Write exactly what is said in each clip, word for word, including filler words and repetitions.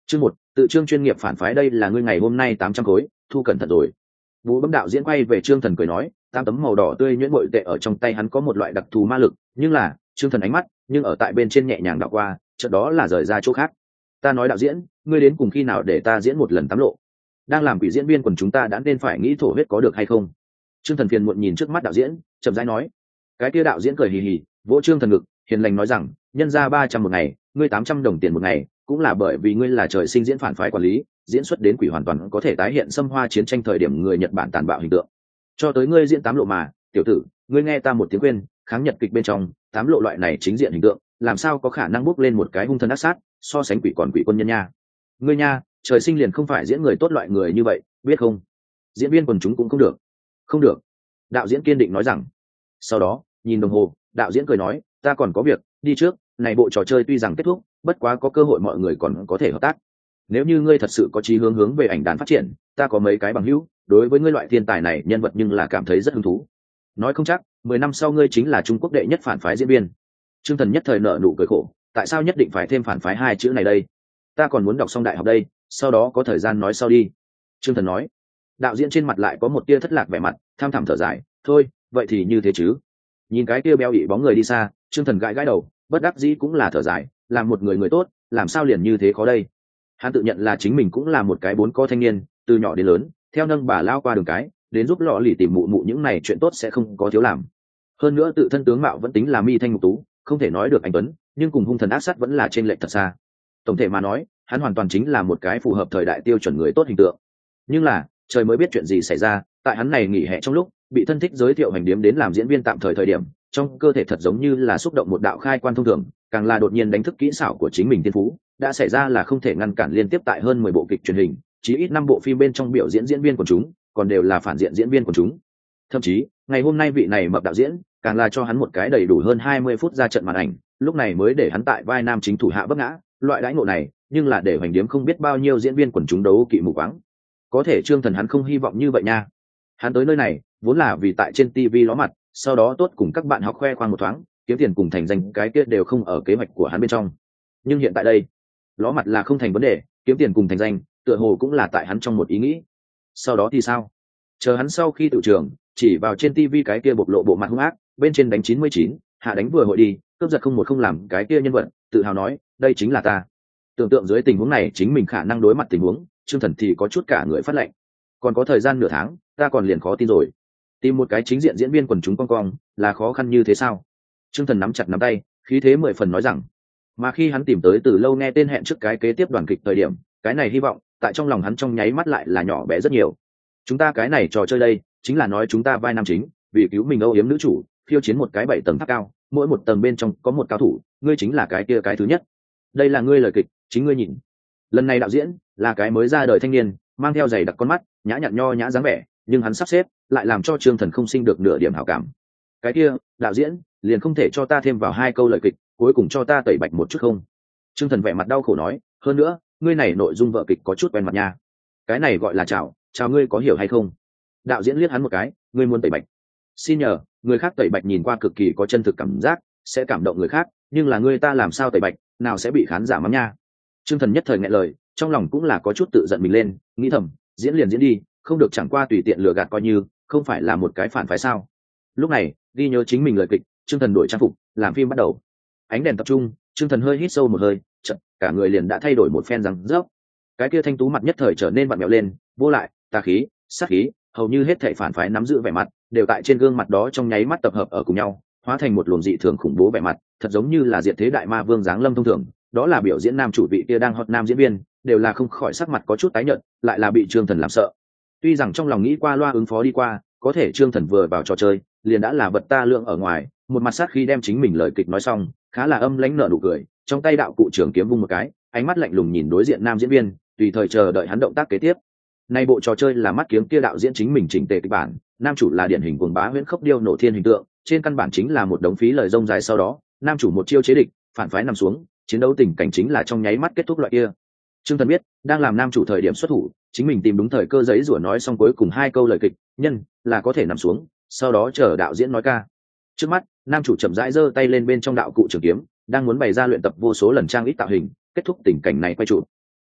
Chương một, tự trương chuyên nghiệp phản phái, đây là ngươi ngày hôm nay tám trăm khối, thu cẩn thận rồi. Vũ Bấm đạo diễn quay về Trương Thần cười nói, tam tấm màu đỏ tươi nhuyễn bội tệ ở trong tay hắn có một loại đặc thù ma lực, nhưng là, Trương Thần ánh mắt, nhưng ở tại bên trên nhẹ nhàng đảo qua, chợt đó là rời ra chỗ khác. Ta nói đạo diễn, ngươi đến cùng khi nào để ta diễn một lần tám lộ? Đang làm quỷ diễn viên quần chúng ta đã nên phải nghĩ thổ huyết có được hay không? Trương Thần phiền muộn nhìn trước mắt đạo diễn, chậm rãi nói. Cái kia đạo diễn cười hì hì, vỗ Trương Thần ngực, hiền lành nói rằng, nhân ra ba trăm một ngày, ngươi tám trăm đồng tiền một ngày, cũng là bởi vì ngươi là trời sinh diễn phản phái quản lý, diễn xuất đến quỷ hoàn toàn có thể tái hiện xâm hoa chiến tranh thời điểm người Nhật Bản tàn bạo hình tượng. Cho tới ngươi diễn tám lộ mà, tiểu tử, ngươi nghe ta một tiếng khuyên, kháng Nhật kịch bên trong, tám lộ loại này chính diện hình tượng, làm sao có khả năng bước lên một cái hung thần ác sát, so sánh quỷ còn quỷ quân nhân nha. Ngươi nha, trời sinh liền không phải diễn người tốt loại người như vậy, biết không? Diễn viên quần chúng cũng không được. Không được. Đạo diễn kiên định nói rằng. Sau đó, nhìn đồng hồ, đạo diễn cười nói, ta còn có việc, đi trước, này bộ trò chơi tuy rằng kết thúc, bất quá có cơ hội mọi người còn có thể hợp tác. Nếu như ngươi thật sự có chí hướng hướng về ảnh đàn phát triển, ta có mấy cái bằng hữu, đối với ngươi loại thiên tài này nhân vật nhưng là cảm thấy rất hứng thú. Nói không chắc, mười năm sau ngươi chính là Trung Quốc đệ nhất phản phái diễn viên. Trương Thần nhất thời nở nụ cười khổ, tại sao nhất định phải thêm phản phái hai chữ này đây? Ta còn muốn đọc xong đại học đây, sau đó có thời gian nói sau đi. Trương Thần nói. Đạo diễn trên mặt lại có một tia thất lạc vẻ mặt, tham thẳm thở dài, thôi, vậy thì như thế chứ. Nhìn cái tia béo ị bóng người đi xa, Trương Thần gãi gãi đầu, bất đắc dĩ cũng là thở dài, làm một người người tốt, làm sao liền như thế khó đây. Hắn tự nhận là chính mình cũng là một cái bốn co thanh niên, từ nhỏ đến lớn, theo nâng bà lao qua đường cái, đến giúp lọ lì tìm mụ mụ những này chuyện tốt sẽ không có thiếu làm. Hơn nữa tự thân tướng mạo vẫn tính là mi thanh mục tú, không thể nói được anh tuấn, nhưng cùng hung thần ác sát vẫn là trên lệch thật xa. Tổng thể mà nói, hắn hoàn toàn chính là một cái phù hợp thời đại tiêu chuẩn người tốt hình tượng. Nhưng là, trời mới biết chuyện gì xảy ra, tại hắn này nghỉ hè trong lúc, bị thân thích giới thiệu hành điếm đến làm diễn viên tạm thời thời điểm, trong cơ thể thật giống như là xúc động một đạo khai quan thông thường, càng là đột nhiên đánh thức kỹ xảo của chính mình thiên phú, đã xảy ra là không thể ngăn cản liên tiếp tại hơn mười bộ kịch truyền hình, chí ít năm bộ phim bên trong biểu diễn diễn viên của chúng, còn đều là phản diện diễn viên của chúng. Thậm chí, ngày hôm nay vị này mập đạo diễn, càng là cho hắn một cái đầy đủ hơn hai mươi phút ra trận màn ảnh, lúc này mới để hắn tại vai nam chính thủ hạ vấp ngã, loại đãi ngộ này, nhưng là để hoành điếm không biết bao nhiêu diễn viên quần chúng đấu kỵ mù quáng. Có thể Trương Thần hắn không hy vọng như vậy nha. Hắn tới nơi này, vốn là vì tại trên ti vi ló mặt, sau đó tốt cùng các bạn học khoe khoang một thoáng, kiếm tiền cùng thành danh cái kia đều không ở kế hoạch của hắn bên trong. Nhưng hiện tại đây, ló mặt là không thành vấn đề, kiếm tiền cùng thành danh, tựa hồ cũng là tại hắn trong một ý nghĩ. Sau đó thì sao? Chờ hắn sau khi tự trường, chỉ vào trên ti vi cái kia bộc lộ bộ mặt hung ác, bên trên đánh chín mươi chín, hạ đánh vừa hội đi, cướp giật không một không làm cái kia nhân vật, tự hào nói, đây chính là ta. Tưởng tượng dưới tình huống này chính mình khả năng đối mặt tình huống, Trương Thần thì có chút cả người phát lệnh. Còn có thời gian nửa tháng, ta còn liền khó tin rồi. Tìm một cái chính diện diễn viên quần chúng cong cong, là khó khăn như thế sao? Trương Thần nắm chặt nắm tay, khí thế mười phần nói rằng. Mà khi hắn tìm tới từ lâu nghe tên hẹn trước cái kế tiếp đoàn kịch thời điểm, cái này hy vọng, tại trong lòng hắn trong nháy mắt lại là nhỏ bé rất nhiều. Chúng ta cái này trò chơi đây, chính là nói chúng ta vai nam chính, vì cứu mình âu yếm nữ chủ, khiêu chiến một cái bảy tầng tháp cao, mỗi một tầng bên trong có một cao thủ, ngươi chính là cái kia cái thứ nhất. Đây là ngươi lời kịch, chính ngươi nhìn. Lần này đạo diễn là cái mới ra đời thanh niên, mang theo giày đặc con mắt, nhã nhặn nho nhã dáng vẻ, nhưng hắn sắp xếp lại làm cho Trương Thần không sinh được nửa điểm hảo cảm. Cái kia, đạo diễn, liền không thể cho ta thêm vào hai câu lời kịch, cuối cùng cho ta tẩy bạch một chút không? Trương Thần vẻ mặt đau khổ nói, hơn nữa, ngươi này nội dung vợ kịch có chút quen mặt nha. Cái này gọi là chào, chào ngươi có hiểu hay không? Đạo diễn liếc hắn một cái, ngươi muốn tẩy bạch. Xin nhờ, người khác tẩy bạch nhìn qua cực kỳ có chân thực cảm giác, sẽ cảm động người khác, nhưng là ngươi ta làm sao tẩy bạch, nào sẽ bị khán giả mắng nha. Trương Thần nhất thời nghẹn lời, trong lòng cũng là có chút tự giận mình lên, nghĩ thầm, diễn liền diễn đi, không được chẳng qua tùy tiện lừa gạt coi như, không phải là một cái phản phái sao? Lúc này, ghi nhớ chính mình lời kịch, Trương Thần đổi trang phục, làm phim bắt đầu. Ánh đèn tập trung, Trương Thần hơi hít sâu một hơi, chợt, cả người liền đã thay đổi một phen răng rớp. Cái kia thanh tú mặt nhất thời trở nên vặn mèo lên, vô lại, tà khí, sát khí, hầu như hết thảy phản phái nắm giữ vẻ mặt, đều tại trên gương mặt đó trong nháy mắt tập hợp ở cùng nhau, hóa thành một luồng dị thường khủng bố vẻ mặt, thật giống như là diệt thế đại ma vương giáng lâm thông thường. Đó là biểu diễn nam chủ vị kia đang hot nam diễn viên, đều là không khỏi sắc mặt có chút tái nhợt, lại là bị Trương Thần làm sợ. Tuy rằng trong lòng nghĩ qua loa ứng phó đi qua, có thể Trương Thần vừa vào trò chơi, liền đã là vật ta lượng ở ngoài, một mặt sát khi đem chính mình lời kịch nói xong, khá là âm lãnh nở nụ cười, trong tay đạo cụ trường kiếm vung một cái, ánh mắt lạnh lùng nhìn đối diện nam diễn viên, tùy thời chờ đợi hắn động tác kế tiếp. Nay bộ trò chơi là mắt kiếm kia đạo diễn chính mình chỉnh tề kịch bản, nam chủ là điển hình cuồng bá huyễn khốc điêu nổ thiên hình tượng, trên căn bản chính là một đống phí lời rông dài, sau đó, nam chủ một chiêu chế địch, phản phái nằm xuống, chiến đấu tình cảnh chính là trong nháy mắt kết thúc loại kia. Trương Thần biết, đang làm nam chủ thời điểm xuất thủ, chính mình tìm đúng thời cơ giấy rủa nói xong cuối cùng hai câu lời kịch, nhân là có thể nằm xuống, sau đó chờ đạo diễn nói ca. Trước mắt, nam chủ chậm rãi giơ tay lên bên trong đạo cụ trường kiếm, đang muốn bày ra luyện tập vô số lần trang ít tạo hình, kết thúc tình cảnh này quay trụ.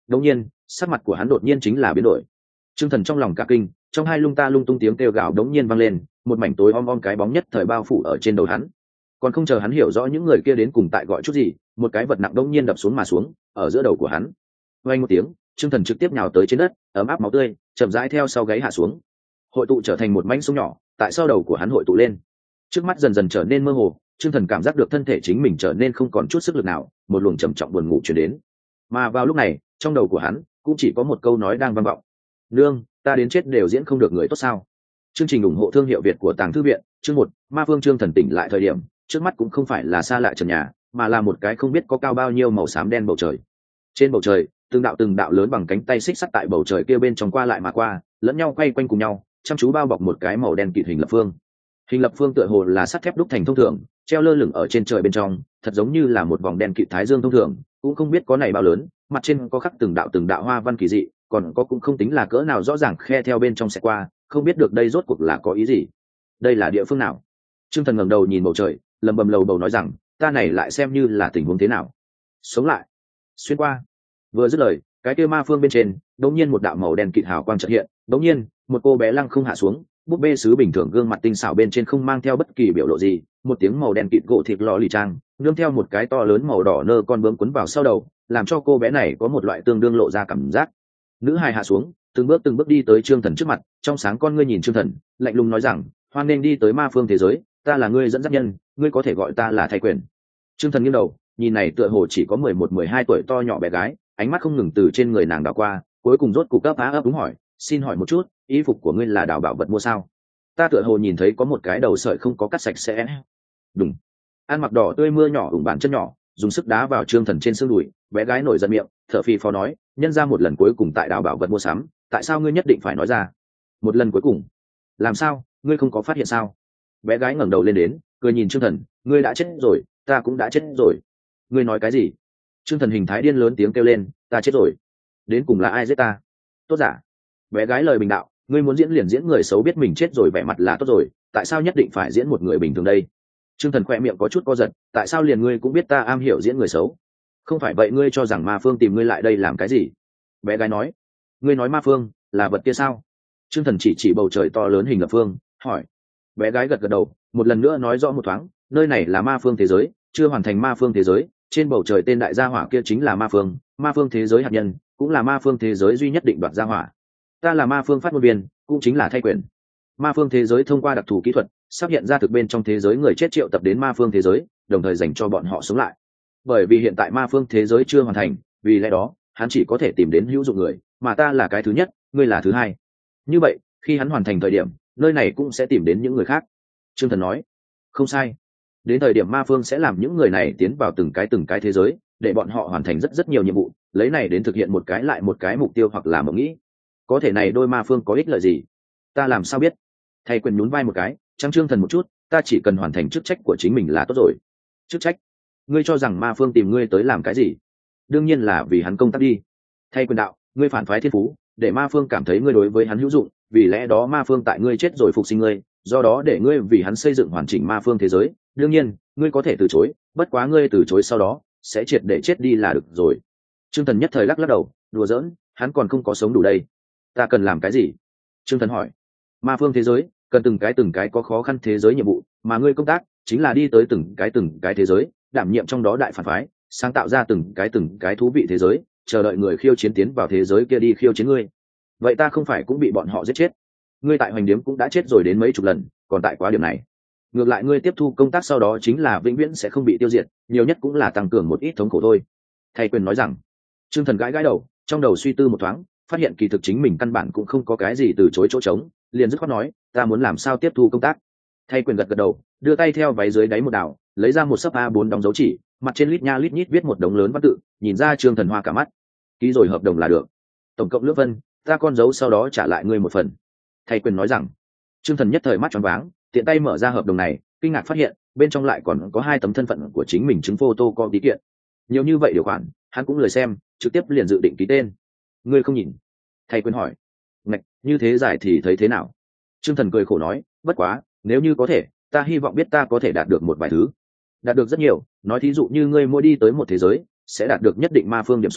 Đột nhiên sắc mặt của hắn đột nhiên chính là biến đổi. Trương Thần trong lòng cả kinh, trong hai lung ta lung tung tiếng kêu gào đống nhiên vang lên, một mảnh tối om om cái bóng nhất thời bao phủ ở trên đầu hắn. Còn không chờ hắn hiểu rõ những người kia đến cùng tại gọi chút gì, một cái vật nặng đống nhiên đập xuống mà xuống ở giữa đầu của hắn. Vang một tiếng, Trương Thần trực tiếp nhào tới trên đất, ấm áp máu tươi chậm rãi theo sau gáy hạ xuống, hội tụ trở thành một mảnh sông nhỏ, tại sau đầu của hắn hội tụ lên. Trước mắt dần dần trở nên mơ hồ, Trương Thần cảm giác được thân thể chính mình trở nên không còn chút sức lực nào, một luồng trầm trọng buồn ngủ truyền đến. Mà vào lúc này, trong đầu của hắn cũng chỉ có một câu nói đang vang vọng: "Nương, ta đến chết đều diễn không được người tốt sao?" Chương trình ủng hộ thương hiệu Việt của Tàng Thư viện, chương một, Ma Vương. Trương Thần tỉnh lại thời điểm, trước mắt cũng không phải là xa lạ trần nhà, mà là một cái không biết có cao bao nhiêu màu xám đen bầu trời. Trên bầu trời, từng đạo từng đạo lớn bằng cánh tay xích sắt tại bầu trời kia bên trong qua lại mà qua, lẫn nhau quay quanh cùng nhau, chăm chú bao bọc một cái màu đen kịt hình lập phương. Hình lập phương tựa hồ là sắt thép đúc thành thông thường, treo lơ lửng ở trên trời bên trong, thật giống như là một vòng đen kịt thái dương thông thường, cũng không biết có này bao lớn, mặt trên có khắc từng đạo từng đạo hoa văn kỳ dị, còn có cũng không tính là cỡ nào rõ ràng khe theo bên trong sẽ qua, không biết được đây rốt cuộc là có ý gì. Đây là địa phương nào? Trương Thần ngẩng đầu nhìn bầu trời, lầm bầm lầu bầu nói rằng, ta này lại xem như là tình huống thế nào? Sống lại, xuyên qua. Vừa dứt lời, cái kia ma phương bên trên đột nhiên một đạo màu đen kịt hào quang chợt hiện, đột nhiên một cô bé lăng không hạ xuống, búp bê sứ bình thường gương mặt tinh xảo bên trên không mang theo bất kỳ biểu lộ gì, một tiếng màu đen kịt gỗ thịt lò lì trang nương theo một cái to lớn màu đỏ nơ con bướm quấn vào sau đầu, làm cho cô bé này có một loại tương đương lộ ra cảm giác. Nữ hài hạ xuống, từng bước từng bước đi tới Trương Thần trước mặt, trong sáng con ngươi nhìn Trương Thần, lạnh lùng nói rằng, hoan nên đi tới ma phương thế giới, ta là ngươi dẫn dắt nhân, ngươi có thể gọi ta là Thay Quyền. Trương Thần nghiêng đầu, nhìn này tựa hồ chỉ có mười một mười hai tuổi to nhỏ bé gái, ánh mắt không ngừng từ trên người nàng đảo qua, cuối cùng rốt cục ấp á ấp đúng hỏi, xin hỏi một chút, y phục của ngươi là đào bảo vật mua sao? Ta tựa hồ nhìn thấy có một cái đầu sợi không có cắt sạch sẽ. Đúng. Ăn mặc đỏ tươi mưa nhỏ ủng bàn chân nhỏ, dùng sức đá vào Trương Thần trên xương đùi, bé gái nổi giận miệng, thở phì phò nói, nhân ra một lần cuối cùng tại đào bảo vật mua sắm, tại sao ngươi nhất định phải nói ra? Một lần cuối cùng? Làm sao, ngươi không có phát hiện sao? Bé gái ngẩng đầu lên đến, cười nhìn Trương Thần, ngươi đã chết rồi, ta cũng đã chết rồi. Ngươi nói cái gì? Trương Thần hình thái điên lớn tiếng kêu lên, ta chết rồi. Đến cùng là ai giết ta? Tốt giả. Bé gái lời bình đạo, ngươi muốn diễn liền diễn người xấu biết mình chết rồi vẻ mặt là tốt rồi, tại sao nhất định phải diễn một người bình thường đây? Trương Thần khỏe miệng có chút co giật, tại sao liền ngươi cũng biết ta am hiểu diễn người xấu? Không phải vậy ngươi cho rằng ma phương tìm ngươi lại đây làm cái gì? Bé gái nói, ngươi nói ma phương là vật kia sao? Trương Thần chỉ chỉ bầu trời to lớn hình lập phương, hỏi. Bé gái gật gật đầu, một lần nữa nói rõ một thoáng, nơi này là ma phương thế giới, chưa hoàn thành ma phương thế giới, trên bầu trời tên đại gia hỏa kia chính là ma phương, ma phương thế giới hạt nhân, cũng là ma phương thế giới duy nhất định đoạt gia hỏa. Ta là ma phương phát ngôn viên, cũng chính là Thay Quyền. Ma phương thế giới thông qua đặc thù kỹ thuật sắp hiện ra thực bên trong thế giới người chết triệu tập đến ma phương thế giới, đồng thời dành cho bọn họ sống lại. Bởi vì hiện tại ma phương thế giới chưa hoàn thành, vì lẽ đó hắn chỉ có thể tìm đến hữu dụng người, mà ta là cái thứ nhất, ngươi là thứ hai. Như vậy khi hắn hoàn thành thời điểm, nơi này cũng sẽ tìm đến những người khác. Trương Thần nói, không sai, đến thời điểm ma phương sẽ làm những người này tiến vào từng cái từng cái thế giới, để bọn họ hoàn thành rất rất nhiều nhiệm vụ, lấy này đến thực hiện một cái lại một cái mục tiêu hoặc là mộng nghĩ. Có thể này đôi ma phương có ích lợi gì? Ta làm sao biết? Thay Quyền nhún vai một cái, trắng Trương Thần một chút, ta chỉ cần hoàn thành chức trách của chính mình là tốt rồi. Chức trách? Ngươi cho rằng ma phương tìm ngươi tới làm cái gì? Đương nhiên là vì hắn công tác đi. Thay Quyền đạo, ngươi phản phái thiên phú, để ma phương cảm thấy ngươi đối với hắn hữu dụng, vì lẽ đó ma phương tại ngươi chết rồi phục sinh ngươi, do đó để ngươi vì hắn xây dựng hoàn chỉnh ma phương thế giới. Đương nhiên ngươi có thể từ chối, bất quá ngươi từ chối sau đó sẽ triệt để chết đi là được rồi. Trương Thần nhất thời lắc lắc đầu, đùa giỡn, hắn còn không có sống đủ đây. Ta cần làm cái gì? Trương Thần hỏi. Ma phương thế giới cần từng cái từng cái có khó khăn thế giới nhiệm vụ, mà ngươi công tác chính là đi tới từng cái từng cái thế giới, đảm nhiệm trong đó đại phản phái, sáng tạo ra từng cái từng cái thú vị thế giới, chờ đợi người khiêu chiến tiến vào thế giới kia đi khiêu chiến ngươi. Vậy ta không phải cũng bị bọn họ giết chết? Ngươi tại Hoành Điếm cũng đã chết rồi đến mấy chục lần, còn tại quá điểm này. Ngược lại ngươi tiếp thu công tác sau đó chính là vĩnh viễn sẽ không bị tiêu diệt, nhiều nhất cũng là tăng cường một ít thống khổ thôi. Thay Quyền nói rằng. Trương Thần gãi gãi đầu, trong đầu suy tư một thoáng, phát hiện kỳ thực chính mình căn bản cũng không có cái gì từ chối chỗ trống, liền dứt khoát nói, ta muốn làm sao tiếp thu công tác. Thay Quyền gật gật đầu, đưa tay theo váy dưới đáy một đảo, lấy ra một sấp a bốn đóng dấu chỉ, mặt trên lít nha lít nhít viết một đống lớn văn tự, nhìn ra Trương Thần hoa cả mắt. Ký rồi hợp đồng là được. Tổng cộng lưỡng vân, ta con dấu sau đó trả lại ngươi một phần. Thay Quyền nói rằng. Trương Thần nhất thời mắt choáng váng, tiện tay mở ra hợp đồng này, kinh ngạc phát hiện bên trong lại còn có hai tấm thân phận của chính mình chứng photo có tí kiện. Nhiều như vậy điều khoản, hắn cũng lười xem, trực tiếp liền dự định ký tên. Ngươi không nhìn? Thay Quyền hỏi. Ngạch, như thế giải thì thấy thế nào? Trương Thần cười khổ nói, bất quá, nếu như có thể, ta hy vọng biết ta có thể đạt được một vài thứ. Đạt được rất nhiều, nói thí dụ như ngươi mỗi đi tới một thế giới sẽ đạt được nhất định ma phương điểm số,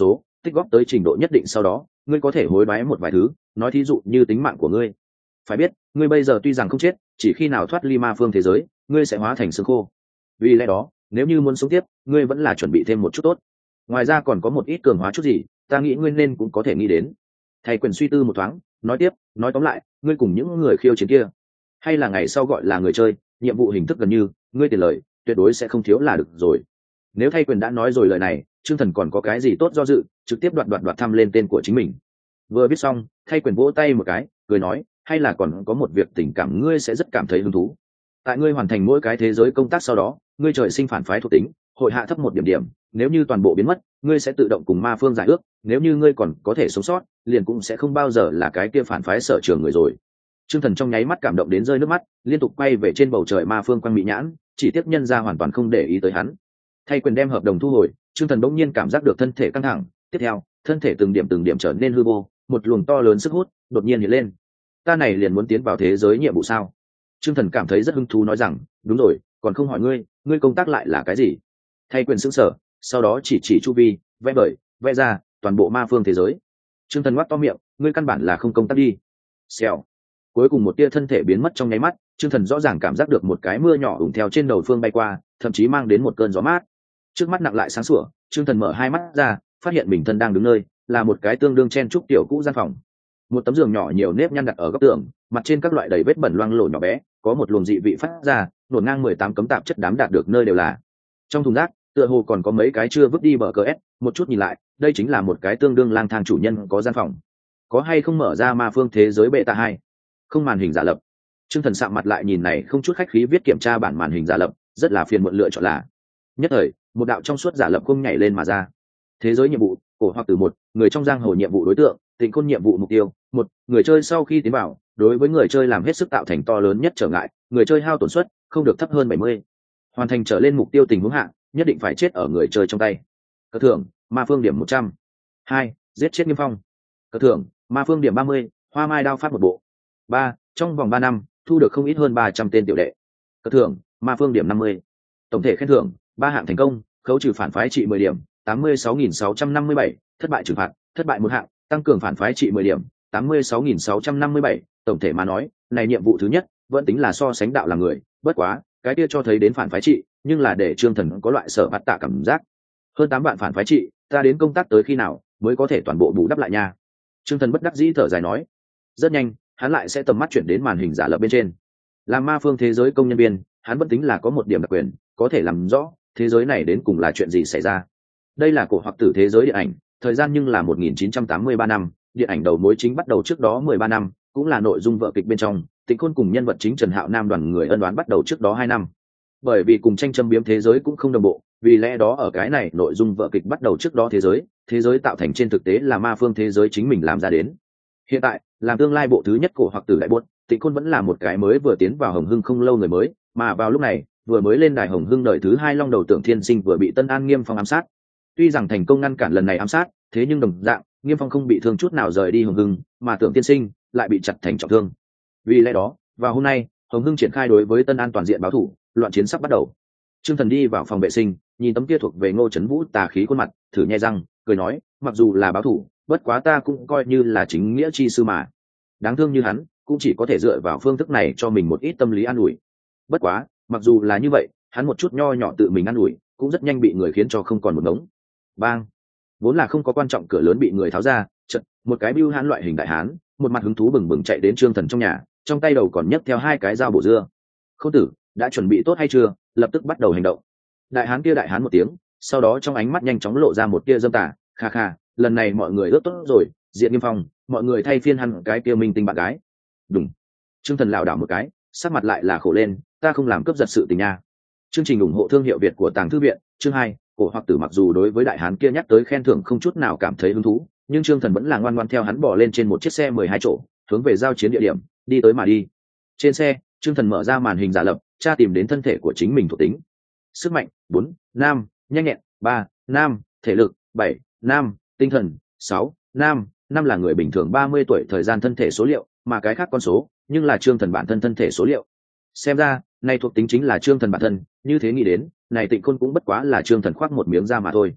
tích góp tới trình độ nhất định sau đó ngươi có thể hối đoái một vài thứ, nói thí dụ như tính mạng của ngươi. Phải biết ngươi bây giờ tuy rằng không chết, chỉ khi nào thoát ly ma phương thế giới ngươi sẽ hóa thành xương khô. Vì lẽ đó nếu như muốn sống tiếp ngươi vẫn là chuẩn bị thêm một chút tốt. Ngoài ra còn có một ít cường hóa chút gì ta nghĩ ngươi nên cũng có thể nghĩ đến. Thầy quyền suy tư một thoáng nói tiếp, nói tóm lại ngươi cùng những người khiêu chiến kia hay là ngày sau gọi là người chơi, nhiệm vụ hình thức gần như ngươi tiền lời tuyệt đối sẽ không thiếu là được rồi. Nếu thay quyền đã nói rồi lời này, Trương Thần còn có cái gì tốt do dự, trực tiếp đoạt đoạt đoạt thăm lên tên của chính mình. Vừa biết xong, thay quyền vỗ tay một cái cười nói, hay là còn có một việc tình cảm ngươi sẽ rất cảm thấy hứng thú. Tại ngươi hoàn thành mỗi cái thế giới công tác sau đó, ngươi trời sinh phản phái thuộc tính hội hạ thấp một điểm điểm, nếu như toàn bộ biến mất ngươi sẽ tự động cùng ma phương giải ước, nếu như ngươi còn có thể sống sót liền cũng sẽ không bao giờ là cái kia phản phái sở trường người rồi. Trương Thần trong nháy mắt cảm động đến rơi nước mắt, liên tục quay về trên bầu trời ma phương quang mị nhãn, chỉ tiếp nhân ra hoàn toàn không để ý tới hắn. Thay quyền đem hợp đồng thu hồi, Trương Thần bỗng nhiên cảm giác được thân thể căng thẳng, tiếp theo thân thể từng điểm từng điểm trở nên hư vô, một luồng to lớn sức hút đột nhiên hiện lên. Ta này liền muốn tiến vào thế giới nhiệm vụ sao? Trương Thần cảm thấy rất hứng thú nói rằng, đúng rồi, còn không hỏi ngươi, ngươi công tác lại là cái gì? Thay quyền sững sờ, sau đó chỉ chỉ chu vi, vẽ bởi, vẽ ra toàn bộ ma phương thế giới. Trương Thần ngoác to miệng, ngươi căn bản là không công tác đi. Xèo. Cuối cùng một tia thân thể biến mất trong nháy mắt, Trương Thần rõ ràng cảm giác được một cái mưa nhỏ ủng theo trên đầu phương bay qua, thậm chí mang đến một cơn gió mát. Trước mắt nặng lại sáng sủa, Trương Thần mở hai mắt ra, phát hiện mình thân đang đứng nơi là một cái tương đương chen trúc tiểu cũ gian phòng. Một tấm giường nhỏ nhiều nếp nhăn đặt ở góc tường, mặt trên các loại đầy vết bẩn loang lổ nhỏ bé, có một luồng dị vị phát ra, nổn ngang mười tám cấm tạp chất đám đạt được nơi đều là. Trong thùng rác, tựa hồ còn có mấy cái chưa vứt đi bờ cờ ép, một chút nhìn lại, đây chính là một cái tương đương lang thang chủ nhân có gian phòng. Có hay không mở ra ma phương thế giới bệ tạ hai? Không màn hình giả lập. Trương Thần sạm mặt lại nhìn này không chút khách khí viết kiểm tra bản màn hình giả lập, rất là phiền muộn lựa chọn là. Nhất thời, một đạo trong suốt giả lập không nhảy lên mà ra. Thế giới nhiệm vụ, cổ hoặc từ một, người trong giang hồ nhiệm vụ đối tượng, Tịnh Khôn nhiệm vụ mục tiêu, một, người chơi sau khi tiến vào, đối với người chơi làm hết sức tạo thành to lớn nhất trở ngại, người chơi hao tổn suất không được thấp hơn bảy mươi. Hoàn thành trở lên mục tiêu tình huống hạ, nhất định phải chết ở người chơi trong tay. Cờ thưởng, ma phương điểm một trăm. hai, giết chết Nghiêm Phong. Cờ thưởng, ma phương điểm ba mươi, hoa mai đao phát một bộ. ba, trong vòng ba năm, thu được không ít hơn ba trăm tên tiểu đệ. Cờ thưởng, ma phương điểm năm mươi. Tổng thể khen thưởng, ba hạng thành công, khấu trừ phản phái trị mười điểm, tám mươi sáu nghìn sáu trăm năm mươi bảy, thất bại trừng phạt, thất bại một hạng, tăng cường phản phái trị mười điểm, tám mươi sáu nghìn sáu trăm năm mươi bảy. Tổng thể mà nói, này nhiệm vụ thứ nhất, vẫn tính là so sánh đạo là người, bất quá, cái kia cho thấy đến phản phái trị, nhưng là để Trương Thần có loại sợ bắt tạ cảm giác. Hơn tám bạn phản phái trị, ta đến công tác tới khi nào mới có thể toàn bộ bù đắp lại nha. Trương Thần bất đắc dĩ thở dài nói. Rất nhanh, hắn lại sẽ tầm mắt chuyển đến màn hình giả lập bên trên. Làm ma phương thế giới công nhân viên, hắn vẫn tính là có một điểm đặc quyền, có thể làm rõ thế giới này đến cùng là chuyện gì xảy ra. Đây là cổ hoặc tử thế giới điện ảnh, thời gian nhưng là một nghìn chín trăm tám mươi ba năm, điện ảnh đầu mối chính bắt đầu trước đó mười ba năm, cũng là nội dung vở kịch bên trong, Tịnh Khôn cùng nhân vật chính Trần Hạo Nam đoàn người ân đoán bắt đầu trước đó hai năm. Bởi vì cùng tranh châm biếm thế giới cũng không đồng bộ, vì lẽ đó ở cái này nội dung vở kịch bắt đầu trước đó thế giới, thế giới tạo thành trên thực tế là ma phương thế giới chính mình làm ra đến. Hiện tại, làm tương lai bộ thứ nhất cổ hoặc tử đại buốt, Tịnh Khôn vẫn là một cái mới vừa tiến vào Hồng Hưng không lâu người mới, mà vào lúc này, vừa mới lên đài Hồng Hưng đời thứ hai Long Đầu Tưởng Thiên Sinh vừa bị Tân An Nghiêm Phong ám sát. Tuy rằng thành công ngăn cản lần này ám sát, thế nhưng đồng dạng, Nghiêm Phong không bị thương chút nào rời đi Hồng Hưng, mà Tưởng Thiên Sinh lại bị chặt thành trọng thương. Vì lẽ đó, vào hôm nay, Hồng Hưng triển khai đối với Tân An toàn diện báo thủ, loạn chiến sắp bắt đầu. Trương Thần đi vào phòng vệ sinh, nhìn tấm kia thuộc về Ngô Chấn Vũ tà khí khuôn mặt, thử nhai răng, cười nói, mặc dù là báo thủ, bất quá ta cũng coi như là chính nghĩa chi sư mà. Đáng thương như hắn, cũng chỉ có thể dựa vào phương thức này cho mình một ít tâm lý an ủi. Bất quá, mặc dù là như vậy, hắn một chút nho nhỏ tự mình an ủi, cũng rất nhanh bị người khiến cho không còn một ngống. Bang! Vốn là không có quan trọng cửa lớn bị người tháo ra, chợt, một cái bưu hãn loại hình đại hán, một mặt hứng thú bừng bừng chạy đến Trương Thần trong nhà, trong tay đầu còn nhấc theo hai cái dao bổ dưa. Khôn tử, đã chuẩn bị tốt hay chưa? Lập tức bắt đầu hành động. Đại hán kia đại hán một tiếng, sau đó trong ánh mắt nhanh chóng lộ ra một tia dâm tà, kha kha, lần này mọi người ước tốt rồi, diện Nghiêm Phong, mọi người thay phiên hắn cái kia minh tinh bạn gái. Đúng. Trương Thần lảo đảo một cái, sắc mặt lại là khổ lên, ta không làm cướp giật sự tình nha. Chương trình ủng hộ thương hiệu Việt của Tàng Thư viện, chương hai, cổ hoặc tử mặc dù đối với đại hán kia nhắc tới khen thưởng không chút nào cảm thấy hứng thú, nhưng Trương Thần vẫn là ngoan ngoãn theo hắn bỏ lên trên một chiếc xe mười hai chỗ, hướng về giao chiến địa điểm, đi tới mà đi. Trên xe, Trương Thần mở ra màn hình giả lập, tra tìm đến thân thể của chính mình thuộc tính. Sức mạnh, bốn, nam, nhanh nhẹn, ba, nam, thể lực, bảy, nam, tinh thần, sáu, nam, năm là người bình thường ba mươi tuổi thời gian thân thể số liệu, mà cái khác con số, nhưng là Trương Thần bản thân thân thể số liệu. Xem ra, này thuộc tính chính là Trương Thần bản thân, như thế nghĩ đến, này Tịnh Khôn cũng bất quá là Trương Thần khoác một miếng da mà thôi.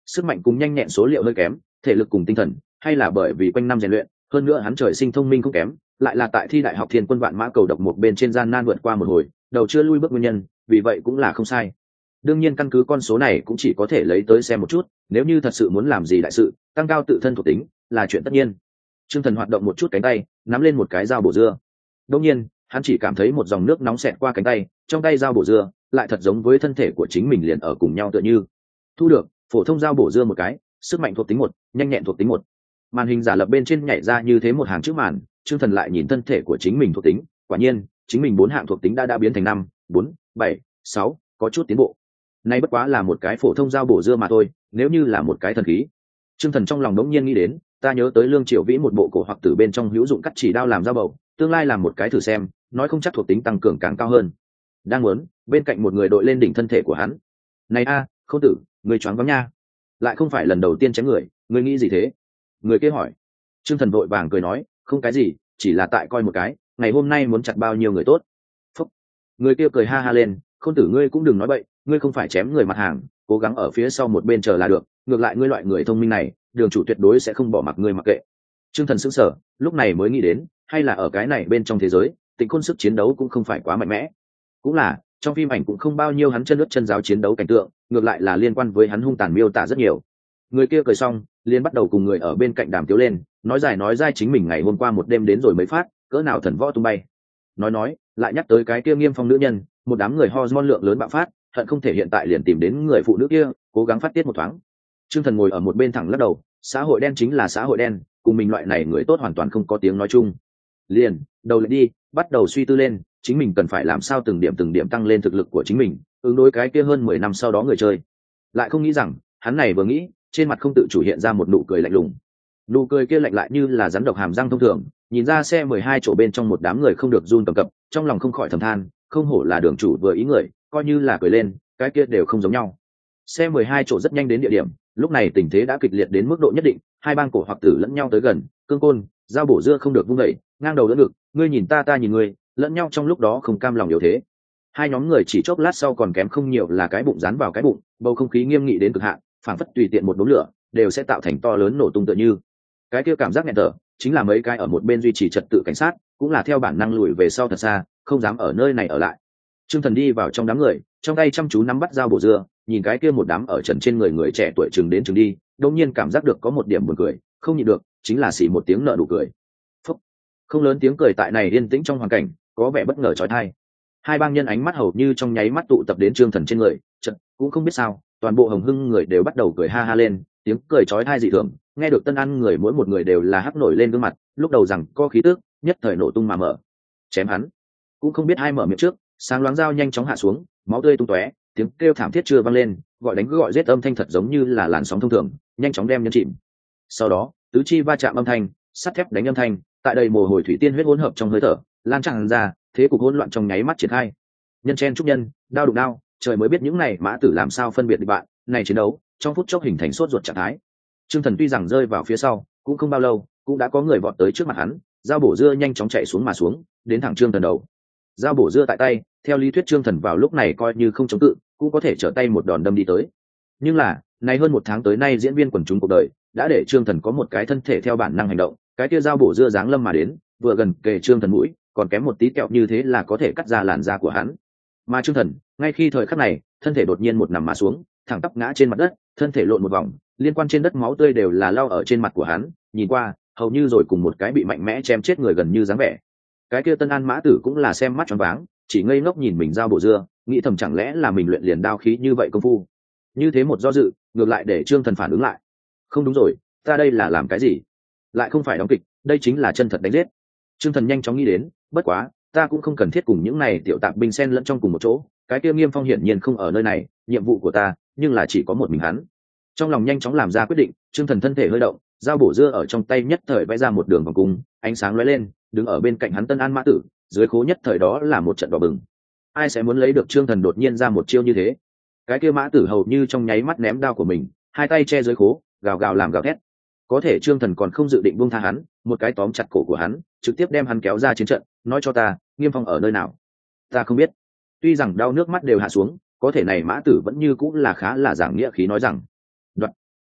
sức mạnh cùng nhanh nhẹn số liệu hơi kém, thể lực cùng tinh thần, hay là bởi vì quanh năm rèn luyện, hơn nữa hắn trời sinh thông minh không kém, lại là tại thi đại học thiên quân vạn mã cầu độc một bên trên gian nan vượt qua một hồi, đầu chưa lui bước nguyên nhân, vì vậy cũng là không sai. Đương nhiên căn cứ con số này cũng chỉ có thể lấy tới xem một chút, nếu như thật sự muốn làm gì đại sự, tăng cao tự thân thuộc tính là chuyện tất nhiên. Trương Thần hoạt động một chút cánh tay, nắm lên một cái dao bổ dưa. Đương nhiên, hắn chỉ cảm thấy một dòng nước nóng xẹt qua cánh tay, trong tay dao bổ dưa lại thật giống với thân thể của chính mình liền ở cùng nhau tựa như. Thu được, phổ thông dao bổ dưa một cái, sức mạnh thuộc tính một, nhanh nhẹn thuộc tính một. Màn hình giả lập bên trên nhảy ra như thế một hàng chữ màn, Trương Thần lại nhìn thân thể của chính mình thuộc tính, quả nhiên, chính mình bốn hạng thuộc tính đã đã biến thành năm, bốn, bảy, sáu, có chút tiến bộ. Nay bất quá là một cái phổ thông dao bổ dưa mà thôi, nếu như là một cái thần khí. Trương Thần trong lòng đống nhiên nghĩ đến, ta nhớ tới Lương Triều Vĩ một bộ cổ hoặc tử bên trong hữu dụng cắt chỉ đao làm dao bầu, tương lai làm một cái thử xem, nói không chắc thuộc tính tăng cường càng cao hơn. Đang muốn, bên cạnh một người đội lên đỉnh thân thể của hắn. Này a, Khâu tử, người choáng váng nha, lại không phải lần đầu tiên chém người, người nghĩ gì thế? Người kia hỏi. Trương Thần vội vàng cười nói, không cái gì, chỉ là tại coi một cái, ngày hôm nay muốn chặt bao nhiêu người tốt. Phúc. Người kia cười ha ha lên, Khâu tử ngươi cũng đừng nói bậy, ngươi không phải chém người mặt hàng, cố gắng ở phía sau một bên chờ là được, ngược lại ngươi loại người thông minh này, đường chủ tuyệt đối sẽ không bỏ mặc ngươi mặc kệ. Trương Thần sững sờ, lúc này mới nghĩ đến, hay là ở cái này bên trong thế giới, Tịnh Khôn sức chiến đấu cũng không phải quá mạnh mẽ. Cũng là, trong phim ảnh cũng không bao nhiêu hắn chân nước chân giáo chiến đấu cảnh tượng, ngược lại là liên quan với hắn hung tàn miêu tả rất nhiều. Người kia cười xong, liền bắt đầu cùng người ở bên cạnh đàm tiếu lên, nói dài nói dai chính mình ngày hôm qua một đêm đến rồi mới phát, cỡ nào thần võ tung bay. Nói nói, lại nhắc tới cái kia Nghiêm Phong nữ nhân, một đám người hormone lượng lớn bạo phát, hận không thể hiện tại liền tìm đến người phụ nữ kia, cố gắng phát tiết một thoáng. Trương Thần ngồi ở một bên thẳng lắc đầu, xã hội đen chính là xã hội đen, cùng mình loại này người tốt hoàn toàn không có tiếng nói chung. Liền, đầu lại đi, bắt đầu suy tư lên, chính mình cần phải làm sao từng điểm từng điểm tăng lên thực lực của chính mình, ứng đối cái kia hơn mười năm sau đó người chơi. Lại không nghĩ rằng, hắn này vừa nghĩ, trên mặt không tự chủ hiện ra một nụ cười lạnh lùng. Nụ cười kia lạnh lại như là rắn độc hàm răng thông thường, nhìn ra xe mười hai chỗ bên trong một đám người không được run cầm cập, trong lòng không khỏi thầm than, không hổ là đường chủ vừa ý người, coi như là cười lên, cái kia đều không giống nhau. Xe mười hai chỗ rất nhanh đến địa điểm, lúc này tình thế đã kịch liệt đến mức độ nhất định, hai bang cổ hoặc tử lẫn nhau tới gần, cương côn, dao bổ dưa không được vung dậy, ngang đầu đỡ ngực, ngươi nhìn ta ta nhìn ngươi, lẫn nhau trong lúc đó không cam lòng yếu thế. Hai nhóm người chỉ chốc lát sau còn kém không nhiều là cái bụng dán vào cái bụng, bầu không khí nghiêm nghị đến cực hạn, phảng phất tùy tiện một đốm lửa đều sẽ tạo thành to lớn nổ tung tựa như. Cái kia cảm giác nghẹt thở, chính là mấy cái ở một bên duy trì trật tự cảnh sát, cũng là theo bản năng lùi về sau thật xa, không dám ở nơi này ở lại. Trương Thần đi vào trong đám người, trong tay chăm chú nắm bắt dao bổ dưa, nhìn cái kia một đám ở trần trên người người trẻ tuổi chừng đến chừng đi, đột nhiên cảm giác được có một điểm buồn cười, không nhịn được, chính là xì một tiếng nở nụ cười. Phúc. Không lớn tiếng cười tại này yên tĩnh trong hoàn cảnh, có vẻ bất ngờ chói tai. Hai bang nhân ánh mắt hầu như trong nháy mắt tụ tập đến Trương Thần trên người, chợt cũng không biết sao, toàn bộ Hồng Hưng người đều bắt đầu cười ha ha lên, tiếng cười chói tai dị thường, nghe được Tân An người mỗi một người đều là hắc nổi lên gương mặt, lúc đầu rằng có khí tức, nhất thời nổ tung mà mở. Chém hắn. Cũng không biết ai mở miệng trước, sáng loáng dao nhanh chóng hạ xuống, máu tươi tung tóe, tiếng kêu thảm thiết chưa vang lên, gọi đánh cứ gọi giết âm thanh thật giống như là làn sóng thông thường, nhanh chóng đem nhân chìm. Sau đó, tứ chi va chạm âm thanh, sắt thép đánh âm thanh, tại đây mồ hồi thủy tiên huyết hỗn hợp trong hơi thở, lan tràn ra, thế cục hỗn loạn trong nháy mắt triển khai. Nhân chen trúc nhân, đao đụng đao, trời mới biết những này mã tử làm sao phân biệt địch bạn, này chiến đấu, trong phút chốc hình thành sốt ruột trạng thái. Trương Thần tuy rằng rơi vào phía sau, cũng không bao lâu, cũng đã có người vọt tới trước mặt hắn, dao bổ dưa nhanh chóng chạy xuống mà xuống, đến thẳng Trương Thần đầu. Dao bổ dưa tại tay, theo lý thuyết Trương Thần vào lúc này coi như không chống cự, cũng có thể trở tay một đòn đâm đi tới. Nhưng là, này hơn một tháng tới nay diễn viên quần chúng cuộc đời, đã để Trương Thần có một cái thân thể theo bản năng hành động, cái kia dao bổ dưa giáng lâm mà đến, vừa gần kề Trương Thần mũi, còn kém một tí kẹo như thế là có thể cắt ra làn da của hắn. Mà Trương Thần, ngay khi thời khắc này, thân thể đột nhiên một nằm mà xuống, thẳng tắp ngã trên mặt đất, thân thể lộn một vòng, liên quan trên đất máu tươi đều là lao ở trên mặt của hắn, nhìn qua, hầu như rồi cùng một cái bị mạnh mẽ chém chết người gần như dáng vẻ. Cái kia Tân An mã tử cũng là xem mắt choáng váng, chỉ ngây ngốc nhìn mình dao bổ dưa, nghĩ thầm chẳng lẽ là mình luyện liền đao khí như vậy công phu. Như thế một do dự, ngược lại để Trương Thần phản ứng lại. Không đúng rồi, ta đây là làm cái gì? Lại không phải đóng kịch, đây chính là chân thật đánh giết. Trương Thần nhanh chóng nghĩ đến, bất quá, ta cũng không cần thiết cùng những này tiểu tạp binh xen lẫn trong cùng một chỗ, cái kia Nghiêm Phong hiển nhiên không ở nơi này, nhiệm vụ của ta, nhưng là chỉ có một mình hắn. Trong lòng nhanh chóng làm ra quyết định, Trương Thần thân thể hơi động, dao bổ dưa ở trong tay nhất thời vẽ ra một đường vòng cung, ánh sáng lóe lên, đứng ở bên cạnh hắn Tân An mã tử, dưới khố nhất thời đó là một trận đỏ bừng. Ai sẽ muốn lấy được Trương Thần đột nhiên ra một chiêu như thế? Cái kia mã tử hầu như trong nháy mắt ném đao của mình, hai tay che dưới khố, gào gào làm gào thét. Có thể Trương Thần còn không dự định buông tha hắn, một cái tóm chặt cổ của hắn, trực tiếp đem hắn kéo ra chiến trận, nói cho ta, Nghiêm Phong ở nơi nào? Ta không biết. Tuy rằng đau nước mắt đều hạ xuống, có thể này mã tử vẫn như cũng là khá là giảng nghĩa khí nói rằng, Đoạn.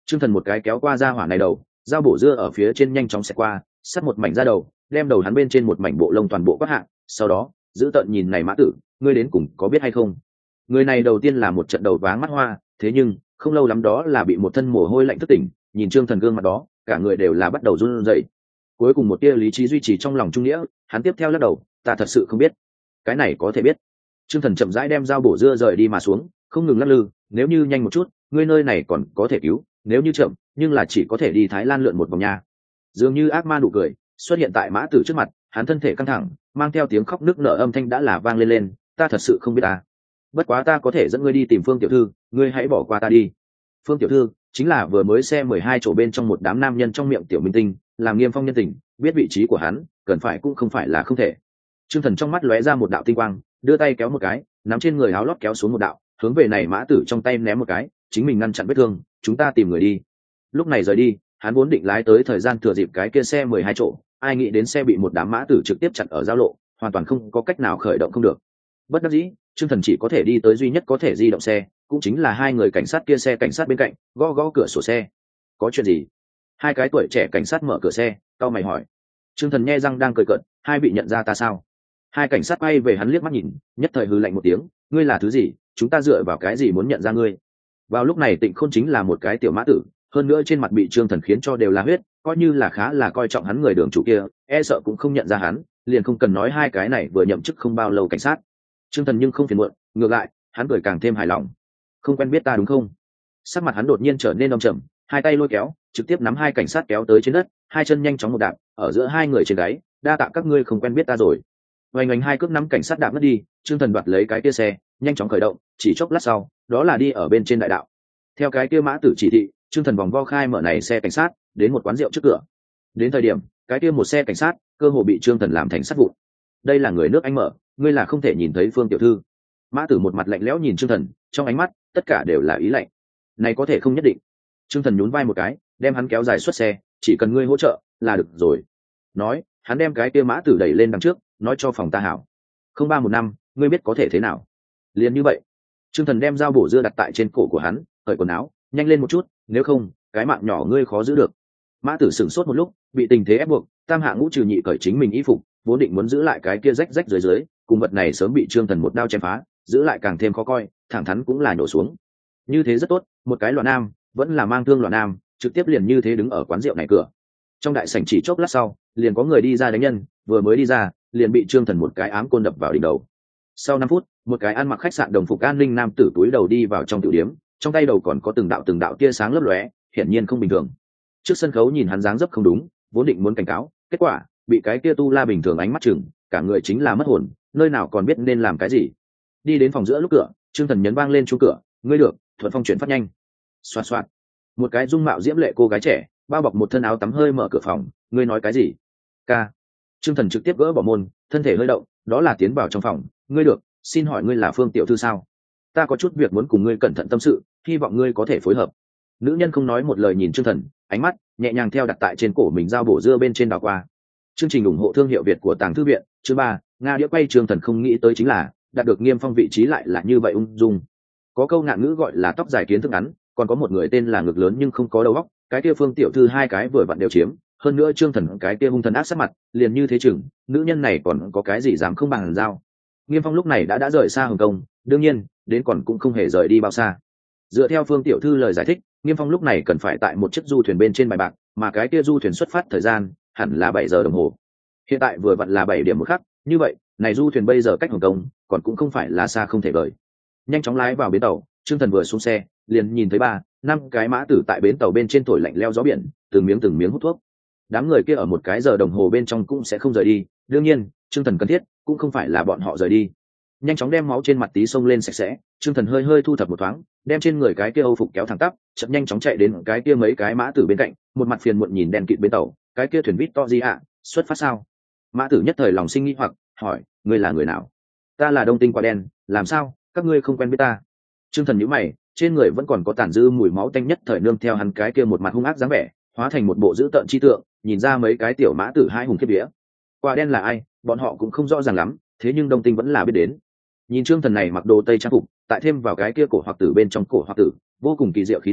Trương Thần một cái kéo qua ra hỏa này đầu, dao bổ dưa ở phía trên nhanh chóng xẹt qua, sắt một mảnh ra đầu, đem đầu hắn bên trên một mảnh bộ lông toàn bộ quát hạ, sau đó giữ tợn nhìn này Mã Tử, ngươi đến cùng có biết hay không? Người này đầu tiên là một trận đầu váng mắt hoa, thế nhưng không lâu lắm đó là bị một thân mồ hôi lạnh thức tỉnh, nhìn Trương Thần gương mặt đó, cả người đều là bắt đầu run rẩy. Cuối cùng một tia lý trí duy trì trong lòng trung nghĩa, hắn tiếp theo lắc đầu, ta thật sự không biết. Cái này có thể biết. Trương Thần chậm rãi đem dao bổ dưa rời đi mà xuống, không ngừng lắc lư, nếu như nhanh một chút, ngươi nơi này còn có thể cứu, nếu như chậm, nhưng là chỉ có thể đi Thái Lan lượn một vòng nha. Dường như ác ma nụ cười xuất hiện tại Mã Tử trước mặt, hắn thân thể căng thẳng, mang theo tiếng khóc nức nở âm thanh đã là vang lên lên, ta thật sự không biết ta. Bất quá ta có thể dẫn ngươi đi tìm Phương tiểu thư, ngươi hãy bỏ qua ta đi. Phương tiểu thư chính là vừa mới xe mười hai chỗ bên trong một đám nam nhân trong miệng tiểu minh tinh, làm Nghiêm Phong nhân tình, biết vị trí của hắn, cần phải cũng không phải là không thể. Trương Thần trong mắt lóe ra một đạo tinh quang, đưa tay kéo một cái, nắm trên người áo lót kéo xuống một đạo, hướng về này Mã Tử trong tay ném một cái, chính mình ngăn chặn vết thương, chúng ta tìm người đi. Lúc này rời đi, hắn vốn định lái tới thời gian thừa dịp cái kia xe mười hai chỗ, ai nghĩ đến xe bị một đám Mã Tử trực tiếp chặn ở giao lộ, hoàn toàn không có cách nào khởi động không được. Bất đắc dĩ, Trương Thần chỉ có thể đi tới duy nhất có thể di động xe, cũng chính là hai người cảnh sát kia xe cảnh sát bên cạnh, gõ gõ cửa sổ xe. Có chuyện gì? Hai cái tuổi trẻ cảnh sát mở cửa xe, cau mày hỏi. Trương Thần nhe răng đang cười cợt, hai bị nhận ra ta sao? Hai cảnh sát quay về hắn liếc mắt nhìn, nhất thời hừ lạnh một tiếng, ngươi là thứ gì? Chúng ta dựa vào cái gì muốn nhận ra ngươi? Vào lúc này Tịnh Khôn chính là một cái tiểu Mã Tử, hơn nữa trên mặt bị Trương Thần khiến cho đều là huyết, coi như là khá là coi trọng hắn người đường chủ kia, e sợ cũng không nhận ra hắn, liền không cần nói hai cái này vừa nhậm chức không bao lâu cảnh sát. Trương Thần nhưng không phiền muộn, ngược lại, hắn cười càng thêm hài lòng. Không quen biết ta đúng không? Sắc mặt hắn đột nhiên trở nên âm trầm, hai tay lôi kéo, trực tiếp nắm hai cảnh sát kéo tới trên đất, hai chân nhanh chóng một đạp, ở giữa hai người trên gáy, đa tạ các ngươi không quen biết ta rồi. Oanh oanh hai cước nắm cảnh sát đạp mất đi, Trương Thần đoạt lấy cái kia xe, nhanh chóng khởi động, chỉ chốc lát sau, đó là đi ở bên trên đại đạo. Theo cái kia Mã Tử chỉ thị, Trương Thần vòng vo khai mở này xe cảnh sát, đến một quán rượu trước cửa. Đến thời điểm, cái kia một xe cảnh sát, cơ hồ bị Trương Thần làm thành sắt vụn. Đây là người nước Anh mở, ngươi là không thể nhìn thấy Phương tiểu thư. Mã Tử một mặt lạnh lẽo nhìn Trương Thần, trong ánh mắt tất cả đều là ý lạnh. Này có thể không nhất định. Trương Thần nhún vai một cái, đem hắn kéo dài xuất xe, chỉ cần ngươi hỗ trợ là được rồi. Nói, hắn đem cái kia Mã Tử đẩy lên đằng trước, nói cho phòng ta hảo. Không ba một năm, ngươi biết có thể thế nào? Liền như vậy. Trương Thần đem dao bổ dưa đặt tại trên cổ của hắn, cởi quần áo, nhanh lên một chút, nếu không, cái mạng nhỏ ngươi khó giữ được. Mã Tử sửng sốt một lúc, bị tình thế ép buộc, tam hạ ngũ trừ nhị cởi chính mình y phục, vốn định muốn giữ lại cái kia rách rách dưới dưới, cùng vật này sớm bị Trương Thần một đao chém phá, giữ lại càng thêm khó coi, thẳng thắn cũng là nhổ xuống. Như thế rất tốt, một cái loạn nam, vẫn là mang thương loạn nam, trực tiếp liền như thế đứng ở quán rượu này cửa. Trong đại sảnh chỉ chốc lát sau, liền có người đi ra đánh nhân, vừa mới đi ra, liền bị Trương Thần một cái ám côn đập vào đỉnh đầu. Sau năm phút, một cái ăn mặc khách sạn đồng phục an ninh nam tử túi đầu đi vào trong tiểu điếm, trong tay đầu còn có từng đạo từng đạo tia sáng lấp lóe, hiển nhiên không bình thường. Trước sân khấu nhìn hắn dáng dấp không đúng, vốn định muốn cảnh cáo, kết quả bị cái kia tu la bình thường ánh mắt chừng, cả người chính là mất hồn, nơi nào còn biết nên làm cái gì. Đi đến phòng giữa lúc cửa, Trương Thần nhấn vang lên chuông cửa, ngươi được, thuận phong chuyển phát nhanh. Xoạt xoạt, một cái dung mạo diễm lệ cô gái trẻ, bao bọc một thân áo tắm hơi mở cửa phòng, ngươi nói cái gì? Ca. Trương Thần trực tiếp gỡ bỏ môn, thân thể hơi động, đó là tiến vào trong phòng, ngươi được, xin hỏi ngươi là Phương tiểu thư sao? Ta có chút việc muốn cùng ngươi cẩn thận tâm sự, hy vọng ngươi có thể phối hợp. Nữ nhân không nói một lời nhìn Trương Thần, ánh mắt nhẹ nhàng theo đặt tại trên cổ mình dao bổ dưa bên trên đảo qua. Chương trình ủng hộ thương hiệu Việt của Tàng Thư viện, chương ba, Nga đĩa quay. Trương Thần không nghĩ tới chính là đạt được Nghiêm Phong vị trí lại là như vậy ung dung. Có câu ngạn ngữ gọi là tóc dài kiến thức ngắn, còn có một người tên là ngực lớn nhưng không có đầu óc, cái kia Phương tiểu thư hai cái vừa vặn đều chiếm, hơn nữa Trương Thần cái kia hung thần ác sát mặt, liền như thế chừng, nữ nhân này còn có cái gì dám không bằng giao. Nghiêm Phong lúc này đã đã rời xa Hồng Kông, đương nhiên, đến còn cũng không hề rời đi bao xa. Dựa theo Phương tiểu thư lời giải thích, Nghiêm Phong lúc này cần phải tại một chiếc du thuyền bên trên bài bạc, mà cái kia du thuyền xuất phát thời gian hẳn là bảy giờ đồng hồ. Hiện tại vừa vặn là bảy điểm một khắc, như vậy, này du thuyền bây giờ cách Hồng Kông còn cũng không phải là xa không thể vời. Nhanh chóng lái vào bến tàu, Trương Thần vừa xuống xe, liền nhìn thấy ba, năm cái mã tử tại bến tàu bên trên thổi lạnh leo gió biển, từng miếng từng miếng hút thuốc. Đám người kia ở một cái giờ đồng hồ bên trong cũng sẽ không rời đi, đương nhiên, Trương Thần cần thiết cũng không phải là bọn họ rời đi. Nhanh chóng đem máu trên mặt tí xông lên sạch sẽ, Trương Thần hơi hơi thu thập một thoáng, đem trên người cái kia âu phục kéo thẳng tắp, chậm nhanh chóng chạy đến cái kia mấy cái mã tử bên cạnh, một mặt phiền muộn nhìn đèn kịt bên tàu, cái kia thuyền Victory ạ, xuất phát sao? Mã tử nhất thời lòng sinh nghi hoặc, hỏi, ngươi là người nào? Ta là Đông Tinh Quả Đen, làm sao, các ngươi không quen biết ta? Trương Thần nhíu mày, trên người vẫn còn có tàn dư mùi máu tanh, nhất thời nương theo hắn cái kia một mặt hung ác dáng vẻ, hóa thành một bộ dữ tợn chi tượng, nhìn ra mấy cái tiểu mã tử hai hùng kiếp vía. Quả Đen là ai, bọn họ cũng không rõ ràng lắm, thế nhưng Đông Tinh vẫn là biết đến. Nhìn Trương Thần này mặc đồ tây trang phục, tại thêm vào cái kia cổ hoặc tử bên trong cổ hoặc tử, vô cùng kỳ diệu khí thế,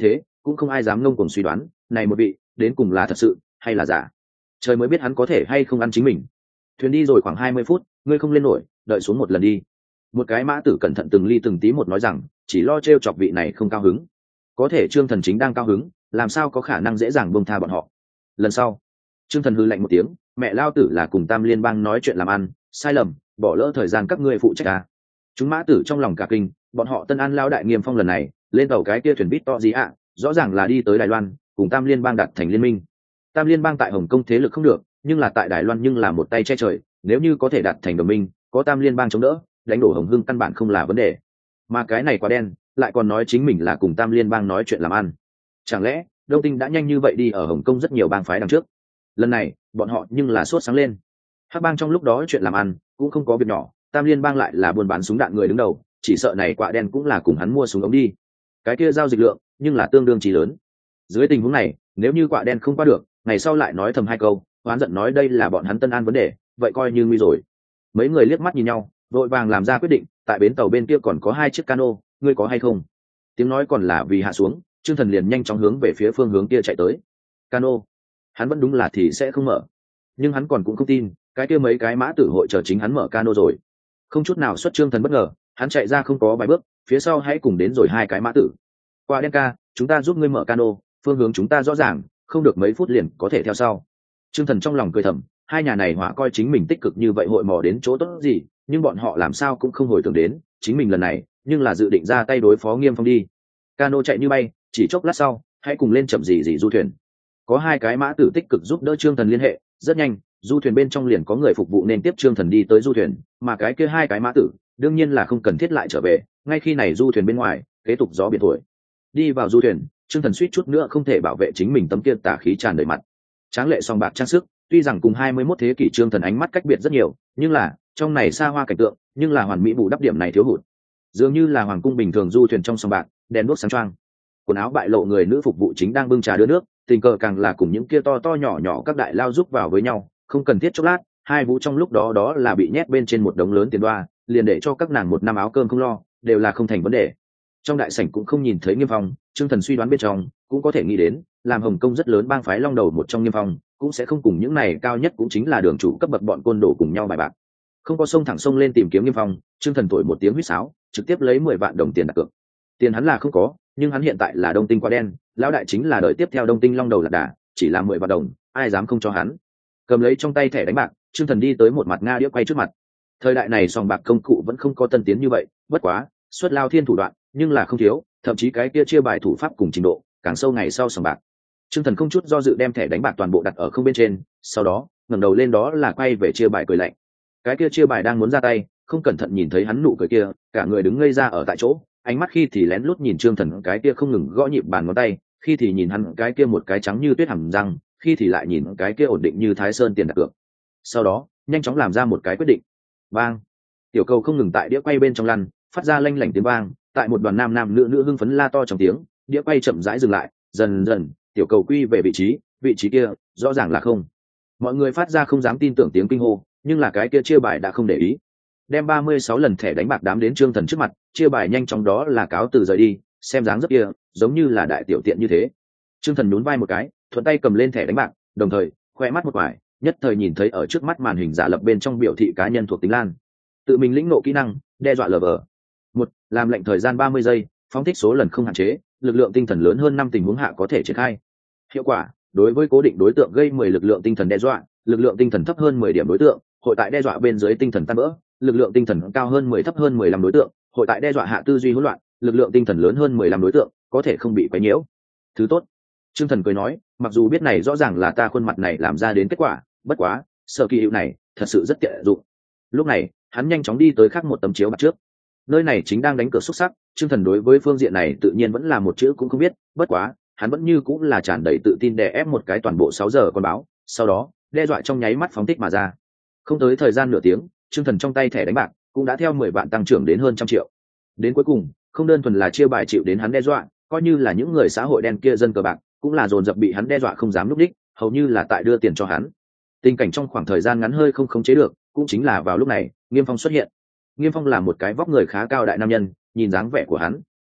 cũng không ai dám ngông cuồng suy đoán này một vị đến cùng là thật sự hay là giả. Trời mới biết hắn có thể hay không ăn chính mình. Thuyền đi rồi khoảng hai mươi phút, ngươi không lên nổi, đợi xuống một lần đi. Một cái mã tử cẩn thận từng ly từng tí một nói rằng, chỉ lo trêu chọc vị này không cao hứng. Có thể Trương Thần chính đang cao hứng, làm sao có khả năng dễ dàng buông tha bọn họ. Lần sau, Trương Thần hừ lạnh một tiếng, mẹ lao tử là cùng Tam Liên bang nói chuyện làm ăn, sai lầm, bỏ lỡ thời gian các ngươi phụ trách à. Chúng mã tử trong lòng cả kinh, bọn họ Tân An lao đại Nghiêm Phong lần này lên tàu cái kia thuyền bít to gì ạ, à, rõ ràng là đi tới Đài Loan, cùng Tam Liên bang đặt thành liên minh. Tam Liên bang tại Hồng Kông thế lực không được, nhưng là tại Đài Loan nhưng là một tay che trời, nếu như có thể đạt thành đồng minh, có Tam Liên bang chống đỡ, đánh đổ Hồng Hưng căn bản không là vấn đề. Mà cái này quá đen, lại còn nói chính mình là cùng Tam Liên bang nói chuyện làm ăn. Chẳng lẽ Đông Tinh đã nhanh như vậy đi ở Hồng Kông rất nhiều bang phái đằng trước? Lần này, bọn họ nhưng là sốt sáng lên. Hắc bang trong lúc đó chuyện làm ăn cũng không có việc nhỏ, Tam Liên bang lại là buôn bán súng đạn người đứng đầu, chỉ sợ này quạ đen cũng là cùng hắn mua súng ống đi. Cái kia giao dịch lượng, nhưng là tương đương chí lớn. Dưới tình huống này, nếu như quạ đen không qua được, ngày sau lại nói thầm hai câu, oán giận nói đây là bọn hắn Tân An vấn đề, vậy coi như nguy rồi. Mấy người liếc mắt nhìn nhau, vội vàng làm ra quyết định, tại bến tàu bên kia còn có hai chiếc cano, ngươi có hay không? Tiếng nói còn là vì hạ xuống, Trương Thần liền nhanh chóng hướng về phía phương hướng kia chạy tới. Cano, hắn vẫn đúng là thì sẽ không mở, nhưng hắn còn cũng không tin, cái kia mấy cái mã tử hội chờ chính hắn mở cano rồi. Không chút nào xuất Trương Thần bất ngờ, hắn chạy ra không có vài bước, phía sau hãy cùng đến rồi hai cái mã tử. Qua đen ca, chúng ta giúp ngươi mở cano, phương hướng chúng ta rõ ràng, không được mấy phút liền có thể theo sau. Trương Thần trong lòng cười thầm, hai nhà này họa coi chính mình tích cực như vậy hội mò đến chỗ tốt gì, nhưng bọn họ làm sao cũng không hồi tưởng đến chính mình lần này nhưng là dự định ra tay đối phó Nghiêm Phong đi. Cano chạy như bay, chỉ chốc lát sau hãy cùng lên chậm gì gì du thuyền. Có hai cái mã tử tích cực giúp đỡ Trương Thần liên hệ, rất nhanh du thuyền bên trong liền có người phục vụ nên tiếp Trương Thần đi tới du thuyền, mà cái kia hai cái mã tử đương nhiên là không cần thiết lại trở về, ngay khi này du thuyền bên ngoài kế tục gió biển thổi. Đi vào du thuyền, Trương Thần suýt chút nữa không thể bảo vệ chính mình, tấm kia tà khí tràn đầy mặt, tráng lệ song bạc trang sức, tuy rằng cùng hai mươi mốt thế kỷ Trương Thần ánh mắt cách biệt rất nhiều, nhưng là trong này xa hoa cảnh tượng nhưng là hoàn mỹ bù đắp điểm này thiếu hụt. Dường như là hoàng cung bình thường du thuyền trong sông bạc, đèn đuốc sáng choang, quần áo bại lộ người nữ phục vụ chính đang bưng trà đưa nước, tình cờ càng là cùng những kia to to nhỏ nhỏ các đại lao giúp vào với nhau, không cần thiết chốc lát, hai vũ trong lúc đó đó là bị nhét bên trên một đống lớn tiền đoa, liền để cho các nàng một năm áo cơm không lo, đều là không thành vấn đề. Trong đại sảnh cũng không nhìn thấy Nghiêm Phong, Trương Thần suy đoán bên trong cũng có thể nghĩ đến, làm Hồng Kông rất lớn bang phái long đầu một trong Nghiêm Phong, cũng sẽ không cùng những này cao nhất cũng chính là đường chủ cấp bậc bọn côn đồ cùng nhau bài bạc. Không có xông thẳng xông lên tìm kiếm Nghiêm Phong, Trương Thần thổi một tiếng huýt sáo, trực tiếp lấy mười vạn đồng tiền đặt cược. Tiền hắn là không có, nhưng hắn hiện tại là Đông Tinh quá đen, lão đại chính là đời tiếp theo Đông Tinh long đầu lạc đà, chỉ là mười vạn đồng, ai dám không cho hắn. Cầm lấy trong tay thẻ đánh bạc, Trương Thần đi tới một mặt nga đĩa quay trước mặt. Thời đại này sòng bạc công cụ vẫn không có tân tiến như vậy, bất quá xuất lao thiên thủ đoạn nhưng là không thiếu, thậm chí cái kia chia bài thủ pháp cùng trình độ càng sâu ngày sau sòng bạc. Trương Thần không chút do dự đem thẻ đánh bạc toàn bộ đặt ở không bên trên, sau đó ngẩng đầu lên đó là quay về chia bài cười lạnh. Cái kia chia bài đang muốn ra tay, không cẩn thận nhìn thấy hắn nụ cười kia, cả người đứng ngây ra ở tại chỗ, ánh mắt khi thì lén lút nhìn Trương Thần cái kia không ngừng gõ nhịp bàn ngón tay, khi thì nhìn hắn cái kia một cái trắng như tuyết hàm răng, khi thì lại nhìn cái kia ổn định như Thái Sơn tiền đặt cược. Sau đó nhanh chóng làm ra một cái quyết định. Vang, tiểu cầu không ngừng tại đĩa quay bên trong lăn, phát ra lanh lảnh tiếng vang, tại một đoàn nam nam nữ nữ hưng phấn la to trong tiếng, đĩa quay chậm rãi dừng lại, dần dần tiểu cầu quy về vị trí, vị trí kia rõ ràng là không. Mọi người phát ra không dám tin tưởng tiếng kinh hô, nhưng là cái kia chia bài đã không để ý, đem ba mươi sáu lần thẻ đánh bạc đám đến Trương Thần trước mặt, chia bài nhanh chóng đó là cáo từ rời đi, xem dáng dấp kia giống như là đại tiểu tiện như thế. Trương Thần nhún vai một cái, thuận tay cầm lên thẻ đánh bạc, đồng thời khoe mắt một quải, nhất thời nhìn thấy ở trước mắt màn hình giả lập bên trong biểu thị cá nhân thuộc tính lan. Tự mình lĩnh ngộ kỹ năng đe dọa lờ vờ. Một, làm lệnh thời gian ba mươi giây, phóng thích số lần không hạn chế, lực lượng tinh thần lớn hơn năm tình huống hạ có thể triển khai. Hiệu quả, đối với cố định đối tượng gây mười lực lượng tinh thần đe dọa, lực lượng tinh thần thấp hơn mười điểm đối tượng, hội tại đe dọa bên dưới tinh thần tan vỡ, lực lượng tinh thần cao hơn mười thấp hơn mười lăm đối tượng, hội tại đe dọa hạ tư duy hỗn loạn, lực lượng tinh thần lớn hơn mười lăm đối tượng, có thể không bị quấy nhiễu. Thứ tốt. Trương Thần cười nói, mặc dù biết này rõ ràng là ta khuôn mặt này làm ra đến kết quả, bất quá, sở kỳ hiệu này thật sự rất tiện dụng. Lúc này, hắn nhanh chóng đi tới khác một tấm chiếu bạc trước. Nơi này chính đang đánh cược xúc sắc, Trương Thần đối với phương diện này tự nhiên vẫn là một chữ cũng không biết, bất quá, hắn vẫn như cũng là tràn đầy tự tin đè ép một cái toàn bộ sáu giờ con báo, sau đó, đe dọa trong nháy mắt phóng thích mà ra. Không tới thời gian nửa tiếng, Trương Thần trong tay thẻ đánh bạc cũng đã theo mười vạn tăng trưởng đến hơn trăm triệu. Đến cuối cùng, không đơn thuần là chia bài chịu đến hắn đe dọa, coi như là những người xã hội đen kia dân cờ bạc, cũng là dồn dập bị hắn đe dọa không dám lúc đích, hầu như là tại đưa tiền cho hắn. Tình cảnh trong khoảng thời gian ngắn hơi không khống chế được, cũng chính là vào lúc này, Nghiêm Phong xuất hiện. Nghiêm Phong là một cái vóc người khá cao đại nam nhân, nhìn dáng vẻ của hắn,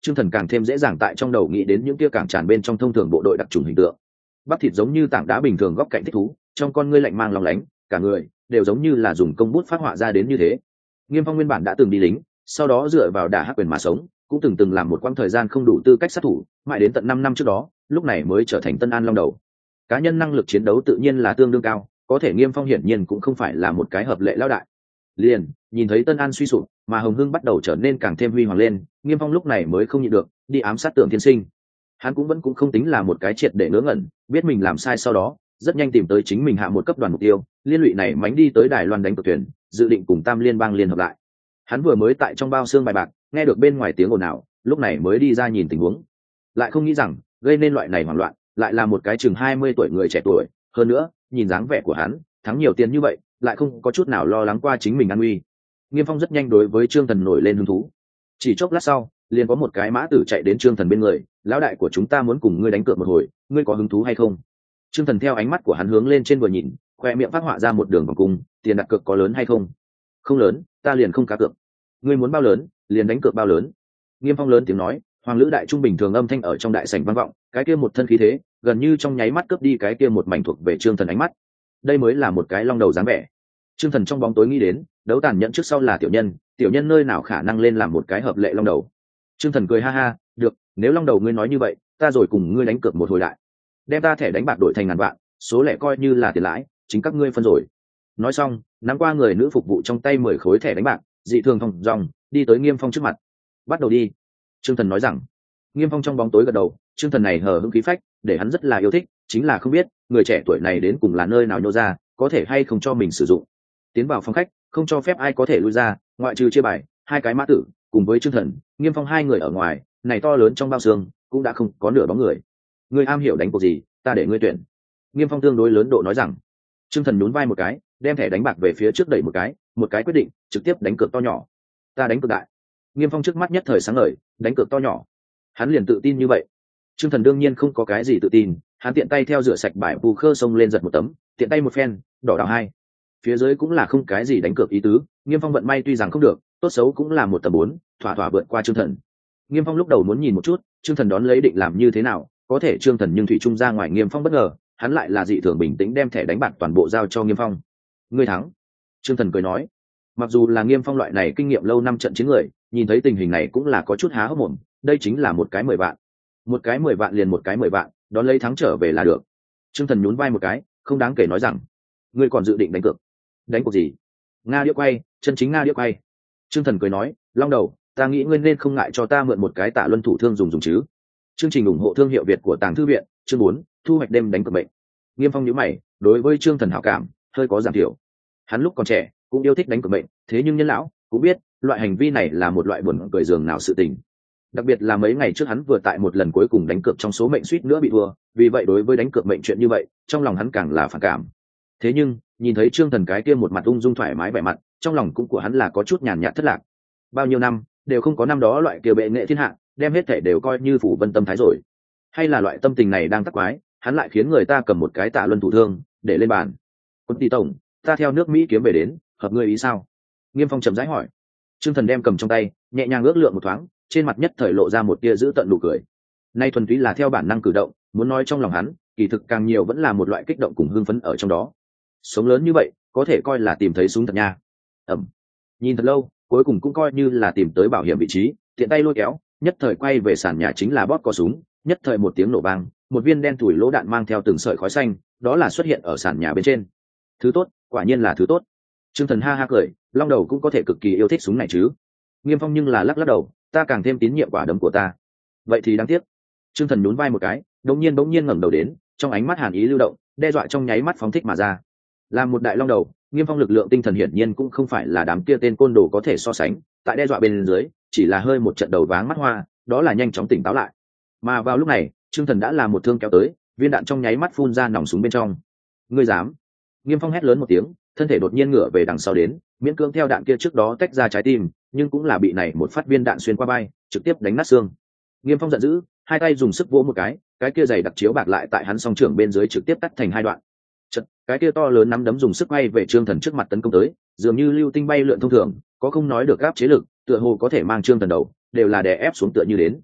Trương Thần càng thêm dễ dàng tại trong đầu nghĩ đến những kia cảng tràn bên trong thông thường bộ đội đặc trùng hình tượng. Bắp thịt giống như tảng đá bình thường góc cạnh thích thú, trong con ngươi lạnh mang lòng lánh, cả người đều giống như là dùng công bút phát họa ra đến như thế. Nghiêm Phong nguyên bản đã từng đi lính, sau đó dựa vào đả hắc quyền mà sống, cũng từng từng làm một quãng thời gian không đủ tư cách sát thủ, mãi đến tận năm năm trước đó, lúc này mới trở thành Tân An Long Đầu. Cá nhân năng lực chiến đấu tự nhiên là tương đương cao, có thể Nghiêm Phong hiển nhiên cũng không phải là một cái hợp lệ lão đại. Liền, nhìn thấy Tân An suy sụp, mà Hồng Hưng bắt đầu trở nên càng thêm huy hoàng lên, Nghiêm Phong lúc này mới không nhịn được, đi ám sát Tưởng Thiên Sinh. Hắn cũng vẫn cũng không tính là một cái triệt để ngớ ngẩn, biết mình làm sai sau đó, rất nhanh tìm tới chính mình hạ một cấp đoàn mục tiêu, liên lụy này mánh đi tới Đài Loan đánh cược thuyền, dự định cùng Tam Liên bang liên hợp lại. Hắn vừa mới tại trong bao xương bài bạc, nghe được bên ngoài tiếng ồn ào, lúc này mới đi ra nhìn tình huống. Lại không nghĩ rằng, gây nên loại này hoảng loạn, lại là một cái chừng hai mươi tuổi người trẻ tuổi, hơn nữa, nhìn dáng vẻ của hắn, thắng nhiều tiền như vậy, lại không có chút nào lo lắng qua chính mình an nguy. Nghiêm Phong rất nhanh đối với Trương Thần nổi lên hứng thú. Chỉ chốc lát sau, liền có một cái mã tử chạy đến Trương Thần bên người, lão đại của chúng ta muốn cùng ngươi đánh cược một hồi, ngươi có hứng thú hay không? Trương Thần theo ánh mắt của hắn hướng lên trên vừa nhìn, khoe miệng phát họa ra một đường vòng cung, tiền đặt cược có lớn hay không? Không lớn, ta liền không cá cược. Ngươi muốn bao lớn, liền đánh cược bao lớn. Nghiêm Phong lớn tiếng nói, Hoàng Lữ đại trung bình thường âm thanh ở trong đại sảnh vang vọng, cái kia một thân khí thế, gần như trong nháy mắt cướp đi cái kia một mảnh thuộc về Trương Thần ánh mắt. Đây mới là một cái long đầu dáng vẻ. Trương Thần trong bóng tối nghĩ đến, đấu tàn nhẫn trước sau là tiểu nhân, tiểu nhân nơi nào khả năng lên làm một cái hợp lệ long đầu. Trương Thần cười ha ha, được, nếu long đầu ngươi nói như vậy, ta rồi cùng ngươi đánh cược một hồi đại. Đem ta thẻ đánh bạc đổi thành ngàn vạn, số lẻ coi như là tiền lãi, chính các ngươi phân rồi. Nói xong, nắm qua người nữ phục vụ trong tay mười khối thẻ đánh bạc, dị thường thong dong đi tới Nghiêm Phong trước mặt. Bắt đầu đi. Trương Thần nói rằng. Nghiêm Phong trong bóng tối gật đầu, Trương Thần này hờ hững khí phách, để hắn rất là yêu thích, chính là không biết người trẻ tuổi này đến cùng là nơi nào nhô ra, có thể hay không cho mình sử dụng. Tiến vào phòng khách, không cho phép ai có thể lui ra, ngoại trừ chia bài, hai cái mã tử, cùng với Trương Thần, Nghiêm Phong hai người ở ngoài, này to lớn trong bao xương cũng đã không có nửa bóng người. Ngươi am hiểu đánh cuộc gì, ta để ngươi tuyển. Nghiêm Phong tương đối lớn độ nói rằng. Trương Thần nhún vai một cái, đem thẻ đánh bạc về phía trước đẩy một cái, một cái quyết định, trực tiếp đánh cược to nhỏ. Ta đánh cược đại. Nghiêm Phong trước mắt nhất thời sáng ngời, đánh cược to nhỏ. Hắn liền tự tin như vậy. Trương Thần đương nhiên không có cái gì tự tin, hắn tiện tay theo rửa sạch bài bù khơ xông lên giật một tấm, tiện tay một phen, đỏ đảo hai. Phía dưới cũng là không cái gì đánh cược ý tứ, Nghiêm Phong vận may tuy rằng không được, tốt xấu cũng là một tầm bốn, thỏa thỏa vượt qua Trương Thần. Nghiêm Phong lúc đầu muốn nhìn một chút, Trương Thần đón lấy định làm như thế nào, có thể Trương Thần nhưng thủy chung ra ngoài Nghiêm Phong bất ngờ, hắn lại là dị thường bình tĩnh đem thẻ đánh bạc toàn bộ giao cho Nghiêm Phong. Ngươi thắng. Trương Thần cười nói. Mặc dù là Nghiêm Phong loại này kinh nghiệm lâu năm trận chiến người, nhìn thấy tình hình này cũng là có chút há hốc mồm, đây chính là một cái mười vạn. Một cái mười vạn liền một cái mười vạn, đón lấy thắng trở về là được. Trương Thần nhún vai một cái, không đáng kể nói rằng, ngươi còn dự định đánh cược? Đánh cuộc gì? Nga đĩa quay, chân chính Nga đĩa quay. Trương Thần cười nói, long đầu, ta nghĩ ngươi nên không ngại cho ta mượn một cái Tạ Luân thủ thương dùng dùng chứ. Chương trình ủng hộ thương hiệu Việt của Tàng Thư viện, chương bốn, thu hoạch đêm đánh cược mệnh. Nghiêm Phong nhíu mày, đối với Trương Thần hảo cảm hơi có giảm thiểu. Hắn lúc còn trẻ cũng yêu thích đánh cược mệnh, thế nhưng nhân lão cũng biết loại hành vi này là một loại buồn cười giường nào sự tình. Đặc biệt là mấy ngày trước hắn vừa tại một lần cuối cùng đánh cược trong số mệnh suýt nữa bị thua, vì vậy đối với đánh cược mệnh chuyện như vậy, trong lòng hắn càng là phản cảm. Thế nhưng nhìn thấy Trương Thần cái kia một mặt ung dung thoải mái vẻ mặt, trong lòng cũng của hắn là có chút nhàn nhạt thất lạc. Bao nhiêu năm đều không có năm đó loại kia bệ nghệ thiên hạ, đem hết thể đều coi như phủ vân tâm thái rồi. Hay là loại tâm tình này đang tắc quái, hắn lại khiến người ta cầm một cái Tạ Luân thủ thương để lên bàn. Quân tỷ tổng, ta theo nước Mỹ kiếm về đến, hợp ngươi ý sao? Nghiêm Phong chậm rãi hỏi. Trương Thần đem cầm trong tay, nhẹ nhàng ước lượng một thoáng, trên mặt nhất thời lộ ra một tia giữ tận nụ cười. Nay thuần túy là theo bản năng cử động, muốn nói trong lòng hắn, kỳ thực càng nhiều vẫn là một loại kích động cùng hưng phấn ở trong đó. Sống lớn như vậy, có thể coi là tìm thấy súng thật nha. Ẩm. Nhìn thật lâu, cuối cùng cũng coi như là tìm tới bảo hiểm vị trí, tiện tay lôi kéo, nhất thời quay về sàn nhà chính là bóp cò súng, nhất thời một tiếng nổ vang, một viên đen thủi lỗ đạn mang theo từng sợi khói xanh, đó là xuất hiện ở sàn nhà bên trên. Thứ tốt, quả nhiên là thứ tốt. Trương Thần ha ha cười, long đầu cũng có thể cực kỳ yêu thích súng này chứ. Nghiêm Phong nhưng là lắc lắc đầu, ta càng thêm tín nhiệm quả đấm của ta. Vậy thì đáng tiếc. Trương Thần nhún vai một cái, đột nhiên bỗng nhiên ngẩng đầu đến, trong ánh mắt hàn ý lưu động, đe dọa trong nháy mắt phóng thích mà ra. Làm một đại long đầu, Nghiêm Phong lực lượng tinh thần hiển nhiên cũng không phải là đám kia tên côn đồ có thể so sánh, tại đe dọa bên dưới, chỉ là hơi một trận đầu váng mắt hoa, đó là nhanh chóng tỉnh táo lại. Mà vào lúc này, Trương Thần đã làm một thương kéo tới, viên đạn trong nháy mắt phun ra nòng súng bên trong. Ngươi dám? Nghiêm Phong hét lớn một tiếng, thân thể đột nhiên ngửa về đằng sau đến, miễn cưỡng theo đạn kia trước đó tách ra trái tim, nhưng cũng là bị này một phát viên đạn xuyên qua vai, trực tiếp đánh nát xương. Nghiêm Phong giận dữ, hai tay dùng sức vỗ một cái, cái kia giày đặc chiếu bạc lại tại hắn song trưởng bên dưới trực tiếp cắt thành hai đoạn. Chật, cái kia to lớn nắm đấm dùng sức quay về Trương Thần trước mặt tấn công tới, dường như lưu tinh bay lượn thông thường, có không nói được áp chế lực, tựa hồ có thể mang Trương Thần đầu, đều là đè ép xuống tựa như đến,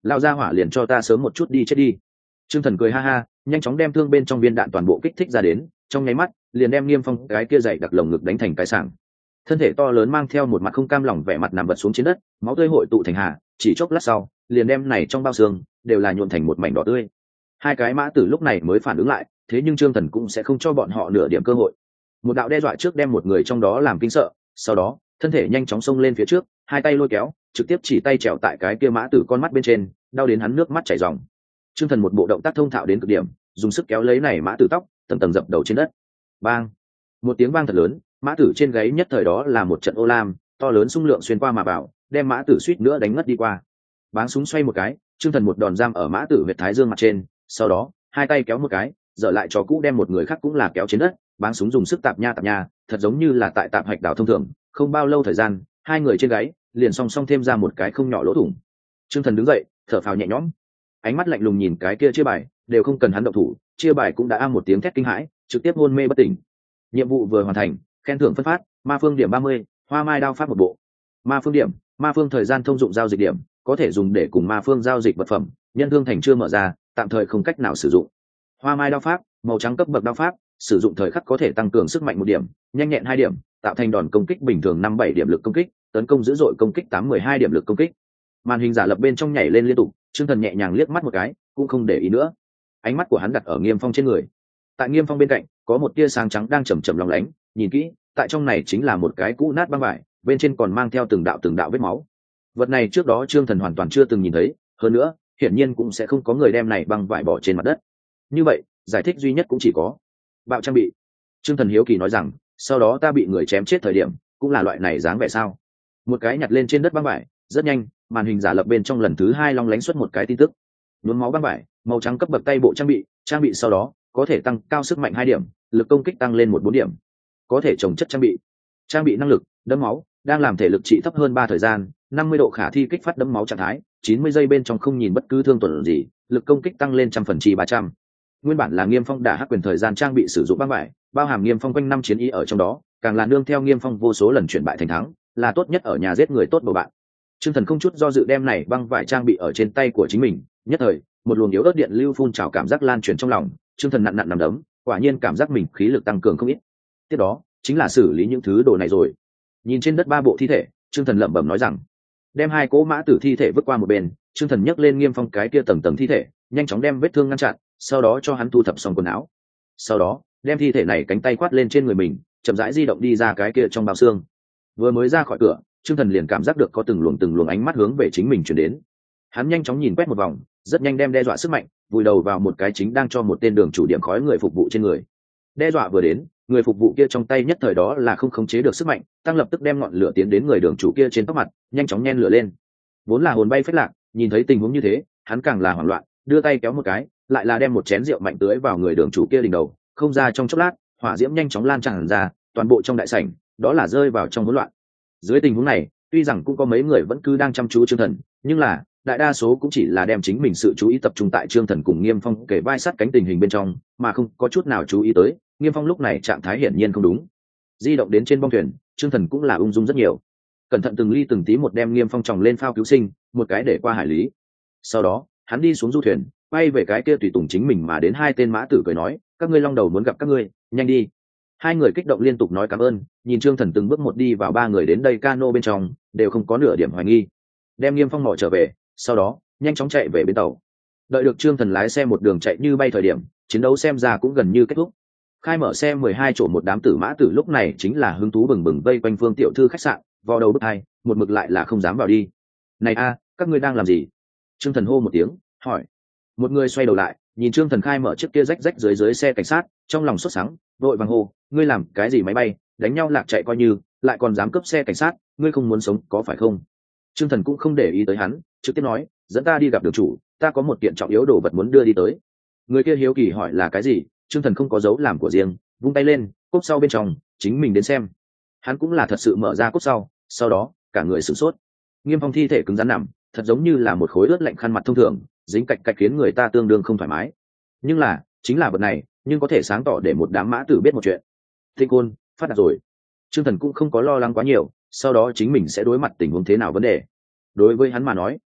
lao ra hỏa liền cho ta sớm một chút đi chết đi. Trương Thần cười ha ha, nhanh chóng đem thương bên trong viên đạn toàn bộ kích thích ra đến, trong nháy mắt liền đem Nghiêm Phong cái kia dày đặc lồng ngực đánh thành cái sảng. Thân thể to lớn mang theo một mặt không cam lòng vẻ mặt nằm vật xuống trên đất, máu tươi hội tụ thành hà, chỉ chốc lát sau liền đem này trong bao xương đều là nhuộm thành một mảnh đỏ tươi. Hai cái mã tử lúc này mới phản ứng lại, thế nhưng Trương Thần cũng sẽ không cho bọn họ nửa điểm cơ hội. Một đạo đe dọa trước đem một người trong đó làm kinh sợ, sau đó thân thể nhanh chóng xông lên phía trước, hai tay lôi kéo, trực tiếp chỉ tay trèo tại cái kia mã tử con mắt bên trên, đau đến hắn nước mắt chảy ròng. Trương Thần một bộ động tác thông thạo đến cực điểm, dùng sức kéo lấy này mã tử tóc, tầng tầng dập đầu trên đất. Bang! Một tiếng vang thật lớn, mã tử trên gáy nhất thời đó là một trận ô lam, to lớn xung lượng xuyên qua mà vào, đem mã tử suýt nữa đánh ngất đi qua. Báng súng xoay một cái, Trương Thần một đòn giam ở mã tử huyệt thái dương mặt trên, sau đó hai tay kéo một cái, dở lại cho cũ đem một người khác cũng là kéo trên đất. Báng súng dùng sức tạp nha tạp nha, thật giống như là tại tạp hạch đào thông thường. Không bao lâu thời gian, hai người trên gáy liền song song thêm ra một cái không nhỏ lỗ thủng. Trương Thần đứng dậy, thở phào nhẹ nhõm, ánh mắt lạnh lùng nhìn cái kia chia bài, đều không cần hắn động thủ, chia bài cũng đã a một tiếng thét kinh hãi, trực tiếp hôn mê bất tỉnh. Nhiệm vụ vừa hoàn thành, khen thưởng phân phát, ma phương điểm ba mươi, hoa mai đao pháp một bộ. Ma phương điểm, ma phương thời gian thông dụng giao dịch điểm, có thể dùng để cùng ma phương giao dịch vật phẩm, nhân thương thành chưa mở ra, tạm thời không cách nào sử dụng. Hoa mai đao pháp, màu trắng cấp bậc đao pháp, sử dụng thời khắc có thể tăng cường sức mạnh một điểm, nhanh nhẹn hai điểm, tạo thành đòn công kích bình thường năm bảy điểm lực công kích, tấn công dữ dội công kích tám mười hai điểm lực công kích. Màn hình giả lập bên trong nhảy lên liên tục, Trương Thần nhẹ nhàng liếc mắt một cái, cũng không để ý nữa. Ánh mắt của hắn đặt ở Nghiêm Phong trên người. Tại Nghiêm Phong bên cạnh, có một tia sáng trắng đang chầm chậm lóng lánh, nhìn kỹ, tại trong này chính là một cái cũ nát băng vải, bên trên còn mang theo từng đạo từng đạo vết máu. Vật này trước đó Trương Thần hoàn toàn chưa từng nhìn thấy, hơn nữa, hiển nhiên cũng sẽ không có người đem này băng vải bỏ trên mặt đất. Như vậy, giải thích duy nhất cũng chỉ có bạo trang bị. Trương Thần hiếu kỳ nói rằng, sau đó ta bị người chém chết thời điểm, cũng là loại này dáng vẻ sao? Một cái nhặt lên trên đất băng vải, rất nhanh, màn hình giả lập bên trong lần thứ hai long lánh xuất một cái tin tức. Nhuốm máu băng vải, màu trắng cấp bậc tay bộ trang bị, trang bị sau đó có thể tăng cao sức mạnh hai điểm, lực công kích tăng lên một bốn điểm. Có thể trồng chất trang bị. Trang bị năng lực, đấm máu, đang làm thể lực trị thấp hơn ba thời gian, năm mươi độ khả thi kích phát đấm máu trạng thái, chín mươi giây bên trong không nhìn bất cứ thương tổn gì, lực công kích tăng lên trăm phần chi ba trăm. Nguyên bản là Nghiêm Phong đã hắc quyền thời gian trang bị sử dụng băng vải, bao hàm Nghiêm Phong quanh năm chiến ý ở trong đó, càng là nương theo Nghiêm Phong vô số lần chuyển bại thành thắng, là tốt nhất ở nhà giết người tốt bầu bạn. Trương Thần không chút do dự đem này băng vải trang bị ở trên tay của chính mình, nhất thời, một luồng yếu ớt điện lưu phun trào cảm giác lan truyền trong lòng, Trương Thần nặn nặn nằm đấm, quả nhiên cảm giác mình khí lực tăng cường không ít. Tiếp đó, chính là xử lý những thứ đồ này rồi. Nhìn trên đất ba bộ thi thể, Trương Thần lẩm bẩm nói rằng, đem hai cỗ mã tử thi thể vứt qua một bên, Trương Thần nhấc lên Nghiêm Phong cái kia tầng tầng thi thể, nhanh chóng đem vết thương ngăn chặn, sau đó cho hắn thu thập xong quần áo. Sau đó, đem thi thể này cánh tay quát lên trên người mình, chậm rãi di động đi ra cái kia trong bao xương. Vừa mới ra khỏi cửa, Trương Thần liền cảm giác được có từng luồng từng luồng ánh mắt hướng về chính mình chuyển đến. Hắn nhanh chóng nhìn quét một vòng, rất nhanh đem đe dọa sức mạnh vùi đầu vào một cái chính đang cho một tên đường chủ điểm khói người phục vụ trên người. Đe dọa vừa đến, người phục vụ kia trong tay nhất thời đó là không khống chế được sức mạnh, tăng lập tức đem ngọn lửa tiến đến người đường chủ kia trên tóc mặt, nhanh chóng nhen lửa lên. Vốn là hồn bay phách lạc, nhìn thấy tình huống như thế, hắn càng là hoảng loạn, đưa tay kéo một cái, lại là đem một chén rượu mạnh tưới vào người đường chủ kia đỉnh đầu, không ra trong chốc lát, hỏa diễm nhanh chóng lan tràn ra, toàn bộ trong đại sảnh, đó là rơi vào trong hỗn loạn. Dưới tình huống này, tuy rằng cũng có mấy người vẫn cứ đang chăm chú Trương Thần, nhưng là đại đa số cũng chỉ là đem chính mình sự chú ý tập trung tại Trương Thần cùng Nghiêm Phong kể vai sát cánh tình hình bên trong, mà không có chút nào chú ý tới Nghiêm Phong lúc này trạng thái hiển nhiên không đúng. Di động đến trên bong thuyền, Trương Thần cũng là ung dung rất nhiều, cẩn thận từng ly từng tí một đem Nghiêm Phong tròng lên phao cứu sinh, một cái để qua hải lý. Sau đó, hắn đi xuống du thuyền, quay về cái kia tùy tùng chính mình mà đến hai tên mã tử cười nói, các ngươi long đầu muốn gặp các ngươi, nhanh đi. Hai người kích động liên tục nói cảm ơn, nhìn Trương Thần từng bước một đi vào ba người đến đây cano bên trong, đều không có nửa điểm hoài nghi. Đem Nghiêm Phong mò trở về, sau đó nhanh chóng chạy về bến tàu. Đợi được Trương Thần lái xe một đường chạy như bay thời điểm, chiến đấu xem ra cũng gần như kết thúc. Khai mở xe mười hai chỗ một đám tử mã tử lúc này chính là hứng thú bừng bừng vây quanh Phương tiểu thư khách sạn, vò đầu bứt tai, một mực lại là không dám vào đi. Này a, các ngươi đang làm gì? Trương Thần hô một tiếng, hỏi. Một người xoay đầu lại, nhìn Trương Thần khai mở chiếc kia rách rách dưới dưới xe cảnh sát, trong lòng sốt sắng, vội vàng hô, ngươi làm cái gì máy bay, đánh nhau lạc chạy coi như, lại còn dám cướp xe cảnh sát, ngươi không muốn sống có phải không? Trương Thần cũng không để ý tới hắn, trực tiếp nói, dẫn ta đi gặp đường chủ, ta có một kiện trọng yếu đồ vật muốn đưa đi tới. Người kia hiếu kỳ hỏi là cái gì, Trương Thần không có dấu làm của riêng, vung tay lên, cốp sau bên trong, chính mình đến xem. Hắn cũng là thật sự mở ra cốp sau, sau đó cả người sửng sốt. Nghiêm Phong thi thể cứng rắn nằm, thật giống như là một khối ướt lạnh khăn mặt thông thường, dính cạch cạch khiến người ta tương đương không thoải mái. Nhưng là, chính là vật này, nhưng có thể sáng tỏ để một đám mã tử biết một chuyện. Tinh Côn phát đạt rồi. Trương Thần cũng không có lo lắng quá nhiều, sau đó chính mình sẽ đối mặt tình huống thế nào vấn đề. Đối với hắn mà nói,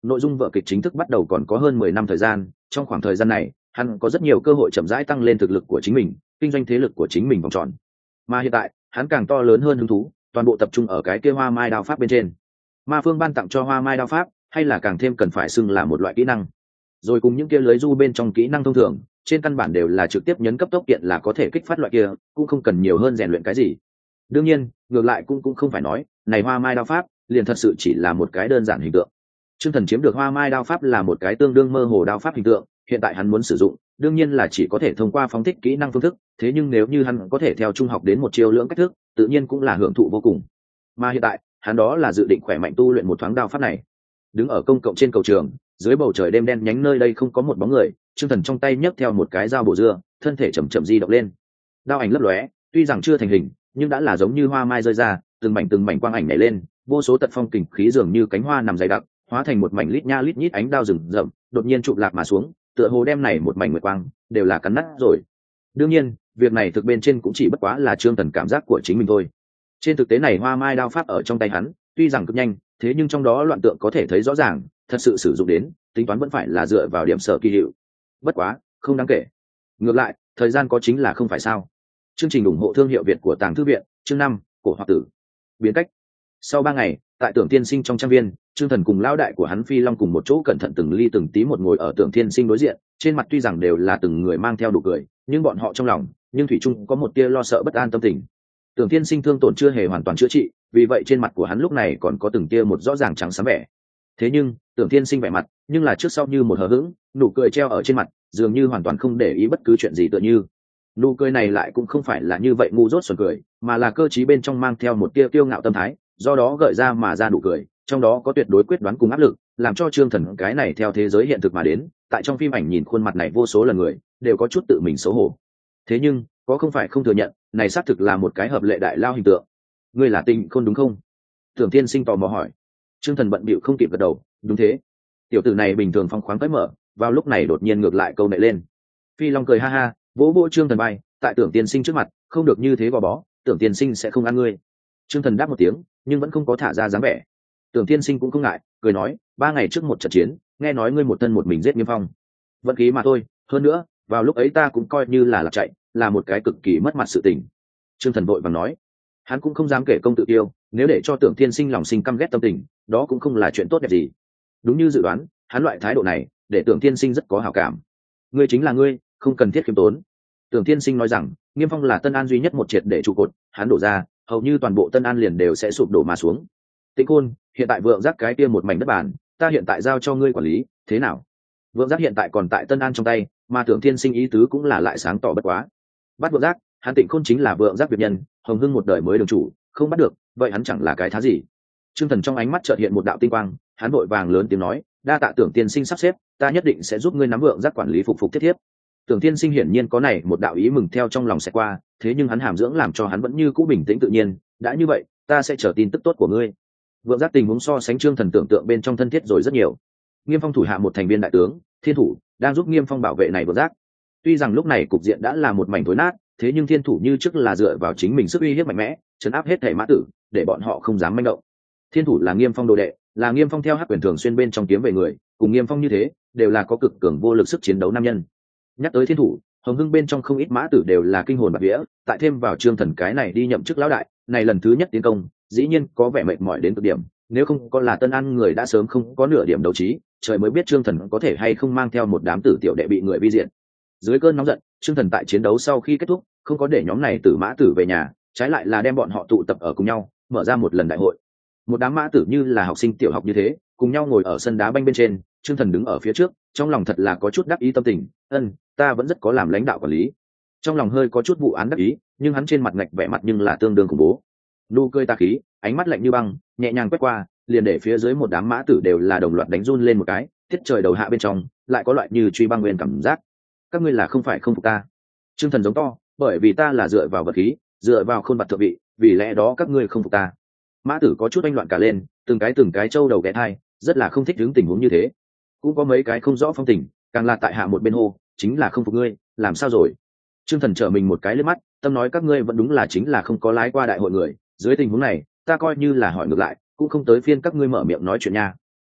nội dung vở kịch chính thức bắt đầu còn có hơn mười năm thời gian. Trong khoảng thời gian này hắn có rất nhiều cơ hội chậm rãi tăng lên thực lực của chính mình, kinh doanh thế lực của chính mình vòng tròn. Mà hiện tại hắn càng to lớn hơn hứng thú toàn bộ tập trung ở cái kia hoa mai đao pháp bên trên. Ma phương ban tặng cho hoa mai đao pháp hay là càng thêm cần phải xưng là một loại kỹ năng, rồi cùng những kia lưới du bên trong kỹ năng thông thường trên căn bản đều là trực tiếp nhấn cấp tốc kiện là có thể kích phát loại kia, cũng không cần nhiều hơn rèn luyện cái gì. Đương nhiên ngược lại cũng cũng không phải nói này hoa mai đao pháp liền thật sự chỉ là một cái đơn giản hình tượng. Trương Thần chiếm được hoa mai đao pháp là một cái tương đương mơ hồ đao pháp hình tượng, hiện tại hắn muốn sử dụng đương nhiên là chỉ có thể thông qua phóng thích kỹ năng phương thức, thế nhưng nếu như hắn có thể theo trung học đến một chiêu lưỡng cách thức tự nhiên cũng là hưởng thụ vô cùng. Mà hiện tại hắn đó là dự định khỏe mạnh tu luyện một thoáng đao pháp này. Đứng ở công cộng trên cầu trường, dưới bầu trời đêm đen nhánh nơi đây không có một bóng người, Trương Thần trong tay nhấc theo một cái dao bổ dưa, thân thể chậm chậm di động lên. Đao ảnh lấp lóe, tuy rằng chưa thành hình nhưng đã là giống như hoa mai rơi ra, từng mảnh từng mảnh quang ảnh nhảy lên, vô số tật phong kình khí dường như cánh hoa nằm dày đặc, hóa thành một mảnh lít nha lít nhít ánh đao rừng rậm, đột nhiên chụp lạc mà xuống, tựa hồ đem này một mảnh nguyệt quang đều là cắn nát rồi. Đương nhiên việc này thực bên trên cũng chỉ bất quá là Trương Thần cảm giác của chính mình thôi. Trên thực tế này hoa mai đao pháp ở trong tay hắn tuy rằng cực nhanh, thế nhưng trong đó loạn tượng có thể thấy rõ ràng, thật sự sử dụng đến tính toán vẫn phải là dựa vào điểm sở kỳ hiệu. Bất quá không đáng kể, ngược lại thời gian có chính là không phải sao. Chương trình ủng hộ thương hiệu Việt của Tàng Thư viện, chương năm, cổ hoặc tử biến cách. Sau ba ngày tại Tưởng Tiên Sinh trong trang viên, Trương Thần cùng lão đại của hắn Phi Long cùng một chỗ cẩn thận từng ly từng tí một ngồi ở Tưởng Tiên Sinh đối diện, trên mặt tuy rằng đều là từng người mang theo nụ cười, nhưng bọn họ trong lòng nhưng thủy chung có một tia lo sợ bất an tâm tình. Tưởng Tiên Sinh thương tổn chưa hề hoàn toàn chữa trị, vì vậy trên mặt của hắn lúc này còn có từng tia một rõ ràng trắng xám vẻ. Thế nhưng Tưởng Tiên Sinh vẻ mặt nhưng là trước sau như một hờ hững, nụ cười treo ở trên mặt dường như hoàn toàn không để ý bất cứ chuyện gì tựa như. Nụ cười này lại cũng không phải là như vậy ngu dốt xuẩn cười, mà là cơ trí bên trong mang theo một tia kiêu ngạo tâm thái, do đó gợi ra mà ra nụ cười, trong đó có tuyệt đối quyết đoán cùng áp lực, làm cho Trương Thần cái này theo thế giới hiện thực mà đến, tại trong phim ảnh nhìn khuôn mặt này vô số lần người đều có chút tự mình xấu hổ. Thế nhưng có không phải không thừa nhận, này xác thực là một cái hợp lệ đại lao hình tượng. Ngươi là Tịnh Khôn đúng không? Tưởng Tiên Sinh tò mò hỏi. Trương Thần bận bịu không kịp gật đầu, đúng thế. Tiểu tử này bình thường phong khoáng cởi mở, vào lúc này đột nhiên ngược lại câu nệ lên. Phi Long cười ha ha, vỗ vỗ Trương Thần bay, tại Tưởng Tiên Sinh trước mặt không được như thế gò bó, Tưởng Tiên Sinh sẽ không ăn ngươi. Trương Thần đáp một tiếng nhưng vẫn không có thả ra dáng vẻ. Tưởng Tiên Sinh cũng không ngại, cười nói, ba ngày trước một trận chiến, nghe nói ngươi một thân một mình giết Nghiêm Phong. Vận khí mà thôi, hơn nữa vào lúc ấy ta cũng coi như là lạc chạy, là một cái cực kỳ mất mặt sự tình. Trương Thần vội vàng nói, hắn cũng không dám kể công tự tiêu, nếu để cho Tưởng Tiên Sinh lòng sinh căm ghét tâm tình, đó cũng không là chuyện tốt đẹp gì. Đúng như dự đoán, hắn loại thái độ này để Tưởng Tiên Sinh rất có hảo cảm. Ngươi chính là ngươi, không cần thiết khiêm tốn. Tưởng Tiên Sinh nói rằng, Nghiêm Phong là Tân An duy nhất một triệt để trụ cột, hắn đổ ra, hầu như toàn bộ Tân An liền đều sẽ sụp đổ mà xuống. Tĩnh Khôn, hiện tại Vượng Giác cái kia một mảnh đất bản, ta hiện tại giao cho ngươi quản lý, thế nào? Vượng Giác hiện tại còn tại Tân An trong tay, mà Tưởng Tiên Sinh ý tứ cũng là lại sáng tỏ bất quá. Bắt Vượng Giác, hắn Tĩnh Khôn chính là Vượng Giác việt nhân, Hồng Hưng một đời mới đường chủ, không bắt được, vậy hắn chẳng là cái thá gì? Trương Thần trong ánh mắt chợt hiện một đạo tinh quang, hắn vội vàng lớn tiếng nói, đa tạ Tưởng Tiên Sinh sắp xếp, ta nhất định sẽ giúp ngươi nắm Vượng Giác quản lý phục phục thiết thiếp. Tưởng Tiên Sinh hiển nhiên có này một đạo ý mừng theo trong lòng sẽ qua, thế nhưng hắn hàm dưỡng làm cho hắn vẫn như cũ bình tĩnh tự nhiên, đã như vậy, ta sẽ chờ tin tức tốt của ngươi. Vượng Giác tình huống so sánh Trương Thần tưởng tượng bên trong thân thiết rồi rất nhiều. Nghiêm Phong thủ hạ một thành viên đại tướng, Thiên Thủ, đang giúp Nghiêm Phong bảo vệ này Vượng Giác. Tuy rằng lúc này cục diện đã là một mảnh thối nát, thế nhưng Thiên Thủ như trước là dựa vào chính mình sức uy hiếp mạnh mẽ, trấn áp hết thể mã tử, để bọn họ không dám manh động. Thiên Thủ là Nghiêm Phong đồ đệ, là Nghiêm Phong theo Hắc Quyền thường xuyên bên trong kiếm về người, cùng Nghiêm Phong như thế, đều là có cực cường vô lực sức chiến đấu nam nhân. Nhắc tới Thiên Thủ, Hồng Hưng bên trong không ít mã tử đều là kinh hồn bạt vía, tại thêm vào Trương Thần cái này đi nhậm chức lão đại, này lần thứ nhất tiến công, dĩ nhiên có vẻ mệt mỏi đến cực điểm, nếu không có là Tân An người đã sớm không có nửa điểm đấu trí, trời mới biết Trương Thần có thể hay không mang theo một đám tử tiểu đệ bị người vi diện. Dưới cơn nóng giận, Trương Thần tại chiến đấu sau khi kết thúc, không có để nhóm này tử mã tử về nhà, trái lại là đem bọn họ tụ tập ở cùng nhau, mở ra một lần đại hội. Một đám mã tử như là học sinh tiểu học như thế, cùng nhau ngồi ở sân đá banh bên trên, Trương Thần đứng ở phía trước, trong lòng thật là có chút đắc ý tâm tình, ân, ta vẫn rất có làm lãnh đạo quản lý. Trong lòng hơi có chút vụ án đắc ý, nhưng hắn trên mặt ngạch vẻ mặt nhưng là tương đương khủng bố. Nụ cười tà khí, ánh mắt lạnh như băng, nhẹ nhàng quét qua, liền để phía dưới một đám mã tử đều là đồng loạt đánh run lên một cái, thiết trời đầu hạ bên trong, lại có loại như truy băng nguyên cảm giác. Các ngươi là không phải không phục ta. Trương Thần giống to, bởi vì ta là dựa vào vật khí, dựa vào khôn bạt thượng vị, vì lẽ đó các ngươi không phục ta. Mã tử có chút oanh loạn cả lên, từng cái từng cái trâu đầu ghé thai, rất là không thích đứng tình huống như thế. Cũng có mấy cái không rõ phong tình, càng là tại hạ một bên hô, chính là không phục ngươi, làm sao rồi? Trương Thần trở mình một cái lướt mắt, tâm nói các ngươi vẫn đúng là chính là không có lái qua đại hội người, dưới tình huống này, ta coi như là hỏi ngược lại, cũng không tới phiên các ngươi mở miệng nói chuyện nha. Chật,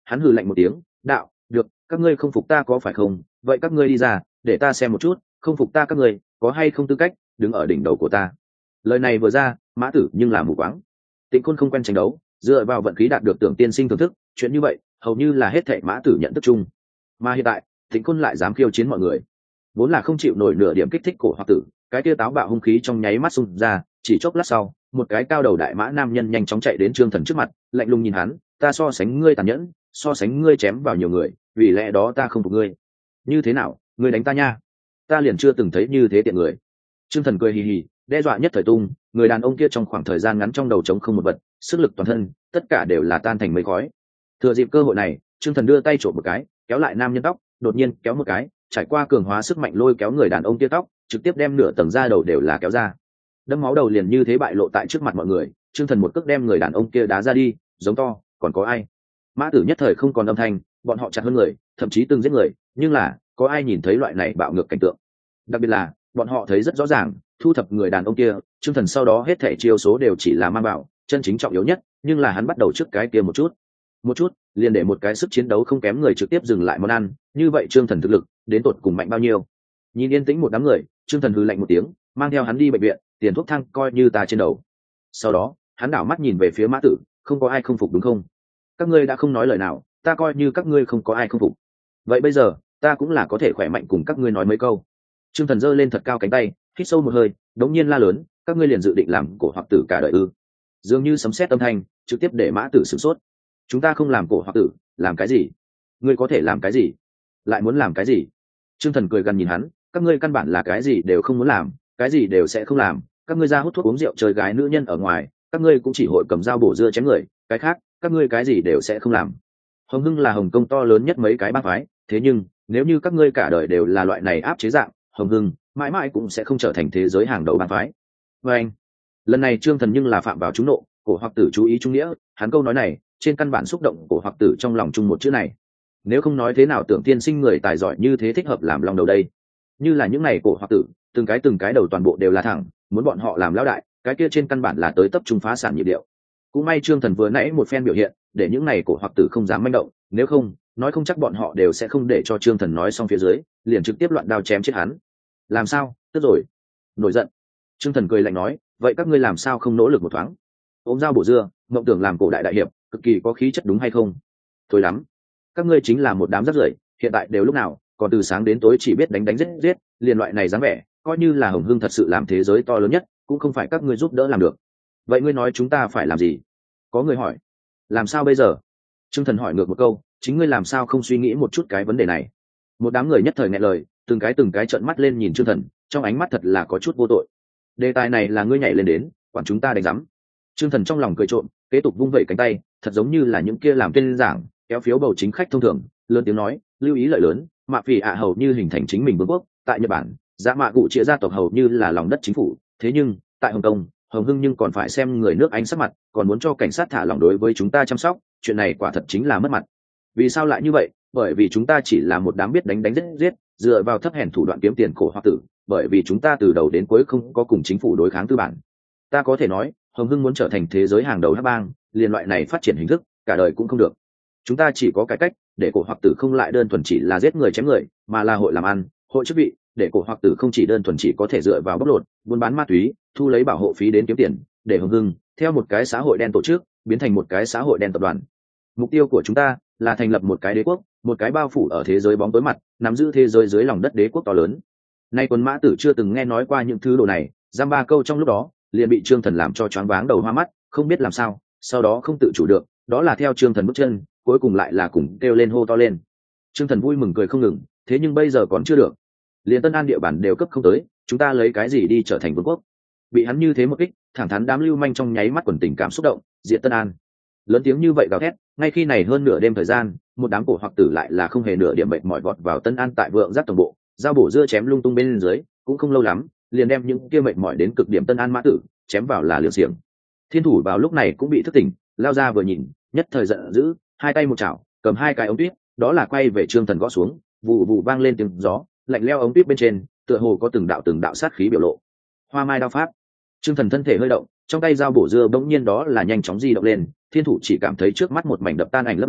Hắn hừ lạnh một tiếng, đạo, được, các ngươi không phục ta có phải không, vậy các ngươi đi ra để ta xem một chút, không phục ta các ngươi có hay không tư cách đứng ở đỉnh đầu của ta. Lời này vừa ra, Mã Tử nhưng là mù quáng. Tịnh Khôn không quen tranh đấu, dựa vào vận khí đạt được tưởng tiên sinh thưởng thức, chuyện như vậy hầu như là hết thảy Mã Tử nhận thức chung. Mà hiện tại Tịnh Khôn lại dám khiêu chiến mọi người, vốn là không chịu nổi nửa điểm kích thích cổ hoặc tử, cái kia táo bạo hung khí trong nháy mắt xung ra, chỉ chốc lát sau một cái cao đầu đại mã nam nhân nhanh chóng chạy đến Trương Thần trước mặt, lạnh lùng nhìn hắn, ta so sánh ngươi tàn nhẫn, so sánh ngươi chém vào nhiều người, vì lẽ đó ta không phục ngươi. Như thế nào, ngươi đánh ta nha? Ta liền chưa từng thấy như thế tiện người. Trương Thần cười hì hì, đe dọa nhất thời tung, người đàn ông kia trong khoảng thời gian ngắn trong đầu trống không một vật, sức lực toàn thân tất cả đều là tan thành mây khói. Thừa dịp cơ hội này, Trương Thần đưa tay trộm một cái, kéo lại nam nhân tóc, đột nhiên kéo một cái, trải qua cường hóa sức mạnh lôi kéo người đàn ông kia tóc, trực tiếp đem nửa tầng da đầu đều là kéo ra. Đâm máu đầu liền như thế bại lộ tại trước mặt mọi người, Trương Thần một cước đem người đàn ông kia đá ra đi, giống to, còn có ai? Mã Tử nhất thời không còn âm thanh, bọn họ chặt hơn người, thậm chí từng giết người, nhưng là có ai nhìn thấy loại này bạo ngược cảnh tượng? Đặc biệt là bọn họ thấy rất rõ ràng, thu thập người đàn ông kia, Trương Thần sau đó hết thảy chiêu số đều chỉ là mang bảo, chân chính trọng yếu nhất, nhưng là hắn bắt đầu trước cái kia một chút, một chút, liền để một cái sức chiến đấu không kém người trực tiếp dừng lại món ăn, như vậy Trương Thần thực lực đến tột cùng mạnh bao nhiêu? Nhìn yên tĩnh một đám người, Trương Thần hừ lạnh một tiếng, mang theo hắn đi bệnh viện, tiền thuốc thang coi như ta trên đầu. Sau đó hắn đảo mắt nhìn về phía Mã Tử, không có ai không phục đúng không? Các ngươi đã không nói lời nào, ta coi như các ngươi không có ai không phục. Vậy bây giờ ta cũng là có thể khỏe mạnh cùng các ngươi nói mấy câu. Trương Thần giơ lên thật cao cánh tay, hít sâu một hơi, đống nhiên la lớn, các ngươi liền dự định làm cổ hoặc tử cả đời ư? Dường như sấm sét âm thanh, trực tiếp để Mã Tử sửng sốt. Chúng ta không làm cổ hoặc tử, làm cái gì? Ngươi có thể làm cái gì? Lại muốn làm cái gì? Trương Thần cười gần nhìn hắn, các ngươi căn bản là cái gì đều không muốn làm, cái gì đều sẽ không làm, các ngươi ra hút thuốc uống rượu chơi gái nữ nhân ở ngoài, các ngươi cũng chỉ hội cầm dao bổ dưa chém người, cái khác các ngươi cái gì đều sẽ không làm. Hồng Hưng là Hồng Kông to lớn nhất mấy cái bang phái, thế nhưng nếu như các ngươi cả đời đều là loại này áp chế dạng, Hồng Hưng mãi mãi cũng sẽ không trở thành thế giới hàng đầu bang phái. Và anh, lần này Trương Thần nhưng là phạm vào trúng nộ, cổ hoặc tử chú ý trung nghĩa, hắn câu nói này trên căn bản xúc động cổ hoặc tử trong lòng chung một chữ này. Nếu không nói thế nào tưởng tiên sinh người tài giỏi như thế thích hợp làm lòng đầu đây? Như là những này cổ hoặc tử, từng cái từng cái đầu toàn bộ đều là thẳng, muốn bọn họ làm lão đại, cái kia trên căn bản là tới tập trung phá sản nhịp điệu. Cũng may Trương Thần vừa nãy một phen biểu hiện, để những này cổ hoặc tử không dám manh động, nếu không, nói không chắc bọn họ đều sẽ không để cho Trương Thần nói xong phía dưới, liền trực tiếp loạn đao chém chết hắn. Làm sao, tức rồi? Nổi giận. Trương Thần cười lạnh nói, vậy các ngươi làm sao không nỗ lực một thoáng? Ôm dao bổ dưa, mộng tưởng làm cổ đại đại hiệp, cực kỳ có khí chất đúng hay không? Thôi lắm, các ngươi chính là một đám rác rưởi, hiện tại đều lúc nào, còn từ sáng đến tối chỉ biết đánh đánh giết giết, liền loại này dáng vẻ, coi như là Hồng Hưng thật sự làm thế giới to lớn nhất, cũng không phải các ngươi giúp đỡ làm được. Vậy ngươi nói chúng ta phải làm gì? Có người hỏi. Làm sao bây giờ? Trương Thần hỏi ngược một câu, chính ngươi làm sao không suy nghĩ một chút cái vấn đề này? Một đám người nhất thời nghẹn lời, từng cái từng cái trợn mắt lên nhìn Trương Thần, trong ánh mắt thật là có chút vô tội. Đề tài này là ngươi nhảy lên đến, quản chúng ta đánh rắm. Trương Thần trong lòng cười trộm, kế tục vung vẩy cánh tay, thật giống như là những kia làm tên giảng, kéo phiếu bầu chính khách thông thường, lớn tiếng nói, lưu ý lợi lớn, mạ phỉ ạ hầu như hình thành chính mình vương quốc, tại Nhật Bản, dạ mạ cụ chia gia tộc hầu như là lòng đất chính phủ, thế nhưng tại Hồng Kông, Hồng Hưng nhưng còn phải xem người nước Anh sắc mặt, còn muốn cho cảnh sát thả lỏng đối với chúng ta chăm sóc, chuyện này quả thật chính là mất mặt. Vì sao lại như vậy? Bởi vì chúng ta chỉ là một đám biết đánh đánh giết giết, dựa vào thấp hèn thủ đoạn kiếm tiền cổ hoặc tử, bởi vì chúng ta từ đầu đến cuối không có cùng chính phủ đối kháng tư bản. Ta có thể nói, Hồng Hưng muốn trở thành thế giới hàng đầu hắc bang, liên loại này phát triển hình thức, cả đời cũng không được. Chúng ta chỉ có cải cách, để cổ hoặc tử không lại đơn thuần chỉ là giết người chém người, mà là hội làm ăn, hội chức vị, để cổ hoặc tử không chỉ đơn thuần chỉ có thể dựa vào bóc lột, buôn bán ma túy, thu lấy bảo hộ phí đến kiếm tiền, để Hồng Hưng theo một cái xã hội đen tổ chức biến thành một cái xã hội đen tập đoàn. Mục tiêu của chúng ta là thành lập một cái đế quốc, một cái bao phủ ở thế giới bóng tối mặt, nắm giữ thế giới dưới lòng đất đế quốc to lớn. Nay Quân Mã Tử chưa từng nghe nói qua những thứ đồ này, giam ba câu trong lúc đó liền bị Trương Thần làm cho choáng váng đầu hoa mắt, không biết làm sao, sau đó không tự chủ được, đó là theo Trương Thần bước chân, cuối cùng lại là cùng kêu lên hô to lên. Trương Thần vui mừng cười không ngừng, thế nhưng bây giờ còn chưa được, liền Tân An địa bản đều cấp không tới, chúng ta lấy cái gì đi trở thành vương quốc? Bị hắn như thế một kích, thẳng thắn đám lưu manh trong nháy mắt quần tình cảm xúc động, diện Tân An. Lớn tiếng như vậy gào thét, ngay khi này hơn nửa đêm thời gian, một đám cổ hoặc tử lại là không hề nửa điểm mệt mỏi vọt vào Tân An tại vượng giác tổng bộ, dao bổ dưa chém lung tung bên dưới, cũng không lâu lắm, liền đem những kia mệt mỏi đến cực điểm Tân An mã tử chém vào là liều xiềng. Thiên thủ vào lúc này cũng bị thức tỉnh, lao ra vừa nhìn, nhất thời giận dữ, hai tay một chảo, cầm hai cái ống tuyết, đó là quay về Trương Thần gõ xuống, vụ vụ vang lên tiếng gió, lạnh leo ống tuyết bên trên, tựa hồ có từng đạo từng đạo sát khí biểu lộ. Hoa mai đao pháp. Trương Thần thân thể hơi động, trong tay dao bổ dưa bỗng nhiên đó là nhanh chóng di động lên, thiên thủ chỉ cảm thấy trước mắt một mảnh đập tan ảnh lấp lóe,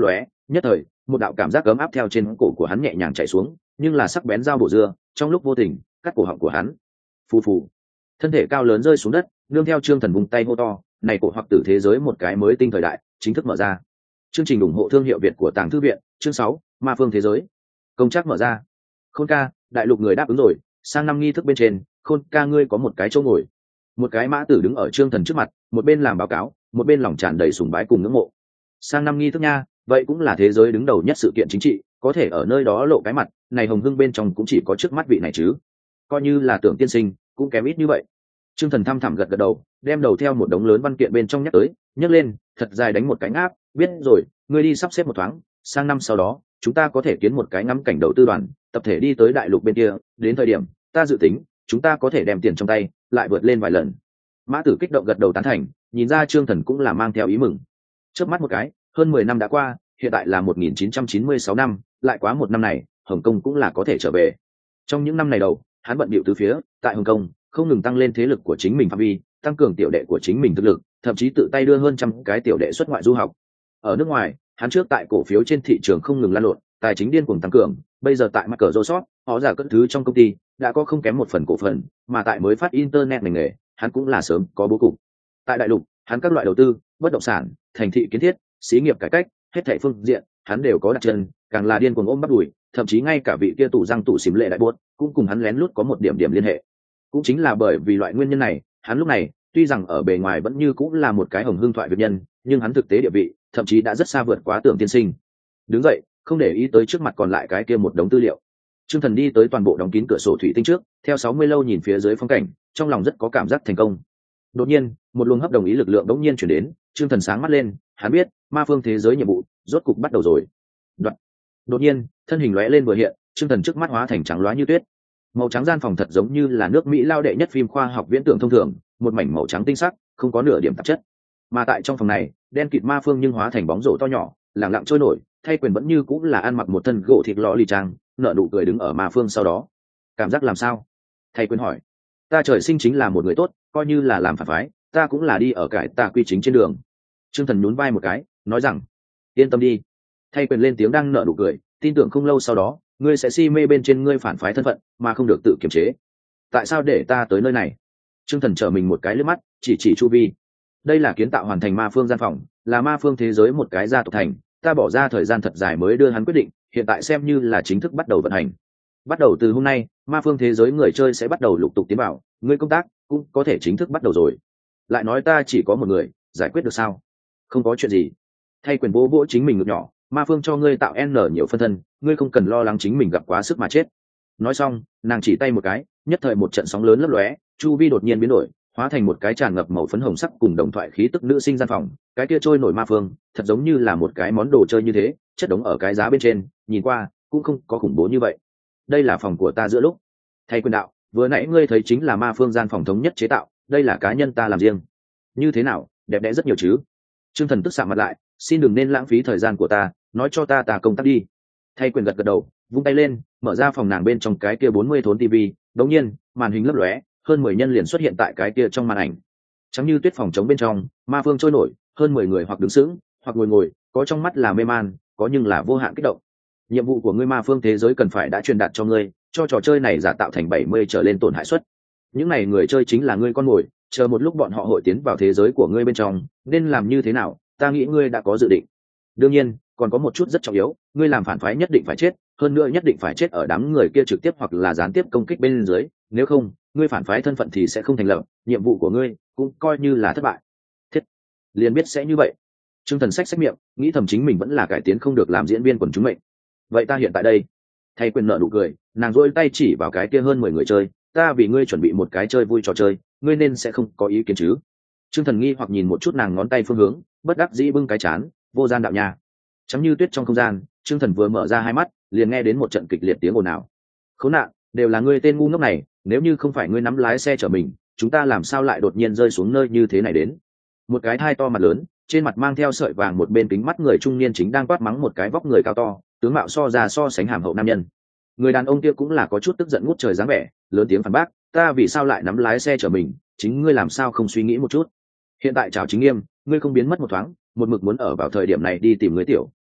nhất thời một đạo cảm giác ấm áp theo trên cổ của hắn nhẹ nhàng chạy xuống, nhưng là sắc bén dao bổ dưa trong lúc vô tình cắt cổ họng của hắn. Phù phù, thân thể cao lớn rơi xuống đất, nương theo Trương Thần vùng tay hô to, này cổ hoặc tử thế giới một cái mới tinh thời đại chính thức mở ra. Chương trình ủng hộ thương hiệu Việt của Tàng Thư viện, chương sáu, Ma Phương thế giới. Công trắc mở ra. Khôn ca, đại lục người đáp ứng rồi, sang năm nghi thức bên trên, Khôn ca ngươi có một cái chỗ ngồi. Một cái mã tử đứng ở Trương Thần trước mặt, một bên làm báo cáo, một bên lòng tràn đầy sùng bái cùng ngưỡng mộ. Sang năm nghi thức nha, vậy cũng là thế giới đứng đầu nhất sự kiện chính trị, có thể ở nơi đó lộ cái mặt, này hồng hưng bên trong cũng chỉ có trước mắt vị này chứ. Coi như là Tưởng tiên sinh, cũng kém ít như vậy. Trương Thần thăm thẳm gật gật đầu, đem đầu theo một đống lớn văn kiện bên trong nhắc tới, nhấc lên, thật dài đánh một cái áp, biết rồi, ngươi đi sắp xếp một thoáng, sang năm sau đó, chúng ta có thể kiến một cái ngắm cảnh đầu tư đoàn, tập thể đi tới đại lục bên kia, đến thời điểm, ta dự tính, chúng ta có thể đem tiền trong tay, lại vượt lên vài lần. Mã Tử kích động gật đầu tán thành, nhìn ra Trương Thần cũng là mang theo ý mừng. Chớp mắt một cái, hơn mười năm đã qua, hiện tại là một nghìn chín trăm chín mươi sáu năm, lại quá một năm này, Hồng Kông cũng là có thể trở về. Trong những năm này đầu, hắn bận bịu từ phía, tại Hồng Kông, không ngừng tăng lên thế lực của chính mình phạm vi, tăng cường tiểu đệ của chính mình thực lực, thậm chí tự tay đưa hơn trăm cái tiểu đệ xuất ngoại du học. Ở nước ngoài, hắn trước tại cổ phiếu trên thị trường không ngừng lan lộn, tài chính điên cuồng tăng cường, bây giờ tại Microsoft, họ giả cất thứ trong công ty, đã có không kém một phần cổ phần, mà tại mới phát internet ngành nghề, hắn cũng là sớm có bố cục. Tại đại lục, hắn các loại đầu tư, bất động sản, thành thị kiến thiết, xí nghiệp cải cách, hết thảy phương diện, hắn đều có đặt chân, càng là điên cuồng ôm bắt đùi, thậm chí ngay cả vị kia tủ răng tủ xím lệ đại buốt, cũng cùng hắn lén lút có một điểm điểm liên hệ. Cũng chính là bởi vì loại nguyên nhân này, hắn lúc này, tuy rằng ở bề ngoài vẫn như cũng là một cái hồng hương thoại việt nhân, nhưng hắn thực tế địa vị, thậm chí đã rất xa vượt quá Tưởng tiên sinh. Đứng dậy, không để ý tới trước mặt còn lại cái kia một đống tư liệu. Trương Thần đi tới toàn bộ đóng kín cửa sổ thủy tinh trước, theo sáu mươi lâu nhìn phía dưới phong cảnh, trong lòng rất có cảm giác thành công. Đột nhiên, một luồng hấp đồng ý lực lượng đống nhiên chuyển đến, Trương Thần sáng mắt lên, hắn biết, ma phương thế giới nhiệm vụ rốt cục bắt đầu rồi. Đoạn. Đột nhiên, thân hình lóe lên vừa hiện, Trương Thần trước mắt hóa thành trắng loá như tuyết. Màu trắng gian phòng thật giống như là nước Mỹ lao đệ nhất phim khoa học viễn tưởng thông thường, một mảnh màu trắng tinh sắc, không có nửa điểm tạp chất. Mà tại trong phòng này, đen kịt ma phương nhưng hóa thành bóng rổ to nhỏ, lặng lặng trôi nổi, thay quyền vẫn như cũng là ăn mặc một thân gỗ thịt lọ lì trang, nợ nụ cười đứng ở ma phương sau đó. Cảm giác làm sao? Thay quyền hỏi. Ta trời sinh chính là một người tốt, coi như là làm phản phái, ta cũng là đi ở cải tà quy chính trên đường. Trương Thần nhún vai một cái, nói rằng, yên tâm đi. Thay quyền lên tiếng đang nợ nụ cười, tin tưởng không lâu sau đó, ngươi sẽ si mê bên trên ngươi phản phái thân phận, mà không được tự kiềm chế. Tại sao để ta tới nơi này? Trương Thần trở mình một cái lướt mắt, chỉ chỉ chu vi. Đây là kiến tạo hoàn thành ma phương gian phòng, là ma phương thế giới một cái gia tộc thành, ta bỏ ra thời gian thật dài mới đưa hắn quyết định, hiện tại xem như là chính thức bắt đầu vận hành. Bắt đầu từ hôm nay, ma phương thế giới người chơi sẽ bắt đầu lục tục tiến vào, ngươi công tác cũng có thể chính thức bắt đầu rồi. Lại nói ta chỉ có một người, giải quyết được sao? Không có chuyện gì. Thay quyền bố vỗ chính mình ngực nhỏ, ma phương cho ngươi tạo n nhiều phân thân, ngươi không cần lo lắng chính mình gặp quá sức mà chết. Nói xong, nàng chỉ tay một cái, nhất thời một trận sóng lớn lấp lóe, chu vi đột nhiên biến đổi, hóa thành một cái tràn ngập màu phấn hồng sắc cùng đồng thoại khí tức nữ sinh gian phòng. Cái kia trôi nổi ma phương, thật giống như là một cái món đồ chơi như thế, chất đống ở cái giá bên trên, nhìn qua cũng không có khủng bố như vậy. Đây là phòng của ta giữa lúc. Thay quyền đạo, vừa nãy ngươi thấy chính là ma phương gian phòng thống nhất chế tạo, đây là cá nhân ta làm riêng. Như thế nào, đẹp đẽ rất nhiều chứ? Trương Thần tức sạm mặt lại, xin đừng nên lãng phí thời gian của ta, nói cho ta ta công tác đi. Thay quyền gật gật đầu, vung tay lên, mở ra phòng nàng bên trong cái kia bốn mươi thốn tivi, đống nhiên màn hình lấp lóe, hơn mười nhân liền xuất hiện tại cái kia trong màn ảnh. Trắng như tuyết phòng trống bên trong, ma phương trôi nổi, hơn mười người hoặc đứng sững, hoặc ngồi ngồi, có trong mắt là mê man, có nhưng là vô hạn kích động. Nhiệm vụ của ngươi ma phương thế giới cần phải đã truyền đạt cho ngươi, cho trò chơi này giả tạo thành bảy mươi trở lên tổn hại suất. Những này người chơi chính là ngươi con mồi, chờ một lúc bọn họ hội tiến vào thế giới của ngươi bên trong, nên làm như thế nào, ta nghĩ ngươi đã có dự định. Đương nhiên, còn có một chút rất trọng yếu, ngươi làm phản phái nhất định phải chết, hơn nữa nhất định phải chết ở đám người kia trực tiếp hoặc là gián tiếp công kích bên dưới, nếu không, ngươi phản phái thân phận thì sẽ không thành lập, nhiệm vụ của ngươi cũng coi như là thất bại. Thiết, liền biết sẽ như vậy. Trương Thần xách xách miệng, nghĩ thầm chính mình vẫn là cải tiến không được làm diễn viên quần chúng mệnh. Vậy ta hiện tại đây. Thay quyền nợ nụ cười, nàng rỗi tay chỉ vào cái kia hơn mười người chơi, ta vì ngươi chuẩn bị một cái chơi vui trò chơi, ngươi nên sẽ không có ý kiến chứ? Trương Thần nghi hoặc nhìn một chút nàng ngón tay phương hướng, bất đắc dĩ bưng cái chán, vô gian đạo nha. Trắng như tuyết trong không gian, Trương Thần vừa mở ra hai mắt, liền nghe đến một trận kịch liệt tiếng ồn ào. Khốn nạn, đều là ngươi tên ngu ngốc này, nếu như không phải ngươi nắm lái xe chở mình, chúng ta làm sao lại đột nhiên rơi xuống nơi như thế này đến? Một cái thai to mặt lớn, trên mặt mang theo sợi vàng một bên kính mắt người trung niên chính đang quát mắng một cái vóc người cao to, tướng mạo so ra so sánh hàm hậu nam nhân. Người đàn ông kia cũng là có chút tức giận ngút trời dáng vẻ, lớn tiếng phản bác, ta vì sao lại nắm lái xe chở mình, chính ngươi làm sao không suy nghĩ một chút? Hiện tại chào chính nghiêm, ngươi không biến mất một thoáng, một mực muốn ở vào thời điểm này đi tìm người tiểu,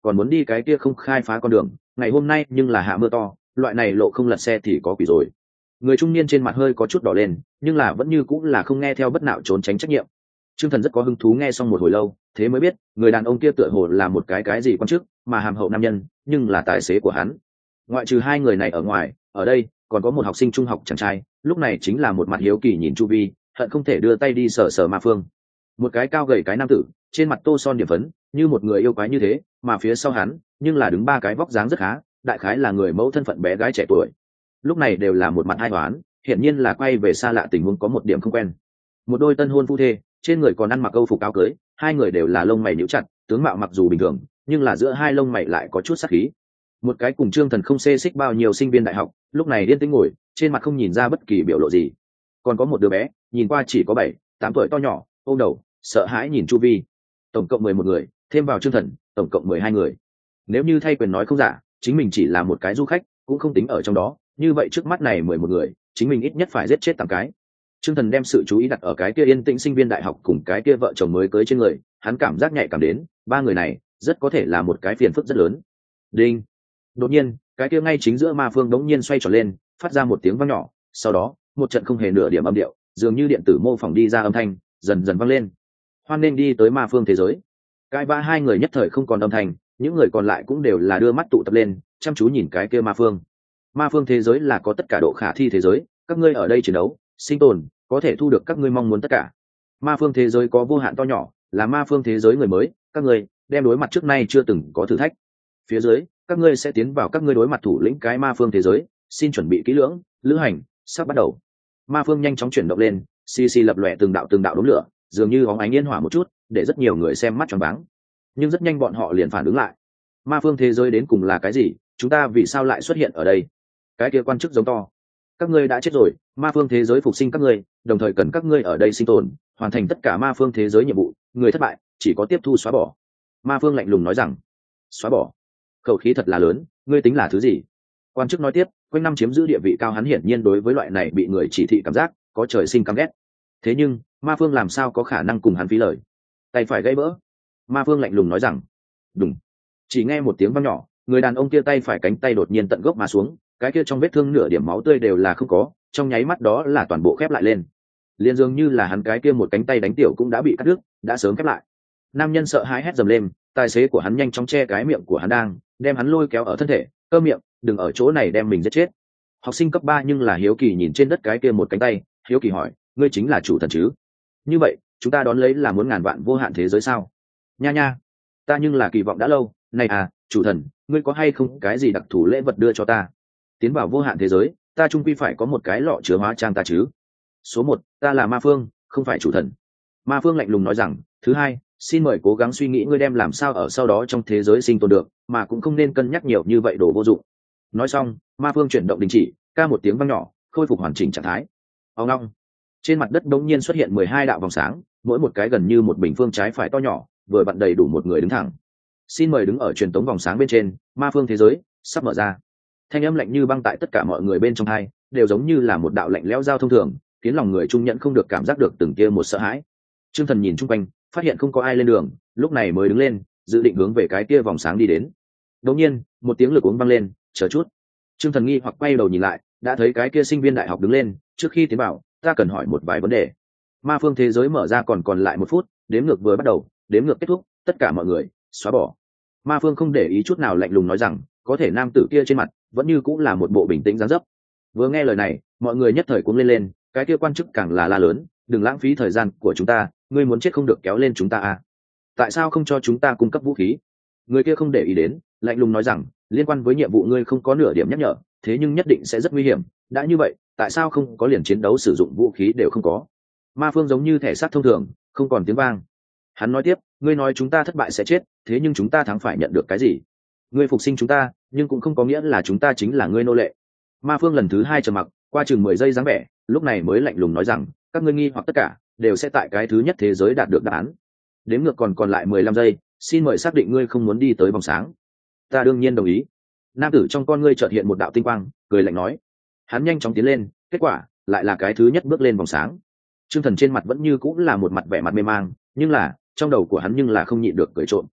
còn muốn đi cái kia không khai phá con đường, ngày hôm nay nhưng là hạ mưa to, loại này lộ không lật xe thì có quỷ rồi. Người trung niên trên mặt hơi có chút đỏ lên, nhưng là vẫn như cũng là không nghe theo bất nạo trốn tránh trách nhiệm. Trương Thần rất có hứng thú nghe xong một hồi lâu, thế mới biết người đàn ông kia tựa hồ là một cái cái gì quan chức, mà hàm hậu nam nhân nhưng là tài xế của hắn. Ngoại trừ hai người này ở ngoài, ở đây còn có một học sinh trung học chàng trai, lúc này chính là một mặt hiếu kỳ nhìn chu vi, hận không thể đưa tay đi sờ sờ Ma Phương. Một cái cao gầy cái nam tử, trên mặt tô son điểm phấn, như một người yêu quái như thế, mà phía sau hắn nhưng là đứng ba cái vóc dáng rất khá, đại khái là người mẫu thân phận bé gái trẻ tuổi. Lúc này đều là một mặt hai toán, hiển nhiên là quay về xa lạ tình huống có một điểm không quen. Một đôi tân hôn phu thê, trên người còn ăn mặc câu phục áo cưới, hai người đều là lông mày nhíu chặt, tướng mạo mặc dù bình thường, nhưng là giữa hai lông mày lại có chút sát khí. Một cái cùng Trương Thần không xê xích bao nhiêu sinh viên đại học, lúc này điên tĩnh ngồi, trên mặt không nhìn ra bất kỳ biểu lộ gì. Còn có một đứa bé, nhìn qua chỉ có bảy, tám tuổi to nhỏ, ôm đầu, sợ hãi nhìn chu vi. Tổng cộng mười một người, thêm vào Trương Thần, tổng cộng mười hai người. Nếu như thay quyền nói không giả, chính mình chỉ là một cái du khách, cũng không tính ở trong đó, như vậy trước mắt này mười một người, chính mình ít nhất phải giết chết tám cái. Trương Thần đem sự chú ý đặt ở cái kia yên tĩnh sinh viên đại học cùng cái kia vợ chồng mới cưới trên người, hắn cảm giác nhạy cảm đến, ba người này rất có thể là một cái phiền phức rất lớn. Đinh. Đột nhiên, cái kia ngay chính giữa Ma Phương đống nhiên xoay tròn lên, phát ra một tiếng vang nhỏ, sau đó, một trận không hề nửa điểm âm điệu, dường như điện tử mô phỏng đi ra âm thanh, dần dần vang lên. Hoan nên đi tới Ma Phương thế giới. Cái ba hai người nhất thời không còn âm thanh, những người còn lại cũng đều là đưa mắt tụ tập lên, chăm chú nhìn cái kia Ma Phương. Ma Phương thế giới là có tất cả độ khả thi thế giới, các ngươi ở đây chiến đấu, sinh tồn, có thể thu được các ngươi mong muốn tất cả. Ma Phương thế giới có vô hạn to nhỏ, là Ma Phương thế giới người mới, các ngươi đem đối mặt trước nay chưa từng có thử thách. Phía dưới, các ngươi sẽ tiến vào các ngươi đối mặt thủ lĩnh cái Ma Phương thế giới, xin chuẩn bị kỹ lưỡng, lữ hành sắp bắt đầu. Ma Phương nhanh chóng chuyển động lên, xì xì lập lòe từng đạo từng đạo đốm lửa, dường như bóng ánh yên hỏa một chút, để rất nhiều người xem mắt tròn váng. Nhưng rất nhanh bọn họ liền phản ứng lại. Ma Phương thế giới đến cùng là cái gì? Chúng ta vì sao lại xuất hiện ở đây? Cái kia quan chức giống to. Các ngươi đã chết rồi, Ma Phương thế giới phục sinh các ngươi, đồng thời cần các ngươi ở đây sinh tồn, hoàn thành tất cả Ma Phương thế giới nhiệm vụ, người thất bại chỉ có tiếp thu xóa bỏ. Ma Phương lạnh lùng nói rằng, xóa bỏ? Khẩu khí thật là lớn, ngươi tính là thứ gì? Quan chức nói tiếp, quanh năm chiếm giữ địa vị cao hắn hiển nhiên đối với loại này bị người chỉ thị cảm giác có trời sinh căm ghét. Thế nhưng, Ma Phương làm sao có khả năng cùng hắn phí lời? Tay phải gãy bỡ. Ma Phương lạnh lùng nói rằng, đùng. Chỉ nghe một tiếng vang nhỏ, người đàn ông kia tay phải cánh tay đột nhiên tận gốc mà xuống, cái kia trong vết thương nửa điểm máu tươi đều là không có, trong nháy mắt đó là toàn bộ khép lại lên. Liên dường như là hắn cái kia một cánh tay đánh tiểu cũng đã bị cắt đứt, đã sớm khép lại. Nam nhân sợ hãi hét dầm lên, tài xế của hắn nhanh chóng che cái miệng của hắn đang, đem hắn lôi kéo ở thân thể, cơ miệng, đừng ở chỗ này đem mình giết chết. Học sinh cấp ba nhưng là hiếu kỳ nhìn trên đất cái kia một cánh tay, hiếu kỳ hỏi, ngươi chính là chủ thần chứ? Như vậy, chúng ta đón lấy là muốn ngàn vạn vô hạn thế giới sao? Nha nha, ta nhưng là kỳ vọng đã lâu, này à, chủ thần, ngươi có hay không cái gì đặc thù lễ vật đưa cho ta? Tiến vào vô hạn thế giới, ta chung quy phải có một cái lọ chứa hóa trang ta chứ. Số một, ta là Ma Phương, không phải chủ thần. Ma Phương lạnh lùng nói rằng, thứ hai, xin mời cố gắng suy nghĩ ngươi đem làm sao ở sau đó trong thế giới sinh tồn được, mà cũng không nên cân nhắc nhiều như vậy đồ vô dụng. Nói xong, Ma Phương chuyển động đình chỉ, ca một tiếng vang nhỏ, khôi phục hoàn chỉnh trạng thái. Ông long, trên mặt đất đống nhiên xuất hiện mười hai đạo vòng sáng, mỗi một cái gần như một bình phương trái phải to nhỏ, vừa vặn đầy đủ một người đứng thẳng. Xin mời đứng ở truyền tống vòng sáng bên trên, Ma Phương thế giới sắp mở ra. Thanh âm lạnh như băng tại tất cả mọi người bên trong hai, đều giống như là một đạo lạnh lẽo giao thông thường, khiến lòng người trung nhận không được cảm giác được từng kia một sợ hãi. Trương Thần nhìn chung quanh, phát hiện không có ai lên đường, lúc này mới đứng lên, dự định hướng về cái kia vòng sáng đi đến. Đột nhiên, một tiếng lực uống vang lên, chờ chút. Trương Thần nghi hoặc quay đầu nhìn lại, đã thấy cái kia sinh viên đại học đứng lên, trước khi tiến vào, ta cần hỏi một vài vấn đề. Ma Phương thế giới mở ra còn còn lại một phút, đếm ngược vừa bắt đầu, đếm ngược kết thúc, tất cả mọi người xóa bỏ. Ma Phương không để ý chút nào lạnh lùng nói rằng, có thể nam tử kia trên mặt vẫn như cũng là một bộ bình tĩnh dáng dấp. Vừa nghe lời này, mọi người nhất thời cuống lên lên, cái kia quan chức càng là la lớn, đừng lãng phí thời gian của chúng ta, ngươi muốn chết không được kéo lên chúng ta à? Tại sao không cho chúng ta cung cấp vũ khí? Người kia không để ý đến, lạnh lùng nói rằng, liên quan với nhiệm vụ ngươi không có nửa điểm nhắc nhở, thế nhưng nhất định sẽ rất nguy hiểm, đã như vậy, tại sao không có liền chiến đấu sử dụng vũ khí đều không có? Ma Phương giống như thẻ sắt thông thường, không còn tiếng vang. Hắn nói tiếp, ngươi nói chúng ta thất bại sẽ chết, thế nhưng chúng ta thắng phải nhận được cái gì? Ngươi phục sinh chúng ta, nhưng cũng không có nghĩa là chúng ta chính là ngươi nô lệ. Ma Phương lần thứ hai trầm mặc, qua chừng mười giây dáng vẻ, lúc này mới lạnh lùng nói rằng, các ngươi nghi hoặc tất cả đều sẽ tại cái thứ nhất thế giới đạt được đáp án. Đếm ngược còn còn lại mười lăm giây, xin mời xác định ngươi không muốn đi tới vòng sáng. Ta đương nhiên đồng ý. Nam tử trong con ngươi chợt hiện một đạo tinh quang, cười lạnh nói. Hắn nhanh chóng tiến lên, kết quả lại là cái thứ nhất bước lên vòng sáng. Trương Thần trên mặt vẫn như cũng là một mặt vẻ mặt mê mang, nhưng là trong đầu của hắn nhưng là không nhịn được cười trộm.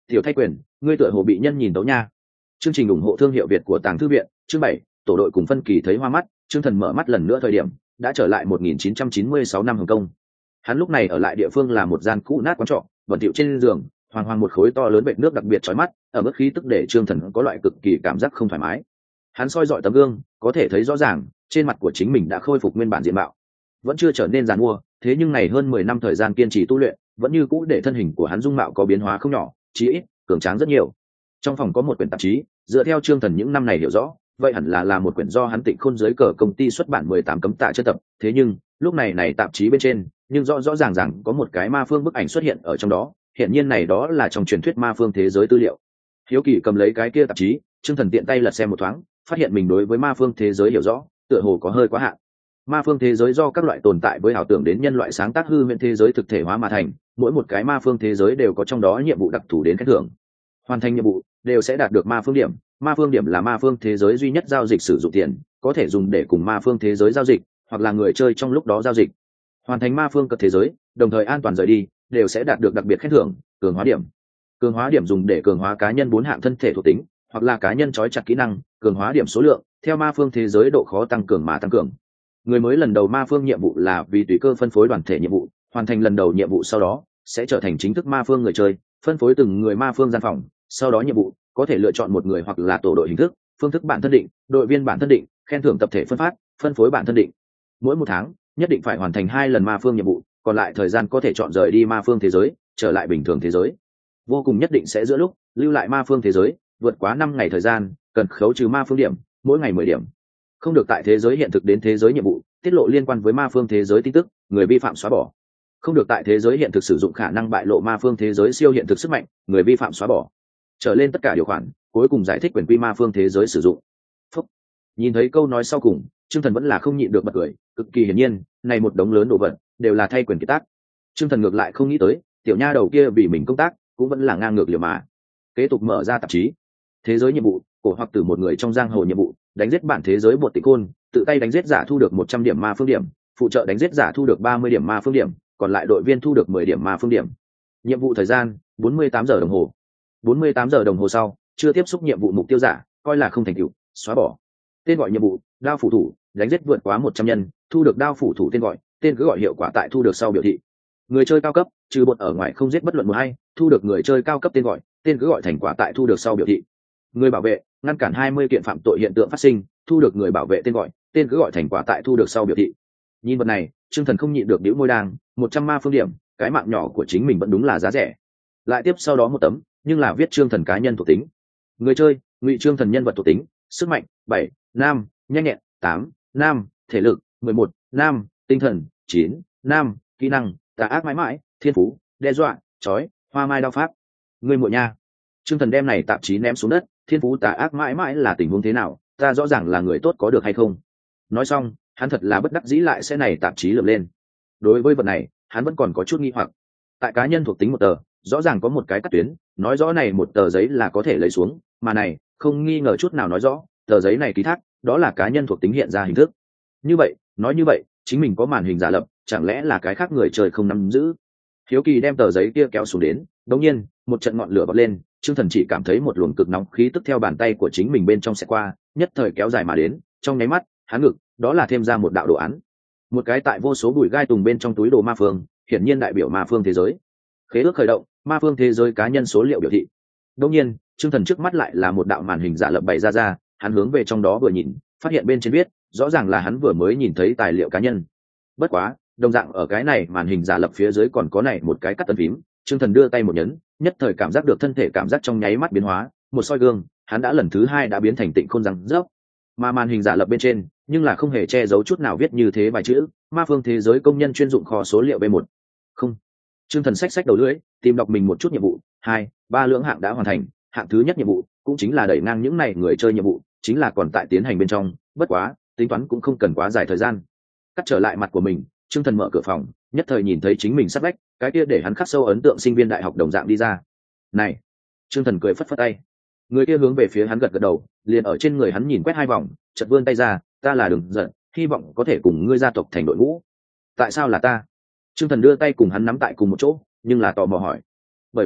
Tiểu Thay Quyền, ngươi tựa hồ bị nhân nhìn tấu nha. Chương trình ủng hộ thương hiệu Việt của Tàng Thư viện. Chương bảy, tổ đội cùng phân kỳ thấy hoa mắt. Trương Thần mở mắt lần nữa thời điểm đã trở lại một nghìn chín trăm chín mươi sáu năm Hồng Kông. Hắn lúc này ở lại địa phương là một gian cũ nát quán trọ, bẩn thỉu trên giường hoàng hoàng một khối to lớn vệt nước đặc biệt chói mắt, ở mức khí tức để Trương Thần có loại cực kỳ cảm giác không thoải mái. Hắn soi dọi tấm gương, có thể thấy rõ ràng trên mặt của chính mình đã khôi phục nguyên bản diện mạo, vẫn chưa trở nên giàn mua, thế nhưng này hơn mười năm thời gian kiên trì tu luyện vẫn như cũ để thân hình của hắn dung mạo có biến hóa không nhỏ, chí ít cường tráng rất nhiều. Trong phòng có một quyển tạp chí, dựa theo Trương Thần những năm này hiểu rõ, vậy hẳn là là một quyển do hắn Tịnh Khôn dưới cờ công ty xuất bản mười tám cấm tạ chân tập, thế nhưng lúc này này tạp chí bên trên nhưng rõ rõ ràng ràng có một cái ma phương bức ảnh xuất hiện ở trong đó, hiển nhiên này đó là trong truyền thuyết ma phương thế giới tư liệu. Hiếu kỳ cầm lấy cái kia tạp chí, Trương Thần tiện tay lật xem một thoáng, phát hiện mình đối với ma phương thế giới hiểu rõ tựa hồ có hơi quá hạn. Ma phương thế giới do các loại tồn tại với ảo tưởng đến nhân loại sáng tác hư huyễn thế giới thực thể hóa mà thành, mỗi một cái ma phương thế giới đều có trong đó nhiệm vụ đặc thù đến khen thưởng. Hoàn thành nhiệm vụ đều sẽ đạt được ma phương điểm. Ma phương điểm là ma phương thế giới duy nhất giao dịch sử dụng tiền, có thể dùng để cùng ma phương thế giới giao dịch, hoặc là người chơi trong lúc đó giao dịch. Hoàn thành ma phương cật thế giới, đồng thời an toàn rời đi, đều sẽ đạt được đặc biệt khen thưởng, cường hóa điểm. Cường hóa điểm dùng để cường hóa cá nhân bốn hạng thân thể thuộc tính, hoặc là cá nhân trói chặt kỹ năng, cường hóa điểm số lượng theo ma phương thế giới độ khó tăng cường mà tăng cường. Người mới lần đầu ma phương nhiệm vụ là vì tùy cơ phân phối đoàn thể nhiệm vụ, hoàn thành lần đầu nhiệm vụ sau đó sẽ trở thành chính thức ma phương người chơi, phân phối từng người ma phương gian phòng, sau đó nhiệm vụ có thể lựa chọn một người hoặc là tổ đội hình thức, phương thức bản thân định, đội viên bản thân định, khen thưởng tập thể phân phát, phân phối bản thân định. Mỗi một tháng nhất định phải hoàn thành hai lần ma phương nhiệm vụ, còn lại thời gian có thể chọn rời đi ma phương thế giới, trở lại bình thường thế giới. Vô cùng nhất định sẽ giữa lúc lưu lại ma phương thế giới vượt quá năm ngày thời gian, cần khấu trừ ma phương điểm, mỗi ngày mười điểm. Không được tại thế giới hiện thực đến thế giới nhiệm vụ tiết lộ liên quan với ma phương thế giới tin tức, người vi phạm xóa bỏ. Không được tại thế giới hiện thực sử dụng khả năng bại lộ ma phương thế giới siêu hiện thực sức mạnh, người vi phạm xóa bỏ. Trở lên tất cả điều khoản, cuối cùng giải thích quyền quy ma phương thế giới sử dụng. Phúc. Nhìn thấy câu nói sau cùng, Trương Thần vẫn là không nhịn được bật cười, cực kỳ hiển nhiên, này một đống lớn đồ vật đều là thay quyền kiệt tác. Trương Thần ngược lại không nghĩ tới, tiểu nha đầu kia vì mình công tác, cũng vẫn là ngang ngược liều mà. Kế tục mở ra tạp chí. Thế giới nhiệm vụ, cổ hoặc từ một người trong giang hồ nhiệm vụ, đánh giết bản thế giới Bột Tịnh Khôn, tự tay đánh giết giả thu được một trăm điểm ma phương điểm, phụ trợ đánh giết giả thu được ba mươi điểm ma phương điểm, còn lại đội viên thu được mười điểm ma phương điểm. Nhiệm vụ thời gian bốn mươi tám giờ đồng hồ. bốn mươi tám giờ đồng hồ sau, chưa tiếp xúc nhiệm vụ mục tiêu giả, coi là không thành tựu, xóa bỏ. Tên gọi nhiệm vụ: đao phủ thủ, đánh giết vượt quá một trăm nhân, thu được đao phủ thủ tên gọi, tên cứ gọi hiệu quả tại thu được sau biểu thị. Người chơi cao cấp, trừ Bột ở ngoài không giết bất luận một hay, thu được người chơi cao cấp tên gọi, tên cứ gọi thành quả tại thu được sau biểu thị. Người bảo vệ, ngăn cản hai mươi kiện phạm tội hiện tượng phát sinh, thu được người bảo vệ tên gọi, tên cứ gọi thành quả tại thu được sau biểu thị. Nhìn vật này, Trương Thần không nhịn được bĩu môi đang, một trăm ma phương điểm, cái mạng nhỏ của chính mình vẫn đúng là giá rẻ. Lại tiếp sau đó một tấm, nhưng là viết Trương Thần cá nhân thuộc tính. Người chơi, Ngụy Trương Thần nhân vật thuộc tính: sức mạnh bảy, nam, nhanh nhẹn tám, nam, thể lực mười một, nam, tinh thần chín, nam, kỹ năng tà ác mãi mãi, thiên phú đe dọa, chói, hoa mai đao pháp. Người muội nha. Trương Thần đem này tạp chí ném xuống đất, thiên phú tà ác mãi mãi là tình huống thế nào, ta rõ ràng là người tốt có được hay không? Nói xong, hắn thật là bất đắc dĩ lại sẽ này tạp chí lượm lên. Đối với vật này, hắn vẫn còn có chút nghi hoặc. Tại cá nhân thuộc tính một tờ, rõ ràng có một cái cắt tuyến, nói rõ này một tờ giấy là có thể lấy xuống, mà này không nghi ngờ chút nào nói rõ tờ giấy này ký thác đó là cá nhân thuộc tính hiện ra hình thức. Như vậy nói như vậy chính mình có màn hình giả lập, chẳng lẽ là cái khác người chơi không nắm giữ? Hiếu kỳ đem tờ giấy kia kéo xuống đến, đống nhiên một trận ngọn lửa bật lên, Trương Thần chỉ cảm thấy một luồng cực nóng khí tức theo bàn tay của chính mình bên trong sẽ qua, nhất thời kéo dài mà đến, trong nháy mắt hắn ngực đó là thêm ra một đạo đồ án, một cái tại vô số bụi gai tùng bên trong túi đồ ma phương, hiển nhiên đại biểu ma phương thế giới. Khế ước khởi động, ma phương thế giới cá nhân số liệu biểu thị. Đương nhiên, Trương Thần trước mắt lại là một đạo màn hình giả lập bày ra ra, hắn hướng về trong đó vừa nhìn, phát hiện bên trên viết, rõ ràng là hắn vừa mới nhìn thấy tài liệu cá nhân. Bất quá, đồng dạng ở cái này màn hình giả lập phía dưới còn có này một cái cắt tấn phím, Trương Thần đưa tay một nhấn, nhất thời cảm giác được thân thể cảm giác trong nháy mắt biến hóa, một soi gương, hắn đã lần thứ hai đã biến thành Tịnh Khôn răng rớp. Mà màn hình giả lập bên trên, nhưng là không hề che giấu chút nào viết như thế vài chữ: ma phương thế giới công nhân chuyên dụng kho số liệu B một. Không. Trương Thần xách xách đầu lưỡi, tìm đọc mình một chút nhiệm vụ, hai, ba lưỡng hạng đã hoàn thành, hạng thứ nhất nhiệm vụ, cũng chính là đẩy ngang những này người chơi nhiệm vụ, chính là còn tại tiến hành bên trong, bất quá, tính toán cũng không cần quá dài thời gian. Cắt trở lại mặt của mình, Trương Thần mở cửa phòng, nhất thời nhìn thấy chính mình sát vách, cái kia để hắn khắc sâu ấn tượng sinh viên đại học đồng dạng đi ra. "Này." Trương Thần cười phất phất tay. Người kia hướng về phía hắn gật gật đầu, liền ở trên người hắn nhìn quét hai vòng, chợt vươn tay ra, "Ta là Đường Giận, hy vọng có thể cùng ngươi gia tộc thành đội ngũ." "Tại sao là ta?" Trương Thần đưa tay cùng hắn nắm tại cùng một chỗ, nhưng là tò mò hỏi. "Bởi vì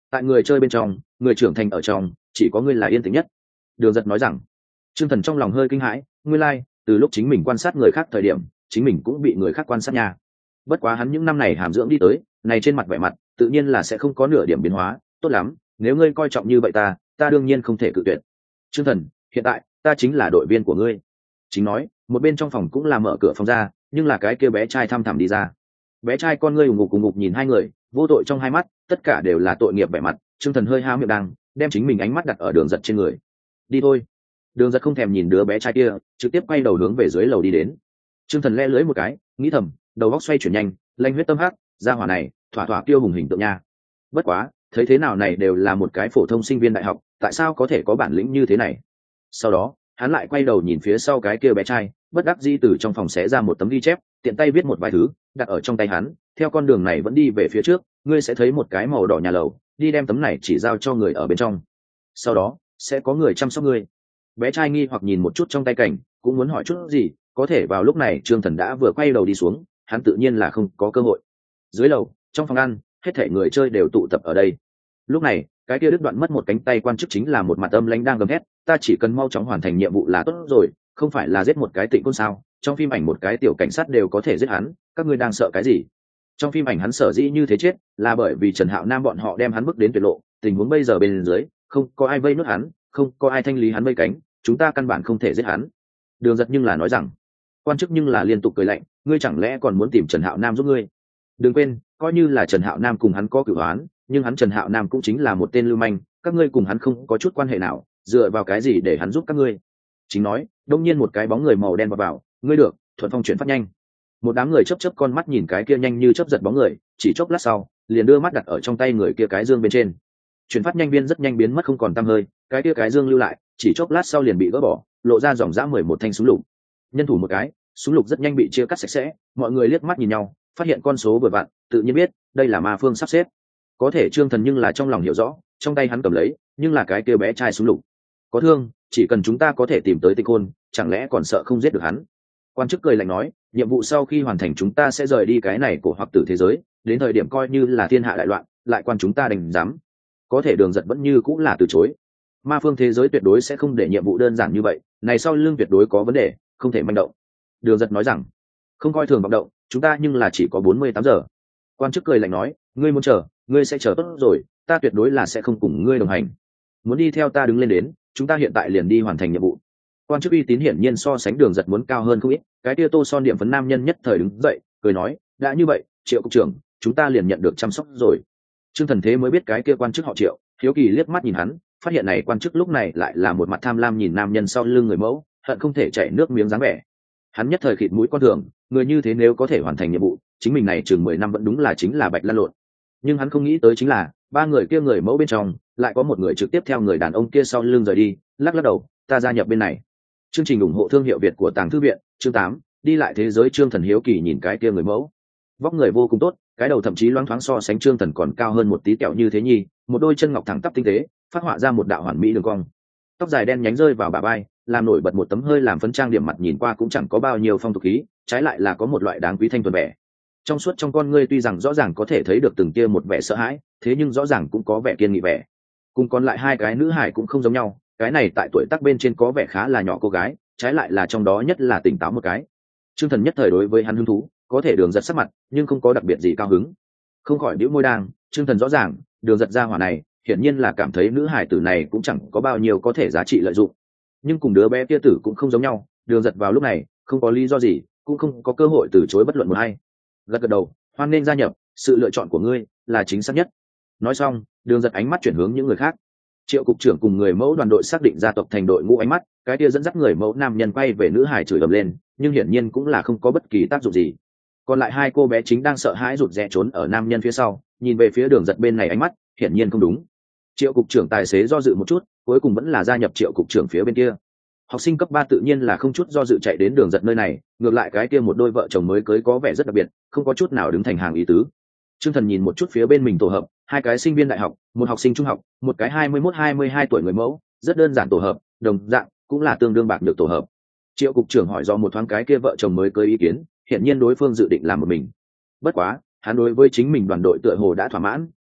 tại người chơi bên trong người trưởng thành ở trong chỉ có ngươi là yên tĩnh nhất. Đường Giật nói rằng. Trương Thần trong lòng hơi kinh hãi, nguyên lai từ lúc chính mình quan sát người khác thời điểm chính mình cũng bị người khác quan sát nha. Bất quá hắn những năm này hàm dưỡng đi tới này, trên mặt vẻ mặt tự nhiên là sẽ không có nửa điểm biến hóa. Tốt lắm, nếu ngươi coi trọng như vậy ta ta đương nhiên không thể cự tuyệt. Trương Thần, hiện tại ta chính là đội viên của ngươi. Chính nói, một bên trong phòng cũng là mở cửa phòng ra, nhưng là cái kia bé trai thăm thẳm đi ra. Bé trai con ngươi ủng ngục cùng ngục nhìn hai người, vô tội trong hai mắt tất cả đều là tội nghiệp vẻ mặt. Trương Thần hơi há miệng đang đem chính mình ánh mắt đặt ở Đường Giật trên người. Đi thôi. Đường Giật không thèm nhìn đứa bé trai kia, trực tiếp quay đầu hướng về dưới lầu đi đến. Trương Thần le lưới một cái, nghĩ thầm, đầu óc xoay chuyển nhanh, lanh huyết tâm hắc, gia hỏa này thỏa thỏa tiêu hùng hình tượng nha. Bất quá thấy thế nào này đều là một cái phổ thông sinh viên đại học, tại sao có thể có bản lĩnh như thế này? Sau đó hắn lại quay đầu nhìn phía sau cái kia bé trai, bất đắc dĩ từ trong phòng xé ra một tấm ghi chép, tiện tay viết một vài thứ đặt ở trong tay hắn. Theo con đường này vẫn đi về phía trước, ngươi sẽ thấy một cái màu đỏ nhà lầu, đi đem tấm này chỉ giao cho người ở bên trong, sau đó sẽ có người chăm sóc ngươi. Bé trai nghi hoặc nhìn một chút trong tay cảnh, cũng muốn hỏi chút gì, có thể vào lúc này Trương Thần đã vừa quay đầu đi xuống, hắn tự nhiên là không có cơ hội. Dưới lầu trong phòng ăn, hết thảy người chơi đều tụ tập ở đây. Lúc này cái kia đứt đoạn mất một cánh tay quan chức chính là một mặt âm lãnh đang gầm hét, ta chỉ cần mau chóng hoàn thành nhiệm vụ là tốt rồi, không phải là giết một cái Tịnh Côn sao? Trong phim ảnh một cái tiểu cảnh sát đều có thể giết hắn, các ngươi đang sợ cái gì? Trong phim ảnh hắn sở dĩ như thế chết là bởi vì Trần Hạo Nam bọn họ đem hắn bước đến tuyệt lộ, tình huống bây giờ bên dưới không có ai vây nuốt hắn, không có ai thanh lý hắn vây cánh, chúng ta căn bản không thể giết hắn. Đường Giật nhưng là nói rằng. Quan chức nhưng là liên tục cười lạnh, ngươi chẳng lẽ còn muốn tìm Trần Hạo Nam giúp ngươi? Đừng quên, coi như là Trần Hạo Nam cùng hắn có cửu oán, nhưng hắn Trần Hạo Nam cũng chính là một tên lưu manh, các ngươi cùng hắn không có chút quan hệ nào, dựa vào cái gì để hắn giúp các ngươi? Chính nói, đông nhiên một cái bóng người màu đen vào vào, ngươi được, thuận phong chuyển phát nhanh. Một đám người chớp chớp con mắt nhìn cái kia nhanh như chớp giật bóng người, chỉ chốc lát sau, liền đưa mắt đặt ở trong tay người kia cái dương bên trên. Chuyển phát nhanh viên rất nhanh biến mất không còn tăm hơi, cái kia cái dương lưu lại, chỉ chốc lát sau liền bị gỡ bỏ, lộ ra dòng dã mười một thanh súng lục. Nhân thủ một cái, súng lục rất nhanh bị chia cắt sạch sẽ, mọi người liếc mắt nhìn nhau, phát hiện con số vừa vặn, tự nhiên biết đây là Ma Phương sắp xếp. Có thể Trương Thần nhưng là trong lòng hiểu rõ, trong tay hắn cầm lấy, nhưng là cái kia bé trai súng lục. Có thương, chỉ cần chúng ta có thể tìm tới Tịnh Côn, chẳng lẽ còn sợ không giết được hắn? Quan chức cười lạnh nói, nhiệm vụ sau khi hoàn thành chúng ta sẽ rời đi cái này của hoặc tử thế giới, đến thời điểm coi như là thiên hạ đại loạn, lại quan chúng ta đành dám. Có thể Đường Giật vẫn như cũng là từ chối. Ma Phương thế giới tuyệt đối sẽ không để nhiệm vụ đơn giản như vậy, này sau lưng tuyệt đối có vấn đề, không thể manh động. Đường Giật nói rằng, không coi thường vọng động, chúng ta nhưng là chỉ có bốn mươi tám giờ. Quan chức cười lạnh nói, ngươi muốn chờ, ngươi sẽ chờ tốt rồi, ta tuyệt đối là sẽ không cùng ngươi đồng hành. Muốn đi theo ta đứng lên đến, chúng ta hiện tại liền đi hoàn thành nhiệm vụ. Quan chức uy tín hiển nhiên so sánh Đường Giật muốn cao hơn không ít, cái tia tô son điểm phấn nam nhân nhất thời đứng dậy, cười nói, đã như vậy, Triệu cục trưởng, chúng ta liền nhận được chăm sóc rồi. Trương Thần thế mới biết cái kia quan chức họ Triệu, hiếu kỳ liếc mắt nhìn hắn, phát hiện này quan chức lúc này lại là một mặt tham lam nhìn nam nhân sau lưng người mẫu, hận không thể chảy nước miếng dáng vẻ. Hắn nhất thời khịt mũi con thường, người như thế nếu có thể hoàn thành nhiệm vụ, chính mình này chừng mười năm vẫn đúng là chính là bạch lăn lộn. Nhưng hắn không nghĩ tới chính là ba người kia người mẫu bên trong lại có một người trực tiếp theo người đàn ông kia sau lưng rời đi, lắc lắc đầu, ta gia nhập bên này. Chương trình ủng hộ thương hiệu Việt của Tàng Thư viện, chương tám, đi lại thế giới. Trương Thần hiếu kỳ nhìn cái kia người mẫu, vóc người vô cùng tốt, cái đầu thậm chí loáng thoáng so sánh Trương Thần còn cao hơn một tí kẹo như thế nhi, một đôi chân ngọc thẳng tắp tinh tế, phát họa ra một đạo hoàn mỹ đường cong. Tóc dài đen nhánh rơi vào bả vai, làm nổi bật một tấm hơi làm phấn trang điểm mặt nhìn qua cũng chẳng có bao nhiêu phong tục khí, trái lại là có một loại đáng quý thanh thuần vẻ. Trong suốt trong con ngươi tuy rằng rõ ràng có thể thấy được từng kia một vẻ sợ hãi, thế nhưng rõ ràng cũng có vẻ kiên nghị vẻ. Cùng còn lại hai cái nữ hải cũng không giống nhau, cái này tại tuổi tác bên trên có vẻ khá là nhỏ cô gái, trái lại là trong đó nhất là tỉnh táo một cái. Trương Thần nhất thời đối với hắn hứng thú, có thể Đường Giật sắc mặt, nhưng không có đặc biệt gì cao hứng. Không khỏi bĩu môi đang, Trương Thần rõ ràng, Đường Giật ra hỏa này, hiển nhiên là cảm thấy nữ hải tử này cũng chẳng có bao nhiêu có thể giá trị lợi dụng. Nhưng cùng đứa bé kia tử cũng không giống nhau, Đường Giật vào lúc này, không có lý do gì, cũng không có cơ hội từ chối bất luận một hay. Gật gật đầu, hoan nên gia nhập, sự lựa chọn của ngươi là chính xác nhất. Nói xong, Đường Giật ánh mắt chuyển hướng những người khác. Triệu cục trưởng cùng người mẫu đoàn đội xác định gia tộc thành đội ngũ ánh mắt, cái kia dẫn dắt người mẫu nam nhân quay về nữ hải chửi ầm lên, nhưng hiển nhiên cũng là không có bất kỳ tác dụng gì. Còn lại hai cô bé chính đang sợ hãi rụt rè trốn ở nam nhân phía sau, nhìn về phía Đường Giật bên này ánh mắt hiển nhiên không đúng. Triệu cục trưởng tài xế do dự một chút, cuối cùng vẫn là gia nhập Triệu cục trưởng phía bên kia. Học sinh cấp ba tự nhiên là không chút do dự chạy đến Đường Giật nơi này, ngược lại cái kia một đôi vợ chồng mới cưới có vẻ rất đặc biệt, không có chút nào đứng thành hàng ý tứ. Trương Thần nhìn một chút phía bên mình tổ hợp, hai cái sinh viên đại học, một học sinh trung học, một cái hai mươi mốt hai mươi hai tuổi người mẫu, rất đơn giản tổ hợp, đồng dạng cũng là tương đương bạc được tổ hợp. Triệu cục trưởng hỏi do một thoáng cái kia vợ chồng mới cưới ý kiến, hiện nhiên đối phương dự định làm một mình. Bất quá, hắn đối với chính mình đoàn đội tựa hồ đã thỏa mãn,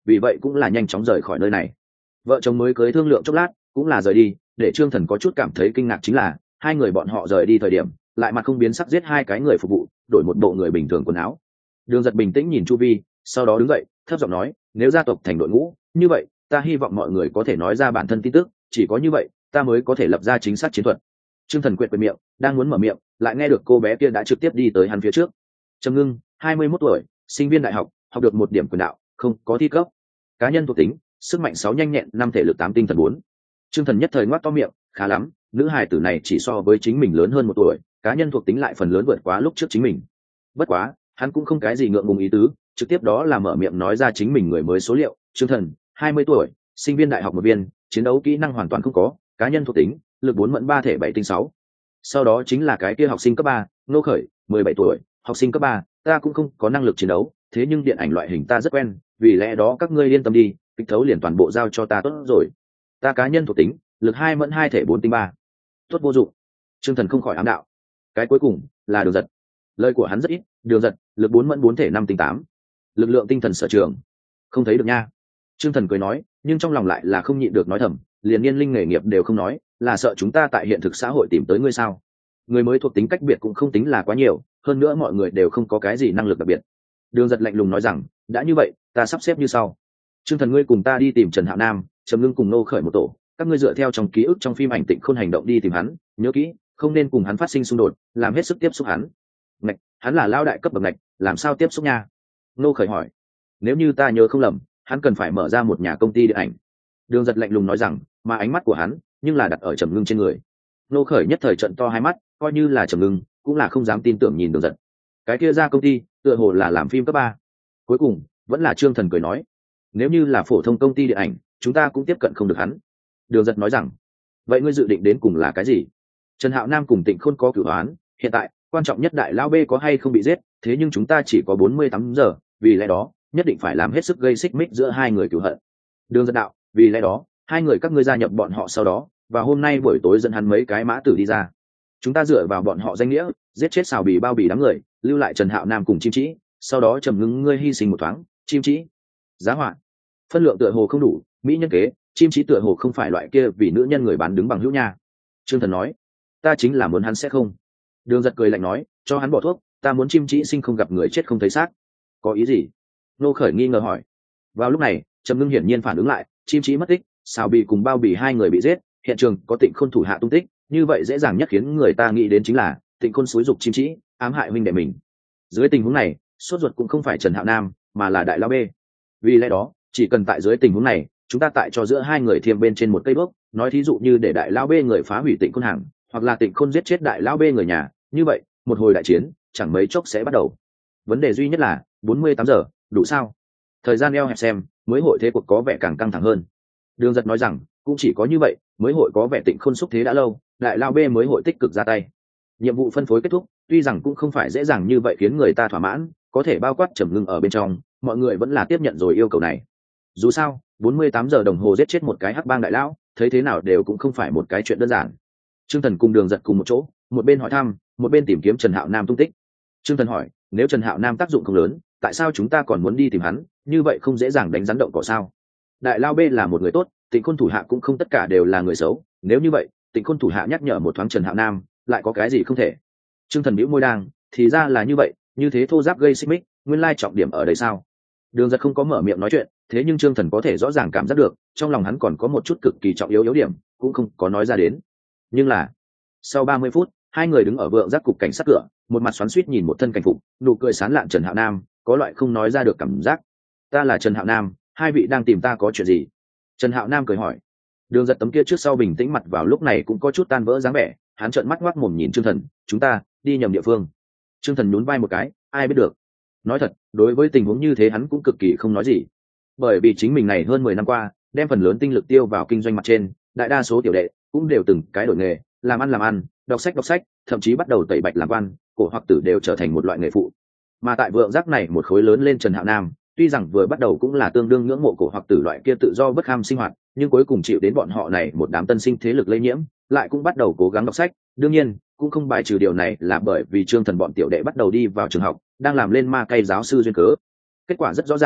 vì vậy cũng là nhanh chóng rời khỏi nơi này. Vợ chồng mới cưới thương lượng chốc lát cũng là rời đi, để Trương Thần có chút cảm thấy kinh ngạc chính là hai người bọn họ rời đi thời điểm lại mặt không biến sắc giết hai cái người phục vụ, đổi một bộ người bình thường quần áo. Đường Giật bình tĩnh nhìn chu vi, sau đó đứng dậy thấp giọng nói, nếu gia tộc thành đội ngũ như vậy, ta hy vọng mọi người có thể nói ra bản thân tin tức, chỉ có như vậy ta mới có thể lập ra chính xác chiến thuật. Trương Thần quyệt quyệt miệng, đang muốn mở miệng lại nghe được cô bé kia đã trực tiếp đi tới hắn phía trước. Trầm Ngưng, hai mươi mốt tuổi, sinh viên đại học, học được một điểm quyền đạo, không có thi cấp. Cá nhân thuộc tính, sức mạnh sáu nhanh nhẹn, năm thể lực, tám tinh thần bốn. Trương Thần nhất thời ngoác to miệng, khá lắm, nữ hài tử này chỉ so với chính mình lớn hơn một tuổi, cá nhân thuộc tính lại phần lớn vượt quá lúc trước chính mình. Bất quá hắn cũng không cái gì ngượng ngùng ý tứ, trực tiếp đó là mở miệng nói ra chính mình người mới số liệu. Trương Thần, hai mươi tuổi, sinh viên đại học một viên, chiến đấu kỹ năng hoàn toàn không có, cá nhân thuộc tính, lực bốn mẫn ba thể bảy tinh sáu. Sau đó chính là cái kia học sinh cấp ba, Nô Khởi, mười bảy tuổi, học sinh cấp ba, ta cũng không có năng lực chiến đấu, thế nhưng điện ảnh loại hình ta rất quen, vì lẽ đó các ngươi yên tâm đi, kịch thấu liền toàn bộ giao cho ta tốt rồi. Ta cá nhân thuộc tính, lực hai mẫn hai thể bốn tinh ba. Tốt vô dụng. Trương Thần không khỏi ám đạo. Cái cuối cùng là Đường Giật. Lời của hắn rất ít, Đường Giật, lực bốn mẫn bốn thể năm tinh tám. Lực lượng tinh thần sở trường. Không thấy được nha. Trương Thần cười nói, nhưng trong lòng lại là không nhịn được nói thầm, liền niên linh nghề nghiệp đều không nói, là sợ chúng ta tại hiện thực xã hội tìm tới ngươi sao? Người mới thuộc tính cách biệt cũng không tính là quá nhiều, hơn nữa mọi người đều không có cái gì năng lực đặc biệt. Đường Giật lạnh lùng nói rằng, đã như vậy, ta sắp xếp như sau. Trương Thần, ngươi cùng ta đi tìm Trần Hạo Nam, Trầm Ngưng cùng Nô Khởi một tổ, các ngươi dựa theo trong ký ức trong phim ảnh Tịnh Khôn hành động đi tìm hắn, nhớ kỹ, không nên cùng hắn phát sinh xung đột, làm hết sức tiếp xúc hắn. Ngạch, hắn là lao đại cấp bậc ngạch, làm sao tiếp xúc nha? Nô Khởi hỏi. Nếu như ta nhớ không lầm, hắn cần phải mở ra một nhà công ty điện ảnh. Đường Giật lạnh lùng nói rằng, mà ánh mắt của hắn nhưng là đặt ở Trầm Ngưng trên người. Nô Khởi nhất thời trận to hai mắt, coi như là Trầm Ngưng cũng là không dám tin tưởng nhìn Đường Giật. Cái kia ra công ty tựa hồ là làm phim cấp ba. Cuối cùng vẫn là Trương Thần cười nói, nếu như là phổ thông công ty điện ảnh, chúng ta cũng tiếp cận không được hắn. Đường Giật nói rằng, vậy ngươi dự định đến cùng là cái gì? Trần Hạo Nam cùng Tịnh Khôn có cửu oán, hiện tại quan trọng nhất đại lao B có hay không bị giết, thế nhưng chúng ta chỉ có bốn mươi tám giờ, vì lẽ đó nhất định phải làm hết sức gây xích mích giữa hai người cửu hận. Đường Giật đạo, vì lẽ đó hai người các ngươi gia nhập bọn họ, sau đó và hôm nay buổi tối dẫn hắn mấy cái mã tử đi ra, chúng ta dựa vào bọn họ danh nghĩa giết chết xào bì bao bì đám người, lưu lại Trần Hạo Nam cùng Chim Trĩ, sau đó Trầm Ngưng ngươi hy sinh một thoáng. Chim Trĩ giá họa phân lượng tựa hồ không đủ, mỹ nhân kế, Chim Trĩ tựa hồ không phải loại kia vì nữ nhân người bán đứng bằng hữu nha. Trương Thần nói, ta chính là muốn hắn sẽ không. Đường Giật cười lạnh nói, cho hắn bỏ thuốc, ta muốn Chim Trĩ sinh không gặp người chết không thấy xác. Có ý gì? Nô Khởi nghi ngờ hỏi. Vào lúc này Trầm Ngưng hiển nhiên phản ứng lại, Chim Trĩ mất tích, xào bì cùng bao bì hai người bị giết, hiện trường có Tịnh Khôn thủ hạ tung tích, như vậy dễ dàng nhất khiến người ta nghĩ đến chính là Tịnh Khôn xúi giục Chim Trĩ ám hại huynh đệ mình. Dưới tình huống này sốt ruột cũng không phải Trần Hạo Nam mà là đại lao B, vì lẽ đó chỉ cần tại dưới tình huống này chúng ta tại cho giữa hai người thêm bên trên một cây bước, nói thí dụ như để đại lao B người phá hủy Tịnh Khôn hàng, hoặc là Tịnh Khôn giết chết đại lao B người nhà, như vậy một hồi đại chiến chẳng mấy chốc sẽ bắt đầu. Vấn đề duy nhất là bốn mươi tám giờ đủ sao? Thời gian eo hẹp xem mới hội thế cuộc có vẻ càng căng thẳng hơn. Đường Giật nói rằng, cũng chỉ có như vậy mới hội có vẻ Tịnh Khôn xúc thế đã lâu, đại lao B mới hội tích cực ra tay. Nhiệm vụ phân phối kết thúc, tuy rằng cũng không phải dễ dàng như vậy khiến người ta thỏa mãn, có thể bao quát Trầm Ngưng ở bên trong, mọi người vẫn là tiếp nhận rồi yêu cầu này. Dù sao bốn mươi tám giờ đồng hồ giết chết một cái hắc bang đại lão, thấy thế nào đều cũng không phải một cái chuyện đơn giản. Trương Thần cùng Đường Giật cùng một chỗ, một bên hỏi thăm một bên tìm kiếm Trần Hạo Nam tung tích. Trương Thần hỏi, nếu Trần Hạo Nam tác dụng không lớn, tại sao chúng ta còn muốn đi tìm hắn, như vậy không dễ dàng đánh rắn động cỏ sao? Đại lao B là một người tốt, Tịnh Khôn thủ hạ cũng không tất cả đều là người xấu, nếu như vậy Tịnh Khôn thủ hạ nhắc nhở một thoáng Trần Hạo Nam, lại có cái gì không thể? Trương Thần bĩu môi đang, thì ra là như vậy, như thế thô giáp gây xích mích, nguyên lai trọng điểm ở đây sao? Đường Giật không có mở miệng nói chuyện, thế nhưng Trương Thần có thể rõ ràng cảm giác được, trong lòng hắn còn có một chút cực kỳ trọng yếu yếu điểm, cũng không có nói ra đến. Nhưng là, sau ba mươi phút, hai người đứng ở vượng giác cục cảnh sát cửa, một mặt xoắn xuýt nhìn một thân cảnh phục, nụ cười sán lạn Trần Hạo Nam, có loại không nói ra được cảm giác. Ta là Trần Hạo Nam, hai vị đang tìm ta có chuyện gì? Trần Hạo Nam cười hỏi. Đường Giật tấm kia trước sau bình tĩnh mặt vào lúc này cũng có chút tan vỡ dáng vẻ, hắn trợn mắt ngoác mồm nhìn Trương Thần, chúng ta đi nhầm địa phương. Trương Thần nhún vai một cái, ai biết được. Nói thật, đối với tình huống như thế hắn cũng cực kỳ không nói gì, bởi vì chính mình này hơn mười năm qua đem phần lớn tinh lực tiêu vào kinh doanh mặt trên, đại đa số tiểu đệ cũng đều từng cái đổi nghề, làm ăn làm ăn, đọc sách đọc sách, thậm chí bắt đầu tẩy bạch làm quan, cổ hoặc tử đều trở thành một loại nghề phụ. Mà tại vượng giác này một khối lớn lên Trần Hạo Nam, tuy rằng vừa bắt đầu cũng là tương đương ngưỡng mộ cổ hoặc tử loại kia tự do bất kham sinh hoạt, nhưng cuối cùng chịu đến bọn họ này một đám tân sinh thế lực lây nhiễm, lại cũng bắt đầu cố gắng đọc sách. Đương nhiên cũng không bài trừ điều này là bởi vì Trương Thần bọn tiểu đệ bắt đầu đi vào trường học, đang làm lên ma cay giáo sư duyên cớ. Kết quả rất rõ ràng,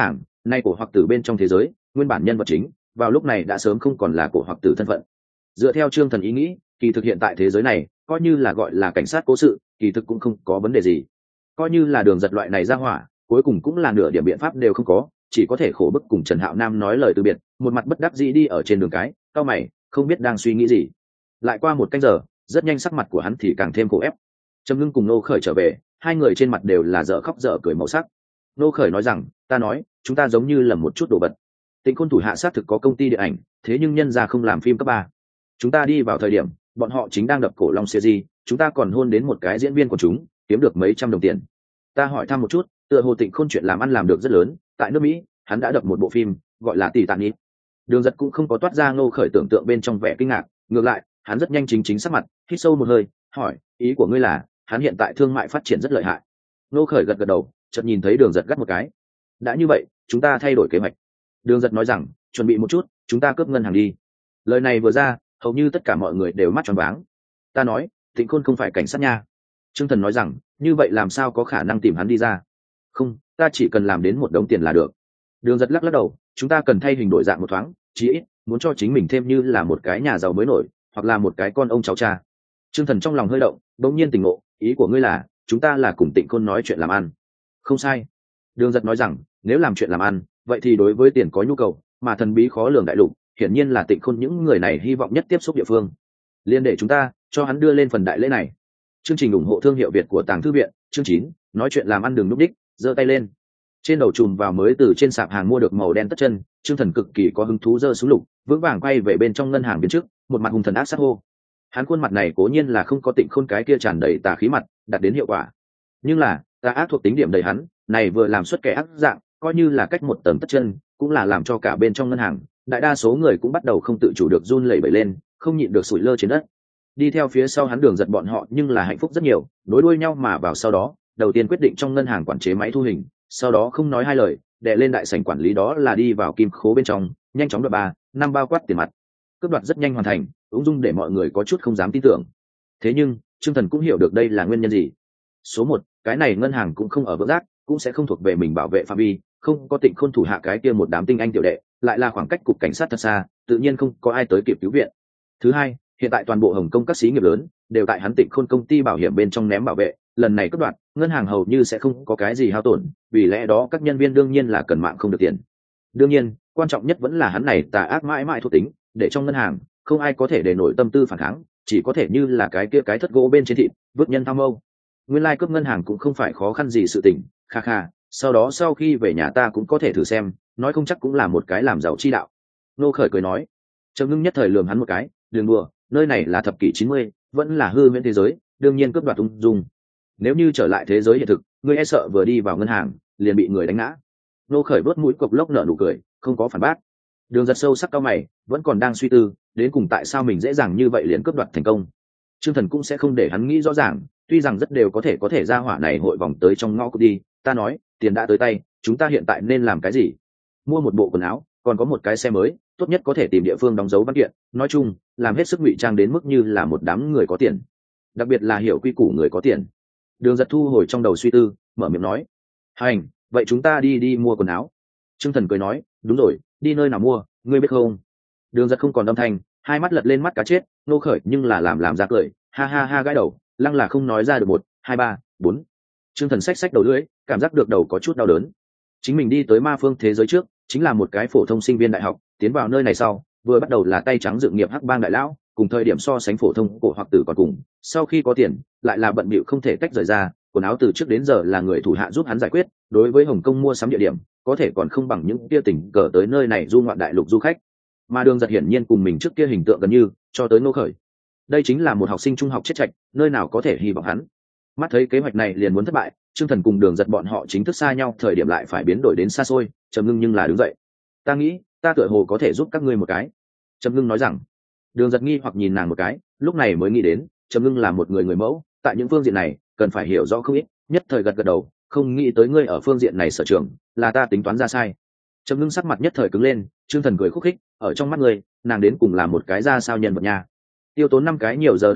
nay cổ hoặc tử bên trong thế giới nguyên bản nhân vật chính vào lúc này đã sớm không còn là cổ hoặc tử thân phận. Dựa theo Trương Thần ý nghĩ, kỳ thực hiện tại thế giới này coi như là gọi là cảnh sát cố sự, kỳ thực cũng không có vấn đề gì. Coi như là Đường Giật loại này ra hỏa, cuối cùng cũng là nửa điểm biện pháp đều không có, chỉ có thể khổ bức cùng Trần Hạo Nam nói lời từ biệt, một mặt bất đắc dĩ đi ở trên đường cái, cau mày, không biết đang suy nghĩ gì. Lại qua một canh giờ, rất nhanh sắc mặt của hắn thì càng thêm khổ ép. Trầm Ngưng cùng Nô Khởi trở về, hai người trên mặt đều là dở khóc dở cười màu sắc. Nô Khởi nói rằng, ta nói, chúng ta giống như là một chút đồ vật. Tịnh Khôn thủ hạ xác thực có công ty điện ảnh, thế nhưng nhân gia không làm phim cấp ba. Chúng ta đi vào thời điểm, bọn họ chính đang đập cổ long series, chúng ta còn hôn đến một cái diễn viên của chúng, kiếm được mấy trăm đồng tiền. Ta hỏi thăm một chút, tựa hồ Tịnh Khôn chuyện làm ăn làm được rất lớn, tại nước Mỹ, hắn đã đập một bộ phim, gọi là Tỷ Tạn Nít. Đường Giật cũng không có toát ra Ngô Khởi tưởng tượng bên trong vẻ kinh ngạc, ngược lại, hắn rất nhanh chính chính sắc mặt, hít sâu một hơi, hỏi, ý của ngươi là, hắn hiện tại thương mại phát triển rất lợi hại. Ngô Khởi gật gật đầu, chợt nhìn thấy Đường Giật gắt một cái. Đã như vậy, chúng ta thay đổi kế hoạch. Đường Giật nói rằng, chuẩn bị một chút, chúng ta cướp ngân hàng đi. Lời này vừa ra, hầu như tất cả mọi người đều mắt tròn váng. Ta nói, Tịnh Khôn không phải cảnh sát nha. Trương Thần nói rằng, như vậy làm sao có khả năng tìm hắn đi ra? Không, ta chỉ cần làm đến một đống tiền là được. Đường Giật lắc lắc đầu, chúng ta cần thay hình đổi dạng một thoáng, chí ít muốn cho chính mình thêm như là một cái nhà giàu mới nổi, hoặc là một cái con ông cháu cha. Trương Thần trong lòng hơi động, bỗng nhiên tỉnh ngộ, ý của ngươi là, chúng ta là cùng Tịnh Khôn nói chuyện làm ăn. Không sai. Đường Giật nói rằng, nếu làm chuyện làm ăn, vậy thì đối với tiền có nhu cầu, mà thần bí khó lường đại lục, hiển nhiên là Tịnh Khôn những người này hy vọng nhất tiếp xúc địa phương. Liên để chúng ta cho hắn đưa lên phần đại lễ này. Chương trình ủng hộ thương hiệu Việt của Tàng Thư viện, chương chín, nói chuyện làm ăn đừng núp đích, giơ tay lên. Trên đầu chùm vào mới từ trên sạp hàng mua được màu đen tất chân, Trương Thần cực kỳ có hứng thú giơ xuống lục, vững vàng quay về bên trong ngân hàng biến trước, một mặt hùng thần ác sát hô. Hắn khuôn mặt này cố nhiên là không có Tịnh Khôn cái kia tràn đầy tà khí mặt, đạt đến hiệu quả. Nhưng là, tà ác thuộc tính điểm đầy hắn, này vừa làm xuất kẻ ác dạng, coi như là cách một tầng tất chân, cũng là làm cho cả bên trong ngân hàng, đại đa số người cũng bắt đầu không tự chủ được run lẩy bẩy lên, không nhịn được sủi lơ trên đất. Đi theo phía sau hắn Đường Giật bọn họ nhưng là hạnh phúc rất nhiều, nối đuôi nhau mà vào sau đó, đầu tiên quyết định trong ngân hàng quản chế máy thu hình, sau đó không nói hai lời, đè lên đại sảnh quản lý đó là đi vào kim khố bên trong, nhanh chóng đoạt ba, năm bao quát tiền mặt. Cướp đoạt rất nhanh hoàn thành, ung dung để mọi người có chút không dám tin tưởng. Thế nhưng, Trương Thần cũng hiểu được đây là nguyên nhân gì. Số một, cái này ngân hàng cũng không ở vững giác, cũng sẽ không thuộc về mình bảo vệ phạm vi, không có Tịnh Khôn thủ hạ cái kia một đám tinh anh tiểu đệ, lại là khoảng cách cục cảnh sát thật xa, tự nhiên không có ai tới kịp cứu viện. Thứ hai, hiện tại toàn bộ Hồng Kông các xí nghiệp lớn đều tại hắn Tịnh Khôn công ty bảo hiểm bên trong ném bảo vệ, lần này cướp đoạt, ngân hàng hầu như sẽ không có cái gì hao tổn, vì lẽ đó các nhân viên đương nhiên là cần mạng không được tiền. Đương nhiên, quan trọng nhất vẫn là hắn này tà ác mãi mãi thuộc tính, để trong ngân hàng không ai có thể để nổi tâm tư phản kháng, chỉ có thể như là cái kia cái thất gỗ bên trên thịt, vứt nhân tham mâu. Nguyên lai like cướp ngân hàng cũng không phải khó khăn gì sự tình, kha kha, sau đó sau khi về nhà ta cũng có thể thử xem, nói không chắc cũng là một cái làm giàu chi đạo. Nô Khởi cười nói. Trầm Ngưng nhất thời lườm hắn một cái, đừng đùa, nơi này là thập kỷ chín mươi, vẫn là hư huyễn thế giới, đương nhiên cướp đoạt ung dung. Nếu như trở lại thế giới hiện thực, ngươi e sợ vừa đi vào ngân hàng liền bị người đánh ngã. Nô Khởi vớt mũi cộc lốc nở nụ cười, không có phản bác. Đường Giật sâu sắc cao mày, vẫn còn đang suy tư, đến cùng tại sao mình dễ dàng như vậy liền cướp đoạt thành công. Trương Thần cũng sẽ không để hắn nghĩ rõ ràng, tuy rằng rất đều có thể có thể ra hỏa này hội vòng tới trong ngõ cụt đi. Ta nói, tiền đã tới tay, chúng ta hiện tại nên làm cái gì? Mua một bộ quần áo, còn có một cái xe mới, tốt nhất có thể tìm địa phương đóng dấu văn kiện, nói chung, làm hết sức ngụy trang đến mức như là một đám người có tiền, đặc biệt là hiểu quy củ người có tiền. Đường Giật thu hồi trong đầu suy tư, mở miệng nói, hành, vậy chúng ta đi đi mua quần áo. Trương Thần cười nói, đúng rồi, đi nơi nào mua, ngươi biết không? Đường Giật không còn âm thanh, hai mắt lật lên mắt cá chết. Nô Khởi nhưng là làm làm ra cười, ha ha ha gãi đầu, lăng là không nói ra được một, hai ba, bốn. Trương Thần xách xách đầu lưỡi, cảm giác được đầu có chút đau đớn. Chính mình đi tới ma phương thế giới trước, chính là một cái phổ thông sinh viên đại học, tiến vào nơi này sau, vừa bắt đầu là tay trắng dự nghiệp hắc bang đại lão, cùng thời điểm so sánh phổ thông cổ hoặc tử còn cùng, sau khi có tiền, lại là bận bịu không thể tách rời ra, quần áo từ trước đến giờ là người thủ hạ giúp hắn giải quyết, đối với Hồng Kông mua sắm địa điểm, có thể còn không bằng những kia tỉnh cờ tới nơi này du ngoạn đại lục du khách. Mà Đường Giật hiển nhiên cùng mình trước kia hình tượng gần như, cho tới Nô Khởi. Đây chính là một học sinh trung học chết chạch, nơi nào có thể hy vọng hắn. Mắt thấy kế hoạch này liền muốn thất bại, Trương Thần cùng Đường Giật bọn họ chính thức xa nhau, thời điểm lại phải biến đổi đến xa xôi. Trầm Ngưng nhưng là đứng dậy. Ta nghĩ, ta tựa hồ có thể giúp các ngươi một cái. Trầm Ngưng nói rằng. Đường Giật nghi hoặc nhìn nàng một cái, lúc này mới nghĩ đến, Trầm Ngưng là một người người mẫu, tại những phương diện này cần phải hiểu rõ không ít, nhất thời gật gật đầu, không nghĩ tới ngươi ở phương diện này sở trường, là ta tính toán ra sai. Trầm Ngưng sắc mặt nhất thời cứng lên, Trương Thần cười khúc khích, ở trong mắt ngươi, nàng đến cùng là một cái ra sao nhân vật nha. Tiêu tốn năm cái nhiều giờ đồng hồ,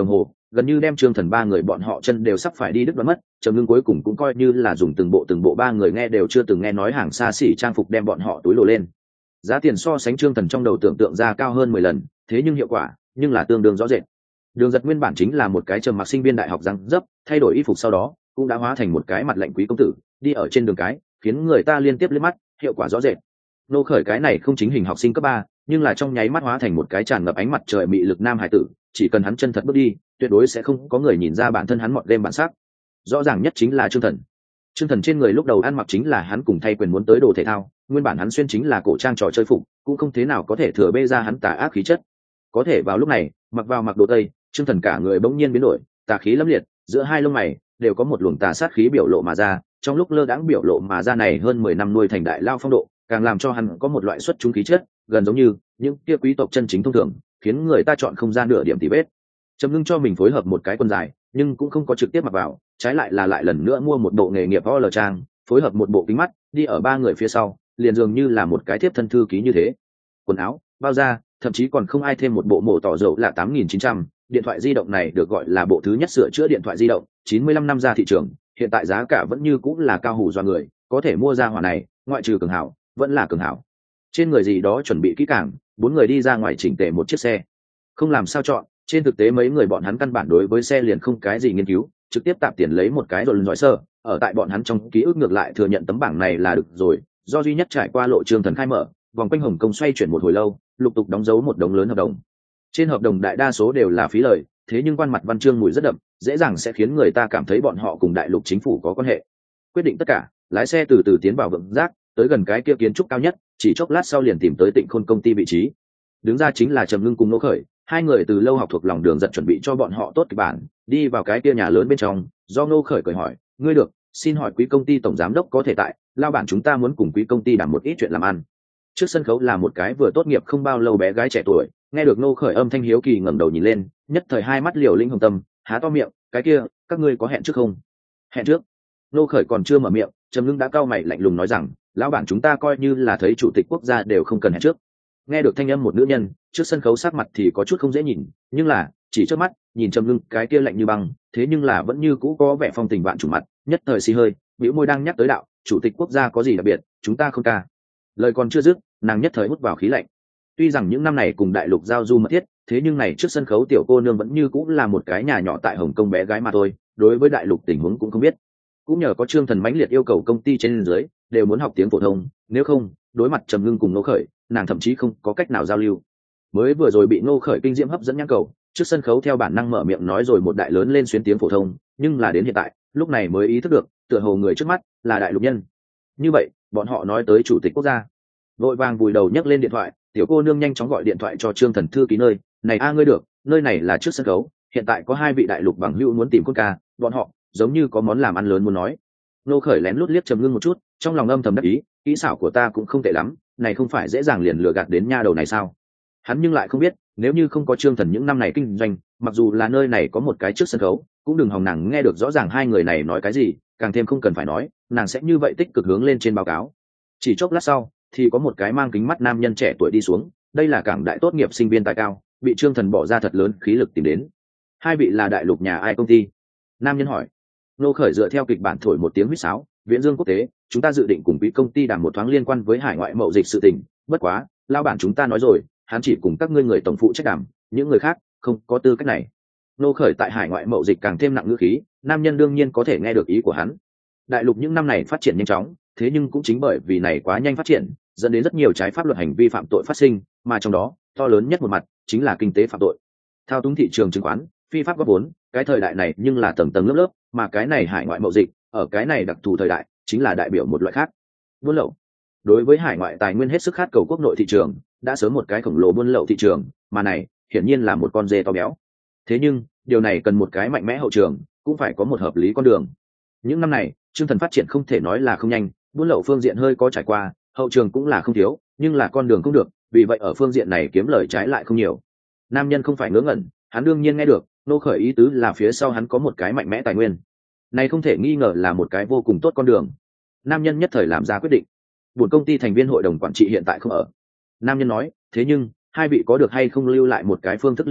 gần như đem Trương Thần ba người bọn họ chân đều sắp phải đi đứt đoạn mất. Trầm Ngưng cuối cùng cũng coi như là dùng từng bộ từng bộ ba người nghe đều chưa từng nghe nói hàng xa xỉ trang phục đem bọn họ túi lồ lên. Giá tiền so sánh Trương Thần trong đầu tưởng tượng ra cao hơn mười lần, thế nhưng hiệu quả nhưng là tương đương rõ rệt. Đường Giật nguyên bản chính là một cái trầm mặc sinh viên đại học răng dấp, thay đổi y phục sau đó cũng đã hóa thành một cái mặt lạnh quý công tử, đi ở trên đường cái khiến người ta liên tiếp liếc mắt, hiệu quả rõ rệt. Nô Khởi cái này không chính hình học sinh cấp ba, nhưng là trong nháy mắt hóa thành một cái tràn ngập ánh mặt trời mị lực nam hải tử, chỉ cần hắn chân thật bước đi, tuyệt đối sẽ không có người nhìn ra bản thân hắn mọt game bản sắc. Rõ ràng nhất chính là Trương Thần. Trương Thần trên người lúc đầu ăn mặc chính là hắn cùng thay quyền muốn tới đồ thể thao, nguyên bản hắn xuyên chính là cổ trang trò chơi phục, cũng không thế nào có thể thừa bê ra hắn tà ác khí chất. Có thể vào lúc này, mặc vào mặc đồ tây, Trương Thần cả người bỗng nhiên biến đổi, tà khí lẫm liệt, giữa hai lông mày đều có một luồng tà sát khí biểu lộ mà ra, trong lúc lơ đãng biểu lộ mà ra này hơn mười năm nuôi thành đại lao phong độ, càng làm cho hắn có một loại xuất chúng khí chất, gần giống như những kia quý tộc chân chính thông thường, khiến người ta chọn không ra nửa điểm tì vết. Trầm Ngưng cho mình phối hợp một cái quần dài, nhưng cũng không có trực tiếp mặc vào, trái lại là lại lần nữa mua một bộ nghề nghiệp o lờ trang, phối hợp một bộ kính mắt, đi ở ba người phía sau, liền dường như là một cái thiếp thân thư ký như thế. Quần áo, bao da, thậm chí còn không ai thêm một bộ mổ tỏ dầu là tám nghìn chín trăm. Điện thoại di động này được gọi là bộ thứ nhất sửa chữa điện thoại di động, chín mươi lăm năm ra thị trường, hiện tại giá cả vẫn như cũng là cao hủ do người, có thể mua ra hỏa này, ngoại trừ cường hảo, vẫn là cường hảo. Trên người gì đó chuẩn bị kỹ càng, bốn người đi ra ngoài chỉnh tề một chiếc xe. Không làm sao chọn, trên thực tế mấy người bọn hắn căn bản đối với xe liền không cái gì nghiên cứu, trực tiếp tạp tiền lấy một cái rồi giỏi sơ, ở tại bọn hắn trong ký ức ngược lại thừa nhận tấm bảng này là được rồi, do duy nhất trải qua lộ Trương Thần khai mở, vòng quanh Hồng Kông xoay chuyển một hồi lâu, lục tục đóng dấu một đống lớn hợp đồng. Trên hợp đồng đại đa số đều là phí lời, thế nhưng quan mặt văn chương mùi rất đậm, dễ dàng sẽ khiến người ta cảm thấy bọn họ cùng đại lục chính phủ có quan hệ. Quyết định tất cả, lái xe từ từ tiến vào vượng giác, tới gần cái kia kiến trúc cao nhất, chỉ chốc lát sau liền tìm tới Tịnh Khôn công ty vị trí. Đứng ra chính là Trầm Ngưng cùng Nô Khởi, hai người từ lâu học thuộc lòng đường giật chuẩn bị cho bọn họ tốt kịch bản, đi vào cái kia nhà lớn bên trong, do Nô Khởi cười hỏi, ngươi được, xin hỏi quý công ty tổng giám đốc có thể tại, lao bản chúng ta muốn cùng quý công ty đảm một ít chuyện làm ăn. Trước sân khấu là một cái vừa tốt nghiệp không bao lâu bé gái trẻ tuổi, nghe được Nô Khởi âm thanh hiếu kỳ ngẩng đầu nhìn lên, nhất thời hai mắt liều linh hồng tâm, há to miệng, cái kia, các ngươi có hẹn trước không? Hẹn trước? Nô Khởi còn chưa mở miệng, Trầm Ngưng đã cau mày lạnh lùng nói rằng, lão bản chúng ta coi như là thấy chủ tịch quốc gia đều không cần hẹn trước. Nghe được thanh âm một nữ nhân, trước sân khấu sắc mặt thì có chút không dễ nhìn, nhưng là chỉ trước mắt nhìn Trầm Ngưng cái kia lạnh như băng, thế nhưng là vẫn như cũ có vẻ phong tình vạn chủ mặt, nhất thời xì hơi, bĩu môi đang nhắc tới đạo, chủ tịch quốc gia có gì đặc biệt, chúng ta không ca. Lời còn chưa dứt, nàng nhất thời hút vào khí lạnh. Tuy rằng những năm này cùng đại lục giao du mật thiết, thế nhưng này trước sân khấu tiểu cô nương vẫn như cũng là một cái nhà nhỏ tại Hồng Kông bé gái mà thôi, đối với đại lục tình huống cũng không biết. Cũng nhờ có Trương Thần mãnh liệt yêu cầu công ty trên dưới đều muốn học tiếng phổ thông, nếu không, đối mặt Trầm Ngưng cùng Nô Khởi, nàng thậm chí không có cách nào giao lưu. Mới vừa rồi bị Nô Khởi kinh diễm hấp dẫn nhãn cầu, trước sân khấu theo bản năng mở miệng nói rồi một đại lớn lên xuyên tiếng phổ thông, nhưng là đến hiện tại, lúc này mới ý thức được, tựa hồ người trước mắt là đại lục nhân. Như vậy, bọn họ nói tới chủ tịch quốc gia. Vội vàng vùi đầu nhấc lên điện thoại, tiểu cô nương nhanh chóng gọi điện thoại cho Trương Thần thư ký nơi, "Này a ngươi được, nơi này là trước sân khấu, hiện tại có hai vị đại lục bằng hữu muốn tìm Côn ca, bọn họ giống như có món làm ăn lớn muốn nói." Nô Khởi lén lút liếc Trầm Ngưng một chút, trong lòng âm thầm đắc ý, kỹ xảo của ta cũng không tệ lắm, này không phải dễ dàng liền lừa gạt đến nha đầu này sao? Hắn nhưng lại không biết, nếu như không có Trương Thần những năm này kinh doanh, mặc dù là nơi này có một cái trước sân khấu, cũng đừng hòng nàng nghe được rõ ràng hai người này nói cái gì, càng thêm không cần phải nói, nàng sẽ như vậy tích cực hướng lên trên báo cáo. Chỉ chốc lát sau, thì có một cái mang kính mắt nam nhân trẻ tuổi đi xuống, đây là cảng đại tốt nghiệp sinh viên tài cao, bị Trương Thần bỏ ra thật lớn khí lực tìm đến. Hai vị là đại lục nhà ai công ty? Nam nhân hỏi. Nô Khởi dựa theo kịch bản thổi một tiếng huýt sáo, Viễn Dương quốc tế, chúng ta dự định cùng quý công ty đàm một thoáng liên quan với hải ngoại mậu dịch sự tình, bất quá, lao bản chúng ta nói rồi, hắn chỉ cùng các ngươi người tổng phụ trách đàm, những người khác không có tư cách này. Nô Khởi tại hải ngoại mậu dịch càng thêm nặng ngữ khí, nam nhân đương nhiên có thể nghe được ý của hắn. Đại lục những năm này phát triển nhanh chóng, thế nhưng cũng chính bởi vì này quá nhanh phát triển, dẫn đến rất nhiều trái pháp luật hành vi phạm tội phát sinh, mà trong đó, to lớn nhất một mặt chính là kinh tế phạm tội. Thao túng thị trường chứng khoán, phi pháp góp vốn, cái thời đại này nhưng là tầng tầng lớp lớp, mà cái này hải ngoại mậu dịch, ở cái này đặc thù thời đại, chính là đại biểu một loại khác. Buôn lậu. Đối với hải ngoại tài nguyên hết sức khát cầu quốc nội thị trường, đã sớm một cái khổng lồ buôn lậu thị trường, mà này, hiển nhiên là một con dê to béo. Thế nhưng, điều này cần một cái mạnh mẽ hậu trường, cũng phải có một hợp lý con đường. Những năm này, Trương Thần phát triển không thể nói là không nhanh, buôn lậu phương diện hơi có trải qua, hậu trường cũng là không thiếu, nhưng là con đường không được, vì vậy ở phương diện này kiếm lời trái lại không nhiều. Nam nhân không phải ngớ ngẩn, hắn đương nhiên nghe được, Nô Khởi ý tứ là phía sau hắn có một cái mạnh mẽ tài nguyên. Này không thể nghi ngờ là một cái vô cùng tốt con đường. Nam nhân nhất thời làm ra quyết định. Buồn công ty thành viên hội đồng quản trị hiện tại không ở. Nam nhân nói, thế nhưng, hai vị có được hay không lưu lại một cái phương thức liên lạc,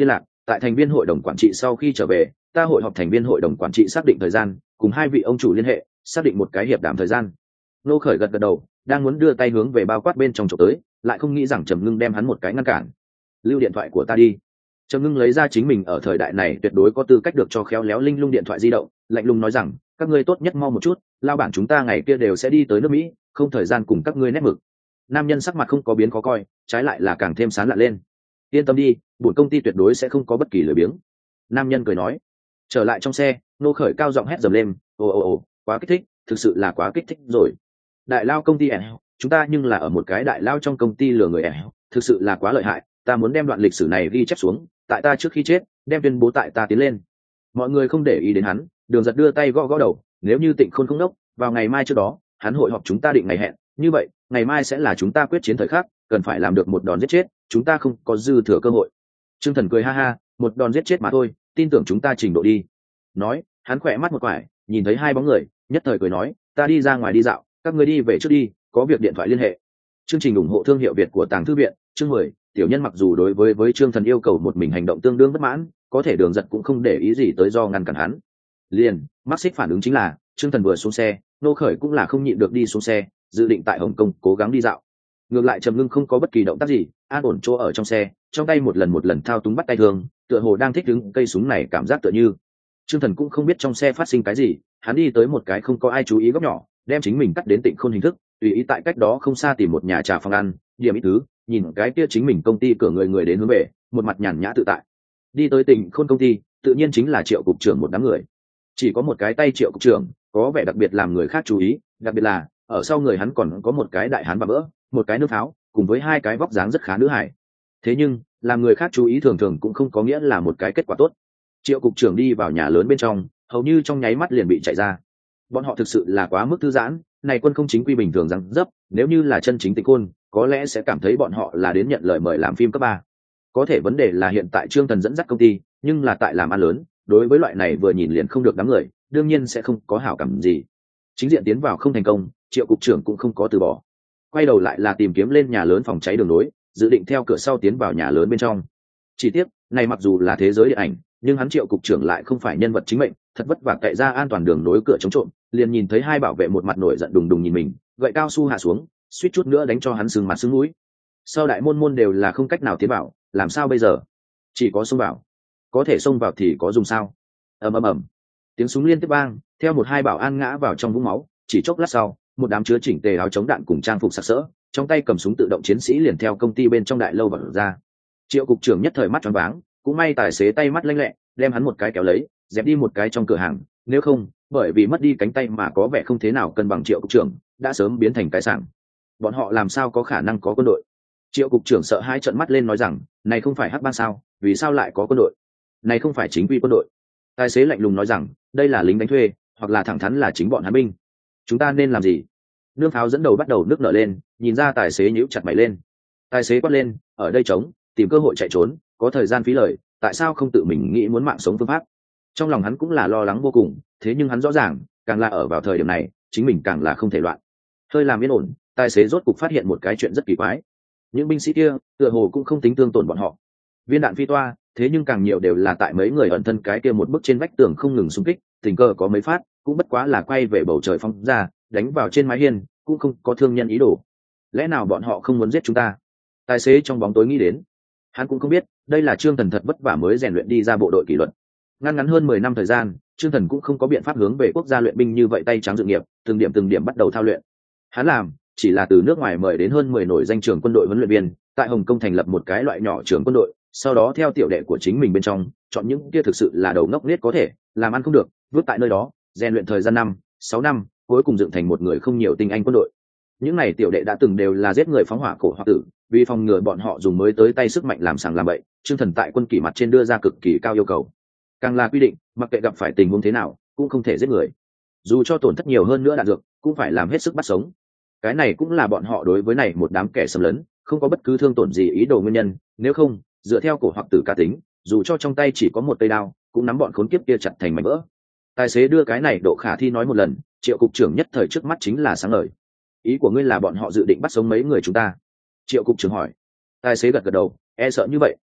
tại thành viên hội đồng quản trị sau khi trở về ta hội họp thành viên hội đồng quản trị xác định thời gian, cùng hai vị ông chủ liên hệ xác định một cái hiệp đàm thời gian. Nô Khởi gật gật đầu, đang muốn đưa tay hướng về bao quát bên trong trộm tới, lại không nghĩ rằng Trầm Ngưng đem hắn một cái ngăn cản. Lưu điện thoại của ta đi. Trầm Ngưng lấy ra chính mình ở thời đại này tuyệt đối có tư cách được cho khéo léo linh lung điện thoại di động, lạnh lùng nói rằng các ngươi tốt nhất mau một chút, lao bản chúng ta ngày kia đều sẽ đi tới nước Mỹ, không thời gian cùng các ngươi nét mực. Nam nhân sắc mặt không có biến khó coi, trái lại là càng thêm sán lạ lên. Yên tâm đi, bổn công ty tuyệt đối sẽ không có bất kỳ lười biếng. Nam nhân cười nói. Trở lại trong xe, Nô Khởi cao giọng hét dầm lên, ồ ồ ồ, quá kích thích, thực sự là quá kích thích rồi. Đại lao công ty ẻo, chúng ta nhưng là ở một cái đại lao trong công ty lừa người ẻo, thực sự là quá lợi hại, ta muốn đem đoạn lịch sử này ghi chép xuống, tại ta trước khi chết, đem tuyên bố tại ta tiến lên. Mọi người không để ý đến hắn, Đường Giật đưa tay gõ gõ đầu, nếu như Tịnh Khôn không đốc, vào ngày mai trước đó, hắn hội họp chúng ta định ngày hẹn, như vậy, ngày mai sẽ là chúng ta quyết chiến thời khắc, cần phải làm được một đòn giết chết, chúng ta không có dư thừa cơ hội. Trương Thần cười ha ha, một đòn giết chết mà thôi, tin tưởng chúng ta trình độ đi. Nói, hắn khỏe mắt một quải, nhìn thấy hai bóng người, nhất thời cười nói, ta đi ra ngoài đi dạo, các ngươi đi về trước đi, có việc điện thoại liên hệ. Chương trình ủng hộ thương hiệu Việt của Tàng Thư viện, chương mười, tiểu nhân mặc dù đối với với Trương Thần yêu cầu một mình hành động tương đương bất mãn, có thể Đường Giật cũng không để ý gì tới do ngăn cản hắn. Liền, mắc xích phản ứng chính là, Trương Thần vừa xuống xe, Nô Khởi cũng là không nhịn được đi xuống xe, dự định tại Hồng Kông cố gắng đi dạo. Ngược lại Trầm Ngưng không có bất kỳ động tác gì, an ổn chỗ ở trong xe, trong tay một lần một lần thao túng bắt tay thương, tựa hồ đang thích ứng cây súng này cảm giác tựa như. Trương Thần cũng không biết trong xe phát sinh cái gì, hắn đi tới một cái không có ai chú ý góc nhỏ, đem chính mình cắt đến Tịnh Khôn hình thức, tùy ý tại cách đó không xa tìm một nhà trà phòng ăn, điểm ít thứ, nhìn cái kia chính mình công ty cửa người người đến hướng về, một mặt nhàn nhã tự tại. Đi tới Tịnh Khôn công ty, tự nhiên chính là Triệu cục trưởng một đám người. Chỉ có một cái tay Triệu cục trưởng, có vẻ đặc biệt làm người khác chú ý, đặc biệt là ở sau người hắn còn có một cái đại hán bà bỡ, một cái nước pháo, cùng với hai cái vóc dáng rất khá nữ hải. Thế nhưng, làm người khác chú ý thường thường cũng không có nghĩa là một cái kết quả tốt. Triệu cục trưởng đi vào nhà lớn bên trong, hầu như trong nháy mắt liền bị chạy ra. Bọn họ thực sự là quá mức thư giãn, này quân không chính quy bình thường rằng dấp, nếu như là chân chính Tịnh Khôn, có lẽ sẽ cảm thấy bọn họ là đến nhận lời mời làm phim cấp ba. Có thể vấn đề là hiện tại Trương Thần dẫn dắt công ty, nhưng là tại làm ăn lớn, đối với loại này vừa nhìn liền không được đám người, đương nhiên sẽ không có hảo cảm gì. Chính diện tiến vào không thành công, Triệu cục trưởng cũng không có từ bỏ. Quay đầu lại là tìm kiếm lên nhà lớn phòng cháy đường nối, dự định theo cửa sau tiến vào nhà lớn bên trong. Chỉ tiếc, này mặc dù là thế giới điện ảnh, nhưng hắn Triệu cục trưởng lại không phải nhân vật chính mệnh, thật vất vả cậy ra an toàn đường nối cửa chống trộm, liền nhìn thấy hai bảo vệ một mặt nổi giận đùng đùng nhìn mình, gậy cao su hạ xuống, suýt chút nữa đánh cho hắn sưng mặt sưng mũi. Sau đại môn môn đều là không cách nào tiến vào, làm sao bây giờ? Chỉ có xông vào. Có thể xông vào thì có dùng sao? Ầm ầm ầm. Tiếng súng liên tiếp vang, theo một hai bảo an ngã vào trong vũng máu, chỉ chốc lát sau, một đám chứa chỉnh tề áo chống đạn cùng trang phục sặc sỡ, trong tay cầm súng tự động chiến sĩ liền theo công ty bên trong đại lâu vào ra. Triệu cục trưởng nhất thời mắt tròn váng, cũng may tài xế tay mắt lanh lẹ, đem hắn một cái kéo lấy, dẹp đi một cái trong cửa hàng, nếu không, bởi vì mất đi cánh tay mà có vẻ không thế nào cân bằng Triệu cục trưởng, đã sớm biến thành cái sảng. Bọn họ làm sao có khả năng có quân đội? Triệu cục trưởng sợ hai trợn mắt lên nói rằng, này không phải hắc bang sao, vì sao lại có quân đội? Này không phải chính quy quân đội. Tài xế lạnh lùng nói rằng, đây là lính đánh thuê, hoặc là thẳng thắn là chính bọn hắn binh. Chúng ta nên làm gì? Nương pháo dẫn đầu bắt đầu nước nở lên, nhìn ra tài xế nhíu chặt mày lên. Tài xế quát lên, ở đây trống, tìm cơ hội chạy trốn, có thời gian phí lời, tại sao không tự mình nghĩ muốn mạng sống phương pháp? Trong lòng hắn cũng là lo lắng vô cùng, thế nhưng hắn rõ ràng, càng là ở vào thời điểm này, chính mình càng là không thể loạn. Hơi làm yên ổn, tài xế rốt cục phát hiện một cái chuyện rất kỳ quái. Những binh sĩ kia, tựa hồ cũng không tính thương tổn bọn họ. Viên đạn phi toa, thế nhưng càng nhiều đều là tại mấy người ẩn thân cái kia một bức trên vách tường không ngừng xung kích, tình cờ có mấy phát, cũng bất quá là quay về bầu trời phóng ra, đánh vào trên mái hiên, cũng không có thương nhân ý đồ. Lẽ nào bọn họ không muốn giết chúng ta? Tài xế trong bóng tối nghĩ đến. Hắn cũng không biết, đây là Trương Thần thật vất vả mới rèn luyện đi ra bộ đội kỷ luật. Ngắn ngắn hơn mười năm thời gian, Trương Thần cũng không có biện pháp hướng về quốc gia luyện binh như vậy tay trắng dự nghiệp, từng điểm từng điểm bắt đầu thao luyện. Hắn làm, chỉ là từ nước ngoài mời đến hơn mười nổi danh trường quân đội huấn luyện viên, tại Hồng Kông thành lập một cái loại nhỏ trường quân đội, sau đó theo tiểu đệ của chính mình bên trong, chọn những kia thực sự là đầu ngốc nghếch có thể, làm ăn không được, vứt tại nơi đó, rèn luyện thời gian năm, sáu năm, cuối cùng dựng thành một người không nhiều tinh anh quân đội. Những này tiểu đệ đã từng đều là giết người phóng hỏa cổ hoặc tử, vì phòng ngừa bọn họ dùng mới tới tay sức mạnh làm sàng làm bậy, Trương Thần tại quân kỷ mặt trên đưa ra cực kỳ cao yêu cầu. Càng là quy định, mặc kệ gặp phải tình huống thế nào, cũng không thể giết người. Dù cho tổn thất nhiều hơn nữa đạn dược, cũng phải làm hết sức bắt sống. Cái này cũng là bọn họ đối với này một đám kẻ xâm lấn, không có bất cứ thương tổn gì ý đồ nguyên nhân, nếu không, dựa theo cổ hoặc tử cá tính, dù cho trong tay chỉ có một cây đao, cũng nắm bọn khốn kiếp kia chặt thành mảnh vỡ. Tài xế đưa cái này độ khả thi nói một lần, Triệu cục trưởng nhất thời trước mắt chính là sáng ngời. Ý của ngươi là bọn họ dự định bắt sống mấy người chúng ta? Triệu cục trưởng hỏi. Tài xế gật gật đầu, e sợ như vậy.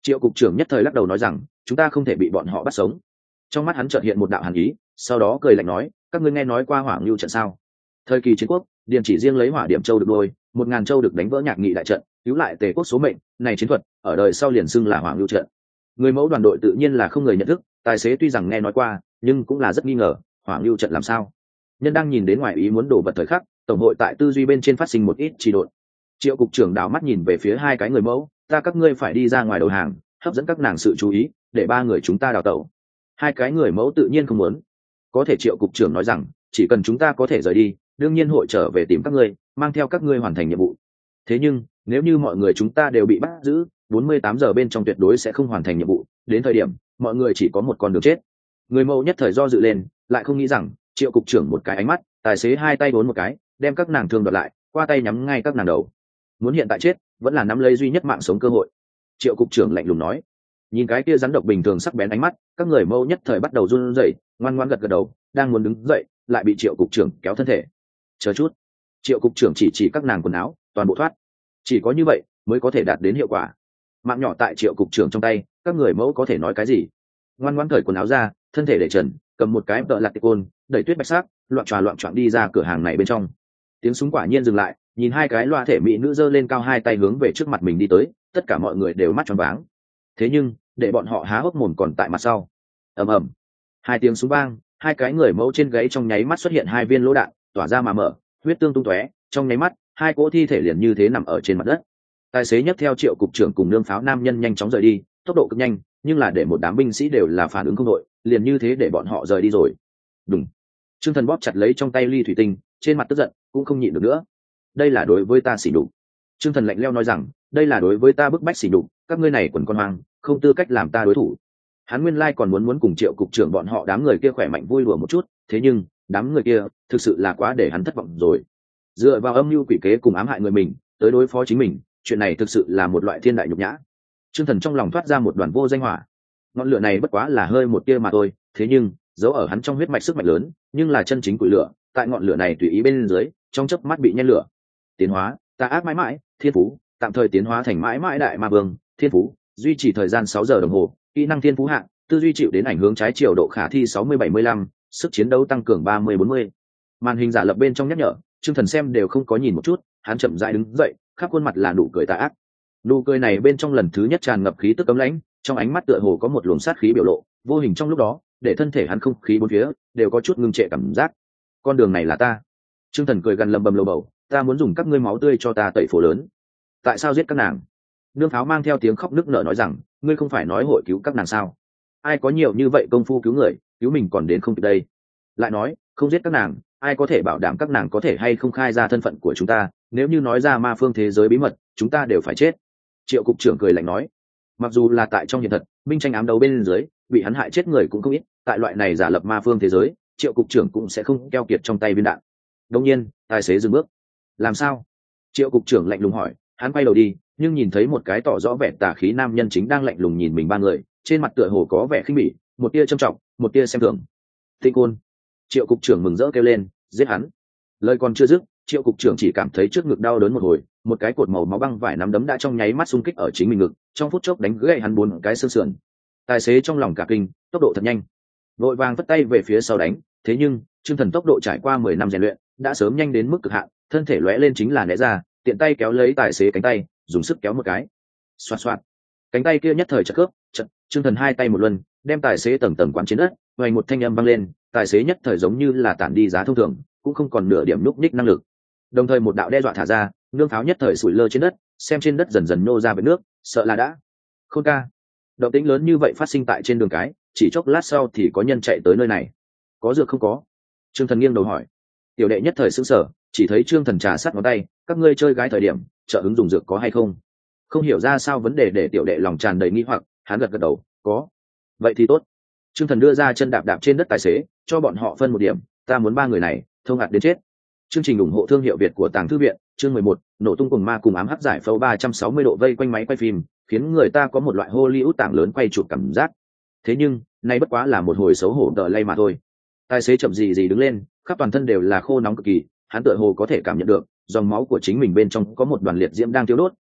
Triệu cục trưởng nhất thời lắc đầu nói rằng chúng ta không thể bị bọn họ bắt sống. Trong mắt hắn chợt hiện một đạo hàn ý, sau đó cười lạnh nói, các ngươi nghe nói qua hỏa ngưu trận sao? Thời kỳ chiến quốc, điền chỉ riêng lấy hỏa điểm châu được đôi một ngàn châu được đánh vỡ nhạc nghị đại trận, cứu lại tề quốc số mệnh. Này chiến thuật ở đời sau liền xưng là hỏa ngưu trận. Người mẫu đoàn đội tự nhiên là không người nhận thức, tài xế tuy rằng nghe nói qua nhưng cũng là rất nghi ngờ hỏa ngưu trận làm sao. Nhân đang nhìn đến ngoài ý muốn đổ vật thời khắc, tổng hội tại tư duy bên trên phát sinh một ít trì độn. Triệu cục trưởng đảo mắt nhìn về phía hai cái người mẫu, ta các ngươi phải đi ra ngoài đầu hàng, hấp dẫn các nàng sự chú ý, để ba người chúng ta đào tẩu. Hai cái người mẫu tự nhiên không muốn. Có thể Triệu cục trưởng nói rằng chỉ cần chúng ta có thể rời đi, đương nhiên hội trở về tìm các ngươi, mang theo các ngươi hoàn thành nhiệm vụ. Thế nhưng nếu như mọi người chúng ta đều bị bắt giữ, bốn mươi tám giờ bên trong tuyệt đối sẽ không hoàn thành nhiệm vụ, đến thời điểm mọi người chỉ có một con đường chết. Người mẫu nhất thời do dự lên, lại không nghĩ rằng Triệu cục trưởng một cái ánh mắt, tài xế hai tay bốn một cái, đem các nàng thương đoạt lại, qua tay nhắm ngay các nàng đầu. Muốn hiện tại chết, vẫn là nắm lấy duy nhất mạng sống cơ hội. Triệu cục trưởng lạnh lùng nói. Nhìn cái kia rắn độc bình thường sắc bén ánh mắt, các người mẫu nhất thời bắt đầu run rẩy, ngoan ngoãn gật gật đầu, đang muốn đứng dậy, lại bị Triệu cục trưởng kéo thân thể. Chờ chút. Triệu cục trưởng chỉ chỉ các nàng quần áo, toàn bộ thoát. Chỉ có như vậy mới có thể đạt đến hiệu quả. Mạng nhỏ tại Triệu cục trưởng trong tay, các người mẫu có thể nói cái gì? Ngoan ngoãn cởi quần áo ra, thân thể để trần, cầm một cái tợ lạt tê côn, đẩy tuyết bạch sắc, loạn tròa loạn choạng đi ra cửa hàng này bên trong. Tiếng súng quả nhiên dừng lại, nhìn hai cái loa thể mỹ nữ giơ lên cao hai tay hướng về trước mặt mình đi tới, tất cả mọi người đều mắt tròn váng. Thế nhưng để bọn họ há hốc mồm còn tại mặt sau. Ầm ầm, hai tiếng súng vang, hai cái người mẫu trên gáy trong nháy mắt xuất hiện hai viên lỗ đạn, tỏa ra mà mở, huyết tương tung tóe, trong nháy mắt hai cỗ thi thể liền như thế nằm ở trên mặt đất. Tài xế nhấc theo Triệu cục trưởng cùng nương pháo nam nhân nhanh chóng rời đi, tốc độ cực nhanh, nhưng là để một đám binh sĩ đều là phản ứng không đội, liền như thế để bọn họ rời đi rồi. Đùng. Trương Thần bóp chặt lấy trong tay ly thủy tinh, trên mặt tức giận, cũng không nhịn được nữa. Đây là đối với ta xỉ nhục. Trương Thần lạnh lẽo nói rằng, đây là đối với ta bức bách xỉ nhục, các ngươi này quần con hoang, không tư cách làm ta đối thủ. Hắn nguyên lai còn muốn muốn cùng Triệu cục trưởng bọn họ đám người kia khỏe mạnh vui đùa một chút, thế nhưng đám người kia thực sự là quá để hắn thất vọng rồi. Dựa vào âm mưu quỷ kế cùng ám hại người mình, tới đối phó chính mình, chuyện này thực sự là một loại thiên đại nhục nhã. Trương Thần trong lòng thoát ra một đoàn vô danh hỏa. Ngọn lửa này bất quá là hơi một tia mà thôi, thế nhưng giấu ở hắn trong huyết mạch sức mạnh lớn, nhưng là chân chính củi lửa, tại ngọn lửa này tùy ý bên dưới, trong chớp mắt bị nhen lửa. Tiến hóa, tà ác mãi mãi, thiên phú, tạm thời tiến hóa thành mãi mãi đại ma vương, thiên phú, duy trì thời gian sáu giờ đồng hồ, kỹ năng thiên phú hạng, tư duy chịu đến ảnh hướng trái chiều độ khả thi sáu mươi bảy mươi lăm, sức chiến đấu tăng cường ba mươi bốn mươi. Màn hình giả lập bên trong nhắc nhở, Trương Thần xem đều không có nhìn một chút, hắn chậm rãi đứng dậy, khắp khuôn mặt là nụ cười tà ác. Nụ cười này bên trong lần thứ nhất tràn ngập khí tức cấm lãnh, trong ánh mắt tựa hồ có một luồng sát khí biểu lộ, vô hình trong lúc đó, để thân thể hắn không khí bốn phía đều có chút ngưng trệ cảm giác. Con đường này là ta. Trương Thần cười gần lầm bầm lầu bầu, ta muốn dùng các ngươi máu tươi cho ta tẩy phố lớn. Tại sao giết các nàng? Nương pháo mang theo tiếng khóc nức nở nói rằng, ngươi không phải nói hội cứu các nàng sao? Ai có nhiều như vậy công phu cứu người, cứu mình còn đến không kịp đây? Lại nói, không giết các nàng, ai có thể bảo đảm các nàng có thể hay không khai ra thân phận của chúng ta? Nếu như nói ra ma phương thế giới bí mật, chúng ta đều phải chết. Triệu cục trưởng cười lạnh nói, mặc dù là tại trong hiện thật, minh tranh ám đấu bên dưới, bị hắn hại chết người cũng không ít, tại loại này giả lập ma phương thế giới, Triệu cục trưởng cũng sẽ không keo kiệt trong tay viên đạn. Đương nhiên, tài xế dừng bước. Làm sao? Triệu cục trưởng lạnh lùng hỏi, hắn quay đầu đi, nhưng nhìn thấy một cái tỏ rõ vẻ tà khí nam nhân chính đang lạnh lùng nhìn mình ba người, trên mặt tựa hồ có vẻ khinh bỉ, một tia trâm trọng, một tia xem thường. Tinh Côn. Triệu cục trưởng mừng rỡ kêu lên, giết hắn. Lời còn chưa dứt, Triệu cục trưởng chỉ cảm thấy trước ngực đau đớn một hồi, một cái cột màu máu băng vải nắm đấm đã trong nháy mắt xung kích ở chính mình ngực, trong phút chốc đánh gãy hắn bốn cái xương sườn. Tài xế trong lòng cả kinh, tốc độ thật nhanh, vội vàng vất tay về phía sau đánh, thế nhưng Trương Thần tốc độ trải qua mười năm rèn luyện, đã sớm nhanh đến mức cực hạn, thân thể lóe lên chính là né ra, tiện tay kéo lấy tài xế cánh tay, dùng sức kéo một cái. Xoạt xoạt. Cánh tay kia nhất thời chật khớp, chật, Trương Thần hai tay một luân, đem tài xế tầng tầng quán trên đất, vang một thanh âm vang lên, tài xế nhất thời giống như là tản đi giá thông thường, cũng không còn nửa điểm núc ních năng lực. Đồng thời một đạo đe dọa thả ra, nương pháo nhất thời sủi lơ trên đất, xem trên đất dần dần nô ra vệt nước, sợ là đã. Khôn ca. Động tĩnh lớn như vậy phát sinh tại trên đường cái, chỉ chốc lát sau thì có nhân chạy tới nơi này. Có dược không có? Trương Thần nghiêng đầu hỏi. Tiểu đệ nhất thời sững sờ, chỉ thấy Trương Thần trà sát ngón tay, các ngươi chơi gái thời điểm, trợ ứng dùng dược có hay không? Không hiểu ra sao vấn đề để tiểu đệ lòng tràn đầy nghi hoặc, hắn gật gật đầu, có. Vậy thì tốt. Trương Thần đưa ra chân đạp đạp trên đất tài xế, cho bọn họ phân một điểm, ta muốn ba người này thông hạt đến chết. Chương trình ủng hộ thương hiệu Việt của Tàng Thư Viện, chương mười một, nổ tung cùng ma cùng ám hắc giải phẫu ba trăm sáu mươi độ vây quanh máy quay phim, khiến người ta có một loại Hollywood tảng lớn quay chụp cảm giác. Thế nhưng, nay bất quá là một hồi xấu hổ đợi lay mà thôi. Tài xế chậm gì gì đứng lên, khắp toàn thân đều là khô nóng cực kỳ, hắn tựa hồ có thể cảm nhận được, dòng máu của chính mình bên trong có một đoàn liệt diễm đang thiêu đốt,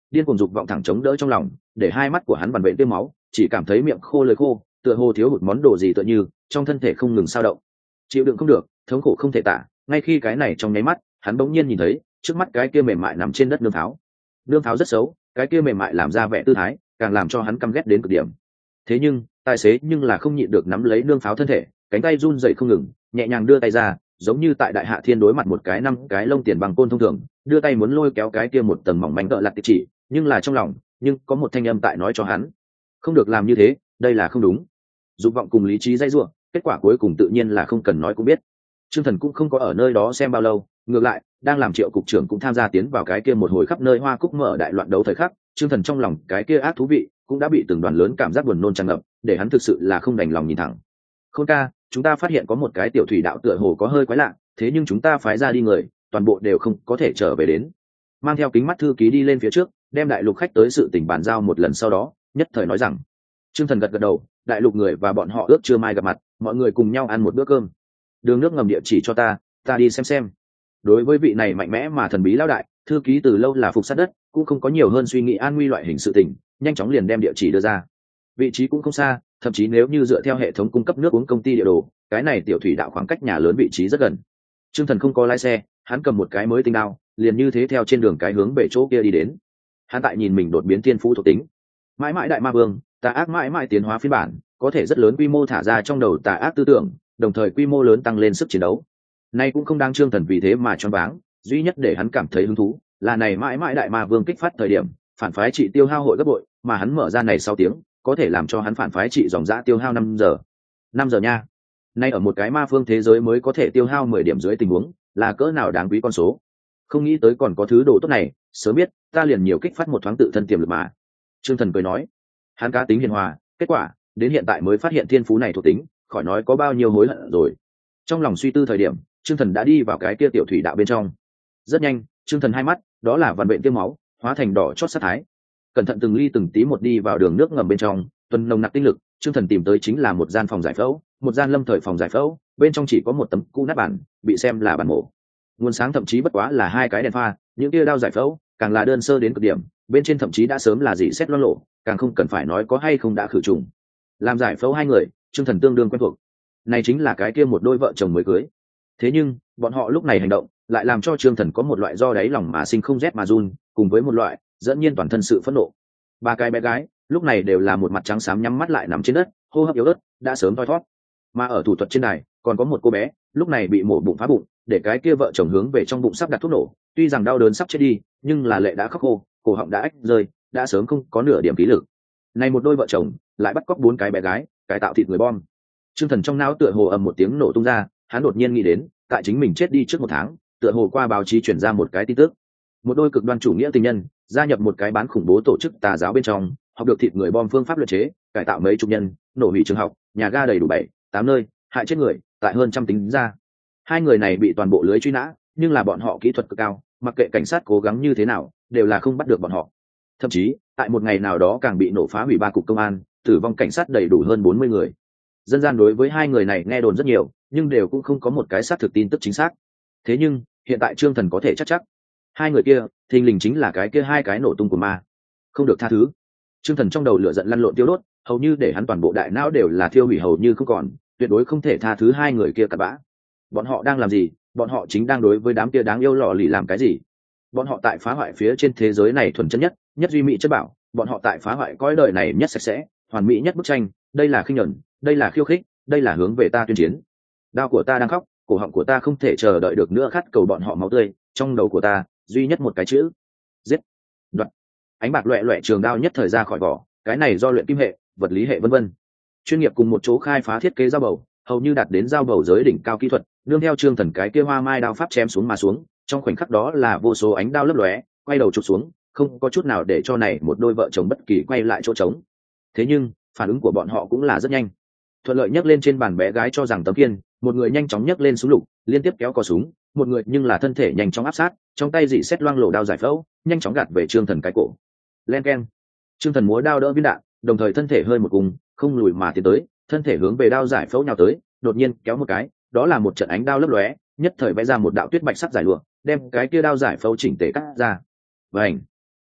điên cuồng dục vọng thẳng chống đỡ trong lòng, để hai mắt của hắn vằn vện tiêm máu, chỉ cảm thấy miệng khô lưỡi khô, tựa hồ thiếu hụt món đồ gì tựa như trong thân thể không ngừng sao động, chịu đựng không được, thống khổ không thể tả. Ngay khi cái này trong nháy mắt, hắn bỗng nhiên nhìn thấy trước mắt cái kia mềm mại nằm trên đất nương pháo. Nương pháo rất xấu, cái kia mềm mại làm ra vẻ tư thái, càng làm cho hắn căm ghét đến cực điểm. Thế nhưng tài xế nhưng là không nhịn được nắm lấy nương pháo thân thể, cánh tay run rẩy không ngừng, nhẹ nhàng đưa tay ra, giống như tại đại hạ thiên đối mặt một cái năm cái lông tiền bằng côn thông thường, đưa tay muốn lôi kéo cái kia một tầng mỏng manh cỡ lặt chỉ, nhưng là trong lòng nhưng có một thanh âm tại nói cho hắn không được làm như thế, đây là không đúng. Dục vọng cùng lý trí dây dưa, kết quả cuối cùng tự nhiên là không cần nói cũng biết. Trương Thần cũng không có ở nơi đó xem bao lâu, ngược lại đang làm Triệu cục trưởng cũng tham gia tiến vào cái kia một hồi khắp nơi hoa cúc mở đại loạn đấu thời khắc. Trương Thần trong lòng cái kia ác thú vị cũng đã bị từng đoàn lớn cảm giác buồn nôn tràn ngập, để hắn thực sự là không đành lòng nhìn thẳng. Khôn ca, chúng ta phát hiện có một cái tiểu thủy đạo tựa hồ có hơi quái lạ, thế nhưng chúng ta phái ra đi người toàn bộ đều không có thể trở về đến. Mang theo kính mắt thư ký đi lên phía trước, đem đại lục khách tới sự tình bàn giao một lần, sau đó nhất thời nói rằng. Trương Thần gật gật đầu, đại lục người và bọn họ ước trưa mai gặp mặt, mọi người cùng nhau ăn một bữa cơm. Đường nước ngầm địa chỉ cho ta, ta đi xem xem. Đối với vị này mạnh mẽ mà thần bí lão đại, thư ký từ lâu là phục sát đất, cũng không có nhiều hơn suy nghĩ an nguy loại hình sự tình, nhanh chóng liền đem địa chỉ đưa ra. Vị trí cũng không xa, thậm chí nếu như dựa theo hệ thống cung cấp nước uống công ty địa đồ, cái này tiểu thủy đạo khoảng cách nhà lớn vị trí rất gần. Trương Thần không có lái xe, hắn cầm một cái mới tinh đao, liền như thế theo trên đường cái hướng về chỗ kia đi đến. Hắn tại nhìn mình đột biến thiên phú thuộc tính, mãi mãi đại ma vương, tà ác mãi mãi tiến hóa phiên bản, có thể rất lớn quy mô thả ra trong đầu tà ác tư tưởng, đồng thời quy mô lớn tăng lên sức chiến đấu. Nay cũng không đáng Trương Thần vì thế mà choáng váng, duy nhất để hắn cảm thấy hứng thú là này mãi mãi đại ma vương kích phát thời điểm, phản phái trị tiêu hao hội gấp bội, mà hắn mở ra này sau tiếng, có thể làm cho hắn phản phái trị dòng dã tiêu hao năm giờ. năm giờ nha. Nay ở một cái ma phương thế giới mới có thể tiêu hao mười điểm dưới tình huống, là cỡ nào đáng quý con số. Không nghĩ tới còn có thứ đồ tốt này, sớm biết, ta liền nhiều kích phát một thoáng tự thân tiềm lực mà. Trương Thần cười nói. Hắn cá tính hiền hòa, kết quả đến hiện tại mới phát hiện thiên phú này thuộc tính, khỏi nói có bao nhiêu hối hận rồi. Trong lòng suy tư thời điểm, Trương Thần đã đi vào cái kia tiểu thủy đạo bên trong. Rất nhanh, Trương Thần hai mắt đó là vằn vện tiêm máu, hóa thành đỏ chót sát thái. Cẩn thận từng ly từng tí một đi vào đường nước ngầm bên trong, tuần nồng nặc tinh lực, Trương Thần tìm tới chính là một gian phòng giải phẫu, một gian lâm thời phòng giải phẫu, bên trong chỉ có một tấm cũ nát bản, bị xem là bản mổ. Nguồn sáng thậm chí bất quá là hai cái đèn pha, những kia đao giải phẫu càng là đơn sơ đến cực điểm, bên trên thậm chí đã sớm là dị xét loang lộ, càng không cần phải nói có hay không đã khử trùng. Làm giải phẫu hai người, Trương Thần tương đương quen thuộc. Này chính là cái kia một đôi vợ chồng mới cưới. Thế nhưng bọn họ lúc này hành động lại làm cho Trương Thần có một loại do đáy lòng mà sinh không rét mà run, cùng với một loại dẫn nhiên toàn thân sự phẫn nộ. Ba cái bé gái lúc này đều là một mặt trắng xám nhắm mắt lại nằm trên đất, hô hấp yếu ớt, đã sớm thoi thoát. Mà ở thủ thuật trên đài còn có một cô bé, lúc này bị mổ bụng phá bụng, để cái kia vợ chồng hướng về trong bụng sắp đặt thuốc nổ, tuy rằng đau đớn sắp chết đi, nhưng là lệ đã khóc khô, cổ họng đã ách rơi, đã sớm không có nửa điểm khí lực. Này một đôi vợ chồng lại bắt cóc bốn cái bé gái, cải tạo thịt người bom. Trương Thần trong não tựa hồ ầm một tiếng nổ tung ra, hắn đột nhiên nghĩ đến, tại chính mình chết đi trước một tháng, tựa hồ qua báo chí chuyển ra một cái tin tức, một đôi cực đoan chủ nghĩa tình nhân gia nhập một cái bán khủng bố tổ chức tà giáo bên trong, học được thịt người bom phương pháp luyện chế, cải tạo mấy chục nhân, nổ hủy trường học, nhà ga đầy đủ bảy tám nơi, hại chết người tại hơn trăm tính ra. Hai người này bị toàn bộ lưới truy nã, nhưng là bọn họ kỹ thuật cực cao, mặc kệ cảnh sát cố gắng như thế nào đều là không bắt được bọn họ. Thậm chí tại một ngày nào đó càng bị nổ phá hủy ba cục công an, tử vong cảnh sát đầy đủ hơn bốn mươi người. Dân gian đối với hai người này nghe đồn rất nhiều, nhưng đều cũng không có một cái xác thực tin tức chính xác. Thế nhưng hiện tại Trương Thần có thể chắc chắc hai người kia thình lình chính là cái kia hai cái nổ tung của ma, không được tha thứ. Trương Thần trong đầu lửa giận lăn lộn tiêu đốt, hầu như để hắn toàn bộ đại não đều là thiêu hủy hầu như không còn, tuyệt đối không thể tha thứ hai người kia cặn bã. Bọn họ đang làm gì? Bọn họ chính đang đối với đám kia đáng yêu lọ lì làm cái gì? Bọn họ tại phá hoại phía trên thế giới này thuần chân nhất, nhất duy mỹ chất bảo, bọn họ tại phá hoại cõi đời này nhất sạch sẽ, hoàn mỹ nhất bức tranh. Đây là khinh nhẫn, đây là khiêu khích, đây là hướng về ta tuyên chiến. Đau của ta đang khóc, cổ họng của ta không thể chờ đợi được nữa khát cầu bọn họ máu tươi, trong đầu của ta duy nhất một cái chữ: giết. Đoạt. Ánh bạc loẹt loẹt trường đao nhất thời ra khỏi vỏ, cái này do luyện kim hệ, vật lý hệ vân vân, chuyên nghiệp cùng một chỗ khai phá thiết kế dao bầu, hầu như đạt đến dao bầu giới đỉnh cao kỹ thuật. Nương theo Trương Thần cái kia hoa mai đao pháp chém xuống mà xuống, trong khoảnh khắc đó là vô số ánh đao lấp lóe, quay đầu chụp xuống, không có chút nào để cho này một đôi vợ chồng bất kỳ quay lại chỗ trống. Thế nhưng phản ứng của bọn họ cũng là rất nhanh, thuận lợi nhấc lên trên bàn bé gái cho rằng tấm kiên, một người nhanh chóng nhấc lên súng lục, liên tiếp kéo cò súng, một người nhưng là thân thể nhanh chóng áp sát, trong tay dị xét loang lổ đao giải phẫu, nhanh chóng gạt về Trương Thần cái cổ. Len keng. Trương Thần múa đao đỡ viên đạn, đồng thời thân thể hơi một cùng, không lùi mà tiến tới, thân thể hướng về đao giải phẫu nhào tới, đột nhiên kéo một cái, đó là một trận ánh đao lấp lóe, nhất thời vẽ ra một đạo tuyết bạch sắc giải lụa, đem cái kia đao giải phẫu chỉnh tề cắt ra. Vành.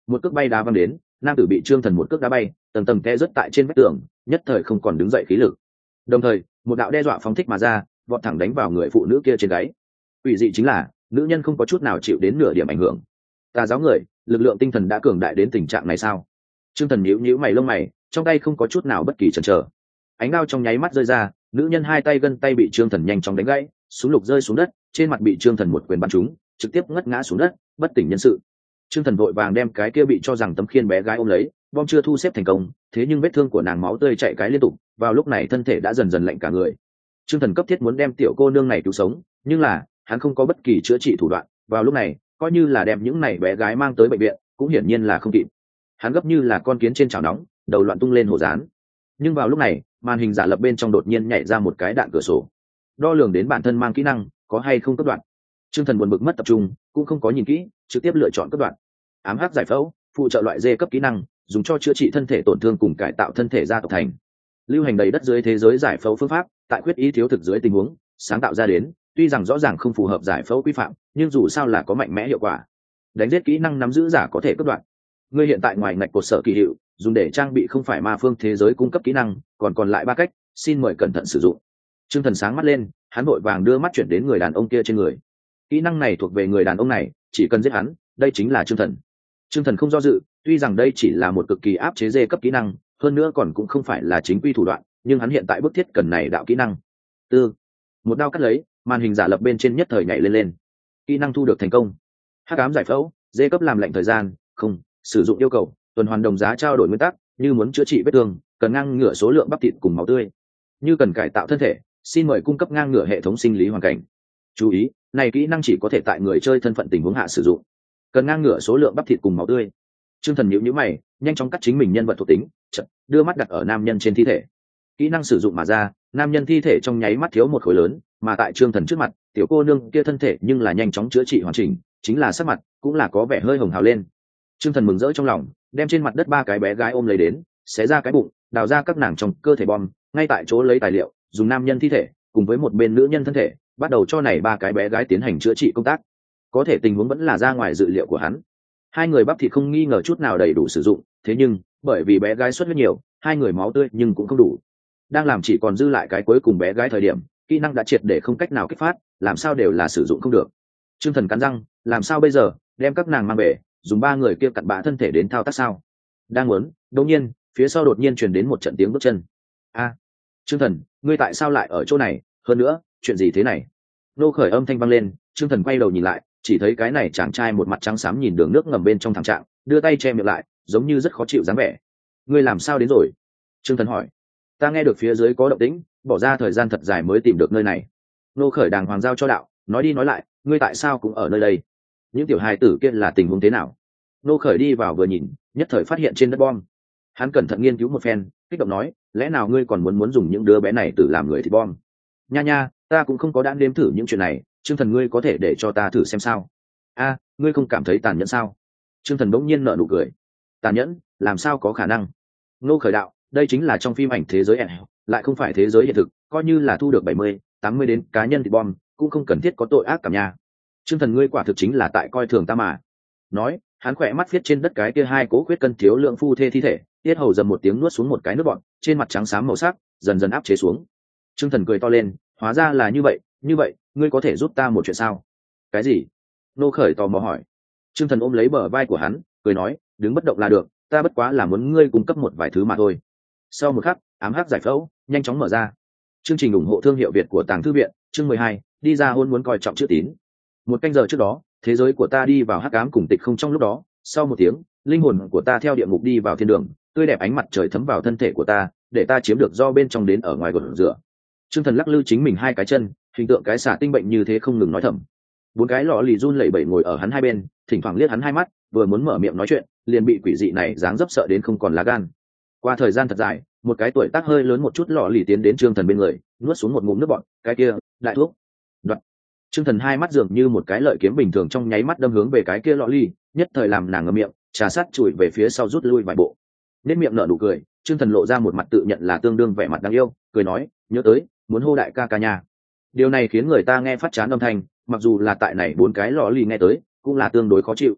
một cước bay đá văng đến, nam tử bị Trương Thần một cước đá bay, tầng tầng té rớt tại trên vách tường, nhất thời không còn đứng dậy khí lực. Đồng thời, một đạo đe dọa phóng thích mà ra, vọt thẳng đánh vào người phụ nữ kia trên gáy. Ủy dị chính là, nữ nhân không có chút nào chịu đến nửa điểm ảnh hưởng. Tà giáo người, lực lượng tinh thần đã cường đại đến tình trạng này sao? Trương Thần nhíu nhíu mày lông mày, trong tay không có chút nào bất kỳ chần chờ. Ánh đao trong nháy mắt rơi ra, nữ nhân hai tay gân tay bị Trương Thần nhanh chóng đánh gãy, súng lục rơi xuống đất, trên mặt bị Trương Thần một quyền bắn trúng, trực tiếp ngất ngã xuống đất, bất tỉnh nhân sự. Trương Thần vội vàng đem cái kia bị cho rằng tấm khiên bé gái ôm lấy, bom chưa thu xếp thành công, thế nhưng vết thương của nàng máu tươi chảy cái liên tục, vào lúc này thân thể đã dần dần lạnh cả người. Trương Thần cấp thiết muốn đem tiểu cô nương này cứu sống, nhưng là hắn không có bất kỳ chữa trị thủ đoạn, vào lúc này coi như là đem những này bé gái mang tới bệnh viện cũng hiển nhiên là không kịp. Hắn gấp như là con kiến trên chảo nóng, đầu loạn tung lên hồ dán. Nhưng vào lúc này màn hình giả lập bên trong đột nhiên nhảy ra một cái đạn cửa sổ, đo lường đến bản thân mang kỹ năng có hay không cấp đoạn. Trương Thần buồn bực mất tập trung, cũng không có nhìn kỹ, trực tiếp lựa chọn cấp đoạn. Ám hắc giải phẫu, phụ trợ loại D cấp kỹ năng, dùng cho chữa trị thân thể tổn thương cùng cải tạo thân thể gia tộc thành. Lưu hành đầy đất dưới thế giới giải phẫu phương pháp, tại quyết ý thiếu thực dưới tình huống sáng tạo ra đến, tuy rằng rõ ràng không phù hợp giải phẫu quy phạm, nhưng dù sao là có mạnh mẽ hiệu quả. Đánh giết kỹ năng nắm giữ giả có thể cấp đoạn. Ngươi hiện tại ngoài ngạch cột sở kỳ hiệu, dùng để trang bị không phải ma phương thế giới cung cấp kỹ năng, còn còn lại ba cách, xin mời cẩn thận sử dụng. Trương Thần sáng mắt lên, hắn vội vàng đưa mắt chuyển đến người đàn ông kia trên người. Kỹ năng này thuộc về người đàn ông này, chỉ cần giết hắn, đây chính là Trương Thần. Trương Thần không do dự, tuy rằng đây chỉ là một cực kỳ áp chế dê cấp kỹ năng, hơn nữa còn cũng không phải là chính quy thủ đoạn, nhưng hắn hiện tại bức thiết cần này đạo kỹ năng. Tư, một đao cắt lấy, màn hình giả lập bên trên nhất thời nhảy lên lên. Kỹ năng thu được thành công. Hắc ám giải phẫu, dê cấp làm lệnh thời gian, không, sử dụng yêu cầu, tuần hoàn đồng giá trao đổi nguyên tắc, như muốn chữa trị vết thương, cần ngang ngửa số lượng bắp thịt cùng máu tươi. Như cần cải tạo thân thể, xin mời cung cấp ngang ngửa hệ thống sinh lý hoàn cảnh. Chú ý, này kỹ năng chỉ có thể tại người chơi thân phận tình huống hạ sử dụng. Cần ngang ngửa số lượng bắp thịt cùng máu tươi. Trương Thần nhíu nhíu mày, nhanh chóng cắt chính mình nhân vật thuộc tính, chợt đưa mắt đặt ở nam nhân trên thi thể. Kỹ năng sử dụng mà ra, nam nhân thi thể trong nháy mắt thiếu một khối lớn, mà tại Trương Thần trước mặt, tiểu cô nương kia thân thể nhưng là nhanh chóng chữa trị hoàn chỉnh, chính là sắc mặt cũng là có vẻ hơi hồng hào lên. Trương Thần mừng rỡ trong lòng, đem trên mặt đất ba cái bé gái ôm lấy đến, xé ra cái bụng, đào ra các nàng trong cơ thể bom, ngay tại chỗ lấy tài liệu, dùng nam nhân thi thể cùng với một bên nữ nhân thân thể, bắt đầu cho này ba cái bé gái tiến hành chữa trị công tác. Có thể tình huống vẫn là ra ngoài dự liệu của hắn. Hai người bắp thịt không nghi ngờ chút nào đầy đủ sử dụng, thế nhưng bởi vì bé gái xuất huyết nhiều, hai người máu tươi nhưng cũng không đủ. Đang làm chỉ còn dư lại cái cuối cùng bé gái thời điểm, kỹ năng đã triệt để không cách nào kích phát, làm sao đều là sử dụng không được. Trương Thần cắn răng, làm sao bây giờ, đem các nàng mang về, dùng ba người kia cặn bã thân thể đến thao tác sao? Đang muốn, đột nhiên, phía sau đột nhiên truyền đến một trận tiếng bước chân. A, Trương Thần, ngươi tại sao lại ở chỗ này? Hơn nữa, chuyện gì thế này? Nô khởi âm thanh vang lên, Trương Thần quay đầu nhìn lại, chỉ thấy cái này chàng trai một mặt trắng xám nhìn đường nước ngầm bên trong thảm trạng, đưa tay che miệng lại, giống như rất khó chịu dáng vẻ. Ngươi làm sao đến rồi? Trương Thần hỏi. Ta nghe được phía dưới có động tĩnh, bỏ ra thời gian thật dài mới tìm được nơi này. Nô khởi đàng hoàng giao cho đạo, nói đi nói lại, ngươi tại sao cũng ở nơi đây? Những tiểu hài tử kia là tình huống thế nào? Nô khởi đi vào vừa nhìn, nhất thời phát hiện trên đất bom. Hắn cẩn thận nghiên cứu một phen, kích động nói, lẽ nào ngươi còn muốn muốn dùng những đứa bé này tự làm người thì bom? Nha nha, ta cũng không có đã nếm thử những chuyện này, Trương Thần ngươi có thể để cho ta thử xem sao? A, ngươi không cảm thấy tàn nhẫn sao? Trương Thần bỗng nhiên nở nụ cười. Tàn nhẫn, làm sao có khả năng? Nô khởi đạo, đây chính là trong phim ảnh thế giới ảo, lại không phải thế giới hiện thực, coi như là thu được bảy mươi, tám mươi đến cá nhân thì bom, cũng không cần thiết có tội ác cảm nha. Trương Thần ngươi quả thực chính là tại coi thường ta mà. Nói, hắn khỏe mắt viết trên đất cái kia hai cố khuyết cân thiếu lượng phu thê thi thể, tiết hầu dầm một tiếng nuốt xuống một cái nước bọt, trên mặt trắng xám màu sắc dần dần áp chế xuống. Trương Thần cười to lên, hóa ra là như vậy, như vậy, ngươi có thể giúp ta một chuyện sao? Cái gì? Nô khởi tò mò hỏi. Trương Thần ôm lấy bờ vai của hắn, cười nói, đứng bất động là được, ta bất quá là muốn ngươi cung cấp một vài thứ mà thôi. Sau một khắc, ám hắc giải phẫu nhanh chóng mở ra. Chương trình ủng hộ thương hiệu Việt của Tàng Thư viện, chương mười hai, đi ra hôn muốn coi trọng chữ tín. Một canh giờ trước đó, thế giới của ta đi vào hắc ám cùng tịch không, trong lúc đó, sau một tiếng, linh hồn của ta theo địa ngục đi vào thiên đường, tươi đẹp ánh mặt trời thấm vào thân thể của ta, để ta chiếm được do bên trong đến ở ngoài gột rửa. Trương Thần lắc lư chính mình hai cái chân, hình tượng cái xả tinh bệnh như thế không ngừng nói thầm. Bốn cái lọ lì run lẩy bẩy ngồi ở hắn hai bên, thỉnh thoảng liếc hắn hai mắt, vừa muốn mở miệng nói chuyện, liền bị quỷ dị này dáng dấp sợ đến không còn lá gan. Qua thời gian thật dài, một cái tuổi tác hơi lớn một chút lọ lì tiến đến Trương Thần bên người, nuốt xuống một ngụm nước bọt, cái kia, đại thuốc. Đoạn. Trương Thần hai mắt dường như một cái lợi kiếm bình thường trong nháy mắt đâm hướng về cái kia lọ lì, nhất thời làm nàng ngậm miệng, trà sát chùi về phía sau rút lui vài bộ. Nên miệng nở nụ cười, Trương Thần lộ ra một mặt tự nhận là tương đương vẻ mặt đáng yêu, cười nói, nhớ tới, muốn hô đại ca ca nhà. Điều này khiến người ta nghe phát chán âm thanh, mặc dù là tại này bốn cái lọ lì nghe tới, cũng là tương đối khó chịu.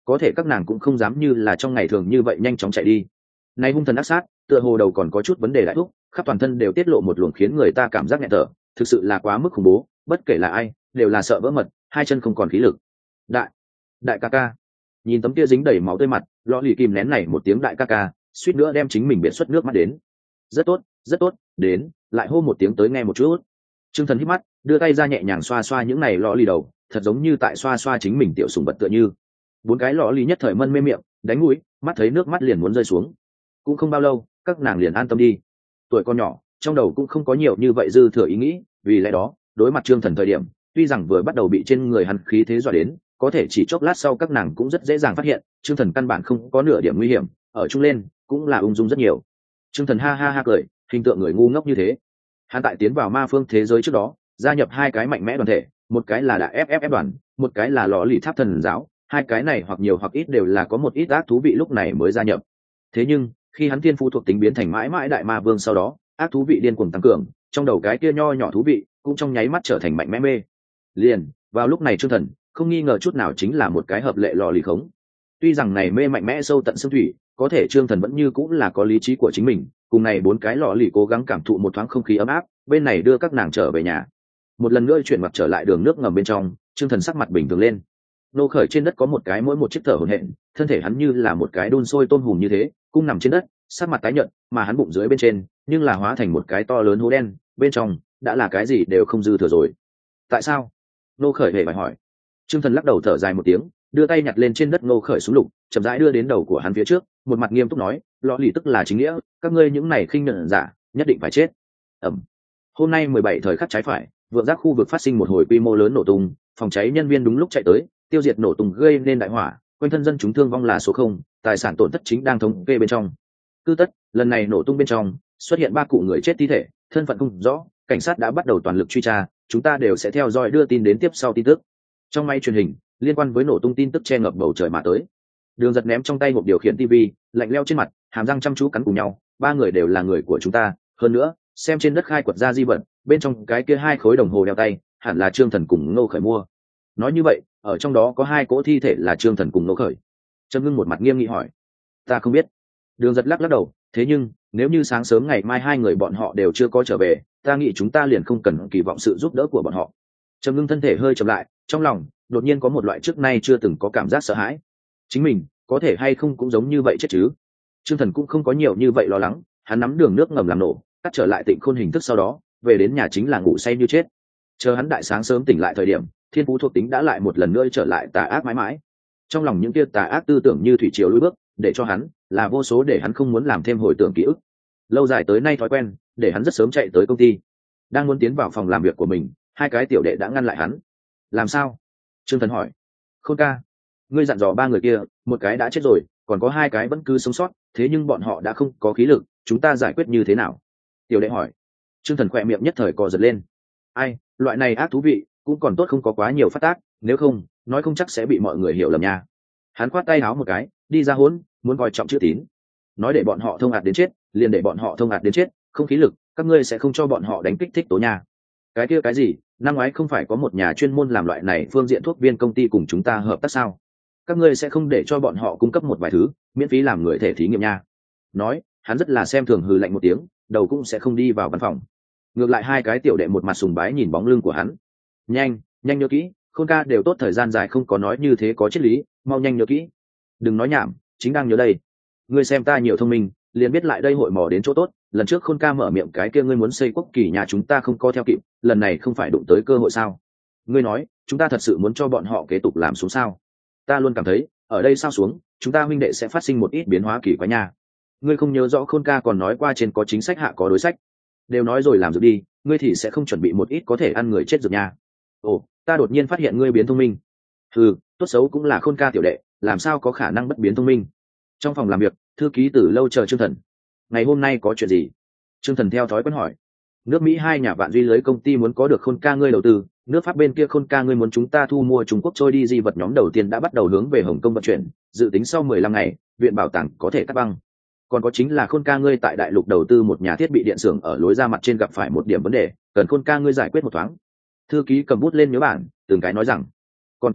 có thể các nàng cũng không dám như là trong ngày thường như vậy nhanh chóng chạy đi. Nay hung thần ác sát, tựa hồ đầu còn có chút vấn đề đại thúc, khắp toàn thân đều tiết lộ một luồng khiến người ta cảm giác nghẹt thở, thực sự là quá mức khủng bố, bất kể là ai đều là sợ vỡ mật, hai chân không còn khí lực. Đại, đại ca ca. Nhìn tấm kia dính đầy máu tươi mặt, lọ lì kìm nén này một tiếng đại ca ca, suýt nữa đem chính mình biệt xuất nước mắt đến. Rất tốt, rất tốt, đến, lại hô một tiếng tới nghe một chút. Trương Thần hít mắt, đưa tay ra nhẹ nhàng xoa xoa những này lọ lì đầu, thật giống như tại xoa xoa chính mình tiểu sủng vật tựa như. Bốn cái lọ lì nhất thời mân mê miệng, đánh mũi, mắt thấy nước mắt liền muốn rơi xuống. Cũng không bao lâu, các nàng liền an tâm đi. Tuổi con nhỏ, trong đầu cũng không có nhiều như vậy dư thừa ý nghĩ, vì lẽ đó, đối mặt Trương Thần thời điểm, tuy rằng vừa bắt đầu bị trên người hắn khí thế dọa đến, có thể chỉ chốc lát sau các nàng cũng rất dễ dàng phát hiện, Trương Thần căn bản không có nửa điểm nguy hiểm, ở chung lên cũng là ung dung rất nhiều. Trương Thần ha ha ha cười, hình tượng người ngu ngốc như thế. Hắn tại tiến vào ma phương thế giới trước đó, gia nhập hai cái mạnh mẽ đoàn thể, một cái là đại ép ép ép đoàn, một cái là lọ lì tháp thần giáo, hai cái này hoặc nhiều hoặc ít đều là có một ít ác thú vị lúc này mới gia nhập. Thế nhưng, khi hắn thiên phú thuộc tính biến thành mãi mãi đại ma vương sau đó, ác thú vị điên cuồng tăng cường, trong đầu cái kia nho nhỏ thú vị cũng trong nháy mắt trở thành mạnh mẽ mê. Liền, vào lúc này Trương Thần không nghi ngờ chút nào chính là một cái hợp lệ lò lì khống. Tuy rằng này mê mạnh mẽ sâu tận xương thủy, có thể Trương Thần vẫn như cũng là có lý trí của chính mình, cùng này bốn cái lò lì cố gắng cảm thụ một thoáng không khí ấm áp, bên này đưa các nàng trở về nhà. Một lần nữa chuyển mặt trở lại đường nước ngầm bên trong, Trương Thần sắc mặt bình thường lên. Nô Khởi trên đất có một cái mỗi một chiếc thở hổn hển, thân thể hắn như là một cái đun sôi tôm hùm như thế, cung nằm trên đất, sắc mặt tái nhợt, mà hắn bụng dưới bên trên, nhưng là hóa thành một cái to lớn hố đen, bên trong đã là cái gì đều không dư thừa rồi. Tại sao? Nô Khởi hề phải hỏi. Trương Thần lắc đầu thở dài một tiếng, đưa tay nhặt lên trên đất Nô Khởi súng lục, chậm rãi đưa đến đầu của hắn phía trước, một mặt nghiêm túc nói, lọ lì tức là chính nghĩa, các ngươi những này khinh nhẫn giả, nhất định phải chết. Ẩm. Hôm nay mười bảy thời khắc trái phải, vượng giác khu vực phát sinh một hồi quy mô lớn nổ tung, phòng cháy nhân viên đúng lúc chạy tới, tiêu diệt nổ tung gây nên đại hỏa, quanh thân dân chúng thương vong là số không, tài sản tổn thất chính đang thống kê bên trong. Cứ tất, lần này nổ tung bên trong xuất hiện ba cụ người chết thi thể, thân phận không rõ, cảnh sát đã bắt đầu toàn lực truy tra, chúng ta đều sẽ theo dõi đưa tin đến tiếp sau tin tức. Trong máy truyền hình, liên quan với nổ tung tin tức che ngập bầu trời mà tới. Đường Giật ném trong tay hộp điều khiển tivi, lạnh lẽo trên mặt, hàm răng chăm chú cắn cùng nhau, ba người đều là người của chúng ta, hơn nữa, xem trên đất khai quật ra di vật, bên trong cái kia hai khối đồng hồ đeo tay, hẳn là Trương Thần cùng Ngô Khởi mua. Nói như vậy, ở trong đó có hai cỗ thi thể là Trương Thần cùng Ngô Khởi. Trầm Ngưng một mặt nghiêm nghị hỏi, ta không biết. Đường Giật lắc lắc đầu, thế nhưng nếu như sáng sớm ngày mai hai người bọn họ đều chưa có trở về, ta nghĩ chúng ta liền không cần kỳ vọng sự giúp đỡ của bọn họ. Trầm Ngưng thân thể hơi chậm lại, trong lòng đột nhiên có một loại trước nay chưa từng có cảm giác sợ hãi. Chính mình có thể hay không cũng giống như vậy chết chứ? Trương Thần cũng không có nhiều như vậy lo lắng, hắn nắm đường nước ngầm làm nổ, cắt trở lại Tịnh Khôn hình thức sau đó, về đến nhà chính là ngủ say như chết. Chờ hắn đại sáng sớm tỉnh lại thời điểm, thiên phú thuộc tính đã lại một lần nữa trở lại tà ác mãi mãi. Trong lòng những kia tà ác tư tưởng như thủy triều lùi bước, để cho hắn là vô số để hắn không muốn làm thêm hồi tưởng ký ức. Lâu dài tới nay thói quen, để hắn rất sớm chạy tới công ty. Đang muốn tiến vào phòng làm việc của mình, hai cái tiểu đệ đã ngăn lại hắn. Làm sao? Trương Thần hỏi. Khôn ca, ngươi dặn dò ba người kia, một cái đã chết rồi, còn có hai cái vẫn cứ sống sót, thế nhưng bọn họ đã không có khí lực, chúng ta giải quyết như thế nào? Tiểu đệ hỏi. Trương Thần khỏe miệng nhất thời co giật lên. Ai, loại này ác thú vị, cũng còn tốt không có quá nhiều phát tác, nếu không, nói không chắc sẽ bị mọi người hiểu lầm nha. Hắn khoát tay háo một cái, đi ra hỗn, muốn coi trọng chữ tín. Nói để bọn họ thông hạt đến chết, liền để bọn họ thông hạt đến chết, không khí lực, các ngươi sẽ không cho bọn họ đánh kích thích tố nha. Cái kia cái gì, năm ngoái không phải có một nhà chuyên môn làm loại này phương diện thuốc viên công ty cùng chúng ta hợp tác sao? Các ngươi sẽ không để cho bọn họ cung cấp một vài thứ, miễn phí làm người thể thí nghiệm nha. Nói, hắn rất là xem thường hừ lạnh một tiếng, đầu cũng sẽ không đi vào văn phòng. Ngược lại hai cái tiểu đệ một mặt sùng bái nhìn bóng lưng của hắn. Nhanh, nhanh nhớ kỹ, Khôn ca đều tốt thời gian dài không có nói như thế có triết lý, mau nhanh nhớ kỹ. Đừng nói nhảm, chính đang nhớ đây. Ngươi xem ta nhiều thông minh, liền biết lại đây hội mò đến chỗ tốt. Lần trước Khôn ca mở miệng cái kia ngươi muốn xây quốc kỳ nhà chúng ta không co theo kịp, lần này không phải đụng tới cơ hội sao? Ngươi nói, chúng ta thật sự muốn cho bọn họ kế tục làm xuống sao? Ta luôn cảm thấy, ở đây sao xuống, chúng ta huynh đệ sẽ phát sinh một ít biến hóa kỳ quái nha. Ngươi không nhớ rõ Khôn ca còn nói qua trên có chính sách hạ có đối sách. Đều nói rồi làm dược đi, ngươi thì sẽ không chuẩn bị một ít có thể ăn người chết dược nha. Ồ, ta đột nhiên phát hiện ngươi biến thông minh. Ừ, tốt xấu cũng là Khôn ca tiểu đệ, làm sao có khả năng bất biến thông minh? Trong phòng làm việc, thư ký từ lâu chờ Trương Thần. Ngày hôm nay có chuyện gì? Trương Thần theo thói quen hỏi. Nước Mỹ hai nhà vạn duy lưới công ty muốn có được Khôn ca ngươi đầu tư, nước Pháp bên kia Khôn ca ngươi muốn chúng ta thu mua Trung Quốc trôi đi di vật nhóm đầu tiên đã bắt đầu hướng về Hồng Kông vận chuyển, dự tính sau mười lăm ngày, viện bảo tàng có thể cắt băng. Còn có chính là Khôn ca ngươi tại đại lục đầu tư một nhà thiết bị điện xưởng ở lối ra mặt trên gặp phải một điểm vấn đề, cần Khôn ca ngươi giải quyết một thoáng. Thư ký cầm bút lên nhớ bản, từng cái nói rằng, còn có,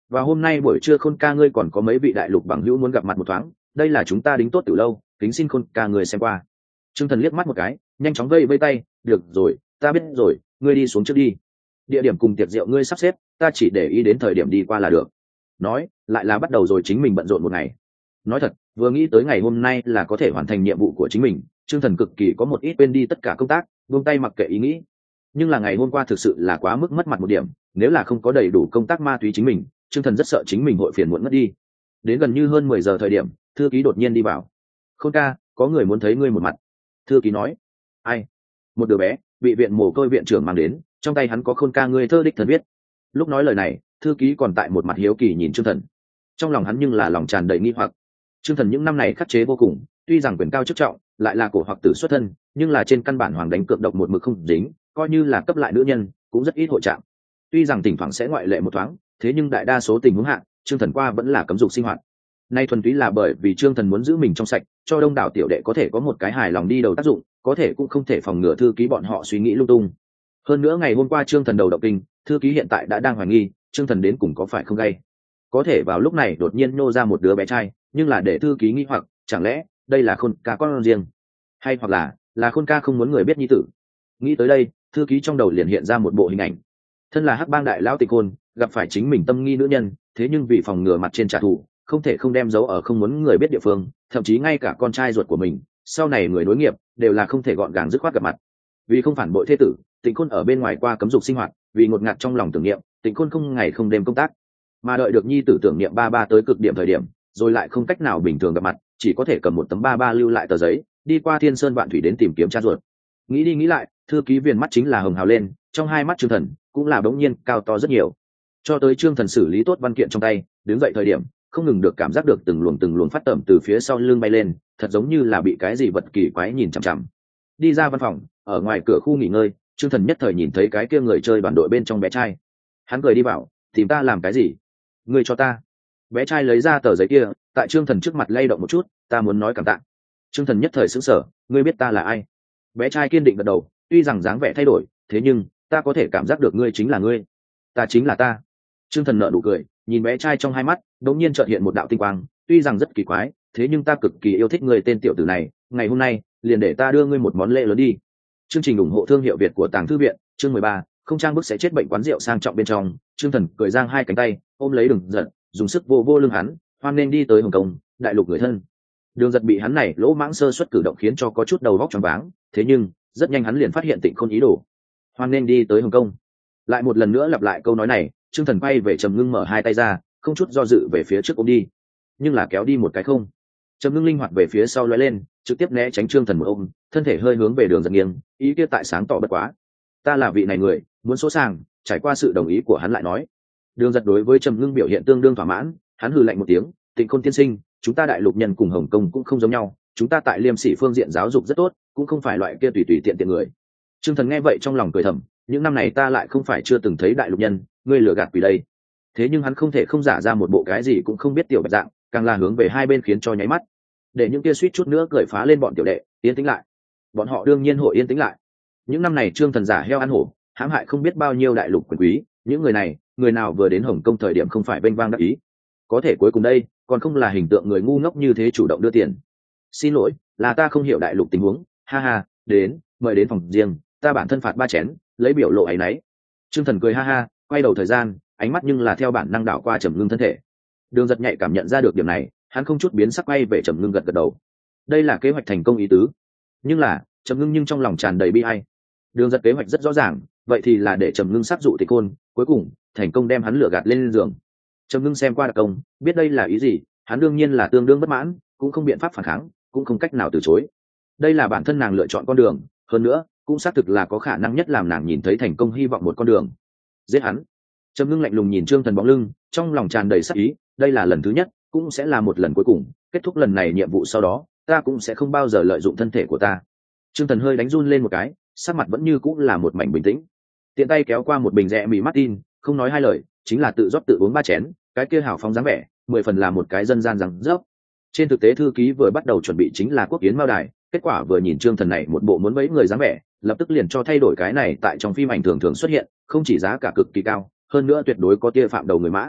và hôm nay buổi trưa Khôn ca ngươi còn có mấy vị đại lục bằng hữu muốn gặp mặt một thoáng, đây là chúng ta đính tốt từ lâu, kính xin Khôn ca người xem qua. Trương Thần liếc mắt một cái, nhanh chóng vây vây tay, được rồi, ta biết rồi, ngươi đi xuống trước đi. Địa điểm cùng tiệc rượu ngươi sắp xếp, ta chỉ để ý đến thời điểm đi qua là được. Nói, lại là bắt đầu rồi chính mình bận rộn một ngày. Nói thật, vừa nghĩ tới ngày hôm nay là có thể hoàn thành nhiệm vụ của chính mình, Trương Thần cực kỳ có một ít quên đi tất cả công tác, buông tay mặc kệ ý nghĩ. Nhưng là ngày hôm qua thực sự là quá mức mất mặt một điểm, nếu là không có đầy đủ công tác ma túy chính mình, Trương Thần rất sợ chính mình hội phiền muộn mất đi. Đến gần như hơn mười giờ thời điểm, thư ký đột nhiên đi vào. Khôn ca, có người muốn thấy ngươi một mặt. Thư ký nói. Ai? Một đứa bé bị viện mồ côi viện trưởng mang đến, trong tay hắn có Khôn ca ngươi thơ đích thần viết. Lúc nói lời này, thư ký còn tại một mặt hiếu kỳ nhìn Trương Thần, trong lòng hắn nhưng là lòng tràn đầy nghi hoặc. Trương Thần những năm này khắc chế vô cùng, tuy rằng quyền cao chức trọng, lại là cổ hoặc tử xuất thân, nhưng là trên căn bản hoàng đánh cược độc một mực không dính, coi như là cấp lại nữ nhân cũng rất ít hội chạm. Tuy rằng thỉnh thoảng sẽ ngoại lệ một thoáng, thế nhưng đại đa số tình huống hạn, Trương Thần qua vẫn là cấm dục sinh hoạt. Nay thuần túy là bởi vì Trương Thần muốn giữ mình trong sạch, cho đông đảo tiểu đệ có thể có một cái hài lòng đi đầu tác dụng, có thể cũng không thể phòng ngừa thư ký bọn họ suy nghĩ lung tung. Hơn nữa ngày hôm qua Trương Thần đầu động kinh, thư ký hiện tại đã đang hoài nghi Trương Thần đến cùng có phải không gay. Có thể vào lúc này đột nhiên nô ra một đứa bé trai, nhưng là để thư ký nghi hoặc, chẳng lẽ đây là Khôn ca con riêng, hay hoặc là là Khôn ca không muốn người biết nhi tử. Nghĩ tới đây, thư ký trong đầu liền hiện ra một bộ hình ảnh. Thân là hắc bang đại lão Tịch Khôn, gặp phải chính mình tâm nghi nữ nhân, thế nhưng vì phòng ngừa mặt trên trả thù, không thể không đem giấu ở không muốn người biết địa phương, thậm chí ngay cả con trai ruột của mình, sau này người nối nghiệp đều là không thể gọn gàng dứt khoát gặp mặt. Vì không phản bội thế tử, Tịnh Khôn ở bên ngoài qua cấm dục sinh hoạt, vì ngột ngạt trong lòng tưởng niệm, Tịnh Khôn không ngày không đêm công tác, mà đợi được nhi tử tưởng niệm ba ba tới cực điểm thời điểm, rồi lại không cách nào bình thường gặp mặt, chỉ có thể cầm một tấm ba ba lưu lại tờ giấy, đi qua thiên sơn vạn thủy đến tìm kiếm cha ruột. Nghĩ đi nghĩ lại, thư ký viền mắt chính là hồng hào lên, trong hai mắt Trương Thần cũng là bỗng nhiên cao to rất nhiều. Cho tới Trương Thần xử lý tốt văn kiện trong tay, đứng dậy thời điểm, không ngừng được cảm giác được từng luồng từng luồng phát tẩm từ phía sau lưng bay lên, thật giống như là bị cái gì vật kỳ quái nhìn chằm chằm. Đi ra văn phòng, ở ngoài cửa khu nghỉ ngơi, Trương Thần nhất thời nhìn thấy cái kia người chơi đoàn đội bên trong bé trai. Hắn cười đi vào, tìm ta làm cái gì? Ngươi cho ta. Bé trai lấy ra tờ giấy kia, tại Trương Thần trước mặt lay động một chút, ta muốn nói cảm tạ. Trương Thần nhất thời sững sờ, ngươi biết ta là ai? Bé trai kiên định gật đầu, tuy rằng dáng vẻ thay đổi, thế nhưng ta có thể cảm giác được ngươi chính là ngươi, ta chính là ta. Trương Thần nở nụ cười, nhìn bé trai trong hai mắt, đột nhiên chợt hiện một đạo tinh quang, tuy rằng rất kỳ quái, thế nhưng ta cực kỳ yêu thích người tên tiểu tử này, ngày hôm nay liền để ta đưa ngươi một món lễ lớn đi. Chương trình ủng hộ thương hiệu Việt của Tàng Thư viện, chương mười ba, không trang bức sẽ chết bệnh quán rượu sang trọng bên trong. Trương Thần cười giang hai cánh tay, ôm lấy Đường Giật, dùng sức vô vô lưng hắn, hoan nên đi tới Hồng Kông, đại lục người thân. Đường Giật bị hắn này lỗ mãng sơ suất cử động khiến cho có chút đầu óc choáng váng, thế nhưng rất nhanh hắn liền phát hiện Tịnh Khôn ý đồ. Hoan nên đi tới Hồng Kông. Lại một lần nữa lặp lại câu nói này, Trương Thần quay về Trầm Ngưng mở hai tay ra, không chút do dự về phía trước ôm đi, nhưng là kéo đi một cái không. Trầm Ngưng linh hoạt về phía sau lóe lên, trực tiếp né tránh Trương Thần một ôm, thân thể hơi hướng về Đường Giật nghiêng, ý kia tại sáng tỏ bất quá. Ta là vị này người, muốn số sàng, trải qua sự đồng ý của hắn lại nói. Đường Giật đối với Trầm Ngưng biểu hiện tương đương thỏa mãn, hắn hừ lạnh một tiếng, Tịnh Khôn tiên sinh, chúng ta đại lục nhân cùng Hồng Kông cũng không giống nhau, chúng ta tại Liêm Sỉ phương diện giáo dục rất tốt, cũng không phải loại kia tùy tùy tiện tiện người. Trương Thần nghe vậy trong lòng cười thầm, những năm này ta lại không phải chưa từng thấy đại lục nhân, ngươi lừa gạt quỷ đây. Thế nhưng hắn không thể không giả ra một bộ cái gì cũng không biết tiểu bạch dạng, càng là hướng về hai bên khiến cho nháy mắt, để những kia suýt chút nữa cười phá lên bọn tiểu đệ yên tĩnh lại. Bọn họ đương nhiên hội yên tĩnh lại. Những năm này Trương Thần giả heo ăn hổ, hãm hại không biết bao nhiêu đại lục quyền quý, những người này, người nào vừa đến Hồng Kông thời điểm không phải vênh vang đắc ý. Có thể cuối cùng đây, còn không là hình tượng người ngu ngốc như thế chủ động đưa tiền. Xin lỗi, là ta không hiểu đại lục tình huống, ha ha, đến, mời đến phòng riêng, ta bản thân phạt ba chén, lấy biểu lộ ấy nấy. Trương Thần cười ha ha, quay đầu thời gian, ánh mắt nhưng là theo bản năng đảo qua Trầm Ngưng thân thể. Đường Giật nhạy cảm nhận ra được điểm này, hắn không chút biến sắc quay về Trầm Ngưng gật gật đầu. Đây là kế hoạch thành công ý tứ. Nhưng là, Trầm Ngưng nhưng trong lòng tràn đầy bi ai. Đường Giật kế hoạch rất rõ ràng, vậy thì là để Trầm Ngưng sát dụ Tịch Khôn, cuối cùng thành công đem hắn lừa gạt lên giường. Trầm Ngưng xem qua đặc công, biết đây là ý gì, hắn đương nhiên là tương đương bất mãn, cũng không biện pháp phản kháng, cũng không cách nào từ chối. Đây là bản thân nàng lựa chọn con đường, hơn nữa cũng xác thực là có khả năng nhất làm nàng nhìn thấy thành công hy vọng một con đường. Giết hắn. Trầm Ngưng lạnh lùng nhìn Trương Thần bóng lưng, trong lòng tràn đầy sắc ý, đây là lần thứ nhất, cũng sẽ là một lần cuối cùng, kết thúc lần này nhiệm vụ sau đó, ta cũng sẽ không bao giờ lợi dụng thân thể của ta. Trương Thần hơi đánh run lên một cái, sắc mặt vẫn như cũng là một mảnh bình tĩnh. Tiện tay kéo qua một bình rẽ mì Martin, không nói hai lời, chính là tự rót tự uống ba chén, cái kia hào phóng dáng vẻ, mười phần là một cái dân gian rằng dốc. Trên thực tế thư ký vừa bắt đầu chuẩn bị chính là quốc yến mao đài, kết quả vừa nhìn Trương Thần này một bộ muốn vẫy người dáng vẻ, lập tức liền cho thay đổi cái này tại trong phim ảnh thường thường xuất hiện, không chỉ giá cả cực kỳ cao, hơn nữa tuyệt đối có tia phạm đầu người mã.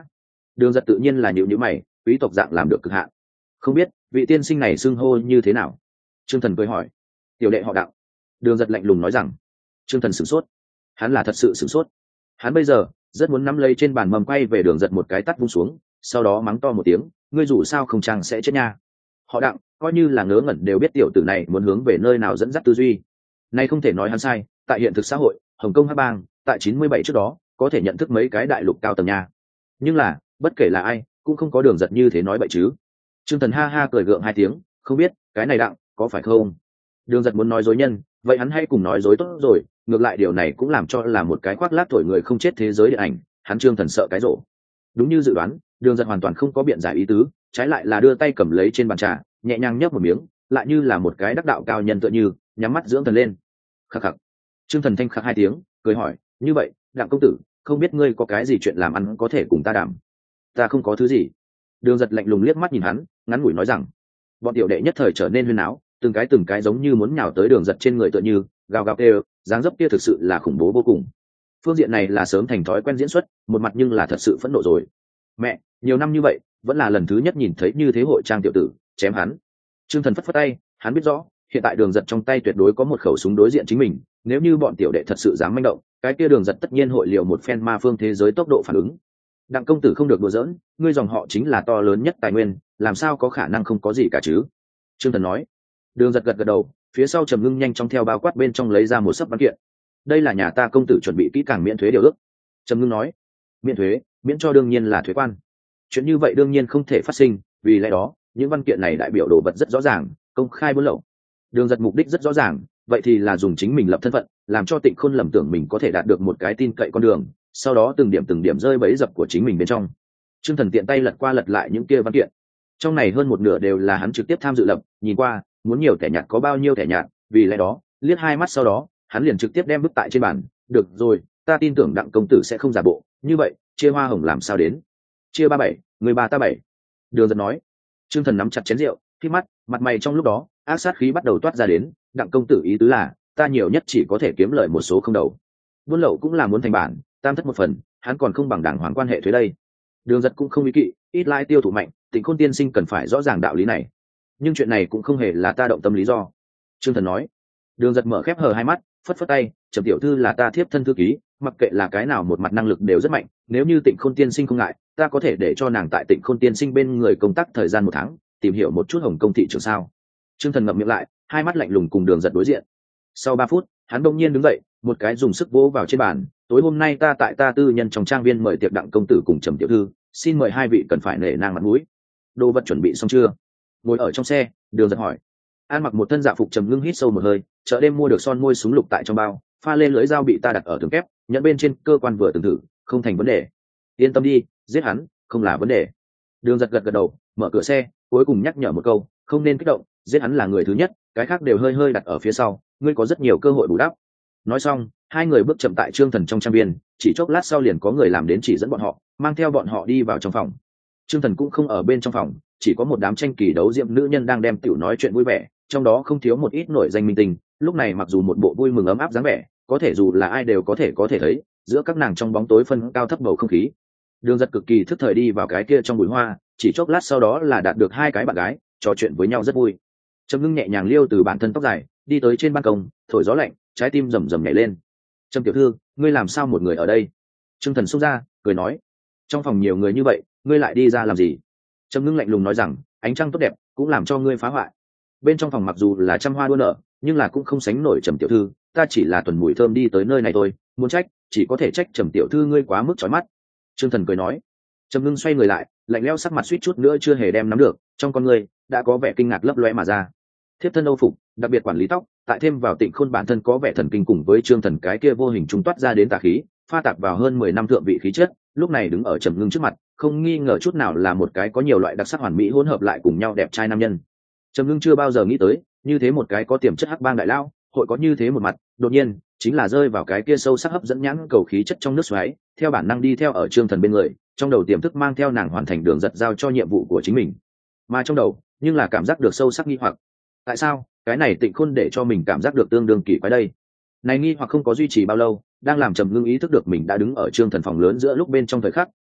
Đường Giật tự nhiên là nhịu nhữ mày, quý tộc dạng làm được cực hạn. Không biết vị tiên sinh này xưng hô như thế nào? Trương Thần cười hỏi. Tiểu đệ họ Đặng. Đường Giật lạnh lùng nói rằng. Trương Thần sửng sốt. Hắn là thật sự sửng sốt. Hắn bây giờ rất muốn nắm lấy trên bàn mầm quay về Đường Giật một cái tát vung xuống, sau đó mắng to một tiếng, ngươi dù sao không chàng sẽ chết nha. Họ Đặng coi như là ngớ ngẩn đều biết tiểu tử này muốn hướng về nơi nào dẫn dắt tư duy. Nay không thể nói hắn sai, tại hiện thực xã hội Hồng Kông Hắc Bang tại chín mươi bảy trước đó có thể nhận thức mấy cái đại lục cao tầng nha, nhưng là bất kể là ai cũng không có Đường Giật như thế nói bậy chứ. Trương Thần ha ha cười gượng hai tiếng, không biết cái này Đặng có phải không? Đường Giật muốn nói dối nhân, vậy hắn hay cùng nói dối tốt rồi, ngược lại điều này cũng làm cho là một cái khoác lác thổi người không chết thế giới điện ảnh, hắn Trương Thần sợ cái rổ. Đúng như dự đoán, Đường Giật hoàn toàn không có biện giải ý tứ, trái lại là đưa tay cầm lấy trên bàn trà, nhẹ nhàng nhấp một miếng, lại như là một cái đắc đạo cao nhân tựa như nhắm mắt dưỡng thần lên. Khắc khắc. Trương Thần thanh khắc hai tiếng, cười hỏi, như vậy Đặng công tử, không biết ngươi có cái gì chuyện làm ăn có thể cùng ta đảm? Ta không có thứ gì. Đường Giật lạnh lùng liếc mắt nhìn hắn, ngắn ngủi nói rằng. Bọn tiểu đệ nhất thời trở nên huyên náo, từng cái từng cái giống như muốn nhào tới Đường Giật trên người tựa như gào gào kêu, dáng dấp kia thực sự là khủng bố vô cùng. Phương diện này là sớm thành thói quen diễn xuất, một mặt nhưng là thật sự phẫn nộ rồi. Mẹ, nhiều năm như vậy vẫn là lần thứ nhất nhìn thấy như thế hội trang tiểu tử, chém hắn. Trương Thần phất phất tay, hắn biết rõ hiện tại Đường Giật trong tay tuyệt đối có một khẩu súng đối diện chính mình, nếu như bọn tiểu đệ thật sự dám manh động, cái kia Đường Giật tất nhiên hội liệu một phen ma phương thế giới tốc độ phản ứng. Đặng công tử không được đùa giỡn, ngươi dòng họ chính là to lớn nhất tài nguyên, làm sao có khả năng không có gì cả chứ? Trương Thần nói. Đường Giật gật gật đầu, phía sau Trầm Ngưng nhanh trong theo bao quát bên trong lấy ra một sấp văn kiện. Đây là nhà ta công tử chuẩn bị kỹ càng miễn thuế điều ước. Trầm Ngưng nói. Miễn thuế, miễn cho đương nhiên là thuế quan. Chuyện như vậy đương nhiên không thể phát sinh, vì lẽ đó những văn kiện này đại biểu đồ vật rất rõ ràng, công khai buôn lậu. Đường Giật mục đích rất rõ ràng, vậy thì là dùng chính mình lập thân phận, làm cho Tịnh Khôn lầm tưởng mình có thể đạt được một cái tin cậy con đường, sau đó từng điểm từng điểm rơi bẫy dập của chính mình bên trong. Trương Thần tiện tay lật qua lật lại những kia văn kiện, trong này hơn một nửa đều là hắn trực tiếp tham dự lập, nhìn qua muốn nhiều thẻ nhạt có bao nhiêu thẻ nhạt, vì lẽ đó liếc hai mắt sau đó hắn liền trực tiếp đem bức tại trên bàn. Được rồi, ta tin tưởng Đặng công tử sẽ không giả bộ, như vậy chia hoa hồng làm sao đến? Chia ba bảy, người ba ta bảy. Đường Giật nói. Trương Thần nắm chặt chén rượu, khi mắt mặt mày trong lúc đó ác sát khí bắt đầu toát ra đến. Đặng công tử ý tứ là ta nhiều nhất chỉ có thể kiếm lợi một số không đầu, buôn lậu cũng là muốn thành bản, tam thất một phần, hắn còn không bằng đảng hoàng quan hệ thuế đây. Đường Giật cũng không ý kỵ, ít lai tiêu thụ mạnh, Tịnh Khôn tiên sinh cần phải rõ ràng đạo lý này, nhưng chuyện này cũng không hề là ta động tâm lý do. Trương Thần nói. Đường Giật mở khép hờ hai mắt, phất phất tay, Trầm tiểu thư là ta thiếp thân thư ký, mặc kệ là cái nào một mặt năng lực đều rất mạnh, nếu như Tịnh Khôn tiên sinh không ngại, ta có thể để cho nàng tại Tịnh Khôn tiên sinh bên người công tác thời gian một tháng, tìm hiểu một chút Hồng Kông thị trường sao. Trương Thần ngậm miệng lại, hai mắt lạnh lùng cùng Đường Giật đối diện. Sau ba phút hắn đông nhiên đứng dậy, một cái dùng sức vỗ vào trên bàn, tối hôm nay ta tại ta tư nhân trong trang viên mời tiệc Đặng công tử cùng Trầm tiểu thư, xin mời hai vị cần phải nể nang mặt mũi. Đồ vật chuẩn bị xong chưa? Ngồi ở trong xe, Đường Giật hỏi. An mặc một thân dạ phục Trầm Ngưng hít sâu một hơi, chợ đêm mua được son môi súng lục tại trong bao, pha lên lưỡi dao bị ta đặt ở tường kép, nhận bên trên cơ quan vừa từng thử, không thành vấn đề. Yên tâm đi, giết hắn không là vấn đề. Đường Giật gật gật đầu, mở cửa xe, cuối cùng nhắc nhở một câu, không nên kích động, giết hắn là người thứ nhất, cái khác đều hơi hơi đặt ở phía sau, ngươi có rất nhiều cơ hội bù đắp. Nói xong, hai người bước chậm tại Trương Thần trong trang viên, chỉ chốc lát sau liền có người làm đến chỉ dẫn bọn họ, mang theo bọn họ đi vào trong phòng. Trương Thần cũng không ở bên trong phòng, chỉ có một đám tranh kỳ đấu diệm nữ nhân đang đem tiểu nói chuyện vui vẻ, trong đó không thiếu một ít nổi danh minh tinh, lúc này mặc dù một bộ vui mừng ấm áp dáng vẻ, có thể dù là ai đều có thể có thể thấy, giữa các nàng trong bóng tối phân cao thấp bầu không khí. Đường Giật cực kỳ thức thời đi vào cái kia trong bụi hoa, chỉ chốc lát sau đó là đạt được hai cái bạn gái, trò chuyện với nhau rất vui. Trầm Ngưng nhẹ nhàng liêu từ bản thân tóc dài, đi tới trên ban công, thổi gió lạnh, trái tim rầm rầm nhảy lên. Trầm tiểu thư, ngươi làm sao một người ở đây? Trương Thần xông ra, cười nói, trong phòng nhiều người như vậy, ngươi lại đi ra làm gì? Trầm Ngưng lạnh lùng nói rằng, ánh trăng tốt đẹp cũng làm cho ngươi phá hoại. Bên trong phòng mặc dù là trăm hoa đua nở, nhưng là cũng không sánh nổi Trầm tiểu thư, ta chỉ là tuần mùi thơm đi tới nơi này thôi, muốn trách chỉ có thể trách Trầm tiểu thư ngươi quá mức chói mắt. Trương Thần cười nói. Trầm Ngưng xoay người lại, lạnh lẽo sắc mặt suýt chút nữa chưa hề đem nắm được, trong con ngươi đã có vẻ kinh ngạc lấp lóe mà ra. Thiếp thân Âu phục, đặc biệt quản lý tóc, tại thêm vào Tịnh Khôn bản thân có vẻ thần kinh cùng với Trương Thần cái kia vô hình trung toát ra đến tà khí, pha tạp vào hơn mười năm thượng vị khí chất, lúc này đứng ở Trầm Ngưng trước mặt, không nghi ngờ chút nào là một cái có nhiều loại đặc sắc hoàn mỹ hỗn hợp lại cùng nhau đẹp trai nam nhân. Trầm Ngưng chưa bao giờ nghĩ tới, như thế một cái có tiềm chất hắc bang đại lao, hội có như thế một mặt, đột nhiên chính là rơi vào cái kia sâu sắc hấp dẫn nhãn cầu khí chất trong nước xoáy, theo bản năng đi theo ở Trương Thần bên người, trong đầu tiềm thức mang theo nàng hoàn thành Đường Giật giao cho nhiệm vụ của chính mình, mà trong đầu nhưng là cảm giác được sâu sắc nghi hoặc, tại sao cái này Tịnh Khôn để cho mình cảm giác được tương đương kỳ quái đây? Này nghi hoặc không có duy trì bao lâu, đang làm Trầm Ngưng ý thức được mình đã đứng ở Trương Thần phòng lớn giữa lúc bên trong thời khắc,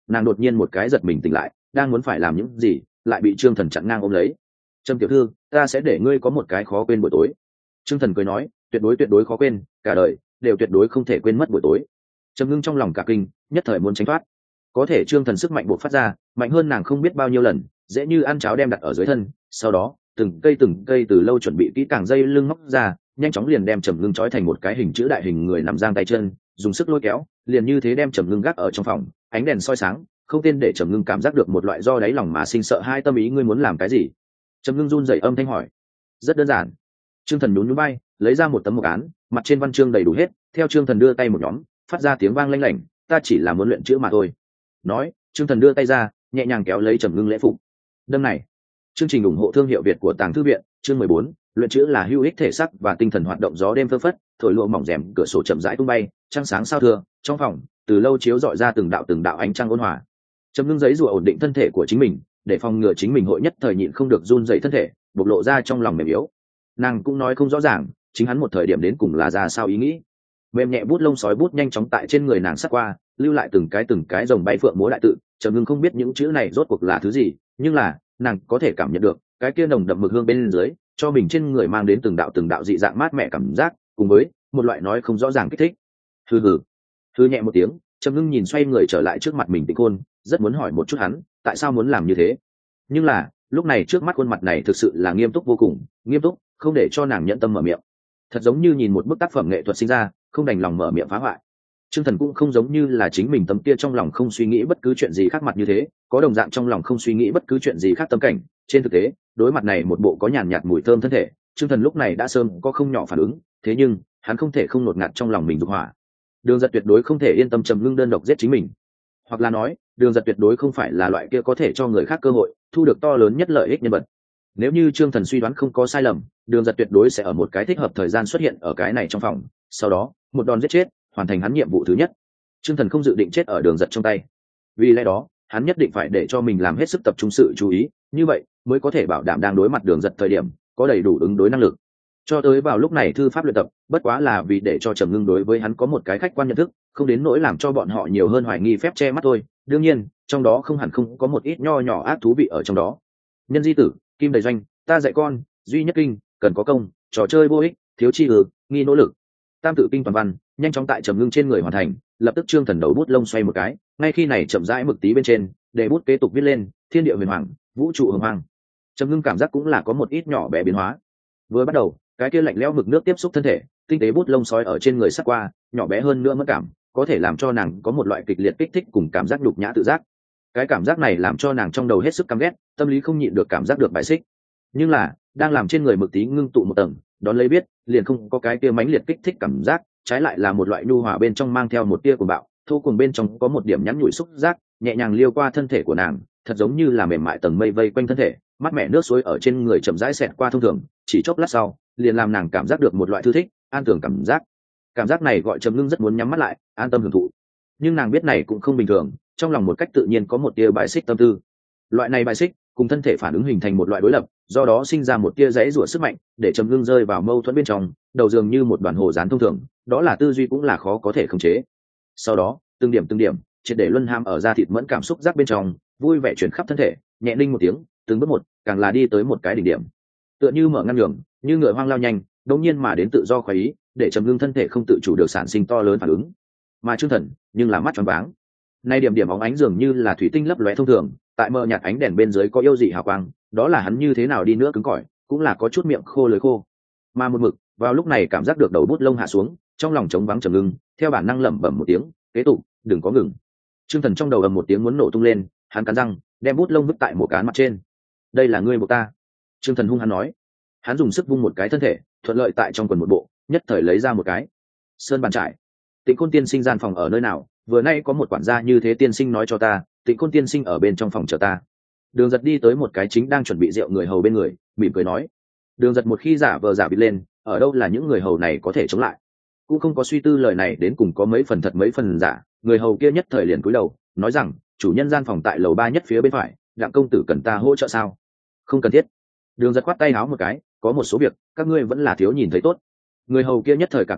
nàng đột nhiên một cái giật mình tỉnh lại, đang muốn phải làm những gì lại bị Trương Thần chặn ngang ôm lấy. Trâm tiểu thư, ta sẽ để ngươi có một cái khó quên buổi tối. Trương Thần cười nói, tuyệt đối tuyệt đối khó quên, cả đời đều tuyệt đối không thể quên mất buổi tối. Trầm Ngưng trong lòng cả kinh, nhất thời muốn tránh thoát, có thể Trương Thần sức mạnh buộc phát ra mạnh hơn nàng không biết bao nhiêu lần, dễ như ăn cháo đem đặt ở dưới thân, sau đó từng cây từng cây từ lâu chuẩn bị kỹ càng dây lưng móc ra, nhanh chóng liền đem Trầm Ngưng trói thành một cái hình chữ đại hình người nằm giang tay chân, dùng sức lôi kéo, liền như thế đem Trầm Ngưng gác ở trong phòng, ánh đèn soi sáng, không tên để Trầm Ngưng cảm giác được một loại do đáy lòng mà sinh sợ hai tâm ý. Ngươi muốn làm cái gì? Trầm Ngưng run rẩy âm thanh hỏi. Rất đơn giản. Trương Thần nhún nhún bay, lấy ra một tấm mộc án, mặt trên văn chương đầy đủ hết, theo Trương Thần đưa tay một nhóm, phát ra tiếng vang lanh lảnh, ta chỉ là muốn luyện chữ mà thôi. Nói, Trương Thần đưa tay ra, nhẹ nhàng kéo lấy Trầm Ngưng lễ phục. Đâm này, chương trình ủng hộ thương hiệu Việt của Tàng Thư viện, chương mười bốn, luyện chữ là hữu ích thể xác và tinh thần hoạt động. Gió đêm phơ phất, thổi lụa mỏng rèm cửa sổ chậm rãi tung bay, trăng sáng sao thưa, trong phòng từ lâu chiếu dọi ra từng đạo từng đạo ánh trăng ôn hòa. Trầm Ngưng giấy rùa ổn định thân thể của chính mình, để phòng ngừa chính mình hội nhất thời nhịn không được run dậy thân thể, bộc lộ ra trong lòng mềm yếu. Nàng cũng nói không rõ ràng, chính hắn một thời điểm đến cùng là ra sao ý nghĩ. Mềm nhẹ bút lông sói bút nhanh chóng tại trên người nàng sát qua, lưu lại từng cái từng cái rồng bay phượng múa đại tự. Trầm Ngưng không biết những chữ này rốt cuộc là thứ gì, nhưng là nàng có thể cảm nhận được cái kia nồng đậm mực hương bên dưới, cho mình trên người mang đến từng đạo từng đạo dị dạng mát mẻ cảm giác, cùng với một loại nói không rõ ràng kích thích. Hừ hừ, hừ nhẹ một tiếng, Trầm Ngưng nhìn xoay người trở lại trước mặt mình Tịnh Khôn, rất muốn hỏi một chút hắn tại sao muốn làm như thế, nhưng là lúc này trước mắt khuôn mặt này thực sự là nghiêm túc vô cùng, nghiêm túc không để cho nàng nhận tâm mở miệng, thật giống như nhìn một bức tác phẩm nghệ thuật sinh ra, không đành lòng mở miệng phá hoại. Trương Thần cũng không giống như là chính mình tấm kia trong lòng không suy nghĩ bất cứ chuyện gì khác mặt như thế, có đồng dạng trong lòng không suy nghĩ bất cứ chuyện gì khác tâm cảnh. Trên thực tế, đối mặt này một bộ có nhàn nhạt mùi thơm thân thể, Trương Thần lúc này đã sớm có không nhỏ phản ứng, thế nhưng hắn không thể không nột ngạt trong lòng mình dục hỏa. Đường Giật tuyệt đối không thể yên tâm Trầm Ngưng đơn độc giết chính mình, hoặc là nói, Đường Giật tuyệt đối không phải là loại kia có thể cho người khác cơ hội thu được to lớn nhất lợi ích nhân vật. Nếu như Trương Thần suy đoán không có sai lầm, Đường Giật tuyệt đối sẽ ở một cái thích hợp thời gian xuất hiện ở cái này trong phòng, sau đó một đòn giết chết, hoàn thành hắn nhiệm vụ thứ nhất. Trương Thần không dự định chết ở Đường Giật trong tay, vì lẽ đó hắn nhất định phải để cho mình làm hết sức tập trung sự chú ý, như vậy mới có thể bảo đảm đang đối mặt Đường Giật thời điểm có đầy đủ ứng đối năng lực. Cho tới vào lúc này thư pháp luyện tập bất quá là vì để cho Trầm Ngưng đối với hắn có một cái khách quan nhận thức, không đến nỗi làm cho bọn họ nhiều hơn hoài nghi phép che mắt thôi. Đương nhiên trong đó không hẳn không có một ít nho nhỏ ác thú vị ở trong đó. Nhân di tử, kim đầy doanh, ta dạy con, duy nhất kinh, cần có công, trò chơi vô ích, thiếu chi ừ, nghi nỗ lực. Tam tự kinh toàn văn nhanh chóng tại Trầm Ngưng trên người hoàn thành, lập tức Trương Thần đầu bút lông xoay một cái, ngay khi này chậm rãi mực tí bên trên để bút kế tục viết lên thiên địa huyền hoàng, vũ trụ hồng hoàng. Trầm Ngưng cảm giác cũng là có một ít nhỏ bé biến hóa. Vừa bắt đầu cái kia lạnh lẽo mực nước tiếp xúc thân thể, tinh tế bút lông sói ở trên người sát qua, nhỏ bé hơn nữa mất cảm, có thể làm cho nàng có một loại kịch liệt kích thích cùng cảm giác nhục nhã tự giác. Cái cảm giác này làm cho nàng trong đầu hết sức căm ghét, tâm lý không nhịn được cảm giác được bài xích. Nhưng là đang làm trên người mực tí ngưng tụ một tầng, đón lấy biết liền không có cái kia mãnh liệt kích thích cảm giác, trái lại là một loại nhu hòa bên trong mang theo một tia cuồng bạo, thô cuồng bên trong có một điểm nhắn nhủi xúc giác, nhẹ nhàng liêu qua thân thể của nàng, thật giống như là mềm mại tầng mây vây quanh thân thể, mát mẻ nước suối ở trên người chậm rãi xẹt qua thông thường, chỉ chốc lát sau liền làm nàng cảm giác được một loại thư thích, an tưởng cảm giác. Cảm giác này gọi Trầm Ngưng rất muốn nhắm mắt lại, an tâm hưởng thụ. Nhưng nàng biết này cũng không bình thường, trong lòng một cách tự nhiên có một tia bài xích tâm tư. Loại này bài xích cùng thân thể phản ứng hình thành một loại đối lập, do đó sinh ra một tia rẽ rủa sức mạnh, để Trầm Ngưng rơi vào mâu thuẫn bên trong, đầu dường như một đoàn hồ dán thông thường, đó là tư duy cũng là khó có thể khống chế. Sau đó, từng điểm từng điểm, triệt để luân ham ở da thịt mẫn cảm xúc giác bên trong, vui vẻ chuyển khắp thân thể, nhẹ ninh một tiếng, từng bước một, càng là đi tới một cái đỉnh điểm. Tựa như mở ngăn đường, như ngựa hoang lao nhanh, đột nhiên mà đến tự do khoái ý, để Trầm Ngưng thân thể không tự chủ được sản sinh to lớn phản ứng. Mà Trương Thần, nhưng là mắt tròn váng. Nay điểm điểm óng ánh dường như là thủy tinh lấp lóe thông thường, tại mờ nhạt ánh đèn bên dưới có yêu dị hào quang, đó là hắn như thế nào đi nữa cứng cỏi, cũng là có chút miệng khô lưỡi khô. Mà một mực, vào lúc này cảm giác được đầu bút lông hạ xuống, trong lòng trống vắng Trầm Ngưng, theo bản năng lẩm bẩm một tiếng, kế tục, đừng có ngừng. Trương Thần trong đầu ầm một tiếng muốn nổ tung lên, hắn cắn răng, đem bút lông vứt tại một cán mặt trên. Đây là ngươi buộc ta. Trương Thần hung hăng nói. Hắn dùng sức vung một cái thân thể, thuận lợi tại trong quần một bộ, nhất thời lấy ra một cái sơn bàn trải. Tịnh Khôn tiên sinh gian phòng ở nơi nào? Vừa nay có một quản gia như thế tiên sinh nói cho ta, Tịnh Khôn tiên sinh ở bên trong phòng chờ ta. Đường Giật đi tới một cái chính đang chuẩn bị rượu người hầu bên người, mỉm cười nói. Đường Giật một khi giả vờ giả vịt lên, ở đâu là những người hầu này có thể chống lại? Cũng không có suy tư lời này đến cùng có mấy phần thật mấy phần giả, người hầu kia nhất thời liền cúi đầu, nói rằng, chủ nhân gian phòng tại lầu ba nhất phía bên phải, Đặng công tử cần ta hỗ trợ sao? Không cần thiết. Đường Giật khoát tay áo một cái, có một số việc các ngươi vẫn là thiếu nhìn thấy tốt. Người hầu kia nhất thời cả kinh,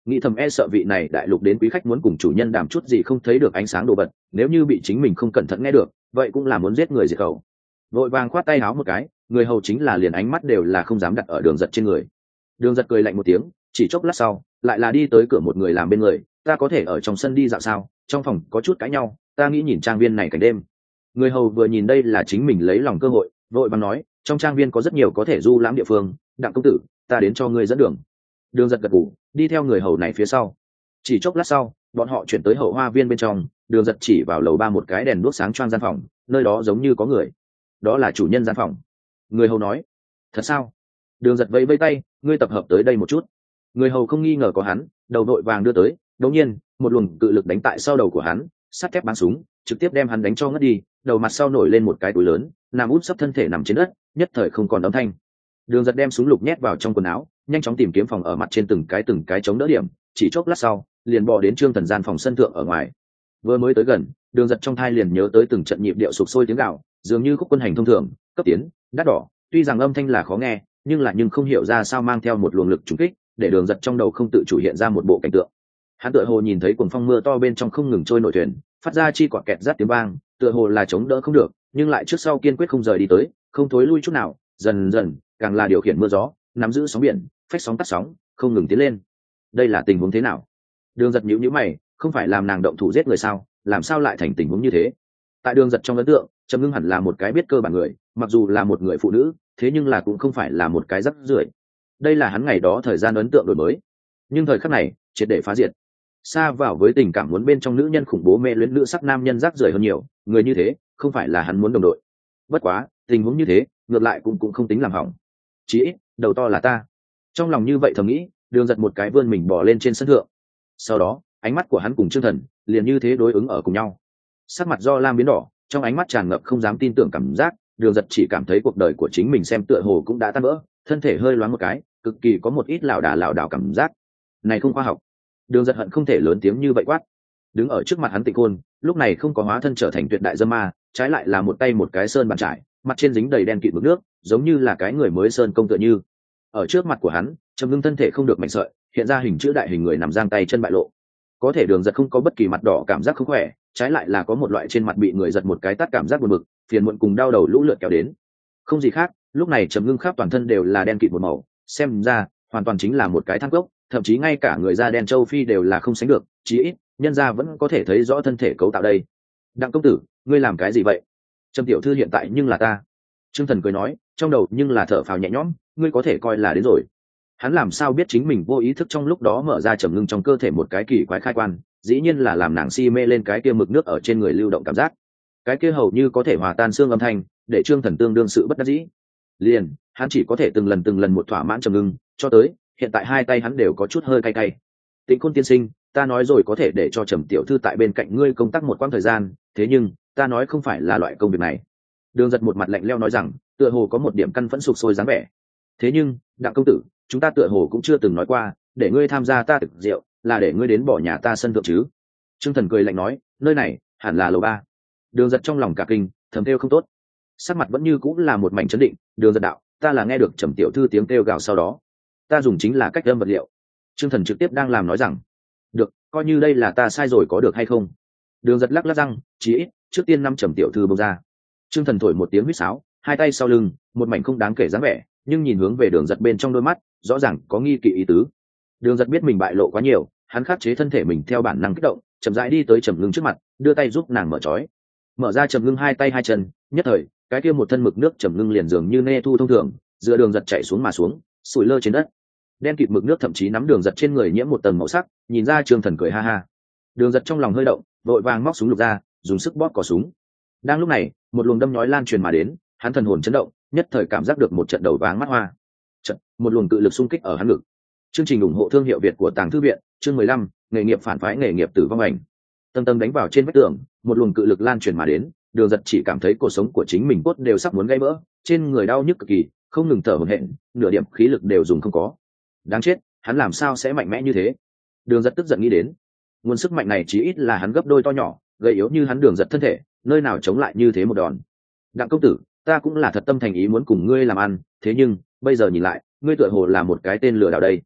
nghĩ thầm e sợ vị này đại lục đến quý khách muốn cùng chủ nhân đảm chút gì không thấy được ánh sáng đồ vật, nếu như bị chính mình không cẩn thận nghe được vậy cũng là muốn giết người diệt khẩu. Vội vàng khoát tay áo một cái, người hầu chính là liền ánh mắt đều là không dám đặt ở Đường Giật trên người. Đường Giật cười lạnh một tiếng, chỉ chốc lát sau lại là đi tới cửa một người làm bên người, ta có thể ở trong sân đi dạo sao, trong phòng có chút cãi nhau, ta nghĩ nhìn trang viên này cảnh đêm. Người hầu vừa nhìn đây là chính mình lấy lòng cơ hội, vội vàng nói, trong trang viên có rất nhiều có thể du lãm địa phương, Đặng công tử, ta đến cho ngươi dẫn đường. Đường Giật gật gù, đi theo người hầu này phía sau. Chỉ chốc lát sau bọn họ chuyển tới hậu hoa viên bên trong. Đường Giật chỉ vào lầu ba một cái đèn đuốc sáng choang gian phòng, nơi đó giống như có người, đó là chủ nhân gian phòng. Người hầu nói, thật sao? Đường Giật vẫy vẫy tay, ngươi tập hợp tới đây một chút. Người hầu không nghi ngờ có hắn, đầu đội vàng đưa tới. Đột nhiên một luồng cự lực đánh tại sau đầu của hắn, sắt thép bắn súng trực tiếp đem hắn đánh cho ngất đi, đầu mặt sau nổi lên một cái túi lớn, nằm út sấp thân thể nằm trên đất, nhất thời không còn âm thanh. Đường Giật đem súng lục nhét vào trong quần áo, nhanh chóng tìm kiếm phòng ở mặt trên từng cái từng cái chống đỡ điểm, chỉ chốc lát sau liền bò đến Trương Thần gian phòng sân thượng ở ngoài. Vừa mới tới gần, Đường Giật trong thai liền nhớ tới từng trận nhịp điệu sục sôi tiếng gạo, dường như khúc quân hành thông thường, cấp tiến, đắt đỏ, tuy rằng âm thanh là khó nghe, nhưng là nhưng không hiểu ra sao mang theo một luồng lực trùng kích, để Đường Giật trong đầu không tự chủ hiện ra một bộ cảnh tượng. Hắn tựa hồ nhìn thấy cuồng phong mưa to bên trong không ngừng trôi nổi thuyền, phát ra chi quạt kẹt rát tiếng vang, tựa hồ là chống đỡ không được, nhưng lại trước sau kiên quyết không rời đi tới, không thối lui chút nào, dần dần càng là điều khiển mưa gió, nắm giữ sóng biển, phách sóng tắt sóng, không ngừng tiến lên. Đây là tình huống thế nào? Đường Giật nhíu nhíu mày, không phải làm nàng động thủ giết người sao, làm sao lại thành tình huống như thế? Tại Đường Giật trong ấn tượng, Trầm Ngưng hẳn là một cái biết cơ bản người, mặc dù là một người phụ nữ, thế nhưng là cũng không phải là một cái rắc rưởi. Đây là hắn ngày đó thời gian ấn tượng đổi mới, nhưng thời khắc này triệt để phá diệt. Xa vào với tình cảm muốn bên trong nữ nhân khủng bố mê luyến nữ sắc nam nhân rác rưởi hơn nhiều, người như thế không phải là hắn muốn đồng đội. Bất quá tình huống như thế ngược lại cũng cũng không tính làm hỏng, chí ít đầu to là ta. Trong lòng như vậy thầm nghĩ, Đường Giật một cái vươn mình bỏ lên trên sân thượng. Sau đó ánh mắt của hắn cùng Trương Thần liền như thế đối ứng ở cùng nhau, sắc mặt do lam biến đỏ, trong ánh mắt tràn ngập không dám tin tưởng cảm giác. Đường Giật chỉ cảm thấy cuộc đời của chính mình xem tựa hồ cũng đã tan vỡ, thân thể hơi loáng một cái, cực kỳ có một ít lảo đà lảo đảo cảm giác. Này không khoa học. Đường Giật hận không thể lớn tiếng như vậy quát. Đứng ở trước mặt hắn Tịnh Khôn lúc này không có hóa thân trở thành tuyệt đại dâm ma, trái lại là một tay một cái sơn bàn trải, mặt trên dính đầy đen kịt mực nước, giống như là cái người mới sơn công tựa như. Ở trước mặt của hắn, Trầm Ngưng thân thể không được mạnh sợi, hiện ra hình chữ đại hình người nằm giang tay chân bại lộ. Có thể Đường Giật không có bất kỳ mặt đỏ cảm giác không khỏe, trái lại là có một loại trên mặt bị người giật một cái tát cảm giác buồn bực, phiền muộn cùng đau đầu lũ lượt kéo đến. Không gì khác, lúc này Trầm Ngưng khắp toàn thân đều là đen kịt một màu, xem ra hoàn toàn chính là một cái than cốc, thậm chí ngay cả người da đen châu Phi đều là không sánh được, chí ít nhân gia vẫn có thể thấy rõ thân thể cấu tạo đây. Đặng công tử, ngươi làm cái gì vậy? Trầm tiểu thư hiện tại nhưng là ta. Trương Thần cười nói, trong đầu nhưng là thở phào nhẹ nhõm, ngươi có thể coi là đến rồi. Hắn làm sao biết chính mình vô ý thức trong lúc đó mở ra Trầm Ngưng trong cơ thể một cái kỳ quái khai quan, dĩ nhiên là làm nàng si mê lên cái kia mực nước ở trên người lưu động cảm giác. Cái kia hầu như có thể hòa tan xương âm thanh, để Trương Thần tương đương sự bất đắc dĩ. Liền, hắn chỉ có thể từng lần từng lần một thỏa mãn Trầm Ngưng, cho tới hiện tại hai tay hắn đều có chút hơi cay cay. Tịnh Khôn tiên sinh, ta nói rồi có thể để cho Trầm tiểu thư tại bên cạnh ngươi công tác một quãng thời gian, thế nhưng ta nói không phải là loại công việc này. Đường Giật một mặt lạnh lẽo nói rằng, tựa hồ có một điểm căn phẫn sục sôi dáng vẻ. Thế nhưng Đặng công tử, chúng ta tựa hồ cũng chưa từng nói qua để ngươi tham gia ta thực rượu là để ngươi đến bỏ nhà ta sân thượng chứ? Trương Thần cười lạnh nói, nơi này hẳn là lầu ba. Đường Giật trong lòng cả kinh, thầm kêu không tốt, sắc mặt vẫn như cũng là một mảnh chấn định. Đường Giật đạo, ta là nghe được Trầm tiểu thư tiếng kêu gào, sau đó ta dùng chính là cách âm vật liệu. Trương Thần trực tiếp đang làm nói rằng, được, coi như đây là ta sai rồi, có được hay không? Đường Giật lắc lắc răng, chí ít trước tiên năm Trầm tiểu thư bông ra. Trương Thần thổi một tiếng huýt sáo, hai tay sau lưng, một mảnh không đáng kể dáng vẻ, nhưng nhìn hướng về Đường Giật bên trong đôi mắt rõ ràng có nghi kỵ ý tứ. Đường Giật biết mình bại lộ quá nhiều, hắn khắc chế thân thể mình theo bản năng kích động, chậm rãi đi tới Trầm Ngưng trước mặt, đưa tay giúp nàng mở trói. Mở ra Trầm Ngưng hai tay hai chân, nhất thời cái kia một thân mực nước Trầm Ngưng liền dường như nê thu thông thường, giữa Đường Giật chạy xuống mà xuống, sủi lơ trên đất. Đen kịt mực nước thậm chí nắm Đường Giật trên người nhiễm một tầng màu sắc, nhìn ra Trương Thần cười ha ha. Đường Giật trong lòng hơi động, vội vàng móc súng lục ra, dùng sức bóp cò súng. Đang lúc này, một luồng đâm nhói lan truyền mà đến, hắn thần hồn chấn động, nhất thời cảm giác được một trận đầu váng mắt hoa. Trận, một luồng cự lực xung kích ở hắn ngực. Chương trình ủng hộ thương hiệu Việt của Tàng Thư viện, chương mười lăm, nghề nghiệp phản phái nghề nghiệp tử vong ảnh. Tầng tầng đánh vào trên vách tường, một luồng cự lực lan truyền mà đến, Đường Giật chỉ cảm thấy cuộc sống của chính mình cốt đều sắp muốn gãy vỡ, trên người đau nhức cực kỳ, không ngừng thở hổn hển, nửa điểm khí lực đều dùng không có. Đáng chết, hắn làm sao sẽ mạnh mẽ như thế? Đường Giật tức giận nghĩ đến, nguồn sức mạnh này chí ít là hắn gấp đôi to nhỏ, gầy yếu như hắn Đường Giật thân thể, nơi nào chống lại như thế một đòn. Đặng công tử, ta cũng là thật tâm thành ý muốn cùng ngươi làm ăn, thế nhưng bây giờ nhìn lại, ngươi tựa hồ là một cái tên lừa đảo đây.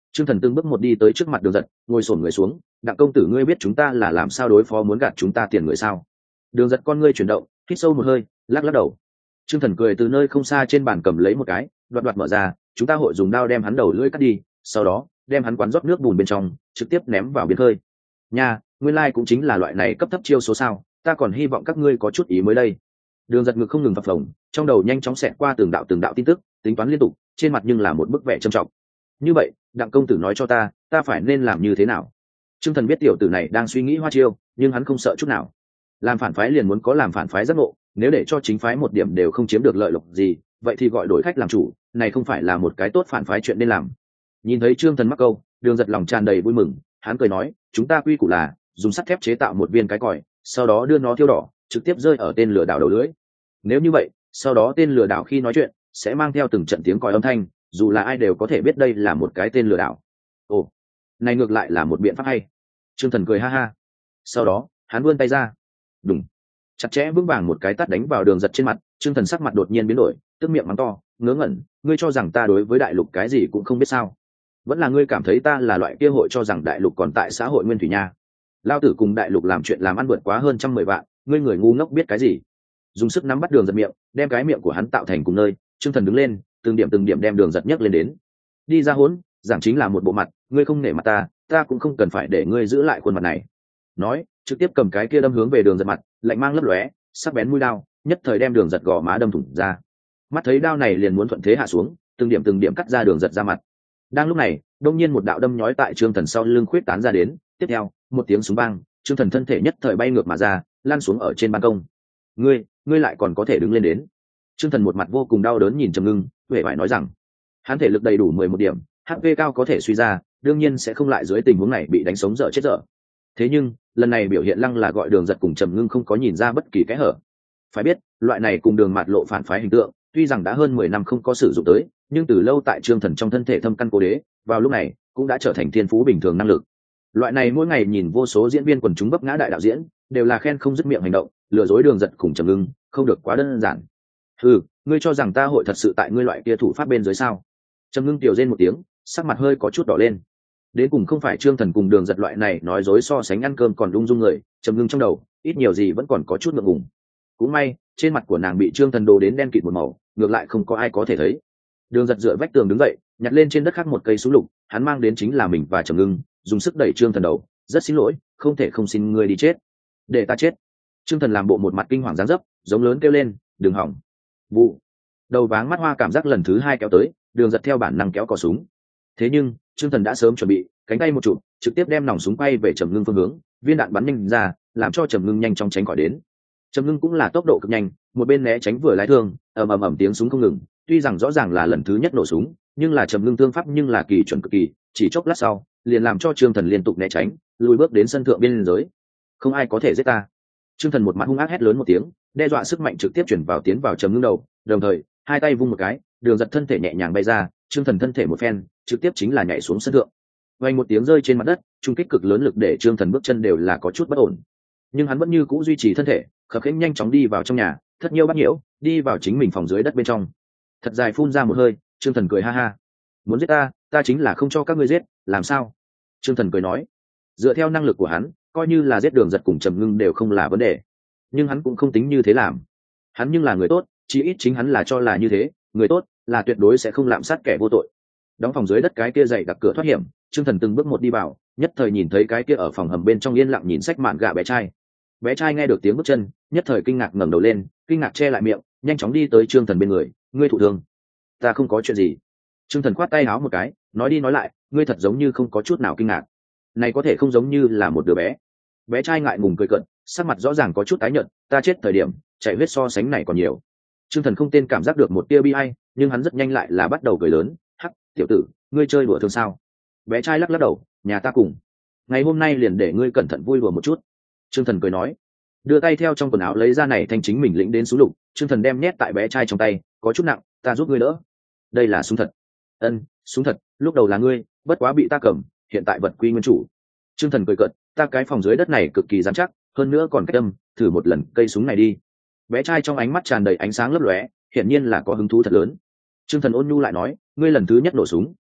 Trương Thần từng bước một đi tới trước mặt Đường Giật, ngồi xổm người xuống. Đặng công tử, ngươi biết chúng ta là làm sao đối phó muốn gạt chúng ta tiền người sao? Đường Giật con ngươi chuyển động, hít sâu một hơi, lắc lắc đầu. Trương Thần cười từ nơi không xa trên bàn cầm lấy một cái, đoạt đoạt mở ra. Chúng ta hội dùng đao đem hắn đầu lưỡi cắt đi, sau đó đem hắn quán rót nước bùn bên trong, trực tiếp ném vào biển khơi. Nha, nguyên lai like cũng chính là loại này cấp thấp chiêu số sao? Ta còn hy vọng các ngươi có chút ý mới đây. Đường Giật ngực không ngừng phập phồng, trong đầu nhanh chóng xẹt qua từng đạo từng đạo tin tức, tính toán liên tục, trên mặt nhưng là một bức vẻ trầm trọng. Như vậy, Đặng công tử nói cho ta, ta phải nên làm như thế nào? Trương Thần biết tiểu tử này đang suy nghĩ hoa chiêu, nhưng hắn không sợ chút nào. Làm phản phái liền muốn có làm phản phái giác ngộ, nếu để cho chính phái một điểm đều không chiếm được lợi lộc gì, vậy thì gọi đổi khách làm chủ, này không phải là một cái tốt phản phái chuyện nên làm. Nhìn thấy Trương Thần mắc câu, Đường Giật lòng tràn đầy vui mừng, hắn cười nói, chúng ta quy củ là dùng sắt thép chế tạo một viên cái còi, sau đó đưa nó thiêu đỏ, trực tiếp rơi ở tên lừa đảo đầu lưỡi. Nếu như vậy, sau đó tên lừa đảo khi nói chuyện sẽ mang theo từng trận tiếng còi âm thanh, dù là ai đều có thể biết đây là một cái tên lừa đảo. Ồ, này ngược lại là một biện pháp hay. Trương Thần cười ha ha. Sau đó hắn vươn tay ra, đùng, chặt chẽ vững vàng một cái tát đánh vào Đường Giật trên mặt. Trương Thần sắc mặt đột nhiên biến đổi, tức miệng mắng to, ngớ ngẩn, ngươi cho rằng ta đối với đại lục cái gì cũng không biết sao? Vẫn là ngươi cảm thấy ta là loại kia hội cho rằng đại lục còn tại xã hội nguyên thủy nha? Lao tử cùng đại lục làm chuyện làm ăn vượt quá hơn trăm mười vạn, ngươi người ngu ngốc biết cái gì? Dùng sức nắm bắt Đường Giật miệng, đem cái miệng của hắn tạo thành cùng nơi. Trương Thần đứng lên, từng điểm từng điểm đem Đường Giật nhấc lên đến. Đi ra hỗn, giảng chính là một bộ mặt, ngươi không nể mặt ta, ta cũng không cần phải để ngươi giữ lại khuôn mặt này. Nói, trực tiếp cầm cái kia đâm hướng về Đường Giật mặt, lạnh mang lấp lóe, sắc bén mũi đao, nhất thời đem Đường Giật gò má đâm thủng ra. Mắt thấy đao này liền muốn thuận thế hạ xuống, từng điểm từng điểm cắt ra Đường Giật ra mặt. Đang lúc này, đông nhiên một đạo đâm nhói tại Trương Thần sau lưng khuyết tán ra đến, tiếp theo, một tiếng súng vang, Trương Thần thân thể nhất thời bay ngược mà ra, lăn xuống ở trên ban công. Ngươi, ngươi lại còn có thể đứng lên đến? Trương Thần một mặt vô cùng đau đớn nhìn Trầm Ngưng, huệ vải nói rằng, hắn thể lực đầy đủ mười một điểm, hát pê cao có thể suy ra, đương nhiên sẽ không lại dưới tình huống này bị đánh sống dở chết dở. Thế nhưng, lần này biểu hiện lăng là gọi Đường Giật cùng Trầm Ngưng không có nhìn ra bất kỳ kẽ hở. Phải biết, loại này cùng Đường Mạt Lộ phản phái hình tượng, tuy rằng đã hơn mười năm không có sử dụng tới, nhưng từ lâu tại Trương Thần trong thân thể thâm căn cố đế, vào lúc này cũng đã trở thành thiên phú bình thường năng lực. Loại này mỗi ngày nhìn vô số diễn viên quần chúng vấp ngã đại đạo diễn, đều là khen không dứt miệng hành động, lừa dối Đường Giật cùng Trầm Ngưng, không được quá đơn giản. Ừ, ngươi cho rằng ta hội thật sự tại ngươi loại kia thủ pháp bên dưới sao? Trầm Ngưng tiểu rên một tiếng, sắc mặt hơi có chút đỏ lên. Đến cùng không phải Trương Thần cùng Đường Giật loại này nói dối so sánh ăn cơm còn lung dung người, Trầm Ngưng trong đầu ít nhiều gì vẫn còn có chút ngượng ngùng. Cũng may, trên mặt của nàng bị Trương Thần đồ đến đen kịt một màu, ngược lại không có ai có thể thấy. Đường Giật dựa vách tường đứng dậy, nhặt lên trên đất khác một cây súng lục, hắn mang đến chính là mình và Trầm Ngưng, dùng sức đẩy Trương Thần đầu, rất xin lỗi, không thể không xin ngươi đi chết. Để ta chết. Trương Thần làm bộ một mặt kinh hoàng dáng dấp, giống lớn kêu lên, đừng hỏng. Vụ. Đầu váng mắt hoa cảm giác lần thứ hai kéo tới, Đường Giật theo bản năng kéo cò súng. Thế nhưng, Trương Thần đã sớm chuẩn bị, cánh tay một chụp, trực tiếp đem nòng súng quay về Trầm Ngưng phương hướng, viên đạn bắn nhanh ra, làm cho Trầm Ngưng nhanh chóng tránh khỏi đến. Trầm Ngưng cũng là tốc độ cực nhanh, một bên né tránh vừa lái thương, ầm ầm ầm tiếng súng không ngừng, tuy rằng rõ ràng là lần thứ nhất nổ súng, nhưng là Trầm Ngưng thương pháp nhưng là kỳ chuẩn cực kỳ, chỉ chốc lát sau, liền làm cho Trương Thần liên tục né tránh, lùi bước đến sân thượng biên giới. Không ai có thể giết ta. Trương Thần một mặt hung ác hét lớn một tiếng, đe dọa sức mạnh trực tiếp chuyển vào tiến vào Trầm Ngưng đầu, đồng thời, hai tay vung một cái, Đường Giật thân thể nhẹ nhàng bay ra, Trương Thần thân thể một phen, trực tiếp chính là nhảy xuống sân thượng. Vang một tiếng rơi trên mặt đất, trung kích cực lớn lực để Trương Thần bước chân đều là có chút bất ổn. Nhưng hắn vẫn như cũ duy trì thân thể, khập khiễng nhanh chóng đi vào trong nhà, thất nhiêu bắt nhiễu, đi vào chính mình phòng dưới đất bên trong. Thật dài phun ra một hơi, Trương Thần cười ha ha. Muốn giết ta, ta chính là không cho các ngươi giết, làm sao? Trương Thần cười nói. Dựa theo năng lực của hắn, coi như là giết Đường Giật cùng Trầm Ngưng đều không là vấn đề. Nhưng hắn cũng không tính như thế làm. Hắn nhưng là người tốt, chí ít chính hắn là cho là như thế, người tốt là tuyệt đối sẽ không lạm sát kẻ vô tội. Đóng phòng dưới đất cái kia dày đặc cửa thoát hiểm, Trương Thần từng bước một đi vào, nhất thời nhìn thấy cái kia ở phòng hầm bên trong yên lặng nhìn sách mạn gạ bé trai. Bé trai nghe được tiếng bước chân, nhất thời kinh ngạc ngẩng đầu lên, kinh ngạc che lại miệng, nhanh chóng đi tới Trương Thần bên người, ngươi thụ thương? Ta không có chuyện gì. Trương Thần khoát tay áo một cái, nói đi nói lại, ngươi thật giống như không có chút nào kinh ngạc. Này có thể không giống như là một đứa bé. Bé trai ngại ngùng cười cợt, sắc mặt rõ ràng có chút tái nhợt, ta chết thời điểm, chạy huyết so sánh này còn nhiều. Trương Thần không tên cảm giác được một tia bi ai, nhưng hắn rất nhanh lại là bắt đầu cười lớn, hắc, tiểu tử, ngươi chơi đùa thương sao? Bé trai lắc lắc đầu, nhà ta cùng. Ngày hôm nay liền để ngươi cẩn thận vui đùa một chút. Trương Thần cười nói, đưa tay theo trong quần áo lấy ra này thanh chính mình lĩnh đến súng lục. Trương Thần đem nhét tại bé trai trong tay, có chút nặng, ta giúp ngươi đỡ. Đây là súng thật. Ân, súng thật, lúc đầu là ngươi, bất quá bị ta cầm, hiện tại vật quy nguyên chủ. Trương Thần cười cợt, ta cái phòng dưới đất này cực kỳ rắn chắc, hơn nữa còn cách âm, thử một lần cây súng này đi. Bé trai trong ánh mắt tràn đầy ánh sáng lấp lóe, hiển nhiên là có hứng thú thật lớn. Trương Thần ôn nhu lại nói, ngươi lần thứ nhất nổ súng,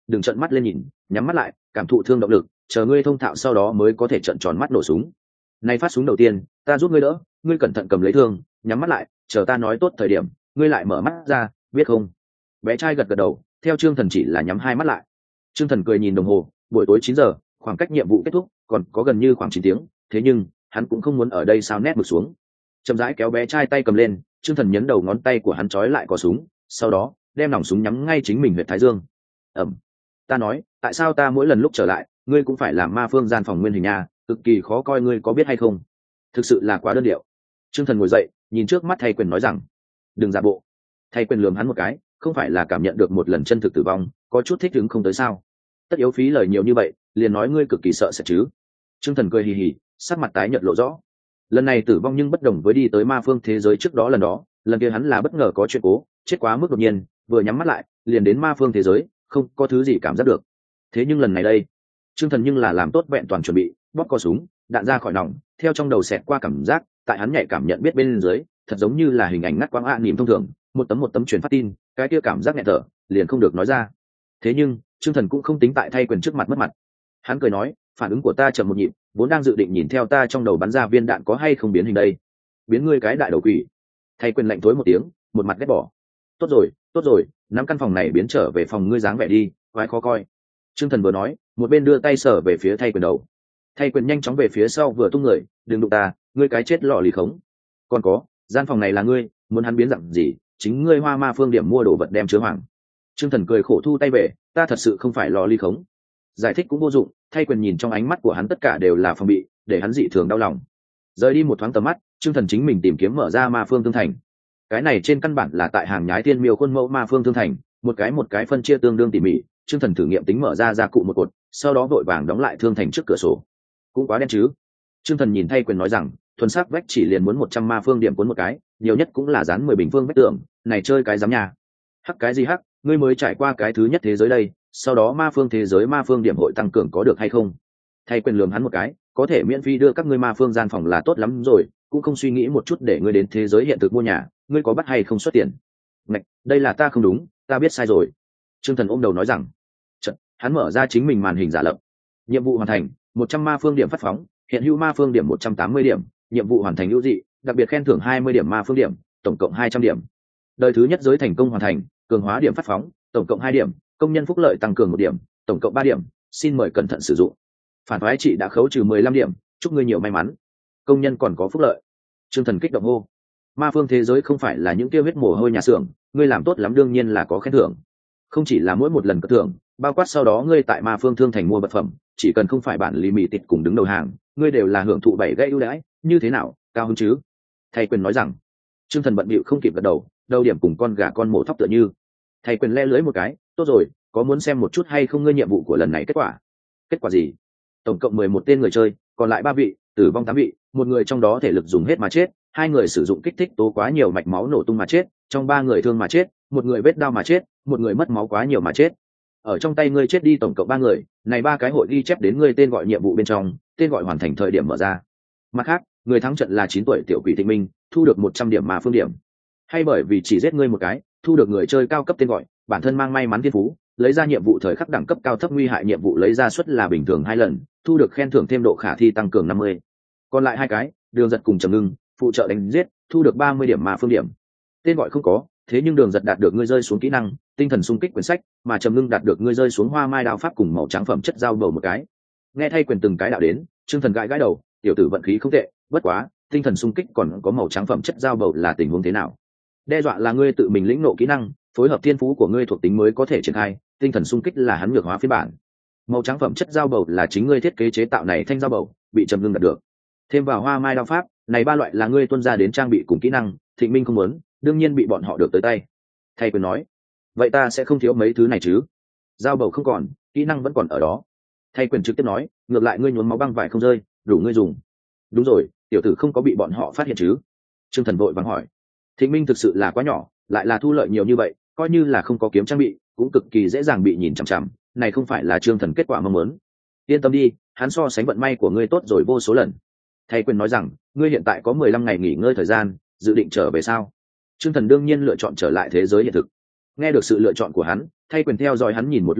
đừng trợn mắt lên nhìn, nhắm mắt lại cảm thụ thương động lực, chờ ngươi thông thạo sau đó mới có thể trợn tròn mắt nổ súng. Này phát súng đầu tiên ta giúp ngươi đỡ, ngươi cẩn thận cầm lấy thương, nhắm mắt lại, chờ ta nói tốt thời điểm ngươi lại mở mắt ra, biết không? Bé trai gật gật đầu, theo Trương Thần chỉ là nhắm hai mắt lại. Trương Thần cười nhìn đồng hồ, buổi tối chín giờ, khoảng cách nhiệm vụ kết thúc còn có gần như khoảng chín tiếng, thế nhưng hắn cũng không muốn ở đây sao nét mực xuống. Chậm rãi kéo bé trai tay cầm lên, Trương Thần nhấn đầu ngón tay của hắn trói lại cò súng, sau đó đem nòng súng nhắm ngay chính mình huyệt thái dương. Ẩm. Ta nói, tại sao ta mỗi lần lúc trở lại, ngươi cũng phải làm ma phương gian phòng nguyên hình nha, cực kỳ khó coi, ngươi có biết hay không? Thực sự là quá đơn điệu. Trương Thần ngồi dậy, nhìn trước mắt Thay Quyền nói rằng, đừng giả bộ. Thay Quyền lườm hắn một cái, không phải là cảm nhận được một lần chân thực tử vong, có chút thích ứng không tới sao? Tất yếu phí lời nhiều như vậy, liền nói ngươi cực kỳ sợ sẽ chứ? Trương Thần cười hì hì, sắc mặt tái nhợt lộ rõ. Lần này tử vong nhưng bất đồng với đi tới ma phương thế giới trước đó lần đó, lần kia hắn là bất ngờ có chuyện cố, chết quá mức đột nhiên, vừa nhắm mắt lại, liền đến ma phương thế giới, không có thứ gì cảm giác được. Thế nhưng lần này đây, Trương Thần nhưng là làm tốt vẹn toàn chuẩn bị, bóp co súng, đạn ra khỏi nòng, theo trong đầu xẹt qua cảm giác, tại hắn nhạy cảm nhận biết bên dưới, thật giống như là hình ảnh ngắt quãng ạ niệm thông thường, một tấm một tấm truyền phát tin, cái kia cảm giác nghẹt thở, liền không được nói ra. Thế nhưng, Trương Thần cũng không tính tại Thay Quyền trước mặt mất mặt. Hắn cười nói, phản ứng của ta chậm một nhịp, vốn đang dự định nhìn theo ta trong đầu bắn ra viên đạn có hay không biến hình đây. Biến ngươi cái đại đầu quỷ. Thay Quyền lạnh tối một tiếng, một mặt ghét bỏ. Tốt rồi, tốt rồi, nắm căn phòng này biến trở về phòng ngươi dáng vẻ đi, quái khó coi. Trương Thần vừa nói, một bên đưa tay sờ về phía Thay Quyền đầu. Thay Quyền nhanh chóng về phía sau vừa tung người, đừng đụng ta, ngươi cái chết lọ lì khống. Còn có, gian phòng này là ngươi, muốn hắn biến dạng gì, chính ngươi Hoa Ma Phương điểm mua đồ vật đem chứa hoàng. Trương Thần cười khổ thu tay về, ta thật sự không phải lọ lì khống. Giải thích cũng vô dụng, Thay Quyền nhìn trong ánh mắt của hắn tất cả đều là phòng bị, để hắn dị thường đau lòng. Rời đi một thoáng tầm mắt, Trương Thần chính mình tìm kiếm mở ra Ma Phương Thương Thành. Cái này trên căn bản là tại hàng nhái tiên miêu khuôn mẫu Ma Phương Thương Thành, một cái một cái phân chia tương đương tỉ mỉ. Trương Thần thử nghiệm tính mở ra gia cụ một cột, sau đó vội vàng đóng lại thương thành trước cửa sổ. Cũng quá đen chứ? Trương Thần nhìn Thay Quyền nói rằng, thuần sắc vách chỉ liền muốn một trăm ma phương điểm cuốn một cái, nhiều nhất cũng là dán mười bình phương vách tường, này chơi cái dám nhà. Hắc cái gì hắc, ngươi mới trải qua cái thứ nhất thế giới đây, sau đó ma phương thế giới ma phương điểm hội tăng cường có được hay không? Thay Quyền lườm hắn một cái, có thể miễn phí đưa các ngươi ma phương gian phòng là tốt lắm rồi, cũng không suy nghĩ một chút để ngươi đến thế giới hiện thực mua nhà, ngươi có bắt hay không xuất tiền? Ngạch, đây là ta không đúng, ta biết sai rồi. Trương Thần ôm đầu nói rằng. Chợt, hắn mở ra chính mình màn hình giả lập. Nhiệm vụ hoàn thành, một trăm ma phương điểm phát phóng, hiện hữu ma phương điểm một trăm tám mươi điểm, nhiệm vụ hoàn thành hữu dị, đặc biệt khen thưởng hai mươi điểm ma phương điểm, tổng cộng hai trăm điểm. Đời thứ nhất giới thành công hoàn thành, cường hóa điểm phát phóng, tổng cộng hai điểm, công nhân phúc lợi tăng cường một điểm, tổng cộng ba điểm, xin mời cẩn thận sử dụng. Phản phái chị đã khấu trừ mười lăm điểm, chúc ngươi nhiều may mắn. Công nhân còn có phúc lợi. Trương Thần kích động hô. Ma phương thế giới không phải là những tiêu huyết mồ hôi nhà xưởng, ngươi làm tốt lắm đương nhiên là có khen thưởng. Không chỉ là mỗi một lần cất thưởng, bao quát sau đó ngươi tại Ma phương thương thành mua vật phẩm, chỉ cần không phải bản lì mì tịt cùng đứng đầu hàng, ngươi đều là hưởng thụ bảy gãy ưu đãi, như thế nào, cao hơn chứ? Thay Quyền nói rằng. Trương Thần bận bịu không kịp gật đầu, đầu điểm cùng con gà con mổ thóc tựa như. Thay Quyền le lưới một cái, tốt rồi, có muốn xem một chút hay không ngươi nhiệm vụ của lần này kết quả? Kết quả gì? Tổng cộng mười một tên người chơi, còn lại ba vị, tử vong tám vị, một người trong đó thể lực dùng hết mà chết, hai người sử dụng kích thích tố quá nhiều mạch máu nổ tung mà chết, trong ba người thương mà chết, một người vết đau mà chết, một người mất máu quá nhiều mà chết. Ở trong tay ngươi chết đi tổng cộng ba người, này ba cái hội ghi chép đến ngươi tên gọi nhiệm vụ bên trong, tên gọi hoàn thành thời điểm mở ra. Mặt khác, người thắng trận là chín tuổi tiểu quỷ Thịnh Minh, thu được một trăm điểm ma phương điểm. Hay bởi vì chỉ giết ngươi một cái, thu được người chơi cao cấp tên gọi, bản thân mang may mắn thiên phú, lấy ra nhiệm vụ thời khắc đẳng cấp cao thấp nguy hại nhiệm vụ lấy ra suất là bình thường hai lần, thu được khen thưởng thêm độ khả thi tăng cường năm mươi. Còn lại hai cái, Đường Giật cùng Trầm Ngưng, phụ trợ đánh giết, thu được ba mươi điểm ma phương điểm. Tên gọi không có, thế nhưng Đường Giật đạt được ngươi rơi xuống kỹ năng, tinh thần xung kích quyển sách, mà Trầm Ngưng đạt được ngươi rơi xuống hoa mai đao pháp cùng màu trắng phẩm chất giao bầu một cái. Nghe Thay Quyền từng cái đạo đến, Trương Thần gãi gãi đầu, tiểu tử vận khí không tệ, bất quá, tinh thần xung kích còn có màu trắng phẩm chất giao bầu là tình huống thế nào? Đe dọa là ngươi tự mình lĩnh nộ kỹ năng, phối hợp thiên phú của ngươi thuộc tính mới có thể triển khai, tinh thần xung kích là hắn ngược hóa phiên bản. Màu trắng phẩm chất giao bầu là chính ngươi thiết kế chế tạo này thanh giao bầu, bị Trầm Ngưng đạt được. Thêm vào hoa mai đao pháp, này ba loại là ngươi tuân ra đến trang bị cùng kỹ năng, Thịnh Minh không muốn, đương nhiên bị bọn họ được tới tay. Thay Quyền nói, vậy ta sẽ không thiếu mấy thứ này chứ? Giao bầu không còn, kỹ năng vẫn còn ở đó. Thay Quyền trực tiếp nói, ngược lại ngươi nhuốm máu băng vải không rơi, đủ ngươi dùng. Đúng rồi, tiểu tử không có bị bọn họ phát hiện chứ? Trương Thần vội vàng hỏi. Thịnh Minh thực sự là quá nhỏ, lại là thu lợi nhiều như vậy, coi như là không có kiếm trang bị, cũng cực kỳ dễ dàng bị nhìn chằm chằm, này không phải là Trương Thần kết quả mong muốn. Yên tâm đi, hắn so sánh vận may của ngươi tốt rồi vô số lần. Thay Quyền nói rằng, ngươi hiện tại có mười lăm ngày nghỉ ngơi thời gian, dự định trở về sao? Trương Thần đương nhiên lựa chọn trở lại thế giới hiện thực. Nghe được sự lựa chọn của hắn, Thay Quyền theo dõi hắn nhìn một lúc lâu,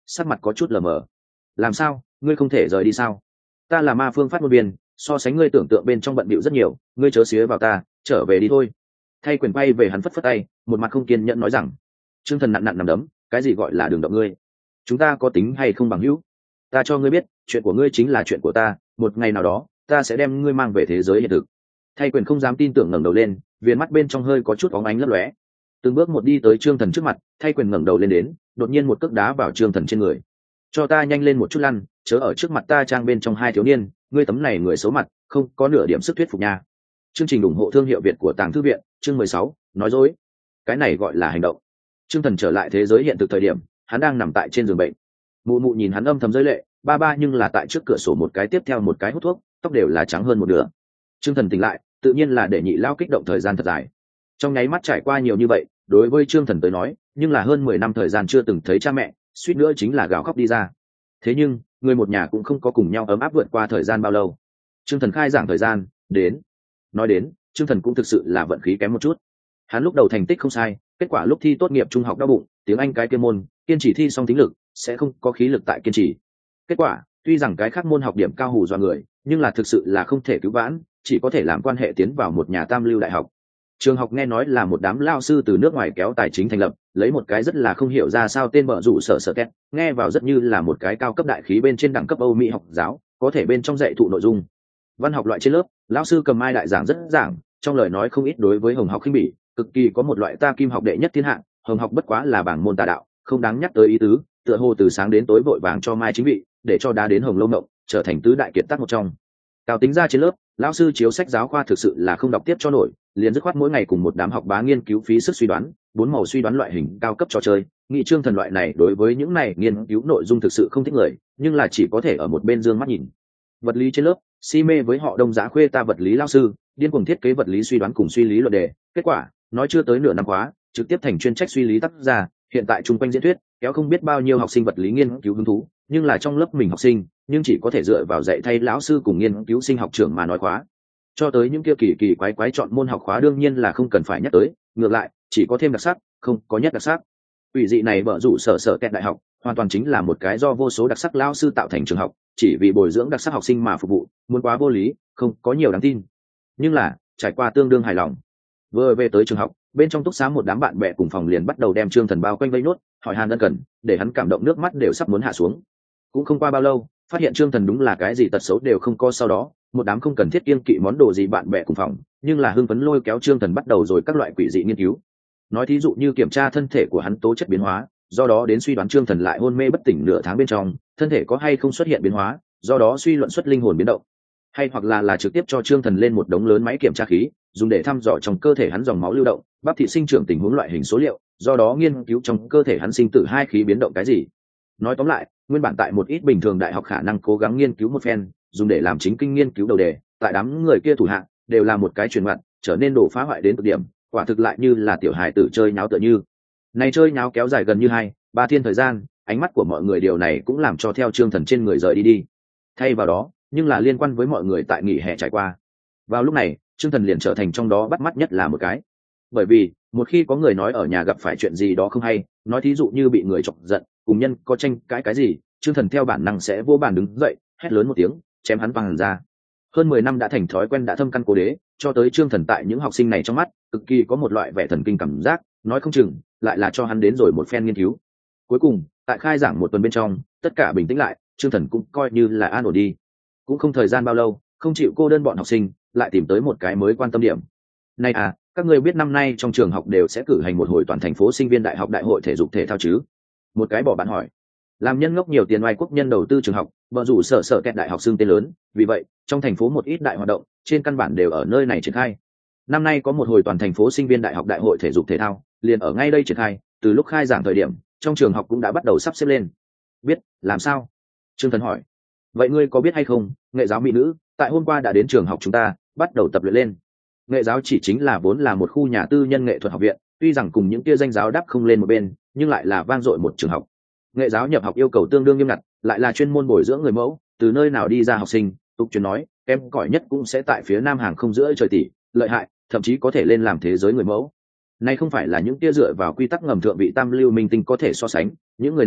sắc mặt có chút lờ mờ. Làm sao, ngươi không thể rời đi sao? Ta là ma phương phát ngôn viên, so sánh ngươi tưởng tượng bên trong bận bịu rất nhiều, ngươi chớ xía vào ta, trở về đi thôi. Thay quyền bay về hắn phất phất tay, một mặt không kiên nhẫn nói rằng. Trương Thần nặn nặn nằm đấm, cái gì gọi là đường động ngươi? Chúng ta có tính hay không bằng hữu? Ta cho ngươi biết, chuyện của ngươi chính là chuyện của ta, một ngày nào đó, ta sẽ đem ngươi mang về thế giới hiện thực. Thay quyền không dám tin tưởng ngẩng đầu lên, viền mắt bên trong hơi có chút bóng ánh lấp lóe. Từng bước một đi tới Trương Thần trước mặt, Thay quyền ngẩng đầu lên đến, đột nhiên một cước đá vào Trương Thần trên người. Cho ta nhanh lên một chút lăn, chớ ở trước mặt ta trang bên trong hai thiếu niên, ngươi tấm này người xấu mặt, không có nửa điểm sức thuyết phục nha. Chương trình ủng hộ thương hiệu Việt của Tàng Thư viện, chương mười sáu, nói dối. Cái này gọi là hành động. Trương Thần trở lại thế giới hiện thực thời điểm, hắn đang nằm tại trên giường bệnh. Mụ mụ nhìn hắn âm thầm rơi lệ, ba ba nhưng là tại trước cửa sổ một cái tiếp theo một cái hút thuốc, tóc đều là trắng hơn một nửa. Trương Thần tỉnh lại, tự nhiên là để nhị lao kích động thời gian thật dài. Trong nháy mắt trải qua nhiều như vậy, đối với Trương Thần tới nói, nhưng là hơn mười năm thời gian chưa từng thấy cha mẹ, suýt nữa chính là gào khóc đi ra. Thế nhưng, người một nhà cũng không có cùng nhau ấm áp vượt qua thời gian bao lâu. Trương Thần khai giảng thời gian đến. Nói đến, Trương Thần cũng thực sự là vận khí kém một chút. Hắn lúc đầu thành tích không sai, kết quả lúc thi tốt nghiệp trung học đau bụng, tiếng Anh cái kia môn, kiên trì thi xong tính lực, sẽ không có khí lực tại kiên trì. Kết quả, tuy rằng cái khác môn học điểm cao hù dọa người, nhưng là thực sự là không thể cứu vãn, chỉ có thể làm quan hệ tiến vào một nhà tam lưu đại học. Trường học nghe nói là một đám lao sư từ nước ngoài kéo tài chính thành lập, lấy một cái rất là không hiểu ra sao tên bợ rủ sở sở két, nghe vào rất như là một cái cao cấp đại khí bên trên đẳng cấp Âu Mỹ học giáo, có thể bên trong dạy thụ nội dung. Văn học loại trên lớp, lão sư cầm mai đại giảng rất giảng, trong lời nói không ít đối với Hồng học khinh bỉ, cực kỳ có một loại ta kim học đệ nhất thiên hạ, Hồng học bất quá là bảng môn tà đạo, không đáng nhắc tới ý tứ, tựa hồ từ sáng đến tối vội vàng cho mai chính vị, để cho đá đến Hồng Lâu Mộng, trở thành tứ đại kiệt tác một trong. Cao tính ra trên lớp, lão sư chiếu sách giáo khoa thực sự là không đọc tiếp cho nổi, liền dứt khoát mỗi ngày cùng một đám học bá nghiên cứu phí sức suy đoán, bốn màu suy đoán loại hình cao cấp trò chơi. Nghị Trương Thần loại này đối với những này nghiên cứu nội dung thực sự không thích người, nhưng là chỉ có thể ở một bên dương mắt nhìn. Vật lý trên lớp, si mê với họ Đông Giá Khuê ta vật lý lão sư, điên cuồng thiết kế vật lý suy đoán cùng suy lý luận đề, kết quả, nói chưa tới nửa năm khóa, trực tiếp thành chuyên trách suy lý tác giả, hiện tại trung quanh diễn thuyết, kéo không biết bao nhiêu học sinh vật lý nghiên cứu hứng thú, nhưng là trong lớp mình học sinh, nhưng chỉ có thể dựa vào dạy thay lão sư cùng nghiên cứu sinh học trưởng mà nói khóa. Cho tới những kia kỳ kỳ quái quái chọn môn học khóa đương nhiên là không cần phải nhắc tới, ngược lại, chỉ có thêm đặc sắc, không có nhất đặc sắc. Ủy dị này bở rủ sở sở kẹt đại học, hoàn toàn chính là một cái do vô số đặc sắc lão sư tạo thành trường học, chỉ vì bồi dưỡng đặc sắc học sinh mà phục vụ, muốn quá vô lý, không có nhiều đáng tin. Nhưng là, trải qua tương đương hài lòng. Vừa về tới trường học, bên trong túc xá một đám bạn bè cùng phòng liền bắt đầu đem Trương Thần bao quanh vây nốt, hỏi han ân cần, để hắn cảm động nước mắt đều sắp muốn hạ xuống. Cũng không qua bao lâu, phát hiện Trương Thần đúng là cái gì tật xấu đều không có, sau đó một đám không cần thiết kiêng kỵ món đồ gì bạn bè cùng phòng, nhưng là hưng phấn lôi kéo Trương Thần bắt đầu rồi các loại quỷ dị nghiên cứu. Nói thí dụ như kiểm tra thân thể của hắn tố chất biến hóa, do đó đến suy đoán Trương Thần lại hôn mê bất tỉnh nửa tháng bên trong, thân thể có hay không xuất hiện biến hóa, do đó suy luận xuất linh hồn biến động. Hay hoặc là là trực tiếp cho Trương Thần lên một đống lớn máy kiểm tra khí, dùng để thăm dò trong cơ thể hắn dòng máu lưu động, bắp thịt sinh trưởng tình huống loại hình số liệu, do đó nghiên cứu trong cơ thể hắn sinh tử hai khí biến động cái gì. Nói tóm lại, nguyên bản tại một ít bình thường đại học khả năng cố gắng nghiên cứu một phen, dùng để làm chính kinh nghiên cứu đầu đề, tại đám người kia thủ hạng đều là một cái truyền mặt, trở nên đổ phá hoại đến cực điểm, quả thực lại như là tiểu hài tử chơi nháo tựa như. Này chơi nháo kéo dài gần như hai, ba thiên thời gian, ánh mắt của mọi người điều này cũng làm cho theo Trương Thần trên người rời đi đi. Thay vào đó, nhưng là liên quan với mọi người tại nghỉ hè trải qua. Vào lúc này, Trương Thần liền trở thành trong đó bắt mắt nhất là một cái. Bởi vì, một khi có người nói ở nhà gặp phải chuyện gì đó không hay, nói thí dụ như bị người chọc giận, cùng nhân có tranh cãi cái gì, Trương Thần theo bản năng sẽ vô bàn đứng dậy, hét lớn một tiếng, chém hắn văng ra. Hơn mười năm đã thành thói quen đã thâm căn cố đế, cho tới Trương Thần tại những học sinh này trong mắt, cực kỳ có một loại vẻ thần kinh cảm giác, nói không chừng lại là cho hắn đến rồi một phen nghiên cứu. Cuối cùng, tại khai giảng một tuần bên trong, tất cả bình tĩnh lại, Trương Thần cũng coi như là an ổn đi. Cũng không thời gian bao lâu, không chịu cô đơn bọn học sinh lại tìm tới một cái mới quan tâm điểm. Này à, các người biết năm nay trong trường học đều sẽ cử hành một hồi toàn thành phố sinh viên đại học đại hội thể dục thể thao chứ? Một cái bỏ bạn hỏi. Làm nhân ngốc nhiều tiền ngoài quốc nhân đầu tư trường học, vợ rủ sở sở kẹt đại học xưng tên lớn, vì vậy trong thành phố một ít đại hoạt động trên căn bản đều ở nơi này triển khai. Năm nay có một hồi toàn thành phố sinh viên đại học đại hội thể dục thể thao, liền ở ngay đây triển khai. Từ lúc khai giảng thời điểm, trong trường học cũng đã bắt đầu sắp xếp lên. Biết làm sao? Trương Thần hỏi. Vậy ngươi có biết hay không, nghệ giáo mỹ nữ tại hôm qua đã đến trường học chúng ta, bắt đầu tập luyện lên. Nghệ giáo chỉ chính là vốn là một khu nhà tư nhân nghệ thuật học viện, tuy rằng cùng những kia danh giáo đáp không lên một bên, nhưng lại là vang dội một trường học. Nghệ giáo nhập học yêu cầu tương đương nghiêm ngặt, lại là chuyên môn bồi dưỡng người mẫu, từ nơi nào đi ra học sinh, tục truyền nói, kém cỏi nhất cũng sẽ tại phía Nam hàng không giữa trời tỷ, lợi hại, thậm chí có thể lên làm thế giới người mẫu. Này không phải là những kia dựa vào quy tắc ngầm thượng vị tam lưu minh tinh có thể so sánh, những người này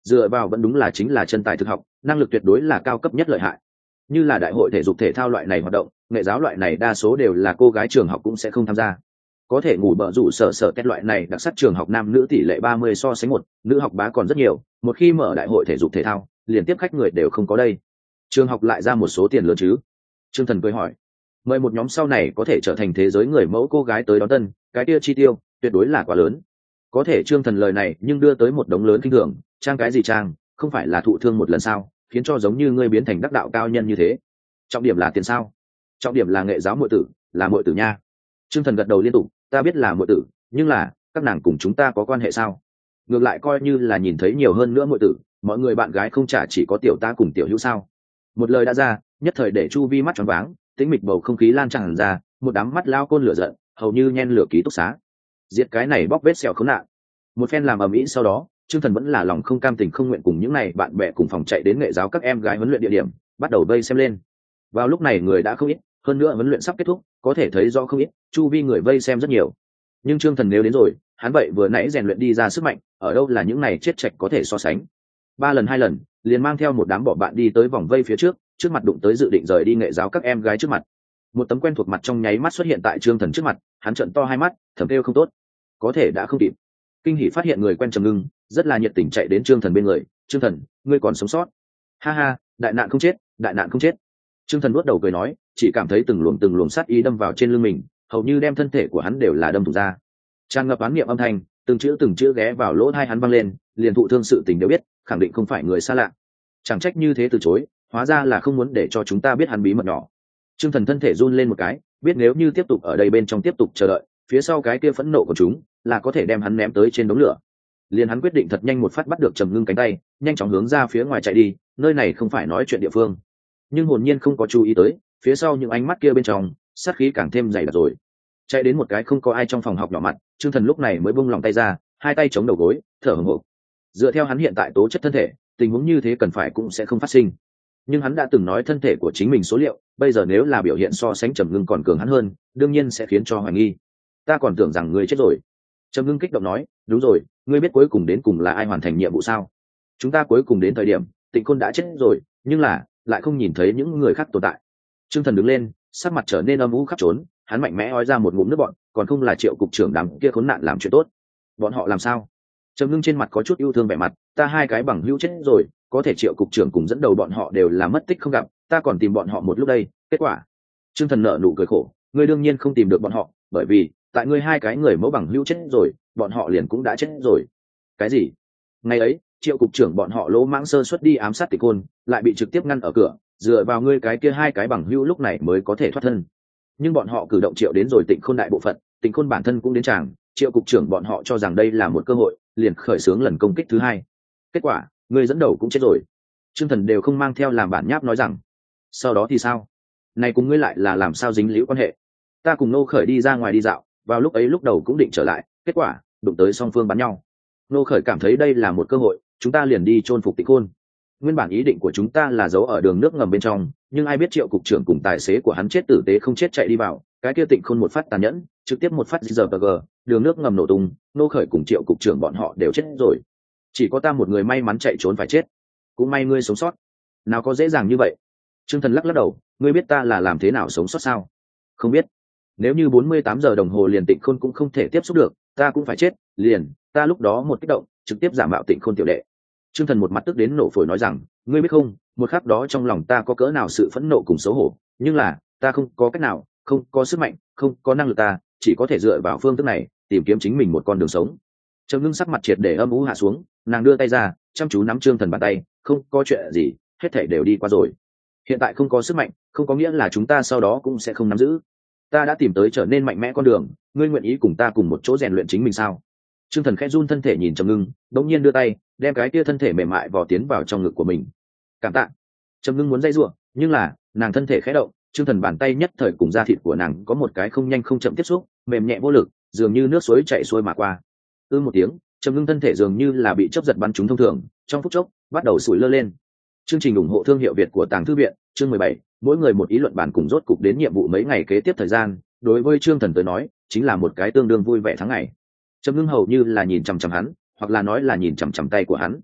dựa vào vẫn đúng là chính là chân tài thực học, năng lực tuyệt đối là cao cấp nhất lợi hại. Như là đại hội thể dục thể thao loại này hoạt động, nghệ giáo loại này đa số đều là cô gái trường học cũng sẽ không tham gia. Có thể ngủ bợ rủ sở sở kết loại này đặc sắc trường học nam nữ tỷ lệ ba mươi so sánh một, nữ học bá còn rất nhiều, một khi mở đại hội thể dục thể thao, liền tiếp khách người đều không có đây. Trường học lại ra một số tiền lớn chứ? Trương Thần cười hỏi. Mời một nhóm sau này có thể trở thành thế giới người mẫu cô gái tới đón tân, cái kia chi tiêu tuyệt đối là quá lớn. Có thể Trương Thần lời này nhưng đưa tới một đống lớn kinh thường, trang cái gì trang, không phải là thụ thương một lần sao, khiến cho giống như ngươi biến thành đắc đạo cao nhân như thế. Trọng điểm là tiền sao? Trọng điểm là nghệ giáo muội tử, là muội tử nha. Trương Thần gật đầu liên tục, ta biết là muội tử, nhưng là các nàng cùng chúng ta có quan hệ sao? Ngược lại coi như là nhìn thấy nhiều hơn nữa muội tử, mọi người bạn gái không chả chỉ có tiểu ta cùng tiểu hữu sao? Một lời đã ra, nhất thời để chu vi mắt choáng váng, tĩnh mịch bầu không khí lan tràn ra, một đám mắt lao côn lửa giận, hầu như nhen lửa ký túc xá. Diệt cái này bóc vết sẹo khốn nạn. Một phen làm ầm ĩ sau đó, Trương Thần vẫn là lòng không cam tình không nguyện cùng những này bạn bè cùng phòng chạy đến nghệ giáo các em gái huấn luyện địa điểm, bắt đầu vây xem lên. Vào lúc này người đã không ít, hơn nữa huấn luyện sắp kết thúc, có thể thấy rõ không ít, chu vi người vây xem rất nhiều. Nhưng Trương Thần nếu đến rồi, hắn vậy vừa nãy rèn luyện đi ra sức mạnh, ở đâu là những này chết chạch có thể so sánh. Ba lần hai lần, liền mang theo một đám bỏ bạn đi tới vòng vây phía trước, trước mặt đụng tới dự định rời đi nghệ giáo các em gái trước mặt. Một tấm quen thuộc mặt trong nháy mắt xuất hiện tại Trương Thần trước mặt, hắn trợn to hai mắt, thầm kêu không tốt, có thể đã không kịp. Kinh hỉ phát hiện người quen trầm ngưng, rất là nhiệt tình chạy đến Trương Thần bên người, "Trương Thần, ngươi còn sống sót?" "Ha ha, đại nạn không chết, đại nạn không chết." Trương Thần nuốt đầu cười nói, chỉ cảm thấy từng luồng từng luồng sát ý đâm vào trên lưng mình, hầu như đem thân thể của hắn đều là đâm thủng ra. Tràn ngập oán niệm âm thanh, từng chữ từng chữ ghé vào lỗ tai hắn vang lên, liền thụ thương sự tình đều biết, khẳng định không phải người xa lạ. Chẳng trách như thế từ chối, hóa ra là không muốn để cho chúng ta biết hắn bí mật nhỏ. Trương Thần thân thể run lên một cái, biết nếu như tiếp tục ở đây bên trong tiếp tục chờ đợi, phía sau cái kia phẫn nộ của chúng là có thể đem hắn ném tới trên đống lửa. Liền hắn quyết định thật nhanh một phát bắt được Trầm Ngưng cánh tay, nhanh chóng hướng ra phía ngoài chạy đi, nơi này không phải nói chuyện địa phương. Nhưng hồn nhiên không có chú ý tới, phía sau những ánh mắt kia bên trong, sát khí càng thêm dày đặc rồi. Chạy đến một cái không có ai trong phòng học nhỏ mặt, Trương Thần lúc này mới buông lòng tay ra, hai tay chống đầu gối, thở hổn hộc. Dựa theo hắn hiện tại tố chất thân thể, tình huống như thế cần phải cũng sẽ không phát sinh. Nhưng hắn đã từng nói thân thể của chính mình số liệu, bây giờ nếu là biểu hiện so sánh Trầm Ngưng còn cường hắn hơn, đương nhiên sẽ khiến cho hoài nghi. Ta còn tưởng rằng ngươi chết rồi. Trầm Ngưng kích động nói, đúng rồi, ngươi biết cuối cùng đến cùng là ai hoàn thành nhiệm vụ sao? Chúng ta cuối cùng đến thời điểm, Tịnh Khôn đã chết rồi, nhưng là lại không nhìn thấy những người khác tồn tại. Trương Thần đứng lên, sắc mặt trở nên âm u khắp trốn, hắn mạnh mẽ ói ra một ngụm nước bọt, còn không là Triệu cục trưởng đám kia khốn nạn làm chuyện tốt. Bọn họ làm sao? Trầm Ngưng trên mặt có chút yêu thương vẻ mặt, ta hai cái bằng hữu chết rồi, có thể Triệu cục trưởng cùng dẫn đầu bọn họ đều là mất tích không gặp, ta còn tìm bọn họ một lúc đây, kết quả. Trương Thần nở nụ cười khổ, ngươi đương nhiên không tìm được bọn họ, bởi vì tại ngươi hai cái người mẫu bằng hữu chết rồi, bọn họ liền cũng đã chết rồi. Cái gì? Ngày ấy, Triệu cục trưởng bọn họ lỗ mãng sơ suất đi ám sát Tịch Côn, lại bị trực tiếp ngăn ở cửa, dựa vào ngươi cái kia hai cái bằng hữu lúc này mới có thể thoát thân. Nhưng bọn họ cử động Triệu đến rồi Tịnh Khôn đại bộ phận, Tịnh Khôn bản thân cũng đến tràng, Triệu cục trưởng bọn họ cho rằng đây là một cơ hội, liền khởi xướng lần công kích thứ hai. Kết quả, ngươi dẫn đầu cũng chết rồi. Trương Thần đều không mang theo làm bản nháp nói rằng, sau đó thì sao? Này cùng ngươi lại là làm sao dính liễu quan hệ? Ta cùng Nô Khởi đi ra ngoài đi dạo, vào lúc ấy lúc đầu cũng định trở lại, kết quả đụng tới song phương bắn nhau. Nô Khởi cảm thấy đây là một cơ hội, chúng ta liền đi chôn phục Tịnh Khôn. Nguyên bản ý định của chúng ta là giấu ở đường nước ngầm bên trong, nhưng ai biết Triệu cục trưởng cùng tài xế của hắn chết tử tế không chết chạy đi vào, cái kia Tịnh Khôn một phát tàn nhẫn, trực tiếp một phát giờ bờ gờ, đường nước ngầm nổ tung, Nô Khởi cùng Triệu cục trưởng bọn họ đều chết rồi. Chỉ có ta một người may mắn chạy trốn phải chết. Cũng may ngươi sống sót. Nào có dễ dàng như vậy. Trương Thần lắc lắc đầu, ngươi biết ta là làm thế nào sống sót sao? Không biết. Nếu như bốn mươi tám giờ đồng hồ liền Tịnh Khôn cũng không thể tiếp xúc được, ta cũng phải chết, liền, ta lúc đó một kích động, trực tiếp giả mạo Tịnh Khôn tiểu đệ. Trương Thần một mặt tức đến nổ phổi nói rằng, ngươi biết không, một khắc đó trong lòng ta có cỡ nào sự phẫn nộ cùng xấu hổ, nhưng là, ta không có cách nào, không có sức mạnh, không có năng lực, ta chỉ có thể dựa vào phương thức này, tìm kiếm chính mình một con đường sống. Trầm Ngưng sắc mặt triệt để âm u hạ xuống, nàng đưa tay ra, chăm chú nắm Trương Thần bàn tay, không có chuyện gì, hết thảy đều đi qua rồi. Hiện tại không có sức mạnh, không có nghĩa là chúng ta sau đó cũng sẽ không nắm giữ. Ta đã tìm tới trở nên mạnh mẽ con đường, ngươi nguyện ý cùng ta cùng một chỗ rèn luyện chính mình sao? Trương Thần khẽ run thân thể nhìn Trầm Ngưng, đống nhiên đưa tay, đem cái kia thân thể mềm mại vò tiến vào trong ngực của mình. Cảm tạ. Trầm Ngưng muốn dây rủa, nhưng là, nàng thân thể khẽ động, Trương Thần bàn tay nhất thời cùng da thịt của nàng có một cái không nhanh không chậm tiếp xúc, mềm nhẹ vô lực, dường như nước suối chảy xuôi mà qua. Ư một tiếng, Trầm Ngưng thân thể dường như là bị chớp giật bắn trúng thông thường, trong phút chốc, bắt đầu sủi lơ lên. Chương trình ủng hộ thương hiệu Việt của Tàng Thư viện, chương mười bảy, mỗi người một ý luận bản cùng rốt cục đến nhiệm vụ mấy ngày kế tiếp thời gian, đối với Trương Thần tới nói, chính là một cái tương đương vui vẻ tháng ngày. Trầm Ngưng hầu như là nhìn chằm chằm hắn, hoặc là nói là nhìn chằm chằm tay của hắn.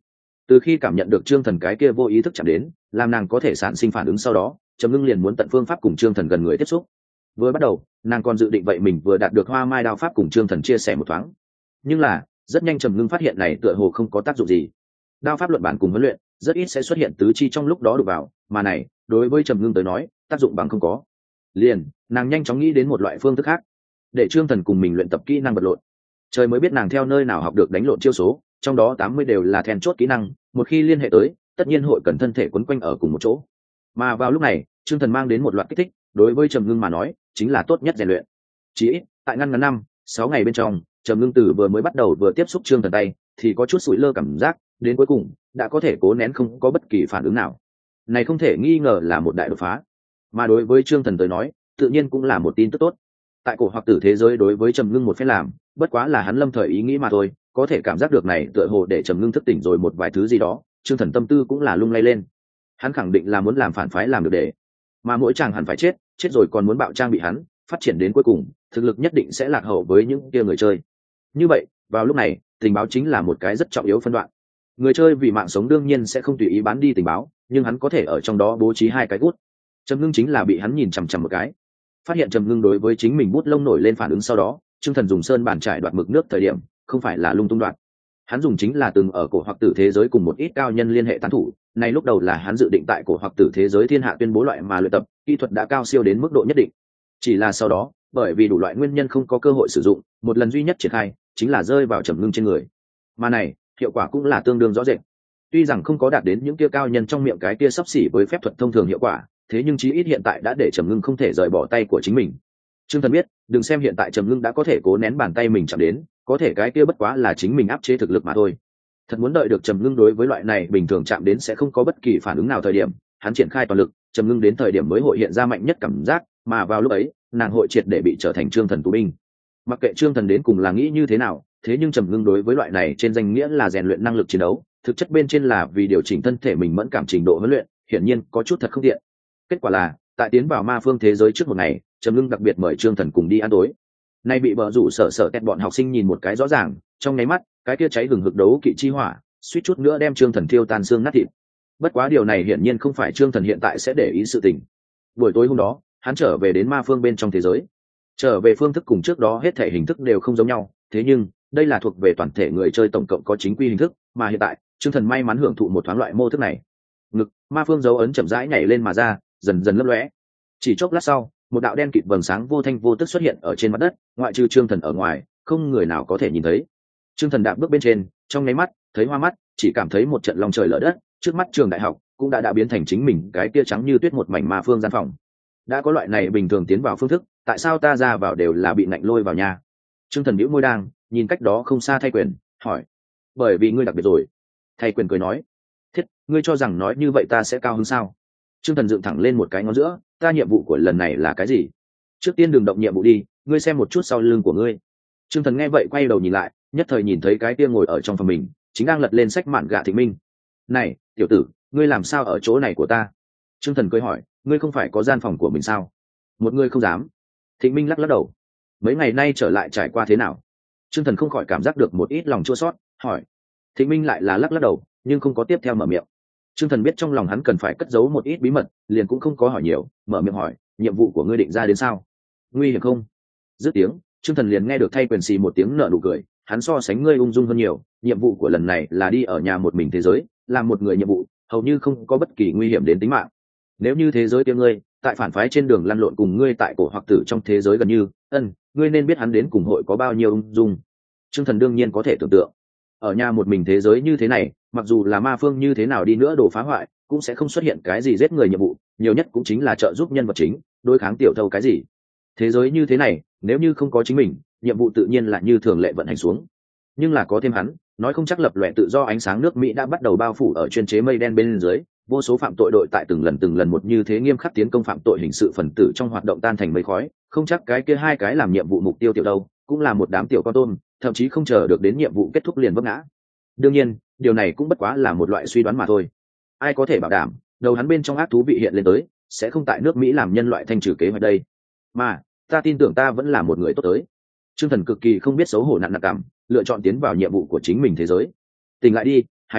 Từ khi cảm nhận được Trương Thần cái kia vô ý thức chạm đến, làm nàng có thể sản sinh phản ứng, sau đó Trầm Ngưng liền muốn tận phương pháp cùng Trương Thần gần người tiếp xúc. Vừa bắt đầu, nàng còn dự định vậy mình vừa đạt được Hoa Mai đao pháp cùng Trương Thần chia sẻ một thoáng, nhưng là rất nhanh Trầm Ngưng phát hiện này tựa hồ không có tác dụng gì. Đao pháp luận bản cùng huấn luyện rất ít sẽ xuất hiện tứ chi trong lúc đó đụng vào, mà này đối với Trầm Ngưng tới nói tác dụng bằng không có. Liền nàng nhanh chóng nghĩ đến một loại phương thức khác để Trương Thần cùng mình luyện tập kỹ năng vật lộn. Trời mới biết nàng theo nơi nào học được đánh lộn chiêu số, trong đó tám mươi đều là then chốt kỹ năng, một khi liên hệ tới tất nhiên hội cần thân thể quấn quanh ở cùng một chỗ. Mà vào lúc này Trương Thần mang đến một loạt kích thích, đối với Trầm Ngưng mà nói chính là tốt nhất rèn luyện. Chỉ ít tại ngăn ngắn năm sáu ngày bên trong, Trầm Ngưng từ vừa mới bắt đầu vừa tiếp xúc Trương Thần tay thì có chút sủi lơ cảm giác, đến cuối cùng đã có thể cố nén không có bất kỳ phản ứng nào. Này không thể nghi ngờ là một đại đột phá, mà đối với Trương Thần tới nói tự nhiên cũng là một tin tức tốt. Tại cổ hoặc tử thế giới đối với Trầm Ngưng một phép làm bất quá là hắn lâm thời ý nghĩ mà thôi, có thể cảm giác được này tựa hồ để Trầm Ngưng thức tỉnh rồi một vài thứ gì đó. Trương Thần tâm tư cũng là lung lay lên, hắn khẳng định là muốn làm phản phái làm được để mà mỗi chàng hẳn phải chết chết rồi còn muốn bạo trang bị hắn phát triển đến cuối cùng thực lực nhất định sẽ lạc hậu với những kia người chơi. Như vậy vào lúc này tình báo chính là một cái rất trọng yếu phân đoạn. Người chơi vì mạng sống đương nhiên sẽ không tùy ý bán đi tình báo, nhưng hắn có thể ở trong đó bố trí hai cái gút. Trầm Ngưng chính là bị hắn nhìn chằm chằm một cái, phát hiện Trầm Ngưng đối với chính mình bút lông nổi lên phản ứng, sau đó Trương Thần dùng sơn bàn trải đoạt mực nước thời điểm không phải là lung tung đoạt, hắn dùng chính là từng ở cổ hoặc tử thế giới cùng một ít cao nhân liên hệ tán thủ. Này lúc đầu là hắn dự định tại cổ hoặc tử thế giới thiên hạ tuyên bố loại mà luyện tập kỹ thuật đã cao siêu đến mức độ nhất định, chỉ là sau đó bởi vì đủ loại nguyên nhân không có cơ hội sử dụng, một lần duy nhất triển khai chính là rơi vào Trầm Ngưng trên người, mà này hiệu quả cũng là tương đương rõ rệt. Tuy rằng không có đạt đến những kia cao nhân trong miệng cái kia sắp xỉ với phép thuật thông thường hiệu quả, thế nhưng chí ít hiện tại đã để Trầm Ngưng không thể rời bỏ tay của chính mình. Trương Thần biết, đừng xem hiện tại Trầm Ngưng đã có thể cố nén bàn tay mình chạm đến, có thể cái kia bất quá là chính mình áp chế thực lực mà thôi. Thật muốn đợi được Trầm Ngưng đối với loại này bình thường chạm đến sẽ không có bất kỳ phản ứng nào thời điểm, hắn triển khai toàn lực, Trầm Ngưng đến thời điểm mới hội hiện ra mạnh nhất cảm giác, mà vào lúc ấy, nàng hội triệt để bị trở thành Trương Thần tù binh. Mặc kệ Trương Thần đến cùng là nghĩ như thế nào, thế nhưng Trầm Ngưng đối với loại này trên danh nghĩa là rèn luyện năng lực chiến đấu, thực chất bên trên là vì điều chỉnh thân thể mình mẫn cảm trình độ huấn luyện, hiển nhiên có chút thật không tiện. Kết quả là, tại tiến vào ma phương thế giới trước một ngày, Trầm Ngưng đặc biệt mời Trương Thần cùng đi ăn tối. Nay bị bờ rủ sở sở tẹt bọn học sinh nhìn một cái rõ ràng, trong nháy mắt cái kia cháy hừng hực đấu kỵ chi hỏa suýt chút nữa đem Trương Thần thiêu tan xương nát thịt. Bất quá điều này hiển nhiên không phải Trương Thần hiện tại sẽ để ý sự tình. Buổi tối hôm đó hắn trở về đến ma phương bên trong thế giới, trở về phương thức cùng trước đó hết thể hình thức đều không giống nhau, thế nhưng đây là thuộc về toàn thể người chơi tổng cộng có chính quy hình thức, mà hiện tại Trương Thần may mắn hưởng thụ một thoáng loại mô thức này. Ngực ma phương dấu ấn chậm rãi nhảy lên mà ra, dần dần lấp lóe. Chỉ chốc lát sau, một đạo đen kịt vầng sáng vô thanh vô tức xuất hiện ở trên mặt đất, ngoại trừ Trương Thần ở ngoài không người nào có thể nhìn thấy. Trương Thần đạp bước bên trên, trong nháy mắt thấy hoa mắt, chỉ cảm thấy một trận long trời lở đất, trước mắt trường đại học cũng đã đã biến thành chính mình cái kia trắng như tuyết một mảnh ma phương gian phòng. Đã có loại này bình thường tiến vào phương thức, tại sao ta ra vào đều là bị nạnh lôi vào nhà? Trương Thần bĩu môi đang nhìn cách đó không xa Thay Quyền, hỏi. Bởi vì ngươi đặc biệt rồi. Thay Quyền cười nói. Thiết, ngươi cho rằng nói như vậy ta sẽ cao hứng sao? Trương Thần dựng thẳng lên một cái ngón giữa, ta nhiệm vụ của lần này là cái gì? Trước tiên đừng động nhiệm vụ đi, ngươi xem một chút sau lưng của ngươi. Trương Thần nghe vậy quay đầu nhìn lại, nhất thời nhìn thấy cái kia ngồi ở trong phòng mình chính đang lật lên sách mạn gạ Thịnh Minh. Này tiểu tử, ngươi làm sao ở chỗ này của ta? Trương Thần cười hỏi, ngươi không phải có gian phòng của mình sao? Một người không dám. Thịnh Minh lắc lắc đầu. Mấy ngày nay trở lại trải qua thế nào? Trương Thần không khỏi cảm giác được một ít lòng chua xót, hỏi. Thịnh Minh lại là lắc lắc đầu, nhưng không có tiếp theo mở miệng. Trương Thần biết trong lòng hắn cần phải cất giấu một ít bí mật, liền cũng không có hỏi nhiều, mở miệng hỏi, nhiệm vụ của ngươi định ra đến sao? Nguy hiểm không? Dứt tiếng, Trương Thần liền nghe được Thay Quyền xì một tiếng nở nụ cười, hắn so sánh ngươi ung dung hơn nhiều, nhiệm vụ của lần này là đi ở nhà một mình thế giới, làm một người nhiệm vụ, hầu như không có bất kỳ nguy hiểm đến tính mạng. Nếu như thế giới kia ngươi tại phản phái trên đường lăn lộn cùng ngươi tại cổ hoặc tử trong thế giới gần như, ân, ngươi nên biết hắn đến cùng hội có bao nhiêu ung dung. Trương Thần đương nhiên có thể tưởng tượng, ở nhà một mình thế giới như thế này, mặc dù là ma phương như thế nào đi nữa đổ phá hoại, cũng sẽ không xuất hiện cái gì giết người nhiệm vụ, nhiều nhất cũng chính là trợ giúp nhân vật chính đối kháng tiểu thâu cái gì. Thế giới như thế này, nếu như không có chính mình, nhiệm vụ tự nhiên là như thường lệ vận hành xuống. Nhưng là có thêm hắn, nói không chắc lập lòe tự do ánh sáng nước Mỹ đã bắt đầu bao phủ ở chuyên chế mây đen bên dưới, vô số phạm tội đội tại từng lần từng lần một như thế nghiêm khắc tiến công phạm tội hình sự phần tử trong hoạt động tan thành mây khói, không chắc cái kia hai cái làm nhiệm vụ mục tiêu tiểu đâu, cũng là một đám tiểu con tôm, thậm chí không chờ được đến nhiệm vụ kết thúc liền vấp ngã. Đương nhiên, điều này cũng bất quá là một loại suy đoán mà thôi. Ai có thể bảo đảm, đầu hắn bên trong ác thú vị hiện lên tới, sẽ không tại nước Mỹ làm nhân loại thanh trừ kế hoạch đây. Mà, ta tin tưởng ta vẫn là một người tốt tới. Trương Thần cực kỳ không biết xấu hổ nặng nặng cảm, lựa chọn tiến vào nhiệm vụ của chính mình thế giới. Tỉnh lại đi, hai tử,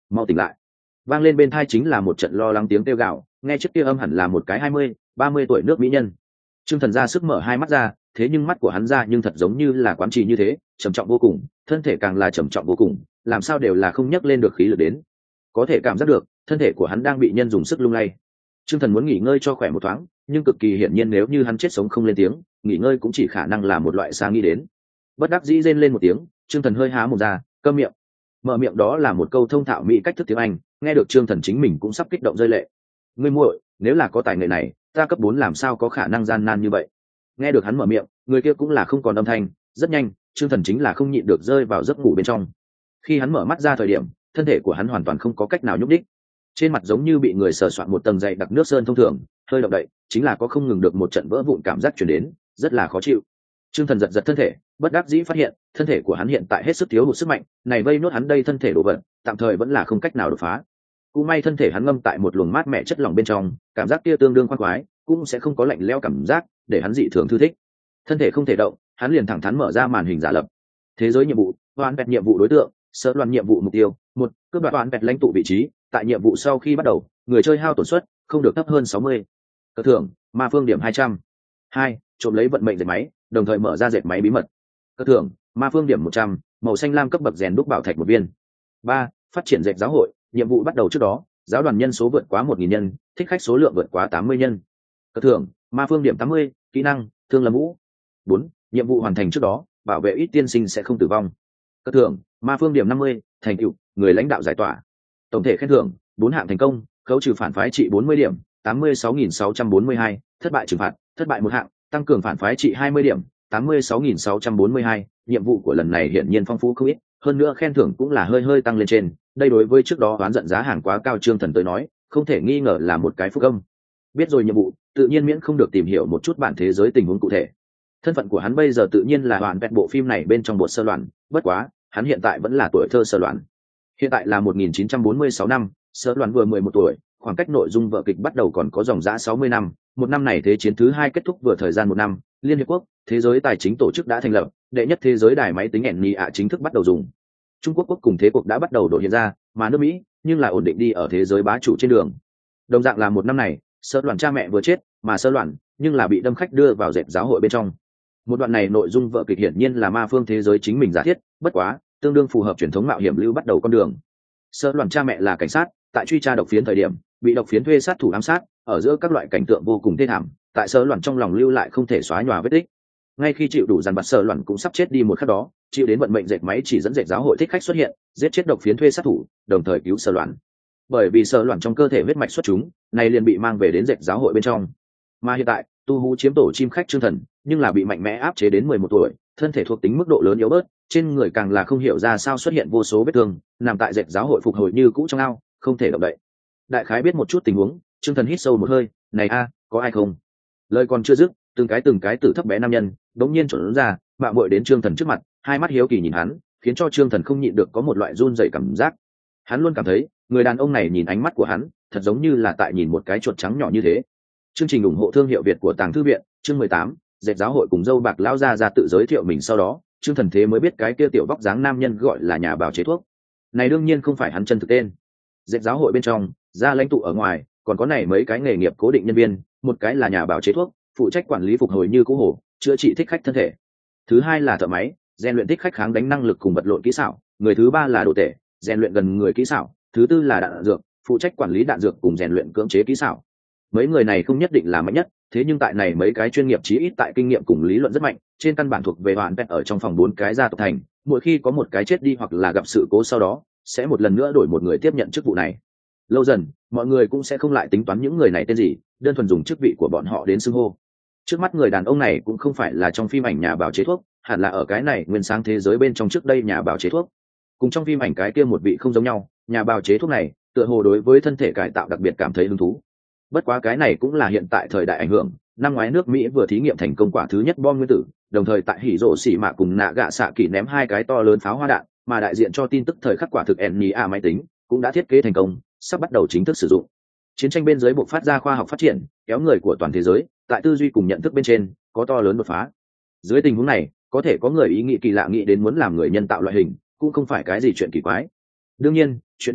mau tỉnh lại. Vang lên bên tai chính là một trận lo lắng tiếng kêu gào, nghe chiếc kia âm hẳn là một cái hai mươi ba mươi tuổi nước mỹ nhân. Trương Thần ra sức mở hai mắt ra, thế nhưng mắt của hắn ra nhưng thật giống như là quán trì như thế, trầm trọng vô cùng, thân thể càng là trầm trọng vô cùng, làm sao đều là không nhấc lên được khí lực đến. Có thể cảm giác được, thân thể của hắn đang bị nhân dùng sức lung lay. Trương Thần muốn nghỉ ngơi cho khỏe một thoáng, nhưng cực kỳ hiển nhiên nếu như hắn chết sống không lên tiếng, nghỉ ngơi cũng chỉ khả năng là một loại sáng nghĩ đến. Bất đắc dĩ rên lên một tiếng, Trương Thần hơi há mồm ra, câm miệng. Mở miệng đó là một câu thông thạo mỹ cách thức tiếng Anh, nghe được Trương Thần chính mình cũng sắp kích động rơi lệ. Ngươi muội, nếu là có tài nghệ này, ta cấp bốn làm sao có khả năng gian nan như vậy. Nghe được hắn mở miệng, người kia cũng là không còn âm thanh, rất nhanh, Trương Thần chính là không nhịn được rơi vào giấc ngủ bên trong. Khi hắn mở mắt ra thời điểm, thân thể của hắn hoàn toàn không có cách nào nhúc nhích, trên mặt giống như bị người sờ soạn một tầng dày đặc nước sơn thông thường, hơi động đậy chính là có không ngừng được một trận vỡ vụn cảm giác truyền đến, rất là khó chịu. Trương Thần giật giật thân thể, bất đắc dĩ phát hiện thân thể của hắn hiện tại hết sức thiếu hụt sức mạnh, này vây nốt hắn đây thân thể đổ vật, tạm thời vẫn là không cách nào đột phá. Cũng may thân thể hắn ngâm tại một luồng mát mẻ chất lỏng bên trong, cảm giác kia tương đương khoan khoái, cũng sẽ không có lạnh lẽo cảm giác, để hắn dị thường thư thích. Thân thể không thể động, hắn liền thẳng thắn mở ra màn hình giả lập. Thế giới nhiệm vụ, hoàn vẹt nhiệm vụ đối tượng, sở loạn nhiệm vụ mục tiêu, một, cướp đoạt hoàn vẹt lãnh tụ vị trí, tại nhiệm vụ sau khi bắt đầu, người chơi hao tổn suất không được thấp hơn sáu mươi. Cờ thưởng, ma phương điểm hai trăm. hai, trộm lấy vận mệnh dệt máy, đồng thời mở ra dệt máy bí mật. Cờ thưởng, ma phương điểm một trăm, màu xanh lam cấp bậc rèn đúc bảo thạch một viên. ba, phát triển dệt giáo hội, nhiệm vụ bắt đầu trước đó, giáo đoàn nhân số vượt quá một nghìn nhân, thích khách số lượng vượt quá tám mươi nhân. Cờ thưởng, ma phương điểm tám mươi, kỹ năng, thương lâm vũ. bốn, nhiệm vụ hoàn thành trước đó, bảo vệ ít tiên sinh sẽ không tử vong. Cờ thưởng, ma phương điểm năm mươi, thành tựu, người lãnh đạo giải tỏa. Tổng thể khen thưởng, bốn hạng thành công, khấu trừ phản phái trị bốn mươi điểm, tám mươi sáu nghìn sáu trăm bốn mươi hai, thất bại trừng phạt, thất bại một hạng, tăng cường phản phái trị hai mươi điểm, tám mươi sáu nghìn sáu trăm bốn mươi hai, nhiệm vụ của lần này hiển nhiên phong phú không ít, hơn nữa khen thưởng cũng là hơi hơi tăng lên trên, đây đối với trước đó oán giận giá hàng quá cao Trương Thần tới nói, không thể nghi ngờ là một cái phúc âm. Biết rồi nhiệm vụ, tự nhiên miễn không được tìm hiểu một chút bản thế giới tình huống cụ thể. Thân phận của hắn bây giờ tự nhiên là hoàn vẹn bộ phim này bên trong bột sơ loạn, bất quá, hắn hiện tại vẫn là tuổi thơ sơ loạn. Hiện tại là một nghìn chín trăm bốn mươi sáu năm, sơ loạn vừa mười một tuổi, khoảng cách nội dung vở kịch bắt đầu còn có dòng dã sáu mươi năm, một năm này thế chiến thứ hai kết thúc vừa thời gian một năm, Liên Hiệp Quốc, thế giới tài chính tổ chức đã thành lập, đệ nhất thế giới đài máy tính ẻn nhị ạ chính thức bắt đầu dùng. Trung Quốc quốc cùng thế cuộc đã bắt đầu đổi hiện ra, mà nước Mỹ nhưng là ổn định đi ở thế giới bá chủ trên đường. Đồng dạng là một năm này, sơ loạn cha mẹ vừa chết, mà sơ loạn nhưng là bị đâm khách đưa vào dệt giáo hội bên trong. Một đoạn này nội dung vở kịch hiển nhiên là ma phương thế giới chính mình giả thiết, bất quá tương đương phù hợp truyền thống mạo hiểm lưu bắt đầu con đường. Sơ loạn cha mẹ là cảnh sát, tại truy tra độc phiến thời điểm bị độc phiến thuê sát thủ ám sát, ở giữa các loại cảnh tượng vô cùng thê thảm, tại sơ loạn trong lòng lưu lại không thể xóa nhòa vết tích. Ngay khi chịu đủ dằn vặt, sơ loạn cũng sắp chết đi một khắc đó, chịu đến vận mệnh dệt máy chỉ dẫn dệt giáo hội thích khách xuất hiện, giết chết độc phiến thuê sát thủ, đồng thời cứu sơ loạn. Bởi vì sơ loạn trong cơ thể huyết mạch xuất chúng, này liền bị mang về đến dệt giáo hội bên trong. Mà hiện tại, tu hú chiếm tổ chim khách Trương Thần, nhưng là bị mạnh mẽ áp chế đến mười một tuổi, thân thể thuộc tính mức độ lớn yếu bớt, trên người càng là không hiểu ra sao xuất hiện vô số vết thương, nằm tại dệt giáo hội phục hồi như cũ trong ao, không thể động đậy. Đại khái biết một chút tình huống, Trương Thần hít sâu một hơi, này a, có ai không? Lời còn chưa dứt, từng cái từng cái tử thấp bé nam nhân, đống nhiên trốn ra, mạo muội đến Trương Thần trước mặt, hai mắt hiếu kỳ nhìn hắn, khiến cho Trương Thần không nhịn được có một loại run rẩy cảm giác. Hắn luôn cảm thấy, người đàn ông này nhìn ánh mắt của hắn, thật giống như là tại nhìn một cái chuột trắng nhỏ như thế. Chương trình ủng hộ thương hiệu Việt của Tàng Thư viện, chương mười tám, dệt giáo hội cùng dâu bạc lão gia ra tự giới thiệu mình, sau đó, Trương Thần thế mới biết cái kia tiểu vóc dáng nam nhân gọi là nhà bào chế thuốc. Này đương nhiên không phải hắn chân thực tên. Dệt giáo hội bên trong, ra lãnh tụ ở ngoài, còn có này mấy cái nghề nghiệp cố định nhân viên, một cái là nhà bào chế thuốc, phụ trách quản lý phục hồi như cũ hổ, chữa trị thích khách thân thể. Thứ hai là thợ máy, rèn luyện thích khách kháng đánh năng lực cùng vật lộn kỹ xảo, người thứ ba là đồ tể, rèn luyện gần người kỹ xảo, thứ tư là đạn dược, phụ trách quản lý đạn dược cùng rèn luyện cưỡng chế kỹ xảo. Mấy người này không nhất định là mạnh nhất, thế nhưng tại này mấy cái chuyên nghiệp chí ít tại kinh nghiệm cùng lý luận rất mạnh, trên căn bản thuộc về hoàn vẹn ở trong phòng bốn cái gia tộc thành, mỗi khi có một cái chết đi hoặc là gặp sự cố sau đó, sẽ một lần nữa đổi một người tiếp nhận chức vụ này. Lâu dần, mọi người cũng sẽ không lại tính toán những người này tên gì, đơn thuần dùng chức vị của bọn họ đến xưng hô. Trước mắt người đàn ông này cũng không phải là trong phim ảnh nhà bào chế thuốc, hẳn là ở cái này nguyên sáng thế giới bên trong trước đây nhà bào chế thuốc. Cùng trong phim ảnh cái kia một vị không giống nhau, nhà bào chế thuốc này, tựa hồ đối với thân thể cải tạo đặc biệt cảm thấy hứng thú. Bất quá cái này cũng là hiện tại thời đại ảnh hưởng, năm ngoái nước Mỹ vừa thí nghiệm thành công quả thứ nhất bom nguyên tử, đồng thời tại hỉ rổ xỉ mạ cùng nạ gạ xạ kỳ ném hai cái to lớn pháo hoa đạn, mà đại diện cho tin tức thời khắc quả thực en en a máy tính cũng đã thiết kế thành công, sắp bắt đầu chính thức sử dụng. Chiến tranh bên dưới buộc phát ra khoa học phát triển, kéo người của toàn thế giới, tại tư duy cùng nhận thức bên trên có to lớn đột phá. Dưới tình huống này, có thể có người ý nghĩ kỳ lạ nghĩ đến muốn làm người nhân tạo loại hình, cũng không phải cái gì chuyện kỳ quái. Đương nhiên, chuyện như vậy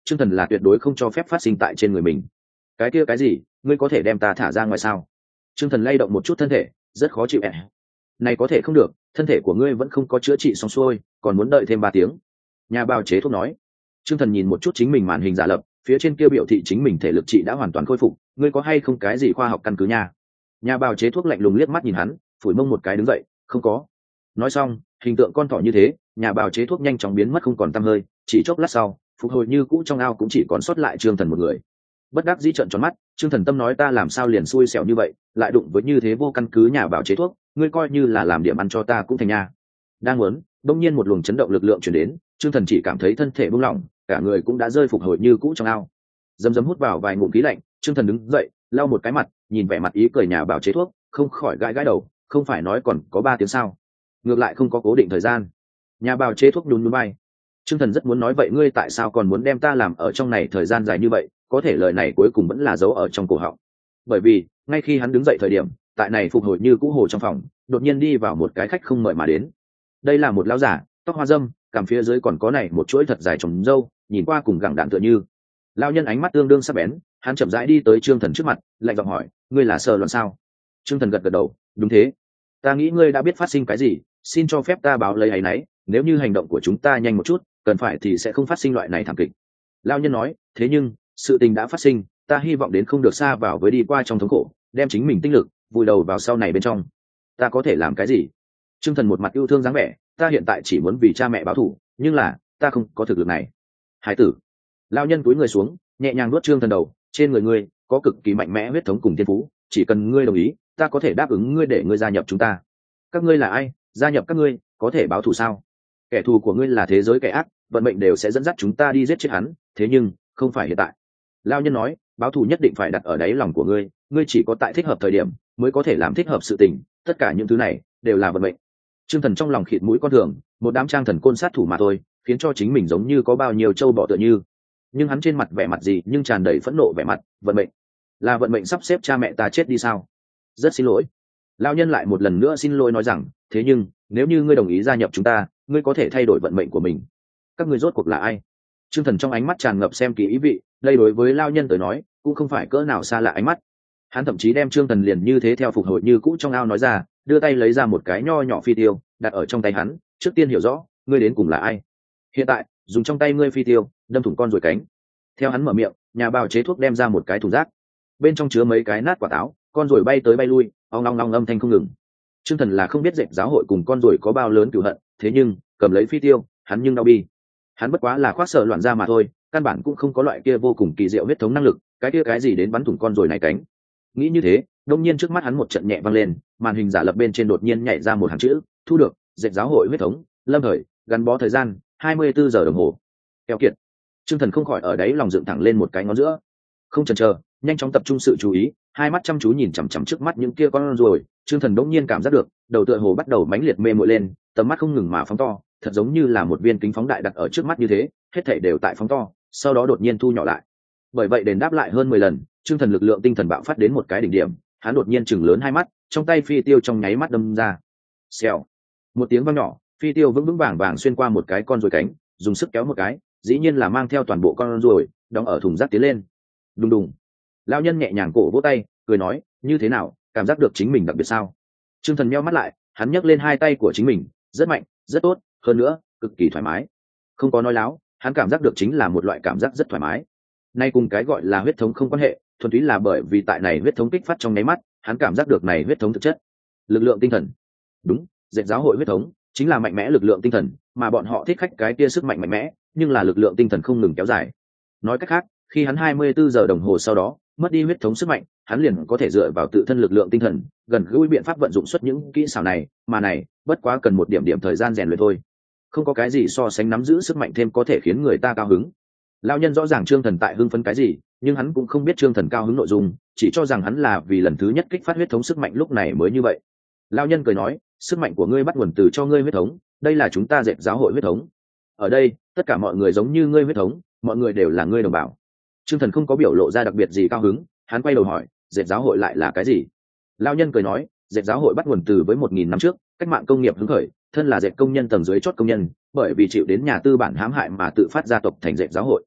Trương Thần là tuyệt đối không cho phép phát sinh tại trên người mình. Cái kia cái gì, ngươi có thể đem ta thả ra ngoài sao? Trương Thần lay động một chút thân thể, rất khó chịu. ẹ này có thể không được, thân thể của ngươi vẫn không có chữa trị xong xuôi, còn muốn đợi thêm ba tiếng. Nhà bào chế thuốc nói. Trương Thần nhìn một chút chính mình màn hình giả lập, phía trên kia biểu thị chính mình thể lực trị đã hoàn toàn khôi phục, ngươi có hay không cái gì khoa học căn cứ nha? Nhà bào chế thuốc lạnh lùng liếc mắt nhìn hắn, phủi mông một cái đứng dậy, không có. Nói xong, hình tượng con thỏ như thế, nhà bào chế thuốc nhanh chóng biến mất không còn tăm hơi, chỉ chốc lát sau, phục hồi như cũ trong ao cũng chỉ còn sót lại Trương Thần một người. Bất đắc dĩ trợn tròn mắt, Trương Thần tâm nói ta làm sao liền xui xẻo như vậy, lại đụng với như thế vô căn cứ nhà bào chế thuốc, ngươi coi như là làm điểm ăn cho ta cũng thành nha. Đang muốn, đột nhiên một luồng chấn động lực lượng truyền đến, Trương Thần chỉ cảm thấy thân thể buông lỏng, cả người cũng đã rơi phục hồi như cũ trong ao. Dấm dấm hút vào vài ngụm khí lạnh, Trương Thần đứng dậy, lau một cái mặt, nhìn vẻ mặt ý cười nhà bào chế thuốc, không khỏi gãi gãi đầu, không phải nói còn có ba tiếng sao? Ngược lại không có cố định thời gian. Nhà bào chế thuốc nhún nhún vai. Trương Thần rất muốn nói vậy ngươi tại sao còn muốn đem ta làm ở trong này thời gian dài như vậy, có thể lời này cuối cùng vẫn là giấu ở trong cổ họng. Bởi vì, ngay khi hắn đứng dậy thời điểm, tại này phục hồi như cũ hồ trong phòng, đột nhiên đi vào một cái khách không mời mà đến. Đây là một lão giả, tóc hoa râm, cằm phía dưới còn có này một chuỗi thật dài trồng râu, nhìn qua cùng gẳng đạn tựa như. Lão nhân ánh mắt tương đương sắc bén, hắn chậm rãi đi tới Trương Thần trước mặt, lạnh giọng hỏi, ngươi là Sở Loan sao? Trương Thần gật gật đầu, đúng thế. Ta nghĩ ngươi đã biết phát sinh cái gì, xin cho phép ta báo lấy ấy nấy, nếu như hành động của chúng ta nhanh một chút, cần phải thì sẽ không phát sinh loại này thảm kịch. Lão nhân nói, thế nhưng sự tình đã phát sinh, ta hy vọng đến không được xa vào với đi qua trong thống khổ, đem chính mình tinh lực vùi đầu vào sau này bên trong. Ta có thể làm cái gì? Trương Thần một mặt yêu thương dáng vẻ, ta hiện tại chỉ muốn vì cha mẹ báo thù, nhưng là ta không có thực lực này. Hải tử. Lão nhân cúi người xuống, nhẹ nhàng nuốt Trương Thần đầu, trên người ngươi có cực kỳ mạnh mẽ huyết thống cùng thiên phú, chỉ cần ngươi đồng ý, ta có thể đáp ứng ngươi để ngươi gia nhập chúng ta. Các ngươi là ai? Gia nhập các ngươi có thể báo thù sao? Kẻ thù của ngươi là thế giới kẻ ác, vận mệnh đều sẽ dẫn dắt chúng ta đi giết chết hắn, thế nhưng không phải hiện tại. Lão nhân nói, báo thù nhất định phải đặt ở đáy lòng của ngươi, ngươi chỉ có tại thích hợp thời điểm mới có thể làm thích hợp sự tình, tất cả những thứ này đều là vận mệnh. Trương Thần trong lòng khịt mũi con thường, một đám trang thần côn sát thủ mà thôi, khiến cho chính mình giống như có bao nhiêu trâu bò tựa như. Nhưng hắn trên mặt vẻ mặt gì nhưng tràn đầy phẫn nộ vẻ mặt, vận mệnh. Là vận mệnh sắp xếp cha mẹ ta chết đi sao? Rất xin lỗi. Lão nhân lại một lần nữa xin lỗi nói rằng, thế nhưng nếu như ngươi đồng ý gia nhập chúng ta, ngươi có thể thay đổi vận mệnh của mình. Các ngươi rốt cuộc là ai? Trương Thần trong ánh mắt tràn ngập xem kỹ ý vị, đây đối với lão nhân tới nói cũng không phải cỡ nào xa lạ ánh mắt. Hắn thậm chí đem Trương Thần liền như thế theo phục hồi như cũ trong ao nói ra, đưa tay lấy ra một cái nho nhỏ phi tiêu đặt ở trong tay hắn, trước tiên hiểu rõ ngươi đến cùng là ai. Hiện tại dùng trong tay ngươi phi tiêu đâm thủng con ruồi cánh. Theo hắn mở miệng, nhà bào chế thuốc đem ra một cái thùng rác, bên trong chứa mấy cái nát quả táo, con ruồi bay tới bay lui, ong long long âm thanh không ngừng. Trương Thần là không biết dệt giáo hội cùng con ruồi có bao lớn cửu hận, thế nhưng cầm lấy phi tiêu, hắn nhưng đau bi. Hắn bất quá là khoác sợ loạn ra mà thôi, căn bản cũng không có loại kia vô cùng kỳ diệu huyết thống năng lực, cái kia cái gì đến bắn thủng con ruồi này cánh. Nghĩ như thế, đông nhiên trước mắt hắn một trận nhẹ vang lên, màn hình giả lập bên trên đột nhiên nhảy ra một hàng chữ, thu được, dệt giáo hội huyết thống, lâm thời, gắn bó thời gian hai mươi bốn giờ đồng hồ. Keo kiệt. Trương Thần không khỏi ở đấy lòng dựng thẳng lên một cái ngón giữa. Không chần chờ, nhanh chóng tập trung sự chú ý, hai mắt chăm chú nhìn chằm chằm trước mắt những kia con ruồi. Trương Thần đống nhiên cảm giác được, đầu tựa hồ bắt đầu mãnh liệt mê muội lên, tầm mắt không ngừng mà phóng to, thật giống như là một viên kính phóng đại đặt ở trước mắt như thế, hết thảy đều tại phóng to, sau đó đột nhiên thu nhỏ lại. Bởi vậy đền đáp lại hơn mười lần, Trương Thần lực lượng tinh thần bạo phát đến một cái đỉnh điểm, hắn đột nhiên chừng lớn hai mắt, trong tay phi tiêu trong nháy mắt đâm ra. Xèo. Một tiếng vang nhỏ, phi tiêu vững vững vàng vàng xuyên qua một cái con ruồi cánh, dùng sức kéo một cái, dĩ nhiên là mang theo toàn bộ con ruồi, đóng ở thùng rác tiến lên. Đùng đùng. Lão nhân nhẹ nhàng cổ vỗ tay, cười nói, như thế nào, cảm giác được chính mình đặc biệt sao? Trương Thần nheo mắt lại, hắn nhấc lên hai tay của chính mình, rất mạnh, rất tốt, hơn nữa, cực kỳ thoải mái. Không có nói láo, hắn cảm giác được chính là một loại cảm giác rất thoải mái. Nay cùng cái gọi là huyết thống không quan hệ, thuần túy là bởi vì tại này huyết thống kích phát trong nháy mắt, hắn cảm giác được này huyết thống thực chất, lực lượng tinh thần. Đúng, dệt giáo hội huyết thống chính là mạnh mẽ lực lượng tinh thần, mà bọn họ thích khách cái kia sức mạnh mạnh mẽ, nhưng là lực lượng tinh thần không ngừng kéo dài. Nói cách khác, khi hắn hai mươi bốn giờ đồng hồ sau đó mất đi huyết thống sức mạnh, hắn liền có thể dựa vào tự thân lực lượng tinh thần, gần gũi biện pháp vận dụng xuất những kỹ xảo này, mà này bất quá cần một điểm điểm thời gian rèn luyện thôi. Không có cái gì so sánh nắm giữ sức mạnh thêm có thể khiến người ta cao hứng. Lão nhân rõ ràng Trương Thần tại hưng phấn cái gì, nhưng hắn cũng không biết Trương Thần cao hứng nội dung, chỉ cho rằng hắn là vì lần thứ nhất kích phát huyết thống sức mạnh lúc này mới như vậy. Lão nhân cười nói, sức mạnh của ngươi bắt nguồn từ cho ngươi huyết thống, đây là chúng ta dệt giáo hội huyết thống. Ở đây, tất cả mọi người giống như ngươi huyết thống, mọi người đều là ngươi đồng bào. Trương Thần không có biểu lộ ra đặc biệt gì cao hứng, hắn quay đầu hỏi, dệt giáo hội lại là cái gì? Lão nhân cười nói, dệt giáo hội bắt nguồn từ với một nghìn năm trước, cách mạng công nghiệp hứng khởi, thân là dệt công nhân tầng dưới chót công nhân, bởi vì chịu đến nhà tư bản hãm hại mà tự phát gia tộc thành dệt giáo hội.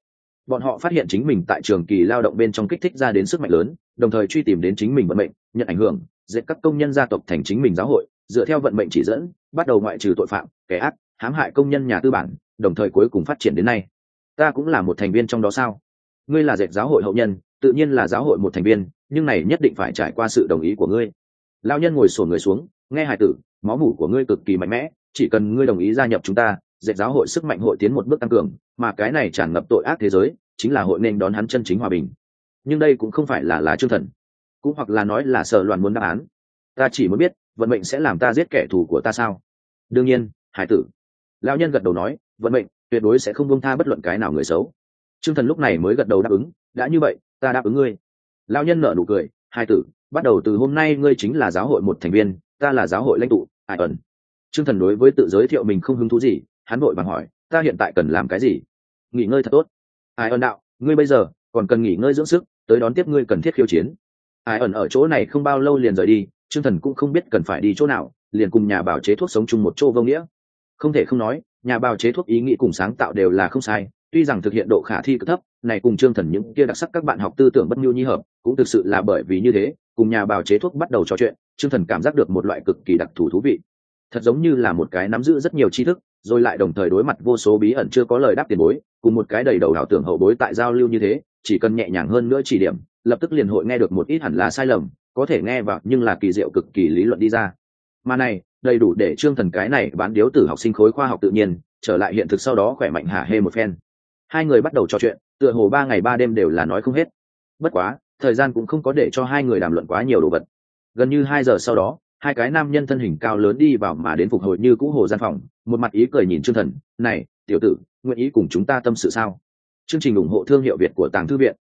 Bọn họ phát hiện chính mình tại trường kỳ lao động bên trong kích thích ra đến sức mạnh lớn, đồng thời truy tìm đến chính mình vận mệnh, nhận ảnh hưởng, dệt các công nhân gia tộc thành chính mình giáo hội, dựa theo vận mệnh chỉ dẫn, bắt đầu ngoại trừ tội phạm, kẻ ác, hãm hại công nhân nhà tư bản, đồng thời cuối cùng phát triển đến nay. Ta cũng là một thành viên trong đó sao? Ngươi là dệt giáo hội hậu nhân, tự nhiên là giáo hội một thành viên, nhưng này nhất định phải trải qua sự đồng ý của ngươi. Lão nhân ngồi xổm người xuống, nghe hài tử, máu mủ của ngươi cực kỳ mạnh mẽ, chỉ cần ngươi đồng ý gia nhập chúng ta, dệt giáo hội sức mạnh hội tiến một bước tăng cường, mà cái này tràn ngập tội ác thế giới chính là hội nên đón hắn chân chính hòa bình. Nhưng đây cũng không phải là là Trương Thần, cũng hoặc là nói là Sở Loan muốn đáp án. Ta chỉ muốn biết, vận mệnh sẽ làm ta giết kẻ thù của ta sao? Đương nhiên, hải tử. Lão nhân gật đầu nói, vận mệnh tuyệt đối sẽ không buông tha bất luận cái nào người xấu. Trương Thần lúc này mới gật đầu đáp ứng, đã như vậy, ta đáp ứng ngươi. Lão nhân nở nụ cười, hải tử, bắt đầu từ hôm nay ngươi chính là giáo hội một thành viên, ta là giáo hội lãnh tụ, Ai ẩn. Trương Thần đối với tự giới thiệu mình không hứng thú gì, hắn vội vàng hỏi, ta hiện tại cần làm cái gì? Nghỉ ngơi thật tốt. Ai ẩn đạo, ngươi bây giờ còn cần nghỉ ngơi dưỡng sức, tới đón tiếp ngươi cần thiết khiêu chiến. Ai ẩn ở chỗ này không bao lâu liền rời đi, Trương Thần cũng không biết cần phải đi chỗ nào, liền cùng nhà bào chế thuốc sống chung một chỗ vô nghĩa. Không thể không nói, nhà bào chế thuốc ý nghĩ cùng sáng tạo đều là không sai, tuy rằng thực hiện độ khả thi cực thấp, này cùng Trương Thần những kia đặc sắc các bạn học tư tưởng bất nhu nhi hợp, cũng thực sự là bởi vì như thế, cùng nhà bào chế thuốc bắt đầu trò chuyện, Trương Thần cảm giác được một loại cực kỳ đặc thù thú vị. Thật giống như là một cái nắm giữ rất nhiều tri thức, rồi lại đồng thời đối mặt vô số bí ẩn chưa có lời đáp tiền bối, cùng một cái đầy đầu ảo tưởng hậu bối tại giao lưu như thế, chỉ cần nhẹ nhàng hơn nữa chỉ điểm, lập tức liền hội nghe được một ít hẳn là sai lầm, có thể nghe vào nhưng là kỳ diệu cực kỳ lý luận đi ra. Mà này, đầy đủ để Trương Thần cái này bán điếu tử học sinh khối khoa học tự nhiên, trở lại hiện thực sau đó khỏe mạnh hả hê một phen. Hai người bắt đầu trò chuyện, tựa hồ ba ngày ba đêm đều là nói không hết. Bất quá, thời gian cũng không có để cho hai người đàm luận quá nhiều đồ vật. Gần như hai giờ sau đó, hai cái nam nhân thân hình cao lớn đi vào mà đến phục hồi như cũ hồ gian phòng, một mặt ý cười nhìn Trương Thần, "Này, tiểu tử, nguyện ý cùng chúng ta tâm sự sao?" Chương trình ủng hộ thương hiệu Việt của Tàng Thư viện.